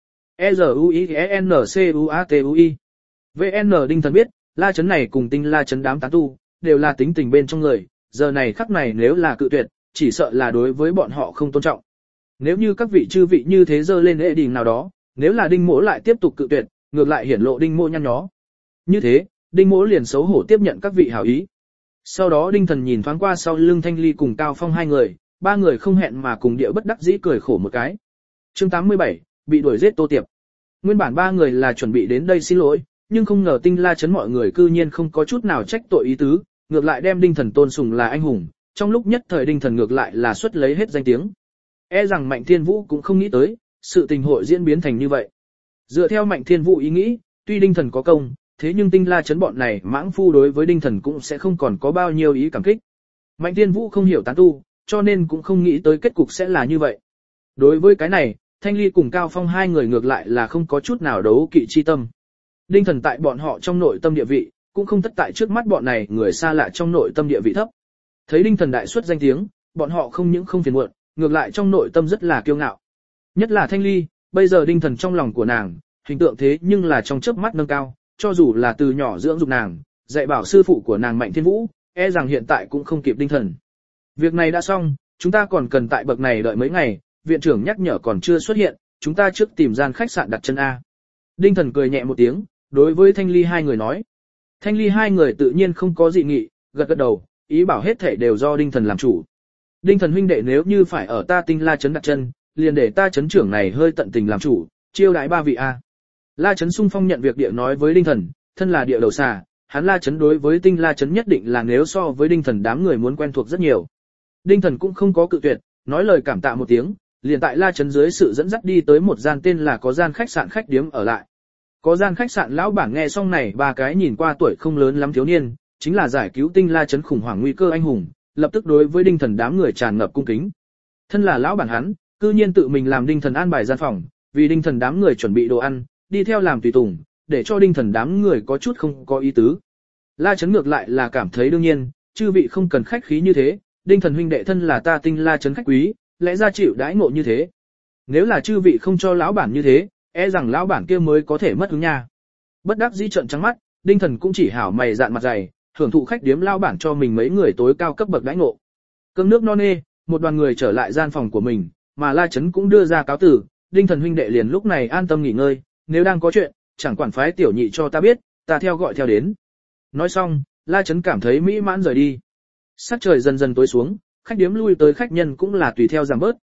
A: E Z U I E N C U A T U I. vê en Đinh Thần biết, La Chấn này cùng Tinh La Chấn đám tán tu, đều là tính tình bên trong người, giờ này khắc này nếu là cự tuyệt, chỉ sợ là đối với bọn họ không tôn trọng. Nếu như các vị chư vị như thế dơ lên lễ đình nào đó, nếu là Đinh Mỗ lại tiếp tục cự tuyệt, ngược lại hiển lộ Đinh Mỗ nhăn nhó. Như thế, Đinh Mỗ liền xấu hổ tiếp nhận các vị hảo ý. Sau đó Đinh Thần nhìn thoáng qua sau lưng Thanh Ly cùng Cao Phong hai người, ba người không hẹn mà cùng địa bất đắc dĩ cười khổ một cái. Chương tám mươi bảy, bị đuổi giết Tô Tiệp. Nguyên bản ba người là chuẩn bị đến đây xin lỗi, nhưng không ngờ Tinh La Chấn mọi người cư nhiên không có chút nào trách tội ý tứ, ngược lại đem Đinh Thần tôn sùng là anh hùng, trong lúc nhất thời Đinh Thần ngược lại là xuất lấy hết danh tiếng. E rằng Mạnh Thiên Vũ cũng không nghĩ tới, sự tình hội diễn biến thành như vậy. Dựa theo Mạnh Thiên Vũ ý nghĩ, tuy Đinh Thần có công, thế nhưng Tinh La Chấn bọn này mãng phu đối với Đinh Thần cũng sẽ không còn có bao nhiêu ý cảm kích. Mạnh Thiên Vũ không hiểu tán tu, cho nên cũng không nghĩ tới kết cục sẽ là như vậy. Đối với cái này, Thanh Ly cùng Cao Phong hai người ngược lại là không có chút nào đấu kỵ chi tâm. Đinh Thần tại bọn họ trong nội tâm địa vị, cũng không tất tại trước mắt bọn này người xa lạ trong nội tâm địa vị thấp. Thấy Đinh Thần đại xuất danh tiếng, bọn họ không những không phiền muộn, ngược lại trong nội tâm rất là kiêu ngạo. Nhất là Thanh Ly, bây giờ Đinh Thần trong lòng của nàng, hình tượng thế nhưng là trong chớp mắt nâng cao, cho dù là từ nhỏ dưỡng dục nàng, dạy bảo sư phụ của nàng Mạnh Thiên Vũ, e rằng hiện tại cũng không kịp Đinh Thần. Việc này đã xong, chúng ta còn cần tại bậc này đợi mấy ngày, viện trưởng nhắc nhở còn chưa xuất hiện, chúng ta trước tìm gian khách sạn đặt chân A. Đinh Thần cười nhẹ một tiếng, đối với Thanh Ly hai người nói. Thanh Ly hai người tự nhiên không có dị nghị, gật gật đầu, ý bảo hết thể đều do Đinh Thần làm chủ. Đinh Thần huynh đệ nếu như phải ở ta Tinh La Chấn đặt chân, liền để ta chấn trưởng này hơi tận tình làm chủ, chiêu đãi ba vị A. La Chấn sung phong nhận việc địa nói với Đinh Thần, thân là địa đầu xà, hắn La Chấn đối với Tinh La Chấn nhất định là nếu so với Đinh Thần đám người muốn quen thuộc rất nhiều. Đinh Thần cũng không có cự tuyệt, nói lời cảm tạ một tiếng, liền tại La Chấn dưới sự dẫn dắt đi tới một gian tên là có gian khách sạn khách điếm ở lại. Có gian khách sạn lão bản nghe xong này ba cái nhìn qua tuổi không lớn lắm thiếu niên, chính là giải cứu Tinh La Chấn khủng hoảng nguy cơ anh hùng, lập tức đối với Đinh Thần đám người tràn ngập cung kính. Thân là lão bản hắn, cư nhiên tự mình làm Đinh Thần an bài gian phòng, vì Đinh Thần đám người chuẩn bị đồ ăn, đi theo làm tùy tùng, để cho Đinh Thần đám người có chút không có ý tứ. La Chấn ngược lại là cảm thấy đương nhiên, chư vị không cần khách khí như thế, Đinh Thần huynh đệ thân là ta Tinh La Chấn khách quý, lẽ ra chịu đãi ngộ như thế. Nếu là chư vị không cho lão bản như thế, e rằng lão bản kia mới có thể mất hứng nha. Bất đắc dĩ trợn trắng mắt, Đinh Thần cũng chỉ hảo mày dạn mặt dày, hưởng thụ khách điếm lão bản cho mình mấy người tối cao cấp bậc đãi ngộ. Cơm nước no nê, một đoàn người trở lại gian phòng của mình, mà La Chấn cũng đưa ra cáo tử, Đinh Thần huynh đệ liền lúc này an tâm nghỉ ngơi, nếu đang có chuyện, chẳng quản phái tiểu nhị cho ta biết, ta theo gọi theo đến. Nói xong, La Chấn cảm thấy mỹ mãn rời đi. Sắc trời dần dần tối xuống, khách điếm lui tới khách nhân cũng là tùy theo giảm bớt,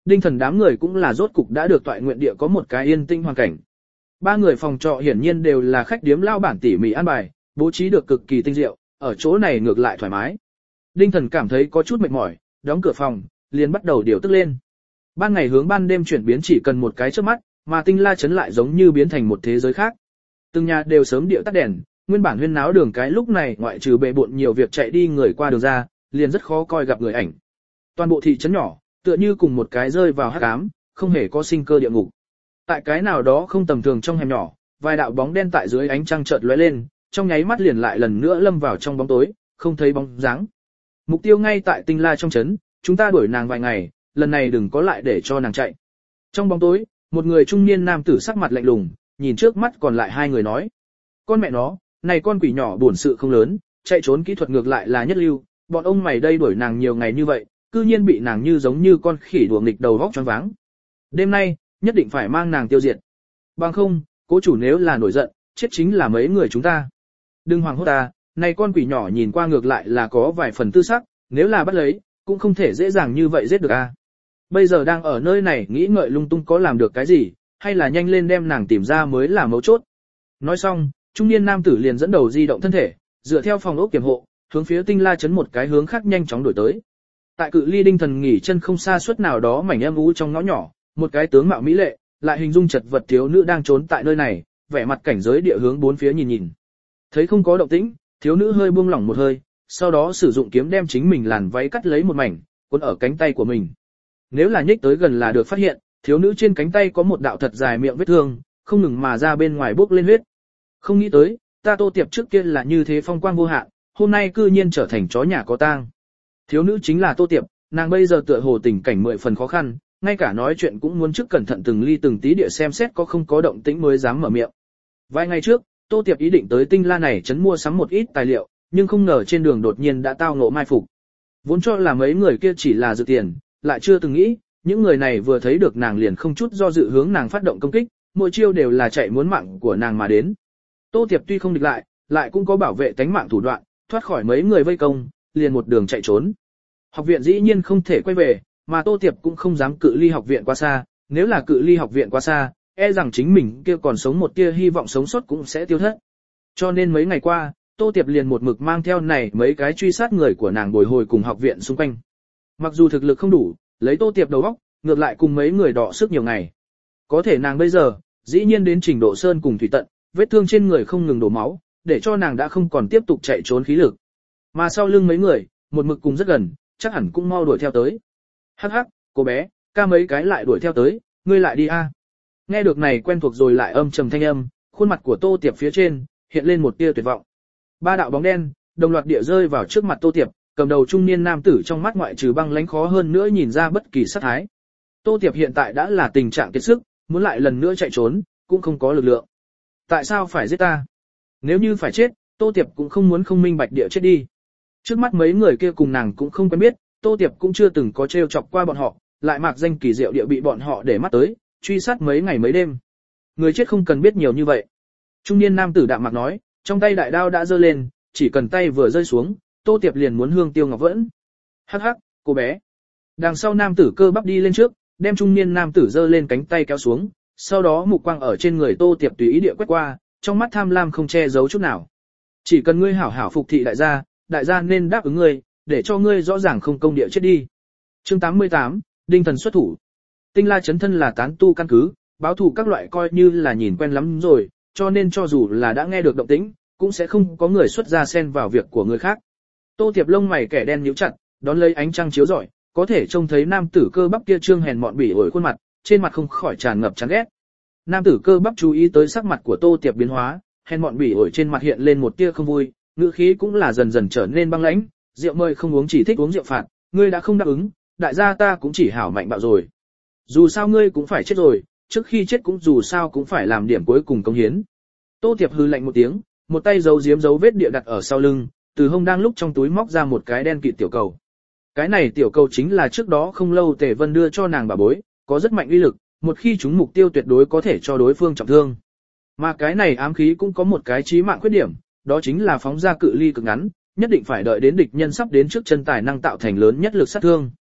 A: Đinh Thần đám người cũng là rốt cục đã được toại nguyện địa có một cái yên tĩnh hoàn cảnh. Ba người phòng trọ hiển nhiên đều là khách điếm lao bản tỉ mỉ an bài, bố trí được cực kỳ tinh diệu, ở chỗ này ngược lại thoải mái. Đinh Thần cảm thấy có chút mệt mỏi, đóng cửa phòng, liền bắt đầu điều tức lên. Ban ngày hướng ban đêm chuyển biến chỉ cần một cái chớp mắt, mà Tinh La trấn lại giống như biến thành một thế giới khác. Từng nhà đều sớm điệu tắt đèn, nguyên bản huyên náo đường cái lúc này ngoại trừ bệ bộn nhiều việc chạy đi người qua đường ra, liền rất khó coi gặp người ảnh. Toàn bộ thị trấn nhỏ, tựa như cùng một cái rơi vào hắc ám, không hề có sinh cơ địa ngục. Tại cái nào đó không tầm thường trong hẻm nhỏ, vài đạo bóng đen tại dưới ánh trăng chợt lóe lên, trong nháy mắt liền lại lần nữa lâm vào trong bóng tối, không thấy bóng dáng. Mục tiêu ngay tại Tinh La trong trấn, chúng ta đuổi nàng vài ngày, lần này đừng có lại để cho nàng chạy. Trong bóng tối, một người trung niên nam tử sắc mặt lạnh lùng, nhìn trước mắt còn lại hai người nói: con mẹ nó, này con quỷ nhỏ buồn sự không lớn, chạy trốn kỹ thuật ngược lại là nhất lưu, bọn ông mày đây đuổi nàng nhiều ngày như vậy, cư nhiên bị nàng như giống như con khỉ đùa nghịch đầu vóc choáng váng. Đêm nay, nhất định phải mang nàng tiêu diệt. Bằng không, cố chủ nếu là nổi giận, chết chính là mấy người chúng ta. Đừng hoảng hốt ta, này con quỷ nhỏ nhìn qua ngược lại là có vài phần tư sắc, nếu là bắt lấy, cũng không thể dễ dàng như vậy giết được a. Bây giờ đang ở nơi này nghĩ ngợi lung tung có làm được cái gì, hay là nhanh lên đem nàng tìm ra mới là mấu chốt. Nói xong, trung niên nam tử liền dẫn đầu di động thân thể, dựa theo phòng ốc kiểm hộ, hướng phía Tinh La trấn một cái hướng khác nhanh chóng đổi tới. Tại cự ly Đinh Thần nghỉ chân không xa suốt nào đó mảnh em u trong ngõ nhỏ, một cái tướng mạo mỹ lệ, lại hình dung chật vật thiếu nữ đang trốn tại nơi này, vẻ mặt cảnh giới địa hướng bốn phía nhìn nhìn. Thấy không có động tĩnh, thiếu nữ hơi buông lỏng một hơi, sau đó sử dụng kiếm đem chính mình làn váy cắt lấy một mảnh, cuốn ở cánh tay của mình. Nếu là nhích tới gần là được phát hiện, thiếu nữ trên cánh tay có một đạo thật dài miệng vết thương, không ngừng mà ra bên ngoài bốc lên huyết. Không nghĩ tới, ta Tô Tiệp trước kia là như thế phong quang vô hạn, hôm nay cư nhiên trở thành chó nhà có tang. Thiếu nữ chính là Tô Tiệp, nàng bây giờ tựa hồ tình cảnh mười phần khó khăn, ngay cả nói chuyện cũng muốn trước cẩn thận từng ly từng tí địa xem xét có không có động tĩnh mới dám mở miệng. Vài ngày trước, Tô Tiệp ý định tới Tinh La này trấn mua sắm một ít tài liệu, nhưng không ngờ trên đường đột nhiên đã tao ngộ mai phục. Vốn cho là mấy người kia chỉ là dự tiền, lại chưa từng nghĩ, những người này vừa thấy được nàng liền không chút do dự hướng nàng phát động công kích, mỗi chiêu đều là chạy muốn mạng của nàng mà đến. Tô Tiệp tuy không địch lại, lại cũng có bảo vệ tánh mạng thủ đoạn, thoát khỏi mấy người vây công, liền một đường chạy trốn. Học viện dĩ nhiên không thể quay về, mà Tô Tiệp cũng không dám cự ly học viện quá xa, nếu là cự ly học viện quá xa, e rằng chính mình kia còn sống một tia hy vọng sống sót cũng sẽ tiêu thất. Cho nên mấy ngày qua, Tô Tiệp liền một mực mang theo này mấy cái truy sát người của nàng bồi hồi cùng học viện xung quanh. Mặc dù thực lực không đủ, lấy Tô Tiệp đầu óc, ngược lại cùng mấy người đọ sức nhiều ngày. Có thể nàng bây giờ, dĩ nhiên đến trình độ sơn cùng thủy tận, vết thương trên người không ngừng đổ máu, để cho nàng đã không còn tiếp tục chạy trốn khí lực. Mà sau lưng mấy người, một mực cùng rất gần, chắc hẳn cũng mau đuổi theo tới. Hắc hắc, cô bé, ca mấy cái lại đuổi theo tới, ngươi lại đi a. Nghe được này quen thuộc rồi lại âm trầm thanh âm, khuôn mặt của Tô Tiệp phía trên hiện lên một tia tuyệt vọng. Ba đạo bóng đen đồng loạt địa rơi vào trước mặt Tô Tiệp, cầm đầu trung niên nam tử trong mắt ngoại trừ băng lãnh khó hơn nữa nhìn ra bất kỳ sát thái. Tô Tiệp hiện tại đã là tình trạng kiệt sức, muốn lại lần nữa chạy trốn, cũng không có lực lượng. Tại sao phải giết ta? Nếu như phải chết, Tô Tiệp cũng không muốn không minh bạch địa chết đi. Trước mắt mấy người kia cùng nàng cũng không quen biết, Tô Tiệp cũng chưa từng có trêu chọc qua bọn họ, lại mạc danh kỳ diệu địa bị bọn họ để mắt tới, truy sát mấy ngày mấy đêm. Người chết không cần biết nhiều như vậy. Trung niên nam tử đạm mạc nói, trong tay đại đao đã giơ lên, chỉ cần tay vừa rơi xuống, Tô Tiệp liền muốn hương tiêu ngọc vẫn. Hắc hắc, cô bé. Đằng sau nam tử cơ bắp đi lên trước, đem trung niên nam tử giơ lên cánh tay kéo xuống, sau đó mục quang ở trên người Tô Tiệp tùy ý địa quét qua, trong mắt tham lam không che giấu chút nào. Chỉ cần ngươi hảo hảo phục thị đại gia, đại gia nên đáp ứng ngươi, để cho ngươi rõ ràng không công địa chết đi. Chương tám mươi tám, Đinh Thần xuất thủ. Tinh La trấn thân là tán tu căn cứ, báo thù các loại coi như là nhìn quen lắm rồi, cho nên cho dù là đã nghe được động tĩnh, cũng sẽ không có người xuất ra xen vào việc của người khác. Tô Tiệp lông mày kẻ đen nhíu chặt, đón lấy ánh trăng chiếu rọi, có thể trông thấy nam tử cơ bắp kia trương hèn mọn bỉ ổi khuôn mặt, trên mặt không khỏi tràn ngập chán ghét. Nam tử cơ bắp chú ý tới sắc mặt của Tô Tiệp biến hóa, hèn mọn bỉ ổi trên mặt hiện lên một tia không vui, ngữ khí cũng là dần dần trở nên băng lãnh, rượu mời không uống chỉ thích uống rượu phạt, ngươi đã không đáp ứng, đại gia ta cũng chỉ hảo mạnh bạo rồi. Dù sao ngươi cũng phải chết rồi, trước khi chết cũng dù sao cũng phải làm điểm cuối cùng công hiến. Tô Tiệp hừ lạnh một tiếng, một tay giấu giếm dấu vết địa đặt ở sau lưng, từ hông đang lúc trong túi móc ra một cái đen kịt tiểu cầu. Cái này tiểu cầu chính là trước đó không lâu Tề Vân đưa cho nàng bà bối, có rất mạnh uy lực, một khi trúng mục tiêu tuyệt đối có thể cho đối phương trọng thương. Mà cái này ám khí cũng có một cái chí mạng khuyết điểm, đó chính là phóng ra cự ly cực ngắn, nhất định phải đợi đến địch nhân sắp đến trước chân tài năng tạo thành lớn nhất lực sát thương.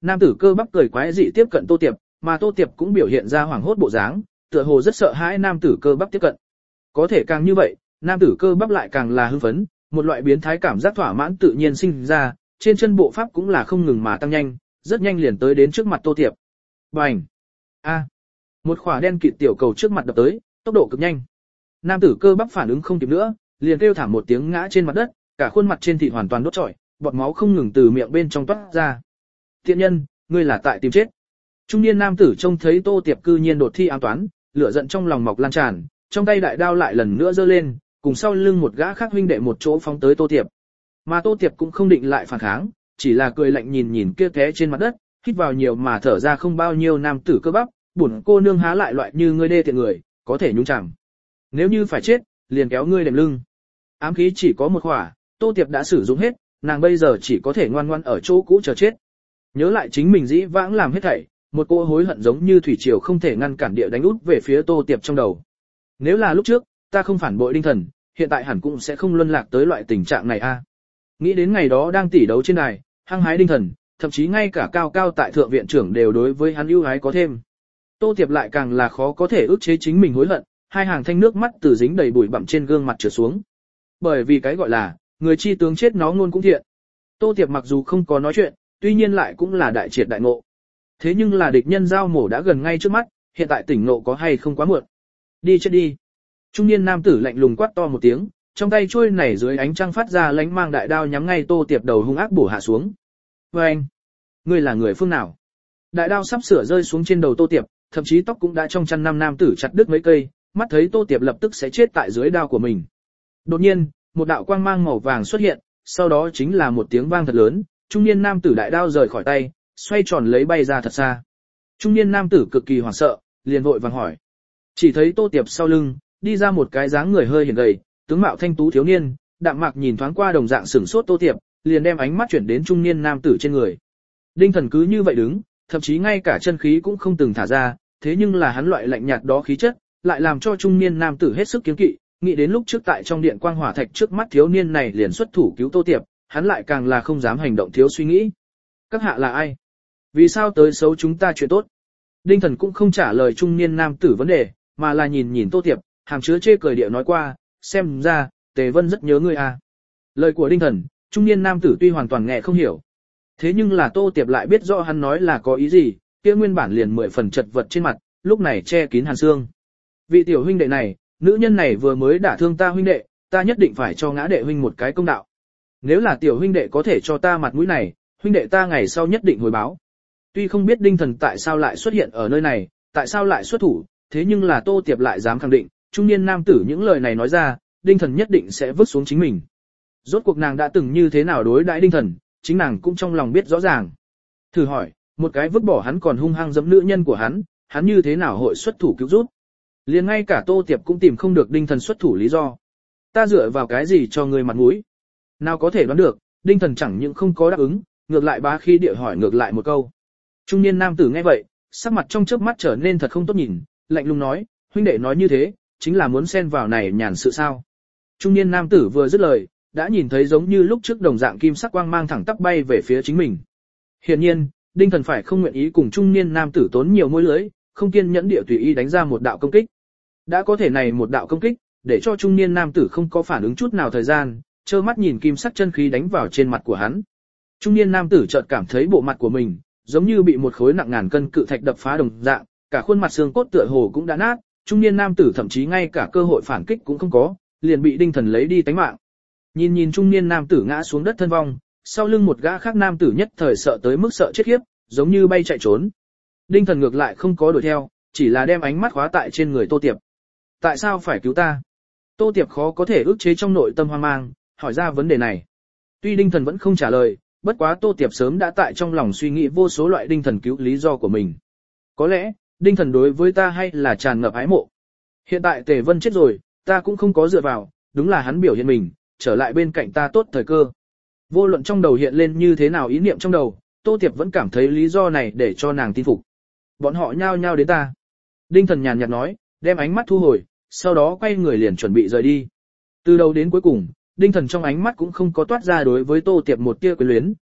A: Nam tử cơ bắp cười quái dị tiếp cận Tô Tiệp, mà Tô Tiệp cũng biểu hiện ra hoảng hốt bộ dáng, tựa hồ rất sợ hãi nam tử cơ bắp tiếp cận. Có thể càng như vậy, nam tử cơ bắp lại càng là hưng phấn, một loại biến thái cảm giác thỏa mãn tự nhiên sinh ra, trên chân bộ pháp cũng là không ngừng mà tăng nhanh, rất nhanh liền tới đến trước mặt Tô Tiệp. Bành! A! Một quả đen kịt tiểu cầu trước mặt đập tới, tốc độ cực nhanh. Nam tử cơ bắp phản ứng không kịp nữa, liền kêu thảm một tiếng ngã trên mặt đất, cả khuôn mặt trên thịt hoàn toàn đốt trọi, bọt máu không ngừng từ miệng bên trong toát ra. Tiện nhân, ngươi là tại tìm chết. Trung niên nam tử trông thấy Tô Tiệp cư nhiên đột thi ám toán, lửa giận trong lòng mọc lan tràn, trong tay đại đao lại lần nữa giơ lên, cùng sau lưng một gã khác huynh đệ một chỗ phóng tới Tô Tiệp. Mà Tô Tiệp cũng không định lại phản kháng, chỉ là cười lạnh nhìn nhìn kia té trên mặt đất, hít vào nhiều mà thở ra không bao nhiêu nam tử cơ bắp, bổn cô nương há lại loại như ngươi đê tiện người, có thể nhúng chẳng. Nếu như phải chết, liền kéo ngươi đệm lưng. Ám khí chỉ có một khỏa, Tô Tiệp đã sử dụng hết, nàng bây giờ chỉ có thể ngoan ngoãn ở chỗ cũ chờ chết. Nhớ lại chính mình dĩ vãng làm hết thảy, một cô hối hận giống như thủy triều không thể ngăn cản địa đánh út về phía Tô Tiệp trong đầu. Nếu là lúc trước, ta không phản bội Đinh Thần, hiện tại hẳn cũng sẽ không luân lạc tới loại tình trạng này a. Nghĩ đến ngày đó đang tỉ đấu trên đài, hăng hái Đinh Thần, thậm chí ngay cả cao cao tại thượng viện trưởng đều đối với hắn ưu ái có thêm. Tô Tiệp lại càng là khó có thể ức chế chính mình hối hận, hai hàng thanh nước mắt từ dính đầy bụi bặm trên gương mặt trượt xuống. Bởi vì cái gọi là, người chi tướng chết nó ngôn cũng thiện. Tô Tiệp mặc dù không có nói chuyện, tuy nhiên lại cũng là đại triệt đại ngộ. Thế nhưng là địch nhân giao mổ đã gần ngay trước mắt, hiện tại tỉnh ngộ có hay không quá muộn. Đi chết đi. Trung niên nam tử lạnh lùng quát to một tiếng, trong tay chuôi nảy dưới ánh trăng phát ra lánh mang đại đao nhắm ngay Tô Tiệp đầu hung ác bổ hạ xuống. Và anh, ngươi là người phương nào? Đại đao sắp sửa rơi xuống trên đầu Tô Tiệp, thậm chí tóc cũng đã trong chăn năm nam tử chặt đứt mấy cây, mắt thấy Tô Tiệp lập tức sẽ chết tại dưới đao của mình. Đột nhiên, một đạo quang mang màu vàng xuất hiện, sau đó chính là một tiếng vang thật lớn, trung niên nam tử đại đao rời khỏi tay, xoay tròn lấy bay ra thật xa. Trung niên nam tử cực kỳ hoảng sợ, liền vội vàng hỏi. Chỉ thấy Tô Tiệp sau lưng, đi ra một cái dáng người hơi hiền gầy, tướng mạo thanh tú thiếu niên, đạm mạc nhìn thoáng qua đồng dạng sửng sốt Tô Tiệp, liền đem ánh mắt chuyển đến trung niên nam tử trên người. Đinh Thần cứ như vậy đứng, thậm chí ngay cả chân khí cũng không từng thả ra, thế nhưng là hắn loại lạnh nhạt đó khí chất, lại làm cho trung niên nam tử hết sức kiêng kỵ, nghĩ đến lúc trước tại trong điện quang hỏa thạch trước mắt thiếu niên này liền xuất thủ cứu Tô Tiệp, hắn lại càng là không dám hành động thiếu suy nghĩ. Các hạ là ai? Vì sao tới xấu chúng ta chuyện tốt? Đinh Thần cũng không trả lời trung niên nam tử vấn đề, mà là nhìn nhìn Tô Tiệp, hàm chứa chê cười điệu nói qua, xem ra, Tề Vân rất nhớ ngươi à. Lời của Đinh Thần, trung niên nam tử tuy hoàn toàn nghe không hiểu. Thế nhưng là Tô Tiệp lại biết rõ hắn nói là có ý gì, kia nguyên bản liền mười phần chật vật trên mặt, lúc này che kín hàn xương. Vị tiểu huynh đệ này, nữ nhân này vừa mới đả thương ta huynh đệ, ta nhất định phải cho ngã đệ huynh một cái công đạo. Nếu là tiểu huynh đệ có thể cho ta mặt mũi này, huynh đệ ta ngày sau nhất định hồi báo. Tuy không biết Đinh Thần tại sao lại xuất hiện ở nơi này, tại sao lại xuất thủ, thế nhưng là Tô Tiệp lại dám khẳng định, trung niên nam tử những lời này nói ra, Đinh Thần nhất định sẽ vứt xuống chính mình. Rốt cuộc nàng đã từng như thế nào đối đãi Đinh Thần, chính nàng cũng trong lòng biết rõ ràng. Thử hỏi, một cái vứt bỏ hắn còn hung hăng giẫm nữ nhân của hắn, hắn như thế nào hội xuất thủ cứu giúp? Liền ngay cả Tô Tiệp cũng tìm không được Đinh Thần xuất thủ lý do. Ta dựa vào cái gì cho người mặt mũi? Nào có thể đoán được, Đinh Thần chẳng những không có đáp ứng, ngược lại bá khí địa hỏi ngược lại một câu. Trung niên nam tử nghe vậy, sắc mặt trong chớp mắt trở nên thật không tốt nhìn, lạnh lùng nói, huynh đệ nói như thế, chính là muốn xen vào này nhàn sự sao? Trung niên nam tử vừa dứt lời, đã nhìn thấy giống như lúc trước đồng dạng kim sắc quang mang thẳng tắp bay về phía chính mình. Hiển nhiên, Đinh Thần phải không nguyện ý cùng trung niên nam tử tốn nhiều mối lưới, không kiên nhẫn địa tùy ý đánh ra một đạo công kích. Đã có thể này một đạo công kích, để cho trung niên nam tử không có phản ứng chút nào thời gian, trơ mắt nhìn kim sắc chân khí đánh vào trên mặt của hắn. Trung niên nam tử chợt cảm thấy bộ mặt của mình, giống như bị một khối nặng ngàn cân cự thạch đập phá đồng dạng, cả khuôn mặt xương cốt tựa hồ cũng đã nát, trung niên nam tử thậm chí ngay cả cơ hội phản kích cũng không có, liền bị Đinh Thần lấy đi tánh mạng. Nhìn nhìn trung niên nam tử ngã xuống đất thân vong, sau lưng một gã khác nam tử nhất thời sợ tới mức sợ chết khiếp, giống như bay chạy trốn. Đinh Thần ngược lại không có đuổi theo, chỉ là đem ánh mắt khóa tại trên người Tô Tiệp. Tại sao phải cứu ta? Tô Tiệp khó có thể ức chế trong nội tâm hoang mang, hỏi ra vấn đề này. Tuy Đinh Thần vẫn không trả lời, bất quá Tô Tiệp sớm đã tại trong lòng suy nghĩ vô số loại Đinh Thần cứu lý do của mình. Có lẽ, Đinh Thần đối với ta hay là tràn ngập ái mộ. Hiện tại Tề Vân chết rồi, ta cũng không có dựa vào, đúng là hắn biểu hiện mình, trở lại bên cạnh ta tốt thời cơ. Vô luận trong đầu hiện lên như thế nào ý niệm trong đầu, Tô Tiệp vẫn cảm thấy lý do này để cho nàng tin phục. Bọn họ nhao nhao đến ta. Đinh Thần nhàn nhạt nói, đem ánh mắt thu hồi, sau đó quay người liền chuẩn bị rời đi. Từ đầu đến cuối cùng, Đinh Thần trong ánh mắt cũng không có toát ra đối với Tô Tiệp một tia quyến luyến,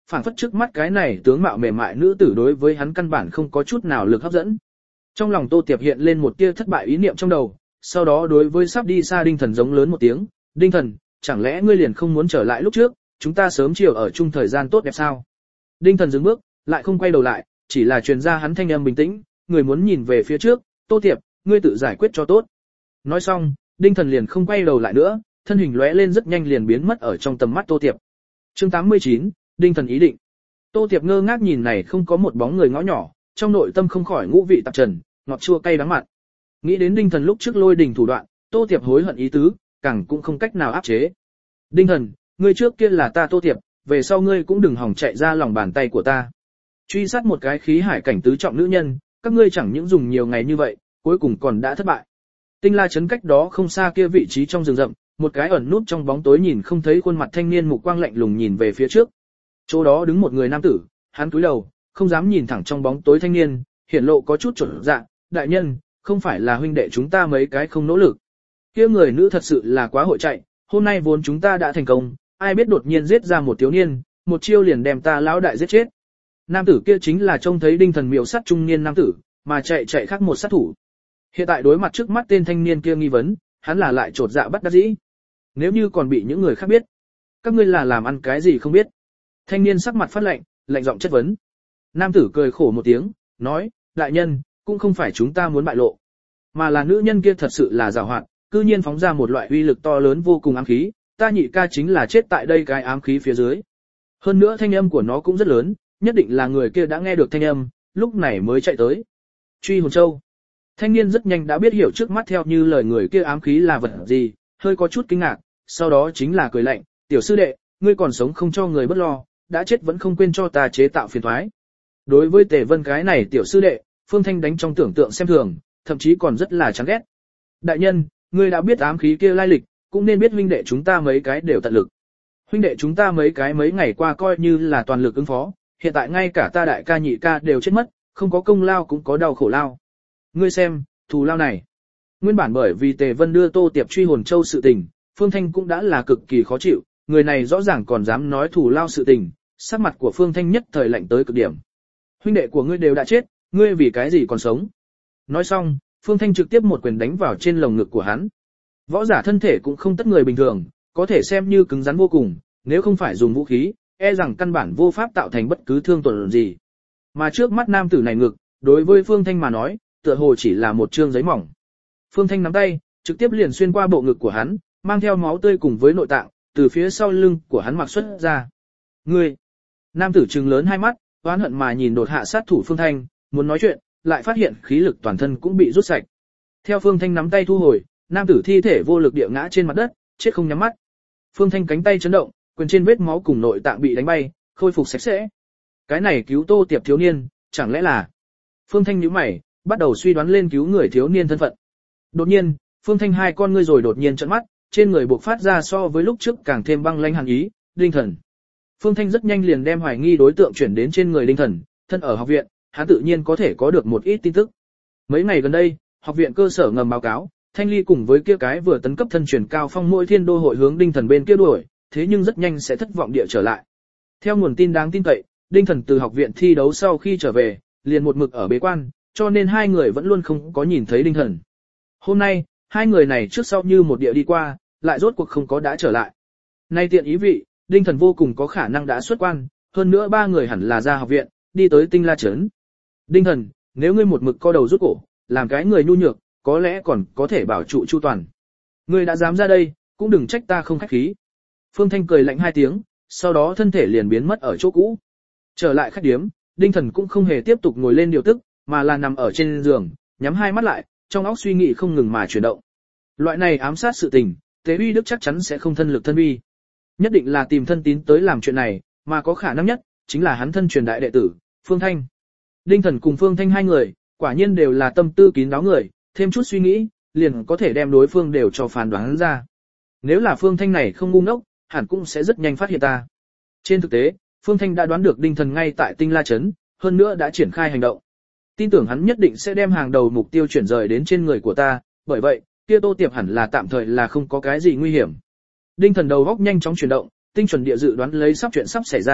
A: phảng phất trước mắt cái này tướng mạo mềm mại nữ tử đối với hắn căn bản không có chút nào lực hấp dẫn. Trong lòng Tô Tiệp hiện lên một tia thất bại ý niệm trong đầu, sau đó đối với sắp đi xa Đinh Thần giống lớn một tiếng, "Đinh Thần, chẳng lẽ ngươi liền không muốn trở lại lúc trước, chúng ta sớm chiều ở chung thời gian tốt đẹp sao?" Đinh Thần dừng bước, lại không quay đầu lại, chỉ là truyền ra hắn thanh âm bình tĩnh, người muốn nhìn về phía trước, "Tô Tiệp, ngươi tự giải quyết cho tốt." Nói xong, Đinh Thần liền không quay đầu lại nữa, thân hình lóe lên rất nhanh liền biến mất ở trong tầm mắt Tô Tiệp. Chương tám mươi chín, Đinh Thần ý định. Tô Tiệp ngơ ngác nhìn này không có một bóng người ngõ nhỏ, trong nội tâm không khỏi ngũ vị tạp trần, ngọt chua cay đắng mặn. Nghĩ đến Đinh Thần lúc trước lôi đình thủ đoạn, Tô Tiệp hối hận ý tứ, càng cũng không cách nào áp chế. "Đinh Thần, ngươi trước kia là ta Tô Tiệp, về sau ngươi cũng đừng hòng chạy ra lòng bàn tay của ta." Truy sát một cái khí hải cảnh tứ trọng nữ nhân, các ngươi chẳng những dùng nhiều ngày như vậy, cuối cùng còn đã thất bại. Tinh La trấn cách đó không xa kia vị trí trong rừng rậm, một cái ẩn núp trong bóng tối nhìn không thấy khuôn mặt thanh niên mục quang lạnh lùng nhìn về phía trước. Chỗ đó đứng một người nam tử, hắn cúi đầu, không dám nhìn thẳng trong bóng tối thanh niên, hiển lộ có chút chột dạ, "Đại nhân, không phải là huynh đệ chúng ta mấy cái không nỗ lực. Kia người nữ thật sự là quá hội chạy, hôm nay vốn chúng ta đã thành công, ai biết đột nhiên giết ra một thiếu niên, một chiêu liền đem ta lão đại giết chết." Nam tử kia chính là trông thấy Đinh Thần miểu sát trung niên nam tử, mà chạy chạy khác một sát thủ. Hiện tại đối mặt trước mắt tên thanh niên kia nghi vấn, hắn là lại trột dạ bất đắc dĩ. Nếu như còn bị những người khác biết, các ngươi là làm ăn cái gì không biết. Thanh niên sắc mặt phát lạnh, lạnh giọng chất vấn. Nam tử cười khổ một tiếng, nói, "Đại nhân, cũng không phải chúng ta muốn bại lộ, mà là nữ nhân kia thật sự là giàu hoạt, cư nhiên phóng ra một loại uy lực to lớn vô cùng ám khí, ta nhị ca chính là chết tại đây cái ám khí phía dưới. Hơn nữa thanh âm của nó cũng rất lớn, nhất định là người kia đã nghe được thanh âm, lúc này mới chạy tới." Truy hồn châu. Thanh niên rất nhanh đã biết hiểu trước mắt theo như lời người kia ám khí là vật gì, hơi có chút kinh ngạc, sau đó chính là cười lạnh, "Tiểu sư đệ, ngươi còn sống không cho người bất lo, đã chết vẫn không quên cho ta chế tạo phiền toái." Đối với Tề Vân cái này tiểu sư đệ, Phương Thanh đánh trong tưởng tượng xem thường, thậm chí còn rất là chán ghét. "Đại nhân, ngươi đã biết ám khí kia lai lịch, cũng nên biết huynh đệ chúng ta mấy cái đều tận lực. Huynh đệ chúng ta mấy cái mấy ngày qua coi như là toàn lực ứng phó, hiện tại ngay cả ta đại ca nhị ca đều chết mất, không có công lao cũng có đau khổ lao. Ngươi xem, thù lao này." Nguyên bản bởi vì Tề Vân đưa Tô Tiệp truy hồn châu sự tình, Phương Thanh cũng đã là cực kỳ khó chịu, người này rõ ràng còn dám nói thù lao sự tình, sắc mặt của Phương Thanh nhất thời lạnh tới cực điểm. "Huynh đệ của ngươi đều đã chết, ngươi vì cái gì còn sống?" Nói xong, Phương Thanh trực tiếp một quyền đánh vào trên lồng ngực của hắn. Võ giả thân thể cũng không tất người bình thường, có thể xem như cứng rắn vô cùng, nếu không phải dùng vũ khí, e rằng căn bản vô pháp tạo thành bất cứ thương tổn gì. Mà trước mắt nam tử này ngực, đối với Phương Thanh mà nói, tựa hồ chỉ là một trương giấy mỏng. Phương Thanh nắm tay, trực tiếp liền xuyên qua bộ ngực của hắn, mang theo máu tươi cùng với nội tạng, từ phía sau lưng của hắn mặc xuất ra. "Ngươi!" Nam tử trừng lớn hai mắt, oán hận mà nhìn đột hạ sát thủ Phương Thanh, muốn nói chuyện, lại phát hiện khí lực toàn thân cũng bị rút sạch. Theo Phương Thanh nắm tay thu hồi, nam tử thi thể vô lực địa ngã trên mặt đất, chết không nhắm mắt. Phương Thanh cánh tay chấn động, quyền trên vết máu cùng nội tạng bị đánh bay, khôi phục sạch sẽ. Cái này cứu Tô Tiệp thiếu niên, chẳng lẽ là... Phương Thanh nhíu mày, bắt đầu suy đoán lên cứu người thiếu niên thân phận. Đột nhiên, Phương Thanh hai con ngươi rồi đột nhiên trợn mắt, trên người bộc phát ra so với lúc trước càng thêm băng lãnh hàn ý, Đinh Thần. Phương Thanh rất nhanh liền đem hoài nghi đối tượng chuyển đến trên người Đinh Thần, thân ở học viện, hắn tự nhiên có thể có được một ít tin tức. Mấy ngày gần đây, học viện cơ sở ngầm báo cáo, Thanh Ly cùng với kia cái vừa tấn cấp thân truyền cao phong mỗi thiên đô hội hướng Đinh Thần bên kia đuổi, thế nhưng rất nhanh sẽ thất vọng địa trở lại. Theo nguồn tin đáng tin cậy, Đinh Thần từ học viện thi đấu sau khi trở về, liền một mực ở bế quan, cho nên hai người vẫn luôn không có nhìn thấy Đinh Thần. Hôm nay, hai người này trước sau như một địa đi qua, lại rốt cuộc không có đã trở lại. Nay tiện ý vị, Đinh Thần vô cùng có khả năng đã xuất quan, hơn nữa ba người hẳn là ra học viện, đi tới Tinh La trấn. Đinh Thần, nếu ngươi một mực co đầu rút cổ, làm cái người nhu nhược, có lẽ còn có thể bảo trụ chu toàn. Ngươi đã dám ra đây, cũng đừng trách ta không khách khí. Phương Thanh cười lạnh hai tiếng, sau đó thân thể liền biến mất ở chỗ cũ. Trở lại khách điếm, Đinh Thần cũng không hề tiếp tục ngồi lên điều tức, mà là nằm ở trên giường, nhắm hai mắt lại, trong óc suy nghĩ không ngừng mà chuyển động. Loại này ám sát sự tình, Tế Uy Đức chắc chắn sẽ không thân lực thân vi. Nhất định là tìm thân tín tới làm chuyện này, mà có khả năng nhất, chính là hắn thân truyền đại đệ tử, Phương Thanh. Đinh Thần cùng Phương Thanh hai người, quả nhiên đều là tâm tư kín đáo người, thêm chút suy nghĩ, liền có thể đem đối phương đều cho phán đoán ra. Nếu là Phương Thanh này không ngu ngốc, hẳn cũng sẽ rất nhanh phát hiện ta. Trên thực tế, Phương Thanh đã đoán được Đinh Thần ngay tại Tinh La trấn, hơn nữa đã triển khai hành động. Tin tưởng hắn nhất định sẽ đem hàng đầu mục tiêu chuyển rời đến trên người của ta, bởi vậy, kia Tô Tiệp hẳn là tạm thời là không có cái gì nguy hiểm. Đinh Thần đầu góc nhanh chóng chuyển động, tinh chuẩn địa dự đoán lấy sắp chuyện sắp xảy ra,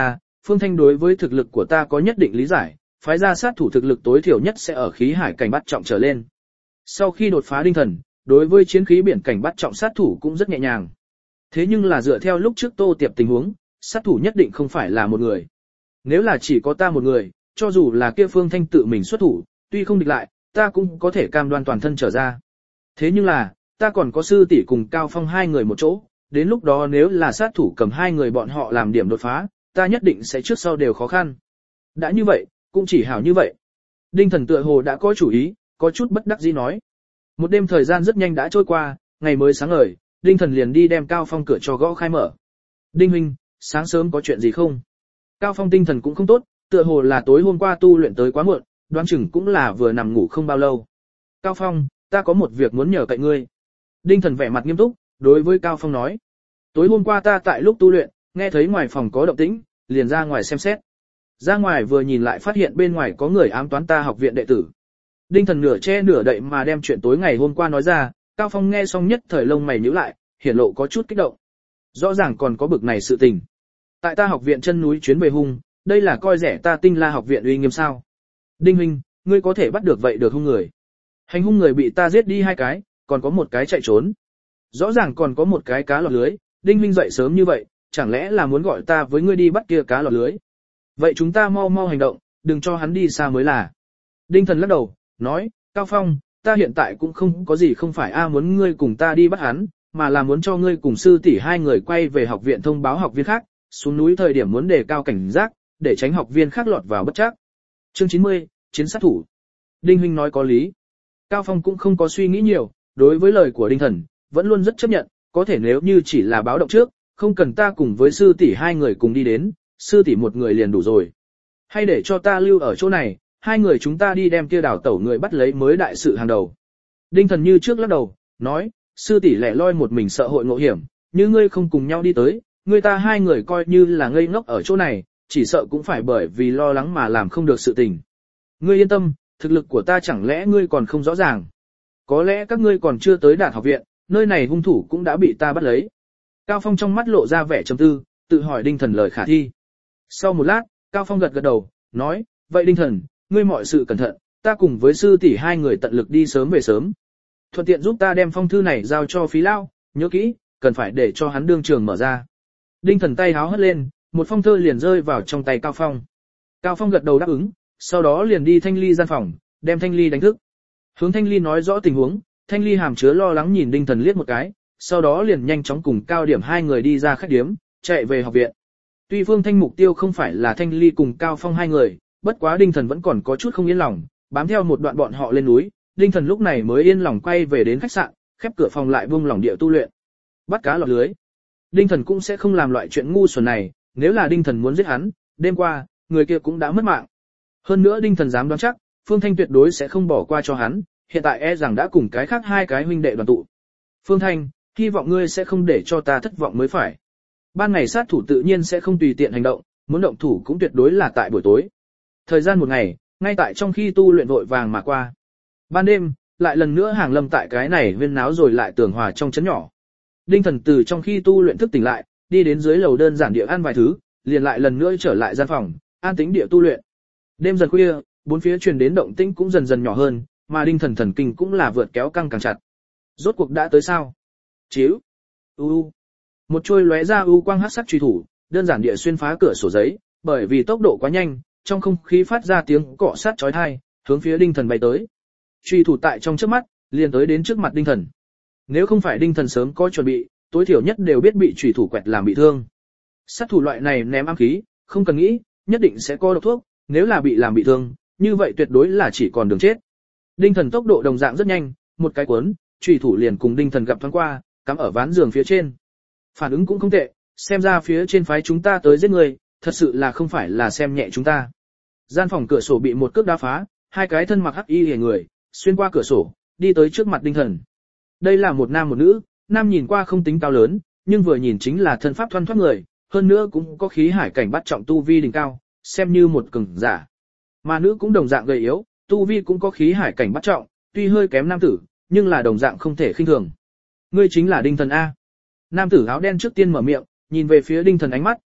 A: Phương Thanh đối với thực lực của ta có nhất định lý giải, phái ra sát thủ thực lực tối thiểu nhất sẽ ở khí hải cảnh bắt trọng trở lên. Sau khi đột phá đinh thần, đối với chiến khí biển cảnh bắt trọng sát thủ cũng rất nhẹ nhàng. Thế nhưng là dựa theo lúc trước Tô Tiệp tình huống, sát thủ nhất định không phải là một người. Nếu là chỉ có ta một người, cho dù là kia Phương Thanh tự mình xuất thủ, tuy không địch lại, ta cũng có thể cam đoan toàn thân trở ra. Thế nhưng là, ta còn có sư tỷ cùng Cao Phong hai người một chỗ, đến lúc đó nếu là sát thủ cầm hai người bọn họ làm điểm đột phá, ta nhất định sẽ trước sau đều khó khăn. Đã như vậy, cũng chỉ hảo như vậy. Đinh Thần tựa hồ đã có chủ ý, có chút bất đắc dĩ nói. Một đêm thời gian rất nhanh đã trôi qua, ngày mới sáng ngời, Đinh Thần liền đi đem Cao Phong cửa cho gõ khai mở. Đinh huynh, sáng sớm có chuyện gì không? Cao Phong tinh thần cũng không tốt, tựa hồ là tối hôm qua tu luyện tới quá muộn, đoán chừng cũng là vừa nằm ngủ không bao lâu. Cao Phong, ta có một việc muốn nhờ cậy ngươi. Đinh Thần vẻ mặt nghiêm túc, đối với Cao Phong nói. Tối hôm qua ta tại lúc tu luyện, nghe thấy ngoài phòng có động tĩnh, liền ra ngoài xem xét. Ra ngoài vừa nhìn lại phát hiện bên ngoài có người ám toán ta học viện đệ tử. Đinh Thần nửa che nửa đậy mà đem chuyện tối ngày hôm qua nói ra, Cao Phong nghe xong nhất thời lông mày nhíu lại, hiển lộ có chút kích động. Rõ ràng còn có bực này sự tình. Tại ta học viện chân núi chuyến về hung, đây là coi rẻ ta Tinh La học viện uy nghiêm sao? Đinh huynh, ngươi có thể bắt được vậy được hung người? Hành hung người bị ta giết đi hai cái, còn có một cái chạy trốn. Rõ ràng còn có một cái cá lọt lưới, Đinh huynh dậy sớm như vậy, chẳng lẽ là muốn gọi ta với ngươi đi bắt kia cá lọt lưới? Vậy chúng ta mau mau hành động, đừng cho hắn đi xa mới là. Đinh Thần lắc đầu, nói, Cao Phong, ta hiện tại cũng không có gì không phải a muốn ngươi cùng ta đi bắt hắn, mà là muốn cho ngươi cùng sư tỷ hai người quay về học viện thông báo học viên khác, xuống núi thời điểm muốn đề cao cảnh giác, để tránh học viên khác lọt vào bất trắc. Chương chín mươi, chiến sát thủ. Đinh huynh nói có lý. Cao Phong cũng không có suy nghĩ nhiều, đối với lời của Đinh Thần, vẫn luôn rất chấp nhận, có thể nếu như chỉ là báo động trước, không cần ta cùng với sư tỷ hai người cùng đi đến, sư tỷ một người liền đủ rồi. Hay để cho ta lưu ở chỗ này, hai người chúng ta đi đem kia đảo tẩu người bắt lấy mới đại sự hàng đầu. Đinh Thần như trước lắc đầu, nói, sư tỷ lẻ loi một mình sợ hội ngộ hiểm, như ngươi không cùng nhau đi tới, người ta hai người coi như là ngây ngốc ở chỗ này, chỉ sợ cũng phải bởi vì lo lắng mà làm không được sự tình. Ngươi yên tâm, thực lực của ta chẳng lẽ ngươi còn không rõ ràng. Có lẽ các ngươi còn chưa tới đạt học viện, nơi này hung thủ cũng đã bị ta bắt lấy. Cao Phong trong mắt lộ ra vẻ trầm tư, tự hỏi Đinh Thần lời khả thi. Sau một lát, Cao Phong gật gật đầu, nói, vậy Đinh Thần, ngươi mọi sự cẩn thận, ta cùng với sư tỷ hai người tận lực đi sớm về sớm. Thuận tiện giúp ta đem phong thư này giao cho Phí Lao, nhớ kỹ, cần phải để cho hắn đương trường mở ra. Đinh Thần tay háo hất lên, một phong thư liền rơi vào trong tay Cao Phong. Cao Phong gật đầu đáp ứng, sau đó liền đi Thanh Ly gian phòng, đem Thanh Ly đánh thức. Hướng Thanh Ly nói rõ tình huống, Thanh Ly hàm chứa lo lắng nhìn Đinh Thần liếc một cái, sau đó liền nhanh chóng cùng Cao Điểm hai người đi ra khách điếm, chạy về học viện. Tuy Phương Thanh mục tiêu không phải là Thanh Ly cùng Cao Phong hai người, bất quá Đinh Thần vẫn còn có chút không yên lòng, bám theo một đoạn bọn họ lên núi, Đinh Thần lúc này mới yên lòng quay về đến khách sạn, khép cửa phòng lại buông lỏng địa tu luyện. Bắt cá lọt lưới. Đinh Thần cũng sẽ không làm loại chuyện ngu xuẩn này, nếu là Đinh Thần muốn giết hắn, đêm qua, người kia cũng đã mất mạng. Hơn nữa Đinh Thần dám đoán chắc, Phương Thanh tuyệt đối sẽ không bỏ qua cho hắn, hiện tại e rằng đã cùng cái khác hai cái huynh đệ đoàn tụ. Phương Thanh, hy vọng ngươi sẽ không để cho ta thất vọng mới phải. Ban ngày sát thủ tự nhiên sẽ không tùy tiện hành động, muốn động thủ cũng tuyệt đối là tại buổi tối. Thời gian một ngày, ngay tại trong khi tu luyện vội vàng mà qua. Ban đêm, lại lần nữa hàng lâm tại cái này huyên náo rồi lại tường hòa trong chấn nhỏ. Đinh Thần từ trong khi tu luyện thức tỉnh lại, đi đến dưới lầu đơn giản địa ăn vài thứ, liền lại lần nữa trở lại gian phòng, an tĩnh địa tu luyện. Đêm dần khuya, bốn phía truyền đến động tĩnh cũng dần dần nhỏ hơn, mà Đinh Thần thần kinh cũng là vượt kéo căng càng chặt. Rốt cuộc đã tới sao? Chiếu. U u. Một trôi lóe ra u quang hắc sắc truy thủ, đơn giản địa xuyên phá cửa sổ giấy, bởi vì tốc độ quá nhanh, trong không khí phát ra tiếng cọ sát chói tai, hướng phía Đinh Thần bay tới. Truy thủ tại trong chớp mắt, liền tới đến trước mặt Đinh Thần. Nếu không phải Đinh Thần sớm có chuẩn bị, tối thiểu nhất đều biết bị truy thủ quẹt làm bị thương. Sát thủ loại này ném ám khí, không cần nghĩ, nhất định sẽ có độc thuốc, nếu là bị làm bị thương, như vậy tuyệt đối là chỉ còn đường chết. Đinh Thần tốc độ đồng dạng rất nhanh, một cái cuốn, truy thủ liền cùng Đinh Thần gặp thoáng qua, cắm ở ván giường phía trên. Phản ứng cũng không tệ, xem ra phía trên phái chúng ta tới giết người, thật sự là không phải là xem nhẹ chúng ta. Gian phòng cửa sổ bị một cước đá phá, hai cái thân mặc hắc y hề người, xuyên qua cửa sổ, đi tới trước mặt Đinh Thần. Đây là một nam một nữ, nam nhìn qua không tính cao lớn, nhưng vừa nhìn chính là thân pháp thoăn thoắt người, hơn nữa cũng có khí hải cảnh bắt trọng tu vi đỉnh cao, xem như một cường giả. Mà nữ cũng đồng dạng gầy yếu, tu vi cũng có khí hải cảnh bắt trọng, tuy hơi kém nam tử, nhưng là đồng dạng không thể khinh thường. Ngươi chính là Đinh Thần A. Nam tử áo đen trước tiên mở miệng, nhìn về phía Đinh Thần ánh mắt,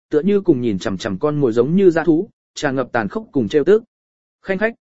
A: tựa như cùng nhìn chằm chằm con mồi giống như dã thú, tràn ngập tàn khốc cùng trêu tức. Khanh khách.